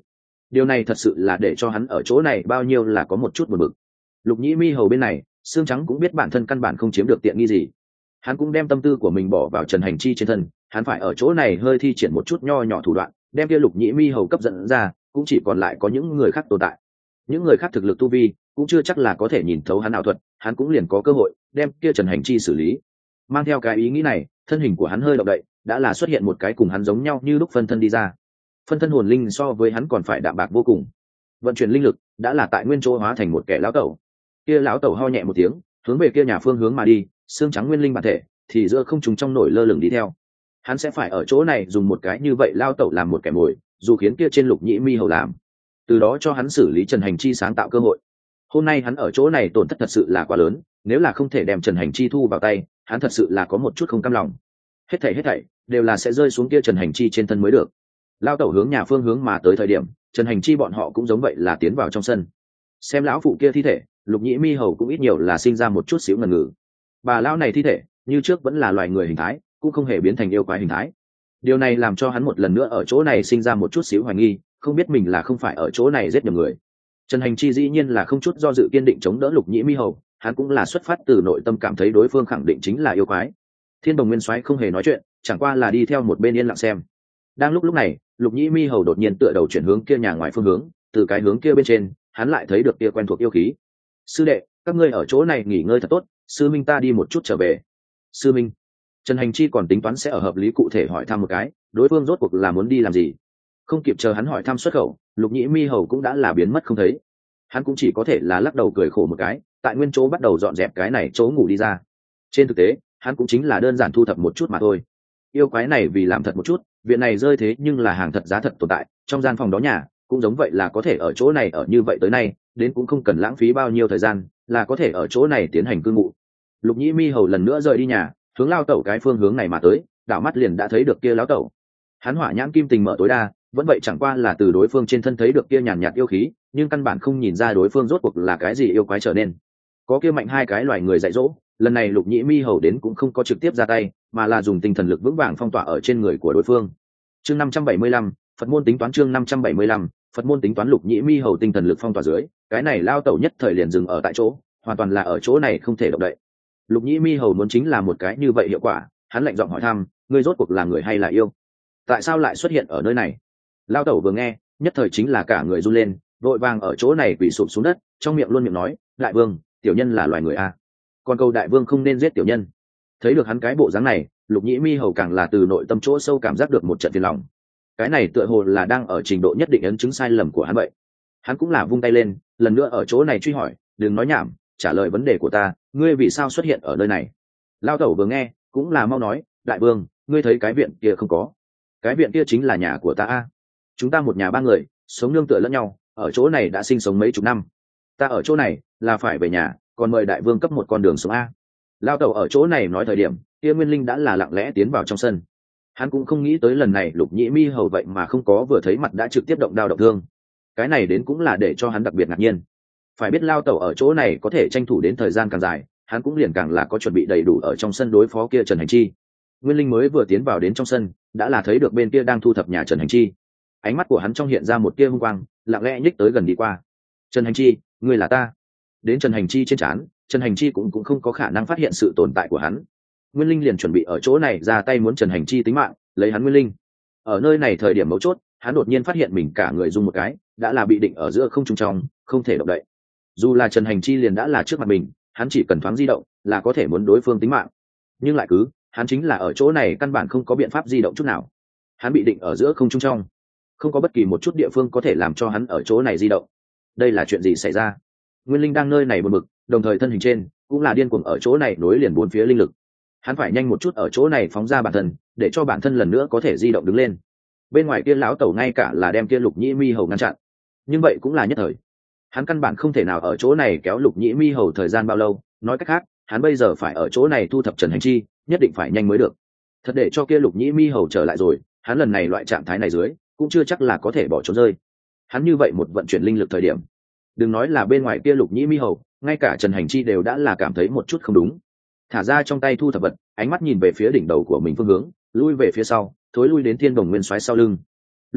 điều này thật sự là để cho hắn ở chỗ này bao nhiêu là có một chút buồn bực. Lục nhĩ mi hầu bên này, xương trắng cũng biết bản thân căn bản không chiếm được tiện nghi gì, hắn cũng đem tâm tư của mình bỏ vào Trần Hành Chi trên thân, hắn phải ở chỗ này hơi thi triển một chút nho nhỏ thủ đoạn, đem kia lục nhĩ mi hầu cấp dẫn ra, cũng chỉ còn lại có những người khác tồn tại. Những người khác thực lực tu vi cũng chưa chắc là có thể nhìn thấu hắn ảo thuật, hắn cũng liền có cơ hội đem kia Trần Hành Chi xử lý. Mang theo cái ý nghĩ này, thân hình của hắn hơi động đậy, đã là xuất hiện một cái cùng hắn giống nhau như lúc phân thân đi ra. Phân thân hồn linh so với hắn còn phải đạm bạc vô cùng, vận chuyển linh lực đã là tại nguyên chỗ hóa thành một kẻ lão tẩu. Kia lão tẩu ho nhẹ một tiếng, hướng về kia nhà phương hướng mà đi, xương trắng nguyên linh bản thể thì giữa không trùng trong nổi lơ lửng đi theo. Hắn sẽ phải ở chỗ này dùng một cái như vậy lao tẩu làm một kẻ mồi, dù khiến kia trên lục nhĩ mi hầu làm, từ đó cho hắn xử lý Trần Hành Chi sáng tạo cơ hội. Hôm nay hắn ở chỗ này tổn thất thật sự là quá lớn, nếu là không thể đem Trần Hành Chi thu vào tay, hắn thật sự là có một chút không cam lòng. Hết thảy đều là sẽ rơi xuống kia Trần Hành Chi trên thân mới được. Lao tẩu hướng nhà phương hướng mà tới thời điểm, Trần Hành Chi bọn họ cũng giống vậy là tiến vào trong sân. Xem lão phụ kia thi thể, lục nhĩ mi hầu cũng ít nhiều là sinh ra một chút xíu ngần ngừ. Bà lão này thi thể như trước vẫn là loài người hình thái, cũng không hề biến thành yêu quái hình thái. Điều này làm cho hắn một lần nữa ở chỗ này sinh ra một chút xíu hoài nghi, không biết mình là không phải ở chỗ này giết nhầm người. Trần Hành Chi dĩ nhiên là không chút do dự kiên định chống đỡ lục nhĩ mi hầu, hắn cũng là xuất phát từ nội tâm cảm thấy đối phương khẳng định chính là yêu quái. Thiên Đồng Nguyên Soái không hề nói chuyện, chẳng qua là đi theo một bên yên lặng xem. Đang lúc này, lục nhĩ mi hầu đột nhiên tựa đầu chuyển hướng kia nhà ngoài phương hướng, từ cái hướng kia bên trên, hắn lại thấy được kia quen thuộc yêu khí. Sư đệ, các ngươi ở chỗ này nghỉ ngơi thật tốt, sư minh ta đi một chút trở về. Sư minh. Trần Hành Chi còn tính toán sẽ ở hợp lý cụ thể hỏi thăm một cái, đối phương rốt cuộc là muốn đi làm gì. Không kịp chờ hắn hỏi thăm xuất khẩu, lục nhĩ mi hầu cũng đã là biến mất không thấy. Hắn cũng chỉ có thể là lắc đầu cười khổ một cái, tại nguyên chỗ bắt đầu dọn dẹp cái này chỗ ngủ đi ra. Trên thực tế, hắn cũng chính là đơn giản thu thập một chút mà thôi. Yêu quái này vì làm thật một chút, viện này rơi thế nhưng là hàng thật giá thật tồn tại, trong gian phòng đó nhà cũng giống vậy là có thể ở chỗ này ở như vậy tới nay, đến cũng không cần lãng phí bao nhiêu thời gian, là có thể ở chỗ này tiến hành cư ngụ. Lục nhĩ mi hầu lần nữa rời đi nhà, hướng lao tẩu cái phương hướng này mà tới, đảo mắt liền đã thấy được kia lão tẩu. Hắn hỏa nhãn kim tình mở tối đa, vẫn vậy chẳng qua là từ đối phương trên thân thấy được kia nhàn nhạt yêu khí, nhưng căn bản không nhìn ra đối phương rốt cuộc là cái gì yêu quái trở nên. Có kia mạnh hai cái loài người dạy dỗ, lần này lục nhĩ mi hầu đến cũng không có trực tiếp ra tay, mà là dùng tinh thần lực vững vàng phong tỏa ở trên người của đối phương. Chương 575, Phật môn tính toán. Chương 575, Phật môn tính toán. Lục nhĩ mi hầu tinh thần lực phong tỏa dưới, cái này lao tẩu nhất thời liền dừng ở tại chỗ, hoàn toàn là ở chỗ này không thể động đậy. Lục nhĩ mi hầu muốn chính là một cái như vậy hiệu quả, hắn lạnh giọng hỏi thăm, ngươi rốt cuộc là người hay là yêu? Tại sao lại xuất hiện ở nơi này? Lao tẩu vừa nghe, nhất thời chính là cả người run lên, vội vàng ở chỗ này quỳ sụp xuống đất, trong miệng luôn miệng nói, đại vương, tiểu nhân là loài người a, còn cầu đại vương không nên giết tiểu nhân. Thấy được hắn cái bộ dáng này, lục nhĩ mi hầu càng là từ nội tâm chỗ sâu cảm giác được một trận phiền lòng. Cái này tựa hồ là đang ở trình độ nhất định ấn chứng sai lầm của hắn vậy. Hắn cũng là vung tay lên, lần nữa ở chỗ này truy hỏi, đừng nói nhảm, trả lời vấn đề của ta, ngươi vì sao xuất hiện ở nơi này? Lao tẩu vừa nghe, cũng là mau nói, đại vương, ngươi thấy cái viện kia không có? Cái viện kia chính là nhà của ta a. Chúng ta một nhà ba người, sống nương tựa lẫn nhau, ở chỗ này đã sinh sống mấy chục năm. Ta ở chỗ này là phải về nhà, còn mời đại vương cấp một con đường sống a. Lao tẩu ở chỗ này nói thời điểm, kia nguyên linh đã là lặng lẽ tiến vào trong sân. Hắn cũng không nghĩ tới lần này lục nhĩ mi hầu vậy mà không có vừa thấy mặt đã trực tiếp động đao động thương. Cái này đến cũng là để cho hắn đặc biệt ngạc nhiên. Phải biết lao tẩu ở chỗ này có thể tranh thủ đến thời gian càng dài, hắn cũng liền càng là có chuẩn bị đầy đủ ở trong sân đối phó kia Trần Hành Chi. Nguyên linh mới vừa tiến vào đến trong sân, đã là thấy được bên kia đang thu thập nhà Trần Hành Chi. Ánh mắt của hắn trong hiện ra một tia hung quang, lặng lẽ nhích tới gần đi qua. Trần Hành Chi, ngươi là ta. Đến Trần Hành Chi trên trán, Trần Hành Chi cũng không có khả năng phát hiện sự tồn tại của hắn. Nguyên linh liền chuẩn bị ở chỗ này ra tay muốn Trần Hành Chi tính mạng, lấy hắn nguyên linh. Ở nơi này thời điểm mấu chốt, hắn đột nhiên phát hiện mình cả người rung một cái, đã là bị định ở giữa không trung trong, không thể động đậy. Dù là Trần Hành Chi liền đã là trước mặt mình, hắn chỉ cần thoáng di động là có thể muốn đối phương tính mạng. Nhưng lại cứ, hắn chính là ở chỗ này căn bản không có biện pháp di động chút nào. Hắn bị định ở giữa không trung trong, không có bất kỳ một chút địa phương có thể làm cho hắn ở chỗ này di động. Đây là chuyện gì xảy ra? Nguyên linh đang nơi này buồn bực, đồng thời thân hình trên cũng là điên cuồng ở chỗ này nối liền bốn phía linh lực. Hắn phải nhanh một chút ở chỗ này phóng ra bản thân, để cho bản thân lần nữa có thể di động đứng lên. Bên ngoài kia lão tẩu ngay cả là đem kia lục nhĩ mi hầu ngăn chặn, nhưng vậy cũng là nhất thời. Hắn căn bản không thể nào ở chỗ này kéo lục nhĩ mi hầu thời gian bao lâu. Nói cách khác, hắn bây giờ phải ở chỗ này thu thập Trần Hành Chi, nhất định phải nhanh mới được. Thật để cho kia lục nhĩ mi hầu trở lại rồi, hắn lần này loại trạng thái này dưới cũng chưa chắc là có thể bỏ trốn rơi. Hắn như vậy một vận chuyển linh lực thời điểm, đừng nói là bên ngoài kia lục nhĩ mi hầu, ngay cả Trần Hành Chi đều đã là cảm thấy một chút không đúng. Thả ra trong tay thu thập vật, ánh mắt nhìn về phía đỉnh đầu của mình phương hướng, lui về phía sau, thối lui đến Thiên Đồng Nguyên Soái sau lưng. Lúc này,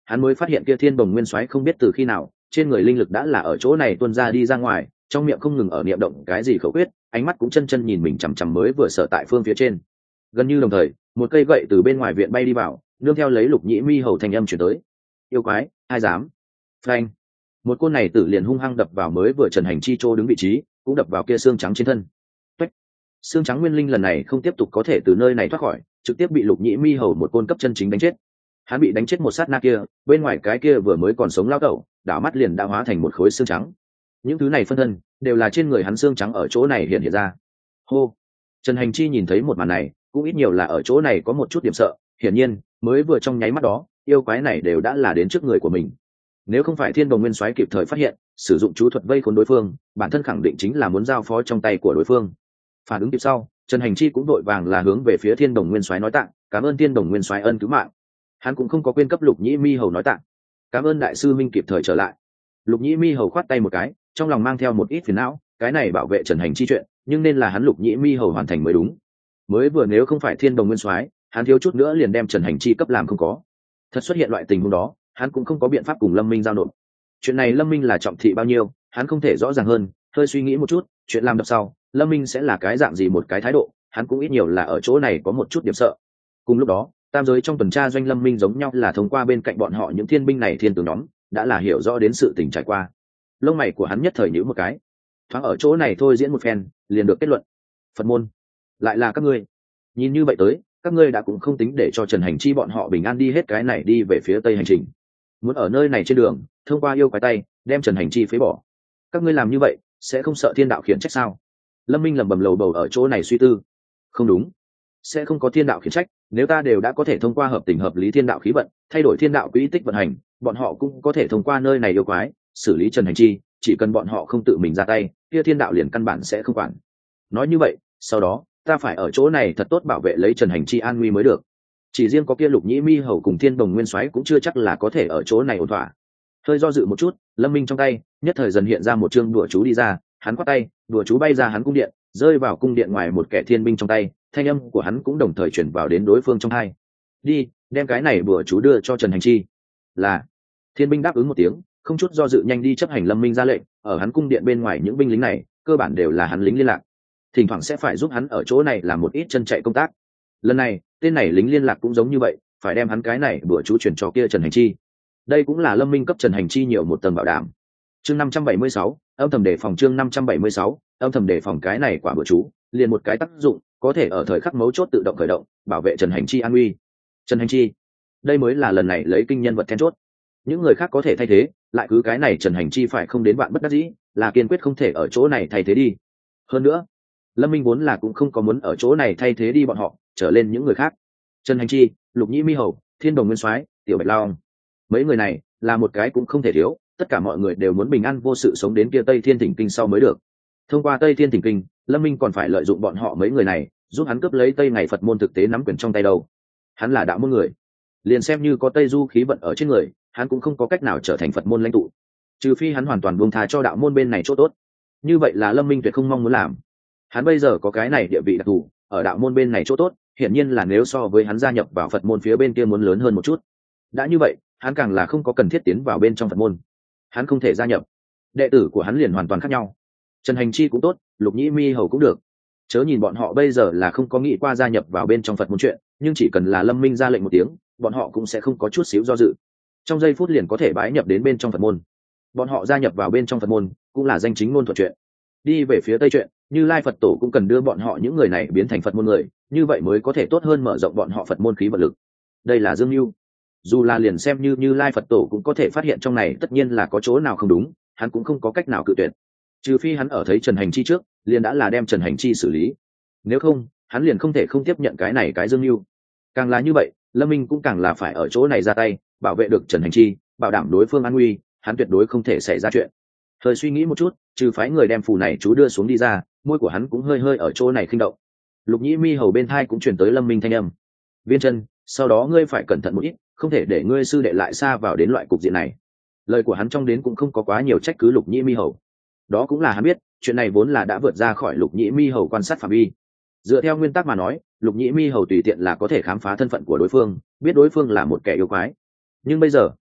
hắn mới phát hiện kia thiên bồng nguyên soái không biết từ khi nào trên người linh lực đã là ở chỗ này tuôn ra đi ra ngoài, trong miệng không ngừng ở niệm động cái gì khẩu quyết, ánh mắt cũng chân chân nhìn mình chằm chằm mới vừa sở tại phương phía trên. Gần như đồng thời, một cây gậy từ bên ngoài viện bay đi vào, nương theo lấy Lục Nhĩ Mi hầu thanh âm chuyển tới. Yêu quái, ai dám? Phanh! Một côn này tử liền hung hăng đập vào mới vừa Trần Hành Chi Trô đứng vị trí, cũng đập vào kia xương trắng trên thân. Tuếch! Xương trắng nguyên linh lần này không tiếp tục có thể từ nơi này thoát khỏi, trực tiếp bị Lục Nhĩ Mi hầu một côn cấp chân chính đánh chết. Hắn bị đánh chết một sát na kia, bên ngoài cái kia vừa mới còn sống lao tẩu, đảo mắt liền đã hóa thành một khối xương trắng. Những thứ này phân thân đều là trên người hắn xương trắng ở chỗ này hiện ra. Hô! Trần Hành Chi nhìn thấy một màn này, cũng ít nhiều là ở chỗ này có một chút điểm sợ. Hiển nhiên, mới vừa trong nháy mắt đó, yêu quái này đều đã là đến trước người của mình. Nếu không phải Thiên Đồng Nguyên Soái kịp thời phát hiện, sử dụng chú thuật vây khốn đối phương, bản thân khẳng định chính là muốn giao phó trong tay của đối phương. Phản ứng kịp sau, Trần Hành Chi cũng đội vàng là hướng về phía Thiên Đồng Nguyên Soái nói tạ, cảm ơn Thiên Đồng Nguyên Soái ân cứu mạng. Hắn cũng không có quên cấp Lục Nhĩ Mi hầu nói tạ, cảm ơn đại sư minh kịp thời trở lại. Lục Nhĩ Mi hầu khoát tay một cái, trong lòng mang theo một ít phiền não, cái này bảo vệ Trần Hành Chi chuyện, nhưng nên là hắn Lục Nhĩ Mi hầu hoàn thành mới đúng. Mới vừa nếu không phải Thiên Đồng Nguyên Soái, hắn thiếu chút nữa liền đem Trần Hành Chi cấp làm không có. Thật xuất hiện loại tình huống đó, hắn cũng không có biện pháp cùng Lâm Minh giao nộp. Chuyện này Lâm Minh là trọng thị bao nhiêu, hắn không thể rõ ràng hơn, hơi suy nghĩ một chút, chuyện làm đập sau, Lâm Minh sẽ là cái dạng gì một cái thái độ, hắn cũng ít nhiều là ở chỗ này có một chút điểm sợ. Cùng lúc đó, tam giới trong tuần tra doanh Lâm Minh giống nhau là thông qua bên cạnh bọn họ những thiên binh này thiên tướng nhóm, đã là hiểu rõ đến sự tình trải qua. Lông mày của hắn nhất thời nhíu một cái, thoáng ở chỗ này thôi diễn một phen, liền được kết luận. Phật môn, lại là các ngươi. Nhìn như vậy tới, các ngươi đã cũng không tính để cho Trần Hành Chi bọn họ bình an đi hết cái này đi về phía tây hành trình, muốn ở nơi này trên đường thông qua yêu quái tay đem Trần Hành Chi phế bỏ. Các ngươi làm như vậy sẽ không sợ thiên đạo khiển trách sao? Lâm Minh lẩm bẩm lầu bầu ở chỗ này suy tư. Không đúng, sẽ không có thiên đạo khiển trách, nếu ta đều đã có thể thông qua hợp tình hợp lý thiên đạo khí vận thay đổi thiên đạo quỹ tích vận hành, bọn họ cũng có thể thông qua nơi này yêu quái xử lý Trần Hành Chi, chỉ cần bọn họ không tự mình ra tay, kia thiên đạo liền căn bản sẽ không quản. Nói như vậy, sau đó ta phải ở chỗ này thật tốt bảo vệ lấy Trần Hành Chi an nguy mới được. Chỉ riêng có kia Lục Nhĩ Mi hầu cùng Thiên Đồng Nguyên Soái cũng chưa chắc là có thể ở chỗ này ổn thỏa. Hơi do dự một chút, Lâm Minh trong tay nhất thời dần hiện ra một chương đùa chú đi ra, hắn quát tay, đùa chú bay ra hắn cung điện, rơi vào cung điện ngoài một kẻ thiên binh trong tay, thanh âm của hắn cũng đồng thời chuyển vào đến đối phương trong tai. Đi, đem cái này đùa chú đưa cho Trần Hành Chi. Là. Thiên binh đáp ứng một tiếng, không chút do dự nhanh đi chấp hành Lâm Minh ra lệnh, ở hắn cung điện bên ngoài những binh lính này, cơ bản đều là hắn lính liên lạc. Thỉnh thoảng sẽ phải giúp hắn ở chỗ này làm một ít chân chạy công tác. Lần này tên này lính liên lạc cũng giống như vậy, phải đem hắn cái này bữa chú chuyển cho kia Trần Hành Chi. Đây cũng là Lâm Minh cấp Trần Hành Chi nhiều một tầng bảo đảm. Chương 576, âm thầm đề phòng. Chương 576, âm thầm đề phòng. Cái này quả bữa chú liền một cái tác dụng, có thể ở thời khắc mấu chốt tự động khởi động, bảo vệ Trần Hành Chi an nguy. Trần Hành Chi, đây mới là lần này lấy kinh nhân vật then chốt. Những người khác có thể thay thế, lại cứ cái này Trần Hành Chi phải không đến bạn bất đắc dĩ, là kiên quyết không thể ở chỗ này thay thế đi. Hơn nữa, Lâm Minh vốn là cũng không có muốn ở chỗ này thay thế đi bọn họ, trở lên những người khác. Trần Hành Chi, Lục Nhĩ Mi hầu, Thiên Đồng Nguyên Soái, Tiểu Bạch Long, mấy người này là một cái cũng không thể thiếu, tất cả mọi người đều muốn bình an vô sự sống đến kia Tây Thiên Thỉnh Kinh sau mới được. Thông qua Tây Thiên Thỉnh Kinh, Lâm Minh còn phải lợi dụng bọn họ mấy người này, giúp hắn cướp lấy Tây Ngày Phật môn thực tế nắm quyền trong tay đâu. Hắn là đạo môn người, liền xem như có Tây Du khí vận ở trên người, hắn cũng không có cách nào trở thành Phật môn lãnh tụ, trừ phi hắn hoàn toàn buông tha cho đạo môn bên này chỗ tốt. Như vậy là Lâm Minh tuyệt không mong muốn làm. Hắn bây giờ có cái này địa vị đặc thù, ở đạo môn bên này chỗ tốt, hiển nhiên là nếu so với hắn gia nhập vào Phật môn phía bên kia muốn lớn hơn một chút. Đã như vậy, hắn càng là không có cần thiết tiến vào bên trong Phật môn. Hắn không thể gia nhập, đệ tử của hắn liền hoàn toàn khác nhau. Trần Hành Chi cũng tốt, Lục Nhĩ Mi hầu cũng được. Chớ nhìn bọn họ bây giờ là không có nghĩ qua gia nhập vào bên trong Phật môn chuyện, nhưng chỉ cần là Lâm Minh ra lệnh một tiếng, bọn họ cũng sẽ không có chút xíu do dự. Trong giây phút liền có thể bái nhập đến bên trong Phật môn. Bọn họ gia nhập vào bên trong Phật môn, cũng là danh chính ngôn thuận chuyện. Đi về phía Tây chuyện, Như Lai Phật Tổ cũng cần đưa bọn họ những người này biến thành Phật môn người, như vậy mới có thể tốt hơn mở rộng bọn họ Phật môn khí vận lực. Đây là dương mưu. Dù là liền xem như Lai Phật Tổ cũng có thể phát hiện trong này tất nhiên là có chỗ nào không đúng, hắn cũng không có cách nào cự tuyệt. Trừ phi hắn ở thấy Trần Hành Chi trước, liền đã là đem Trần Hành Chi xử lý. Nếu không, hắn liền không thể không tiếp nhận cái này cái dương mưu. Càng là như vậy, Lâm Minh cũng càng là phải ở chỗ này ra tay, bảo vệ được Trần Hành Chi, bảo đảm đối phương an nguy, hắn tuyệt đối không thể xảy ra chuyện. Thời suy nghĩ một chút, trừ phái người đem phù này chú đưa xuống đi ra, môi của hắn cũng hơi hơi ở chỗ này khinh động. Lục Nhĩ Mi hầu bên thai cũng truyền tới Lâm Minh thanh âm. Viên Chân, sau đó ngươi phải cẩn thận một ít, không thể để ngươi sư đệ lại xa vào đến loại cục diện này. Lời của hắn trong đến cũng không có quá nhiều trách cứ Lục Nhĩ Mi hầu. Đó cũng là hắn biết, chuyện này vốn là đã vượt ra khỏi Lục Nhĩ Mi hầu quan sát phạm vi. Dựa theo nguyên tắc mà nói, Lục Nhĩ Mi hầu tùy tiện là có thể khám phá thân phận của đối phương, biết đối phương là một kẻ yêu quái. Nhưng bây giờ,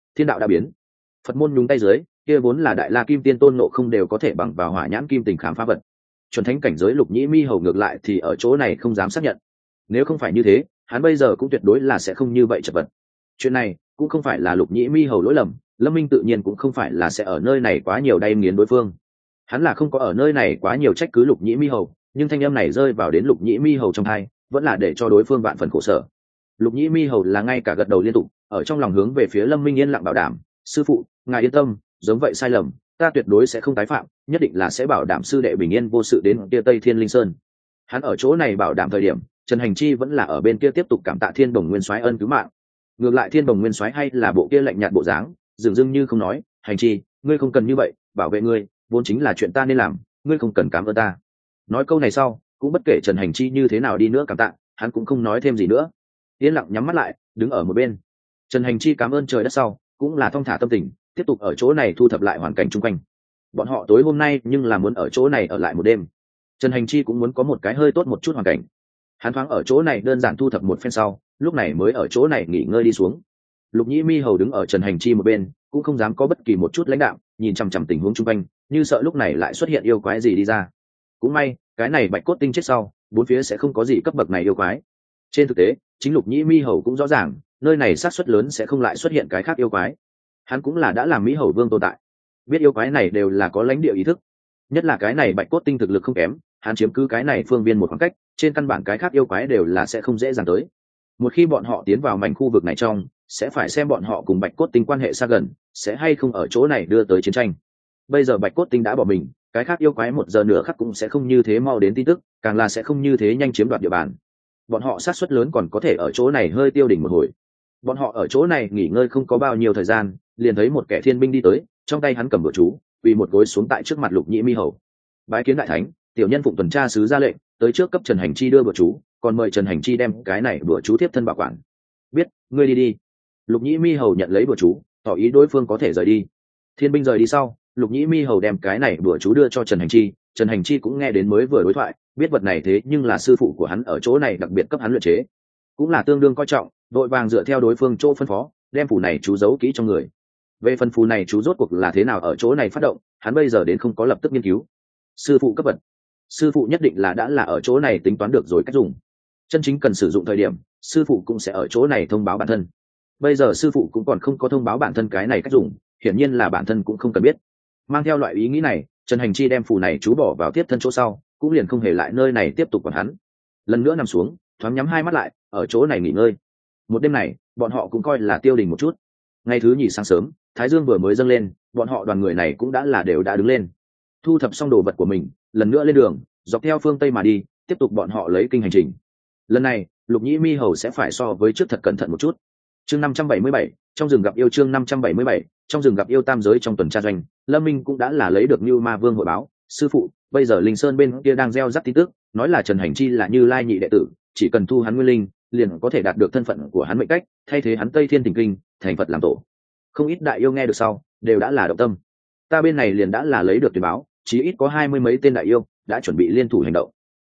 thiên đạo đã biến. Phật môn nhúng tay dưới, kia vốn là đại la kim tiên tôn nộ không đều có thể bằng vào hỏa nhãn kim tình khám phá vật. Chuẩn thánh cảnh giới Lục Nhĩ Mi Hầu ngược lại thì ở chỗ này không dám xác nhận. Nếu không phải như thế, hắn bây giờ cũng tuyệt đối là sẽ không như vậy chật vật. Chuyện này cũng không phải là Lục Nhĩ Mi Hầu lỗi lầm, Lâm Minh tự nhiên cũng không phải là sẽ ở nơi này quá nhiều đay nghiến đối phương. Hắn là không có ở nơi này quá nhiều trách cứ Lục Nhĩ Mi Hầu, nhưng thanh âm này rơi vào đến Lục Nhĩ Mi Hầu trong tai, vẫn là để cho đối phương vạn phần khổ sở. Lục Nhĩ Mi Hầu là ngay cả gật đầu liên tục, ở trong lòng hướng về phía Lâm Minh yên lặng bảo đảm, sư phụ, ngài yên tâm, giống vậy sai lầm, ta tuyệt đối sẽ không tái phạm, nhất định là sẽ bảo đảm sư đệ bình yên vô sự đến kia Tây Thiên Linh Sơn. Hắn ở chỗ này bảo đảm thời điểm, Trần Hành Chi vẫn là ở bên kia tiếp tục cảm tạ Thiên Đồng Nguyên Soái ân cứu mạng. Ngược lại Thiên Đồng Nguyên Soái hay là bộ kia lạnh nhạt bộ dáng, dường dưng như không nói, Hành Chi, ngươi không cần như vậy, bảo vệ ngươi, vốn chính là chuyện ta nên làm, ngươi không cần cảm ơn ta. Nói câu này sau, cũng bất kể Trần Hành Chi như thế nào đi nữa cảm tạ, hắn cũng không nói thêm gì nữa, yên lặng nhắm mắt lại, đứng ở một bên. Trần Hành Chi cảm ơn trời đất sau, cũng là thong thả tâm tình, tiếp tục ở chỗ này thu thập lại hoàn cảnh chung quanh. Bọn họ tối hôm nay nhưng là muốn ở chỗ này ở lại một đêm. Trần Hành Chi cũng muốn có một cái hơi tốt một chút hoàn cảnh. Hắn thoáng ở chỗ này đơn giản thu thập một phen sau, lúc này mới ở chỗ này nghỉ ngơi đi xuống. Lục Nhĩ Mi Hầu đứng ở Trần Hành Chi một bên, cũng không dám có bất kỳ một chút lãnh đạo, nhìn chằm chằm tình huống chung quanh, như sợ lúc này lại xuất hiện yêu quái gì đi ra. Cũng may, cái này Bạch Cốt Tinh chết sau, bốn phía sẽ không có gì cấp bậc này yêu quái. Trên thực tế, chính Lục Nhĩ Mi Hầu cũng rõ ràng, nơi này xác suất lớn sẽ không lại xuất hiện cái khác yêu quái. Hắn cũng là đã làm Mỹ Hầu Vương tồn tại, biết yêu quái này đều là có lãnh địa ý thức, nhất là cái này Bạch Cốt Tinh thực lực không kém, hắn chiếm cứ cái này phương viên một khoảng cách, trên căn bản cái khác yêu quái đều là sẽ không dễ dàng tới. Một khi bọn họ tiến vào mảnh khu vực này trong, sẽ phải xem bọn họ cùng Bạch Cốt Tinh quan hệ xa gần, sẽ hay không ở chỗ này đưa tới chiến tranh. Bây giờ Bạch Cốt Tinh đã bỏ mình, cái khác yêu quái một giờ nửa khắc cũng sẽ không như thế mau đến tin tức, càng là sẽ không như thế nhanh chiếm đoạt địa bàn. Bọn họ sát suất lớn còn có thể ở chỗ này hơi tiêu đỉnh một hồi. Bọn họ ở chỗ này nghỉ ngơi không có bao nhiêu thời gian, liền thấy một kẻ thiên binh đi tới, trong tay hắn cầm bữa chú, quỳ một gối xuống tại trước mặt Lục Nhĩ Mi Hầu. Bái kiến đại thánh, tiểu nhân phụng tuần tra sứ ra lệnh, tới trước cấp Trần Hành Chi đưa bữa chú, còn mời Trần Hành Chi đem cái này bữa chú tiếp thân bảo quản. Biết, ngươi đi đi. Lục Nhĩ Mi Hầu nhận lấy bữa chú, tỏ ý đối phương có thể rời đi. Thiên binh rời đi sau, Lục Nhĩ Mi Hầu đem cái này bữa chú đưa cho Trần Hành Chi. Trần Hành Chi cũng nghe đến mới vừa đối thoại, biết vật này thế nhưng là sư phụ của hắn ở chỗ này đặc biệt cấp hắn luyện chế, cũng là tương đương coi trọng, đội vàng dựa theo đối phương chỗ phân phó, đem phù này chú giấu kỹ trong người. Về phần phù này chú rốt cuộc là thế nào ở chỗ này phát động, hắn bây giờ đến không có lập tức nghiên cứu. Sư phụ cấp vật, sư phụ nhất định là đã là ở chỗ này tính toán được rồi cách dùng. Chân chính cần sử dụng thời điểm, sư phụ cũng sẽ ở chỗ này thông báo bản thân. Bây giờ sư phụ cũng còn không có thông báo bản thân cái này cách dùng, hiển nhiên là bản thân cũng không cần biết. Mang theo loại ý nghĩ này, Trần Hành Chi đem phù này chú bỏ vào tiếp thân chỗ sau, cũng liền không hề lại nơi này tiếp tục còn hắn. Lần nữa nằm xuống, thoáng nhắm hai mắt lại, ở chỗ này nghỉ ngơi. Một đêm này, bọn họ cũng coi là tiêu đình một chút. Ngày thứ nhì sáng sớm, thái dương vừa mới dâng lên, bọn họ đoàn người này cũng đều đã đứng lên, thu thập xong đồ vật của mình, lần nữa lên đường, dọc theo phương tây mà đi, tiếp tục bọn họ lấy kinh hành trình. Lần này, Lục Nhĩ Mi Hầu sẽ phải so với trước thật cẩn thận một chút. Chương 577, trong rừng gặp yêu. Chương 577, trong rừng gặp yêu. Tam giới trong tuần tra doanh, Lâm Minh cũng đã là lấy được Như Ma Vương hội báo, sư phụ, bây giờ Linh Sơn bên kia đang gieo rắc tin tức, nói là Trần Hành Chi là Như Lai nhị đệ tử, chỉ cần thu hắn nguyên linh, liền có thể đạt được thân phận của hắn mệnh cách, thay thế hắn Tây Thiên Thỉnh Kinh, thành Phật làm tổ. Không ít đại yêu nghe được sau, đều đã là động tâm. Ta bên này liền đã là lấy được tuyên báo, chí ít có 20 mấy tên đại yêu đã chuẩn bị liên thủ hành động.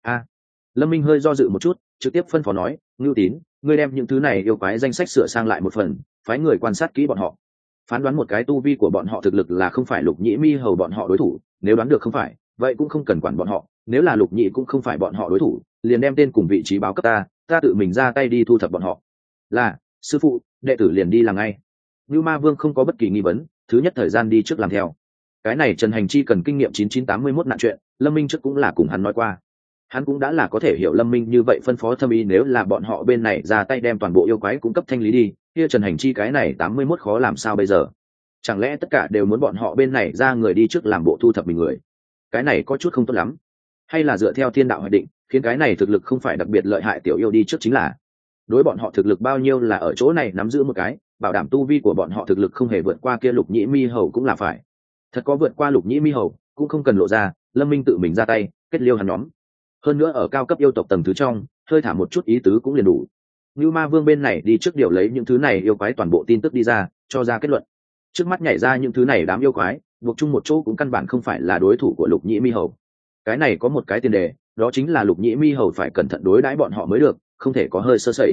Lâm Minh hơi do dự một chút, trực tiếp phân phó nói, Ngưu Tín, ngươi đem những thứ này yêu quái danh sách sửa sang lại một phần, phái người quan sát kỹ bọn họ, phán đoán một cái tu vi của bọn họ thực lực là không phải Lục Nhĩ Mi Hầu bọn họ đối thủ, nếu đoán được không phải, vậy cũng không cần quản bọn họ, nếu là Lục Nhĩ cũng không phải bọn họ đối thủ, liền đem tên cùng vị trí báo cấp ta tự mình ra tay đi thu thập bọn họ. Là, sư phụ, đệ tử liền đi làm ngay. Như Ma Vương không có bất kỳ nghi vấn, thứ nhất thời gian đi trước làm theo. Cái này Trần Hành Chi cần kinh nghiệm 9981 nạn chuyện, Lâm Minh trước cũng là cùng hắn nói qua. Hắn cũng đã là có thể hiểu Lâm Minh như vậy phân phó thâm ý, nếu là bọn họ bên này ra tay đem toàn bộ yêu quái cung cấp thanh lý đi, kia Trần Hành Chi cái này 81 khó làm sao bây giờ? Chẳng lẽ tất cả đều muốn bọn họ bên này ra người đi trước làm bộ thu thập mình người? Cái này có chút không tốt lắm. Hay là dựa theo thiên đạo hoạch định, khiến cái này thực lực không phải đặc biệt lợi hại tiểu yêu đi trước chính là. Đối bọn họ thực lực bao nhiêu là ở chỗ này nắm giữ một cái, bảo đảm tu vi của bọn họ thực lực không hề vượt qua kia Lục Nhĩ Mi Hầu cũng là phải. Thật có vượt qua Lục Nhĩ Mi Hầu, cũng không cần lộ ra, Lâm Minh tự mình ra tay, kết liêu hắn nhóm. Hơn nữa ở cao cấp yêu tộc tầng thứ trong, hơi thả một chút ý tứ cũng liền đủ. Như Ma Vương bên này đi trước điều lấy những thứ này yêu quái toàn bộ tin tức đi ra, cho ra kết luận. Trước mắt nhảy ra những thứ này đám yêu quái, buộc chung một chỗ cũng căn bản không phải là đối thủ của Lục Nhĩ Mi Hầu. Cái này có một cái tiền đề, đó chính là Lục Nhĩ Mi Hầu phải cẩn thận đối đãi bọn họ mới được, không thể có hơi sơ sẩy.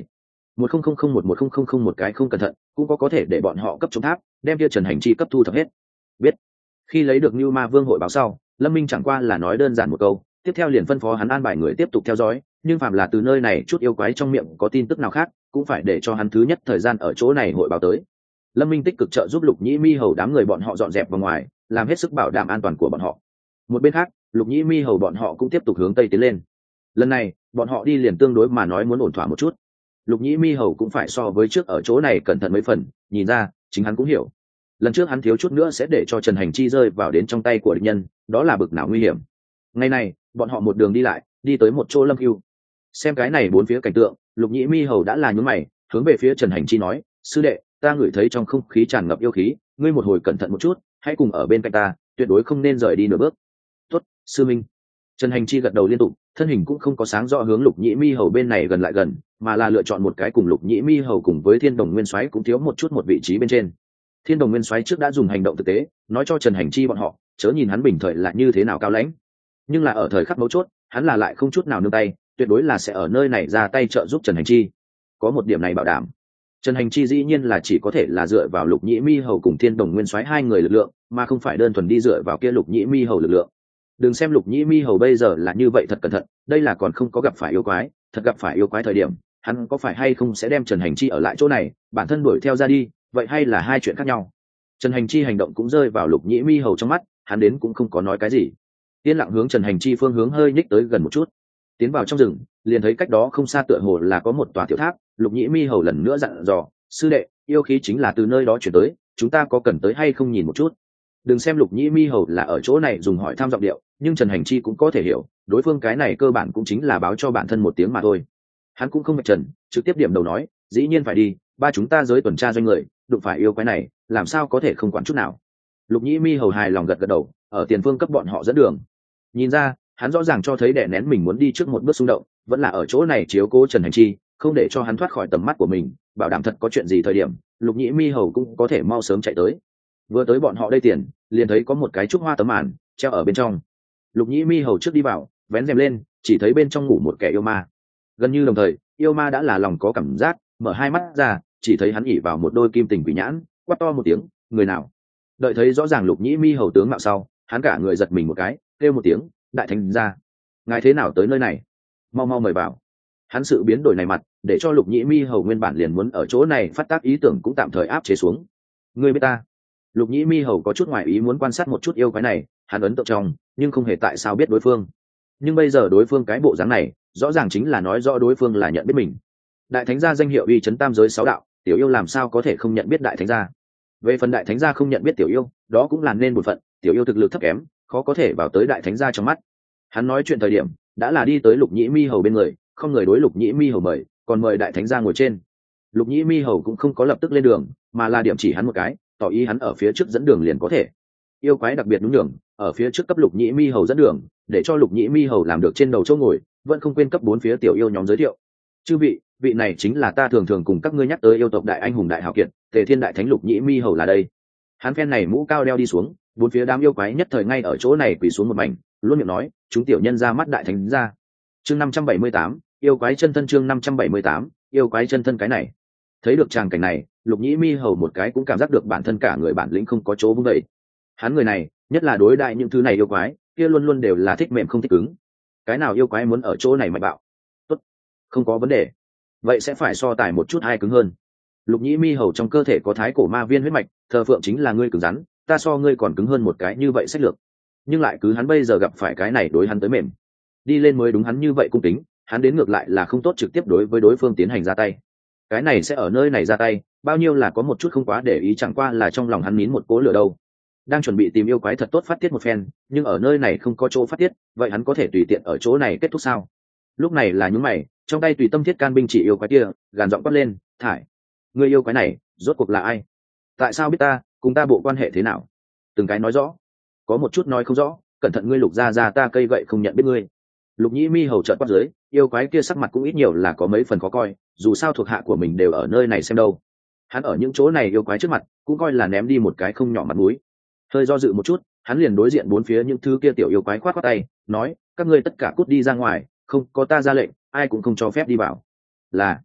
một cái không cẩn thận cũng có thể để bọn họ cấp chống tháp đem kia Trần Hành Chi cấp thu thập hết. Biết. Khi lấy được Như Ma Vương hội báo sau, Lâm Minh chẳng qua là nói đơn giản một câu, tiếp theo liền phân phó hắn an bài người tiếp tục theo dõi, nhưng phạm là từ nơi này chút yêu quái trong miệng có tin tức nào khác cũng phải để cho hắn thứ nhất thời gian ở chỗ này hội báo tới. Lâm Minh tích cực trợ giúp Lục Nhĩ Mi hầu đám người bọn họ dọn dẹp vào ngoài, làm hết sức bảo đảm an toàn của bọn họ. Một bên khác, Lục Nhĩ Mi hầu bọn họ cũng tiếp tục hướng tây tiến lên. Lần này bọn họ đi liền tương đối mà nói muốn ổn thỏa một chút. Lục Nhĩ Mi hầu cũng phải so với trước ở chỗ này cẩn thận mấy phần, nhìn ra chính hắn cũng hiểu lần trước hắn thiếu chút nữa sẽ để cho Trần Hành Chi rơi vào đến trong tay của địch nhân, đó là bực nào nguy hiểm. Ngày này bọn họ một đường đi lại, đi tới một chỗ lâm cưu. Xem cái này bốn phía cảnh tượng, Lục Nhĩ Mi hầu đã là nhướng mày, hướng về phía Trần Hành Chi nói, sư đệ, ta ngửi thấy trong không khí tràn ngập yêu khí, ngươi một hồi cẩn thận một chút, hãy cùng ở bên cạnh ta, tuyệt đối không nên rời đi nửa bước. Tốt, sư minh. Trần Hành Chi gật đầu liên tục, thân hình cũng không có sáng rõ hướng Lục Nhĩ Mi hầu bên này gần lại gần, mà là lựa chọn một cái cùng Lục Nhĩ Mi hầu cùng với Thiên Đồng Nguyên Soái cũng thiếu một chút một vị trí bên trên. Thiên Đồng Nguyên Soái trước đã dùng hành động thực tế nói cho Trần Hành Chi bọn họ, chớ nhìn hắn bình thời là như thế nào cao lãnh, nhưng là ở thời khắc mấu chốt, hắn là lại không chút nào nương tay, tuyệt đối là sẽ ở nơi này ra tay trợ giúp Trần Hành Chi. Có một điểm này bảo đảm, Trần Hành Chi dĩ nhiên là chỉ có thể là dựa vào Lục Nhĩ Mi hầu cùng Thiên Đồng Nguyên Soái hai người lực lượng, mà không phải đơn thuần đi dựa vào kia Lục Nhĩ Mi hầu lực lượng. Đừng xem Lục Nhĩ Mi hầu bây giờ là như vậy thật cẩn thận, đây là còn không có gặp phải yêu quái, thật gặp phải yêu quái thời điểm, hắn có phải hay không sẽ đem Trần Hành Chi ở lại chỗ này, bản thân đuổi theo ra đi, vậy hay là hai chuyện khác nhau. Trần Hành Chi hành động cũng rơi vào Lục Nhĩ Mi hầu trong mắt, hắn đến cũng không có nói cái gì, yên lặng hướng Trần Hành Chi phương hướng hơi nhích tới gần một chút. Tiến vào trong rừng, liền thấy cách đó không xa tựa hồ là có một tòa tiểu tháp. Lục Nhĩ Mi hầu lần nữa dặn dò, sư đệ, yêu khí chính là từ nơi đó chuyển tới, chúng ta có cần tới hay không nhìn một chút. Đừng xem Lục Nhĩ Mi hầu là ở chỗ này dùng hỏi thăm giọng điệu, nhưng Trần Hành Chi cũng có thể hiểu, đối phương cái này cơ bản cũng chính là báo cho bản thân một tiếng mà thôi. Hắn cũng không vạch trần, trực tiếp điểm đầu nói, dĩ nhiên phải đi, ba chúng ta giới tuần tra doanh người, đụng phải yêu quái này, làm sao có thể không quản chút nào. Lục Nhĩ Mi hầu hài lòng gật gật đầu, ở tiền phương cấp bọn họ dẫn đường. Nhìn ra, hắn rõ ràng cho thấy đè nén mình muốn đi trước một bước xung động, vẫn là ở chỗ này chiếu cố Trần Hành Chi, không để cho hắn thoát khỏi tầm mắt của mình, bảo đảm thật có chuyện gì thời điểm, Lục Nhĩ Mi hầu cũng có thể mau sớm chạy tới. Vừa tới bọn họ đây tiền, liền thấy có một cái trúc hoa tấm màn treo ở bên trong. Lục Nhĩ Mi hầu trước đi vào, vén rèm lên, chỉ thấy bên trong ngủ một kẻ yêu ma. Gần như đồng thời, yêu ma đã là lòng có cảm giác, mở hai mắt ra, chỉ thấy hắn ỉ vào một đôi kim tình quỷ nhãn, quát to một tiếng, người nào. Đợi thấy rõ ràng Lục Nhĩ Mi hầu tướng mạo sau, hắn cả người giật mình một cái, kêu một tiếng, đại thánh gia, ngài thế nào tới nơi này, mau mau mời vào. Hắn sự biến đổi này mặt, để cho Lục Nhĩ Mi hầu nguyên bản liền muốn ở chỗ này phát tác ý tưởng cũng tạm thời áp chế xuống. Ngươi biết ta? Lục Nhĩ Mi hầu có chút ngoài ý muốn quan sát một chút yêu quái này, hắn ấn tượng trong, nhưng không hề tại sao biết đối phương. Nhưng bây giờ đối phương cái bộ dáng này, rõ ràng chính là nói rõ đối phương là nhận biết mình. Đại thánh gia danh hiệu uy chấn tam giới sáu đạo, tiểu yêu làm sao có thể không nhận biết đại thánh gia. Về phần đại thánh gia không nhận biết tiểu yêu, đó cũng là nên một phận, tiểu yêu thực lực thấp kém, khó có thể vào tới đại thánh gia trong mắt. Hắn nói chuyện thời điểm, đã là đi tới Lục Nhĩ Mi hầu bên người, không người đối Lục Nhĩ Mi hầu mời, còn mời đại thánh gia ngồi trên. Lục Nhĩ Mi hầu cũng không có lập tức lên đường, mà là điểm chỉ hắn một cái, tỏ ý hắn ở phía trước dẫn đường liền có thể. Yêu quái đặc biệt đúng đường, ở phía trước cấp Lục Nhĩ Mi hầu dẫn đường, để cho Lục Nhĩ Mi hầu làm được trên đầu chỗ ngồi, vẫn không quên cấp bốn phía tiểu yêu nhóm giới thiệu. Chư vị, vị này chính là ta thường thường cùng các ngươi nhắc tới yêu tộc đại anh hùng đại hào kiệt, Tề Thiên đại thánh Lục Nhĩ Mi hầu là đây. Hắn phen này mũ cao đeo đi xuống, bốn phía đám yêu quái nhất thời ngay ở chỗ này quỳ xuống một mảnh, luôn miệng nói, chúng tiểu nhân ra mắt đại thánh ra. Chương 578, yêu quái chân thân. Chương 578, yêu quái chân thân. Cái này, thấy được tràng cảnh này, Lục Nhĩ Mi hầu một cái cũng cảm giác được bản thân cả người bản lĩnh không có chỗ vung dậy. Hắn người này, nhất là đối đại những thứ này yêu quái, kia luôn luôn đều là thích mềm không thích cứng. Cái nào yêu quái muốn ở chỗ này mạnh bạo, tốt, không có vấn đề. Vậy sẽ phải so tài một chút ai cứng hơn. Lục Nhĩ Mi hầu trong cơ thể có thái cổ ma viên huyết mạch, thờ phượng chính là ngươi cứng rắn, ta so ngươi còn cứng hơn một cái như vậy sách lược. Nhưng lại cứ hắn bây giờ gặp phải cái này đối hắn tới mềm, đi lên mới đúng hắn như vậy cung kính, hắn đến ngược lại là không tốt trực tiếp đối với đối phương tiến hành ra tay. Cái này sẽ ở nơi này ra tay, bao nhiêu là có một chút không quá để ý, chẳng qua là trong lòng hắn nín một cố lửa đâu. Đang chuẩn bị tìm yêu quái thật tốt phát tiết một phen, nhưng ở nơi này không có chỗ phát tiết, vậy hắn có thể tùy tiện ở chỗ này kết thúc sao? Lúc này là những mày, trong tay tùy tâm thiết can binh chỉ yêu quái kia, gàn giọng quát lên, thải, người yêu quái này rốt cuộc là ai? Tại sao biết ta, cùng ta bộ quan hệ thế nào? Từng cái nói rõ, có một chút nói không rõ, cẩn thận ngươi Lục ra ta cây gậy không nhận biết ngươi. Lục Nhĩ Mi hầu trợn quát dưới, yêu quái kia sắc mặt cũng ít nhiều là có mấy phần khó coi, dù sao thuộc hạ của mình đều ở nơi này xem đâu. Hắn ở những chỗ này yêu quái trước mặt, cũng coi là ném đi một cái không nhỏ mặt mũi. Hơi do dự một chút, hắn liền đối diện bốn phía những thứ kia tiểu yêu quái khoát khoát tay, nói, các ngươi tất cả cút đi ra ngoài, không có ta ra lệnh, ai cũng không cho phép đi vào. Là.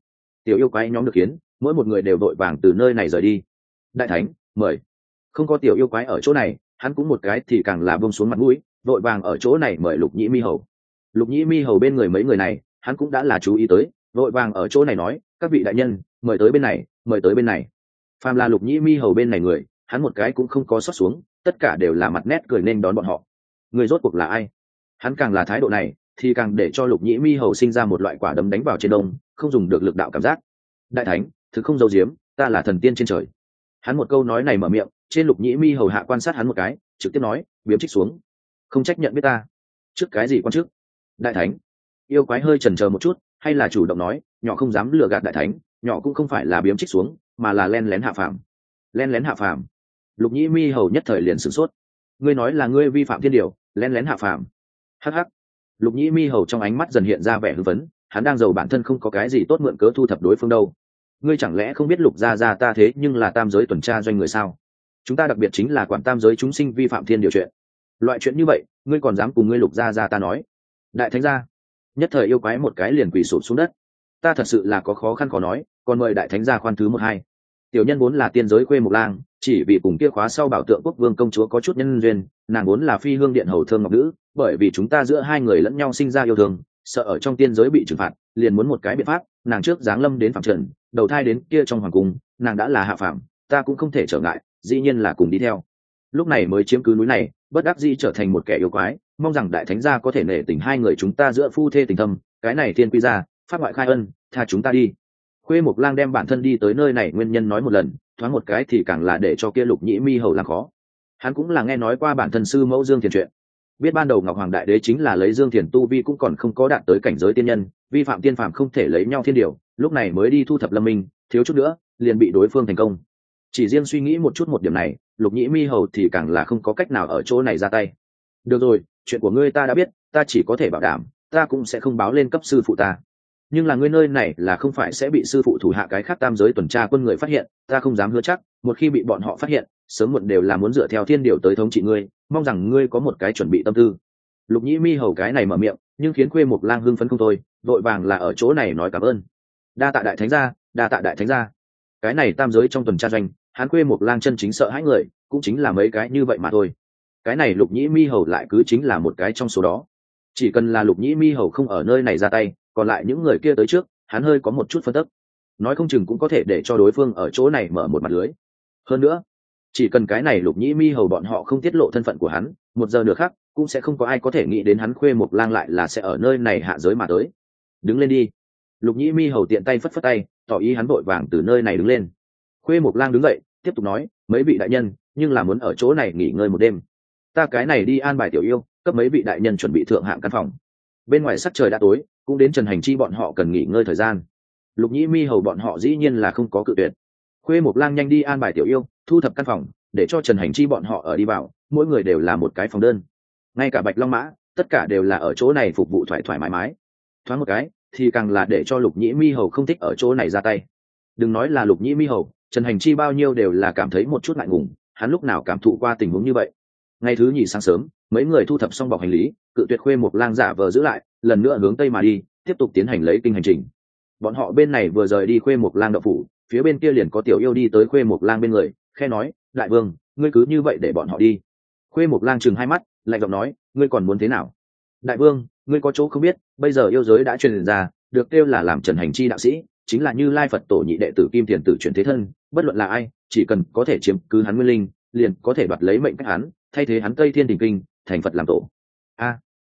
tiểu yêu quái nhóm được kiến, mỗi một người đều vội vàng từ nơi này rời đi. Đại thánh, mời. Không có tiểu yêu quái ở chỗ này, hắn cũng một cái thì càng là buông xuống mặt mũi, vội vàng ở chỗ này mời Lục Nhĩ Mi Hầu. Lục Nhĩ Mi Hầu bên người mấy người này, hắn cũng đã là chú ý tới, vội vàng ở chỗ này nói, các vị đại nhân, mời tới bên này, mời tới bên này. Phàm là Lục Nhĩ Mi Hầu bên này người, hắn một cái cũng không có xót xuống, tất cả đều là mặt nét cười nên đón bọn họ. Người rốt cuộc là ai? Hắn càng là thái độ này, thì càng để cho Lục Nhĩ Mi Hầu sinh ra một loại quả đấm đánh vào trên đông, không dùng được lực đạo cảm giác. Đại thánh, thực không giấu giếm, ta là thần tiên trên trời. Hắn một câu nói này mở miệng, trên Lục Nhĩ Mi Hầu hạ quan sát hắn một cái, trực tiếp nói, biếm trích xuống, không trách nhận biết ta. Trước cái gì quan trước? Đại thánh. Yêu quái hơi chần chờ một chút, hay là chủ động nói, nhỏ không dám lừa gạt đại thánh, nhỏ cũng không phải là biếm trích xuống, mà là len lén hạ phàm. Len lén hạ phàm. Lục Nhĩ Mi Hầu nhất thời liền sửng sốt. Ngươi nói là ngươi vi phạm thiên điều, len lén hạ phàm? Hắc hắc. Lục Nhĩ Mi Hầu trong ánh mắt dần hiện ra vẻ hưng phấn, hắn đang giàu bản thân không có cái gì tốt mượn cớ thu thập đối phương đâu. Ngươi chẳng lẽ không biết Lục gia gia ta thế nhưng là tam giới tuần tra doanh người sao? Chúng ta đặc biệt chính là quản tam giới chúng sinh vi phạm thiên điều chuyện. Loại chuyện như vậy, ngươi còn dám cùng ngươi Lục gia gia ta nói? Đại thánh gia. Nhất thời yêu quái một cái liền quỳ sụp xuống đất. Ta thật sự là có khó khăn khó nói, còn mời đại thánh gia khoan thứ một hai. Tiểu nhân vốn là tiên giới quê mục lang, chỉ vì cùng kia khóa sau bảo tượng quốc vương công chúa có chút nhân duyên, nàng vốn là phi hương điện hầu thơm ngọc nữ, bởi vì chúng ta giữa hai người lẫn nhau sinh ra yêu thương, sợ ở trong tiên giới bị trừng phạt, liền muốn một cái biện pháp, nàng trước giáng lâm đến phạm trần, đầu thai đến kia trong hoàng cung, nàng đã là hạ phạm, ta cũng không thể trở ngại, dĩ nhiên là cùng đi theo. Lúc này mới chiếm cứ núi này, bất đắc dĩ trở thành một kẻ yêu quái, mong rằng đại thánh gia có thể nể tình hai người chúng ta giữa phu thê tình thâm, cái này thiên quy gia, pháp ngoại khai ân, tha chúng ta đi. Khuê Mộc Lang đem bản thân đi tới nơi này nguyên nhân nói một lần, thoáng một cái thì càng là để cho kia Lục Nhĩ Mi Hầu làm khó. Hắn cũng là nghe nói qua bản thân sư mẫu Dương Thiền chuyện, biết ban đầu Ngọc Hoàng Đại Đế chính là lấy Dương Thiền tu vi cũng còn không có đạt tới cảnh giới tiên nhân, vi phạm tiên phàm không thể lấy nhau thiên điều, lúc này mới đi thu thập Lâm Minh, thiếu chút nữa liền bị đối phương thành công. Chỉ riêng suy nghĩ một chút một điểm này, Lục Nhĩ Mi Hầu thì càng là không có cách nào ở chỗ này ra tay. Được rồi, chuyện của ngươi ta đã biết, ta chỉ có thể bảo đảm, ta cũng sẽ không báo lên cấp sư phụ ta. Nhưng là ngươi nơi này là không phải sẽ bị sư phụ thủ hạ cái khác tam giới tuần tra quân người phát hiện, ta không dám hứa chắc, một khi bị bọn họ phát hiện, sớm muộn đều là muốn dựa theo thiên điều tới thống trị ngươi, mong rằng ngươi có một cái chuẩn bị tâm tư. Lục Nhĩ Mi Hầu cái này mở miệng, nhưng khiến Khuê Mộc Lang hưng phấn không thôi, vội vàng là ở chỗ này nói cảm ơn. Đa tạ đại thánh gia, đa tạ đại thánh gia. Cái này tam giới trong tuần tra doanh, hắn Khuê Mộc Lang chân chính sợ hãi người, cũng chính là mấy cái như vậy mà thôi. Cái này Lục Nhĩ Mi Hầu lại cứ chính là một cái trong số đó. Chỉ cần là Lục Nhĩ Mi Hầu không ở nơi này ra tay, còn lại những người kia tới trước, hắn hơi có một chút phân tức, nói không chừng cũng có thể để cho đối phương ở chỗ này mở một mặt lưới. Hơn nữa, chỉ cần cái này Lục Nhĩ Mi Hầu bọn họ không tiết lộ thân phận của hắn, một giờ được khác cũng sẽ không có ai có thể nghĩ đến hắn Khuê Mộc Lang lại là sẽ ở nơi này hạ giới mà tới. Đứng lên đi. Lục Nhĩ Mi Hầu tiện tay phất phất tay, tỏ ý hắn vội vàng từ nơi này đứng lên. Khuê Mộc Lang đứng dậy, tiếp tục nói, mấy vị đại nhân, nhưng là muốn ở chỗ này nghỉ ngơi một đêm. Ta cái này đi an bài tiểu yêu, cấp mấy vị đại nhân chuẩn bị thượng hạng căn phòng. Bên ngoài sắc trời đã tối, cũng đến Trần Hành Chi bọn họ cần nghỉ ngơi thời gian. Lục Nhĩ Mi Hầu bọn họ dĩ nhiên là không có cự tuyệt. Khuê Mộc Lang nhanh đi an bài tiểu yêu, thu thập căn phòng, để cho Trần Hành Chi bọn họ ở đi vào, mỗi người đều là một cái phòng đơn. Ngay cả Bạch Long Mã, tất cả đều là ở chỗ này phục vụ thoải thoải mái mái. Thoáng một cái, thì càng là để cho Lục Nhĩ Mi Hầu không thích ở chỗ này ra tay. Đừng nói là Lục Nhĩ Mi Hầu, Trần Hành Chi bao nhiêu đều là cảm thấy một chút ngại ngùng, hắn lúc nào cảm thụ qua tình huống như vậy. Ngày thứ nhì sáng sớm, mấy người thu thập xong bọc hành lý, cự tuyệt Khuê Mộc Lang giả vờ giữ lại, lần nữa hướng tây mà đi, tiếp tục tiến hành lấy kinh hành trình. Bọn họ bên này vừa rời đi Khuê Mộc Lang động phủ, phía bên kia liền có tiểu yêu đi tới Khuê Mộc Lang bên người, khe nói, đại vương, ngươi cứ như vậy để bọn họ đi. Khuê Mộc Lang trừng hai mắt, lạnh giọng nói, ngươi còn muốn thế nào? Đại vương, ngươi có chỗ không biết, bây giờ yêu giới đã truyền ra, được kêu là làm Trần Hành Chi đạo sĩ, chính là Như Lai Phật tổ nhị đệ tử Kim Tiền tử chuyển thế thân, bất luận là ai, chỉ cần có thể chiếm cứ hắn nguyên linh, liền có thể đoạt lấy mệnh cách hắn, thay thế hắn Tây Thiên Đình Kinh, thành Phật làm tổ. A,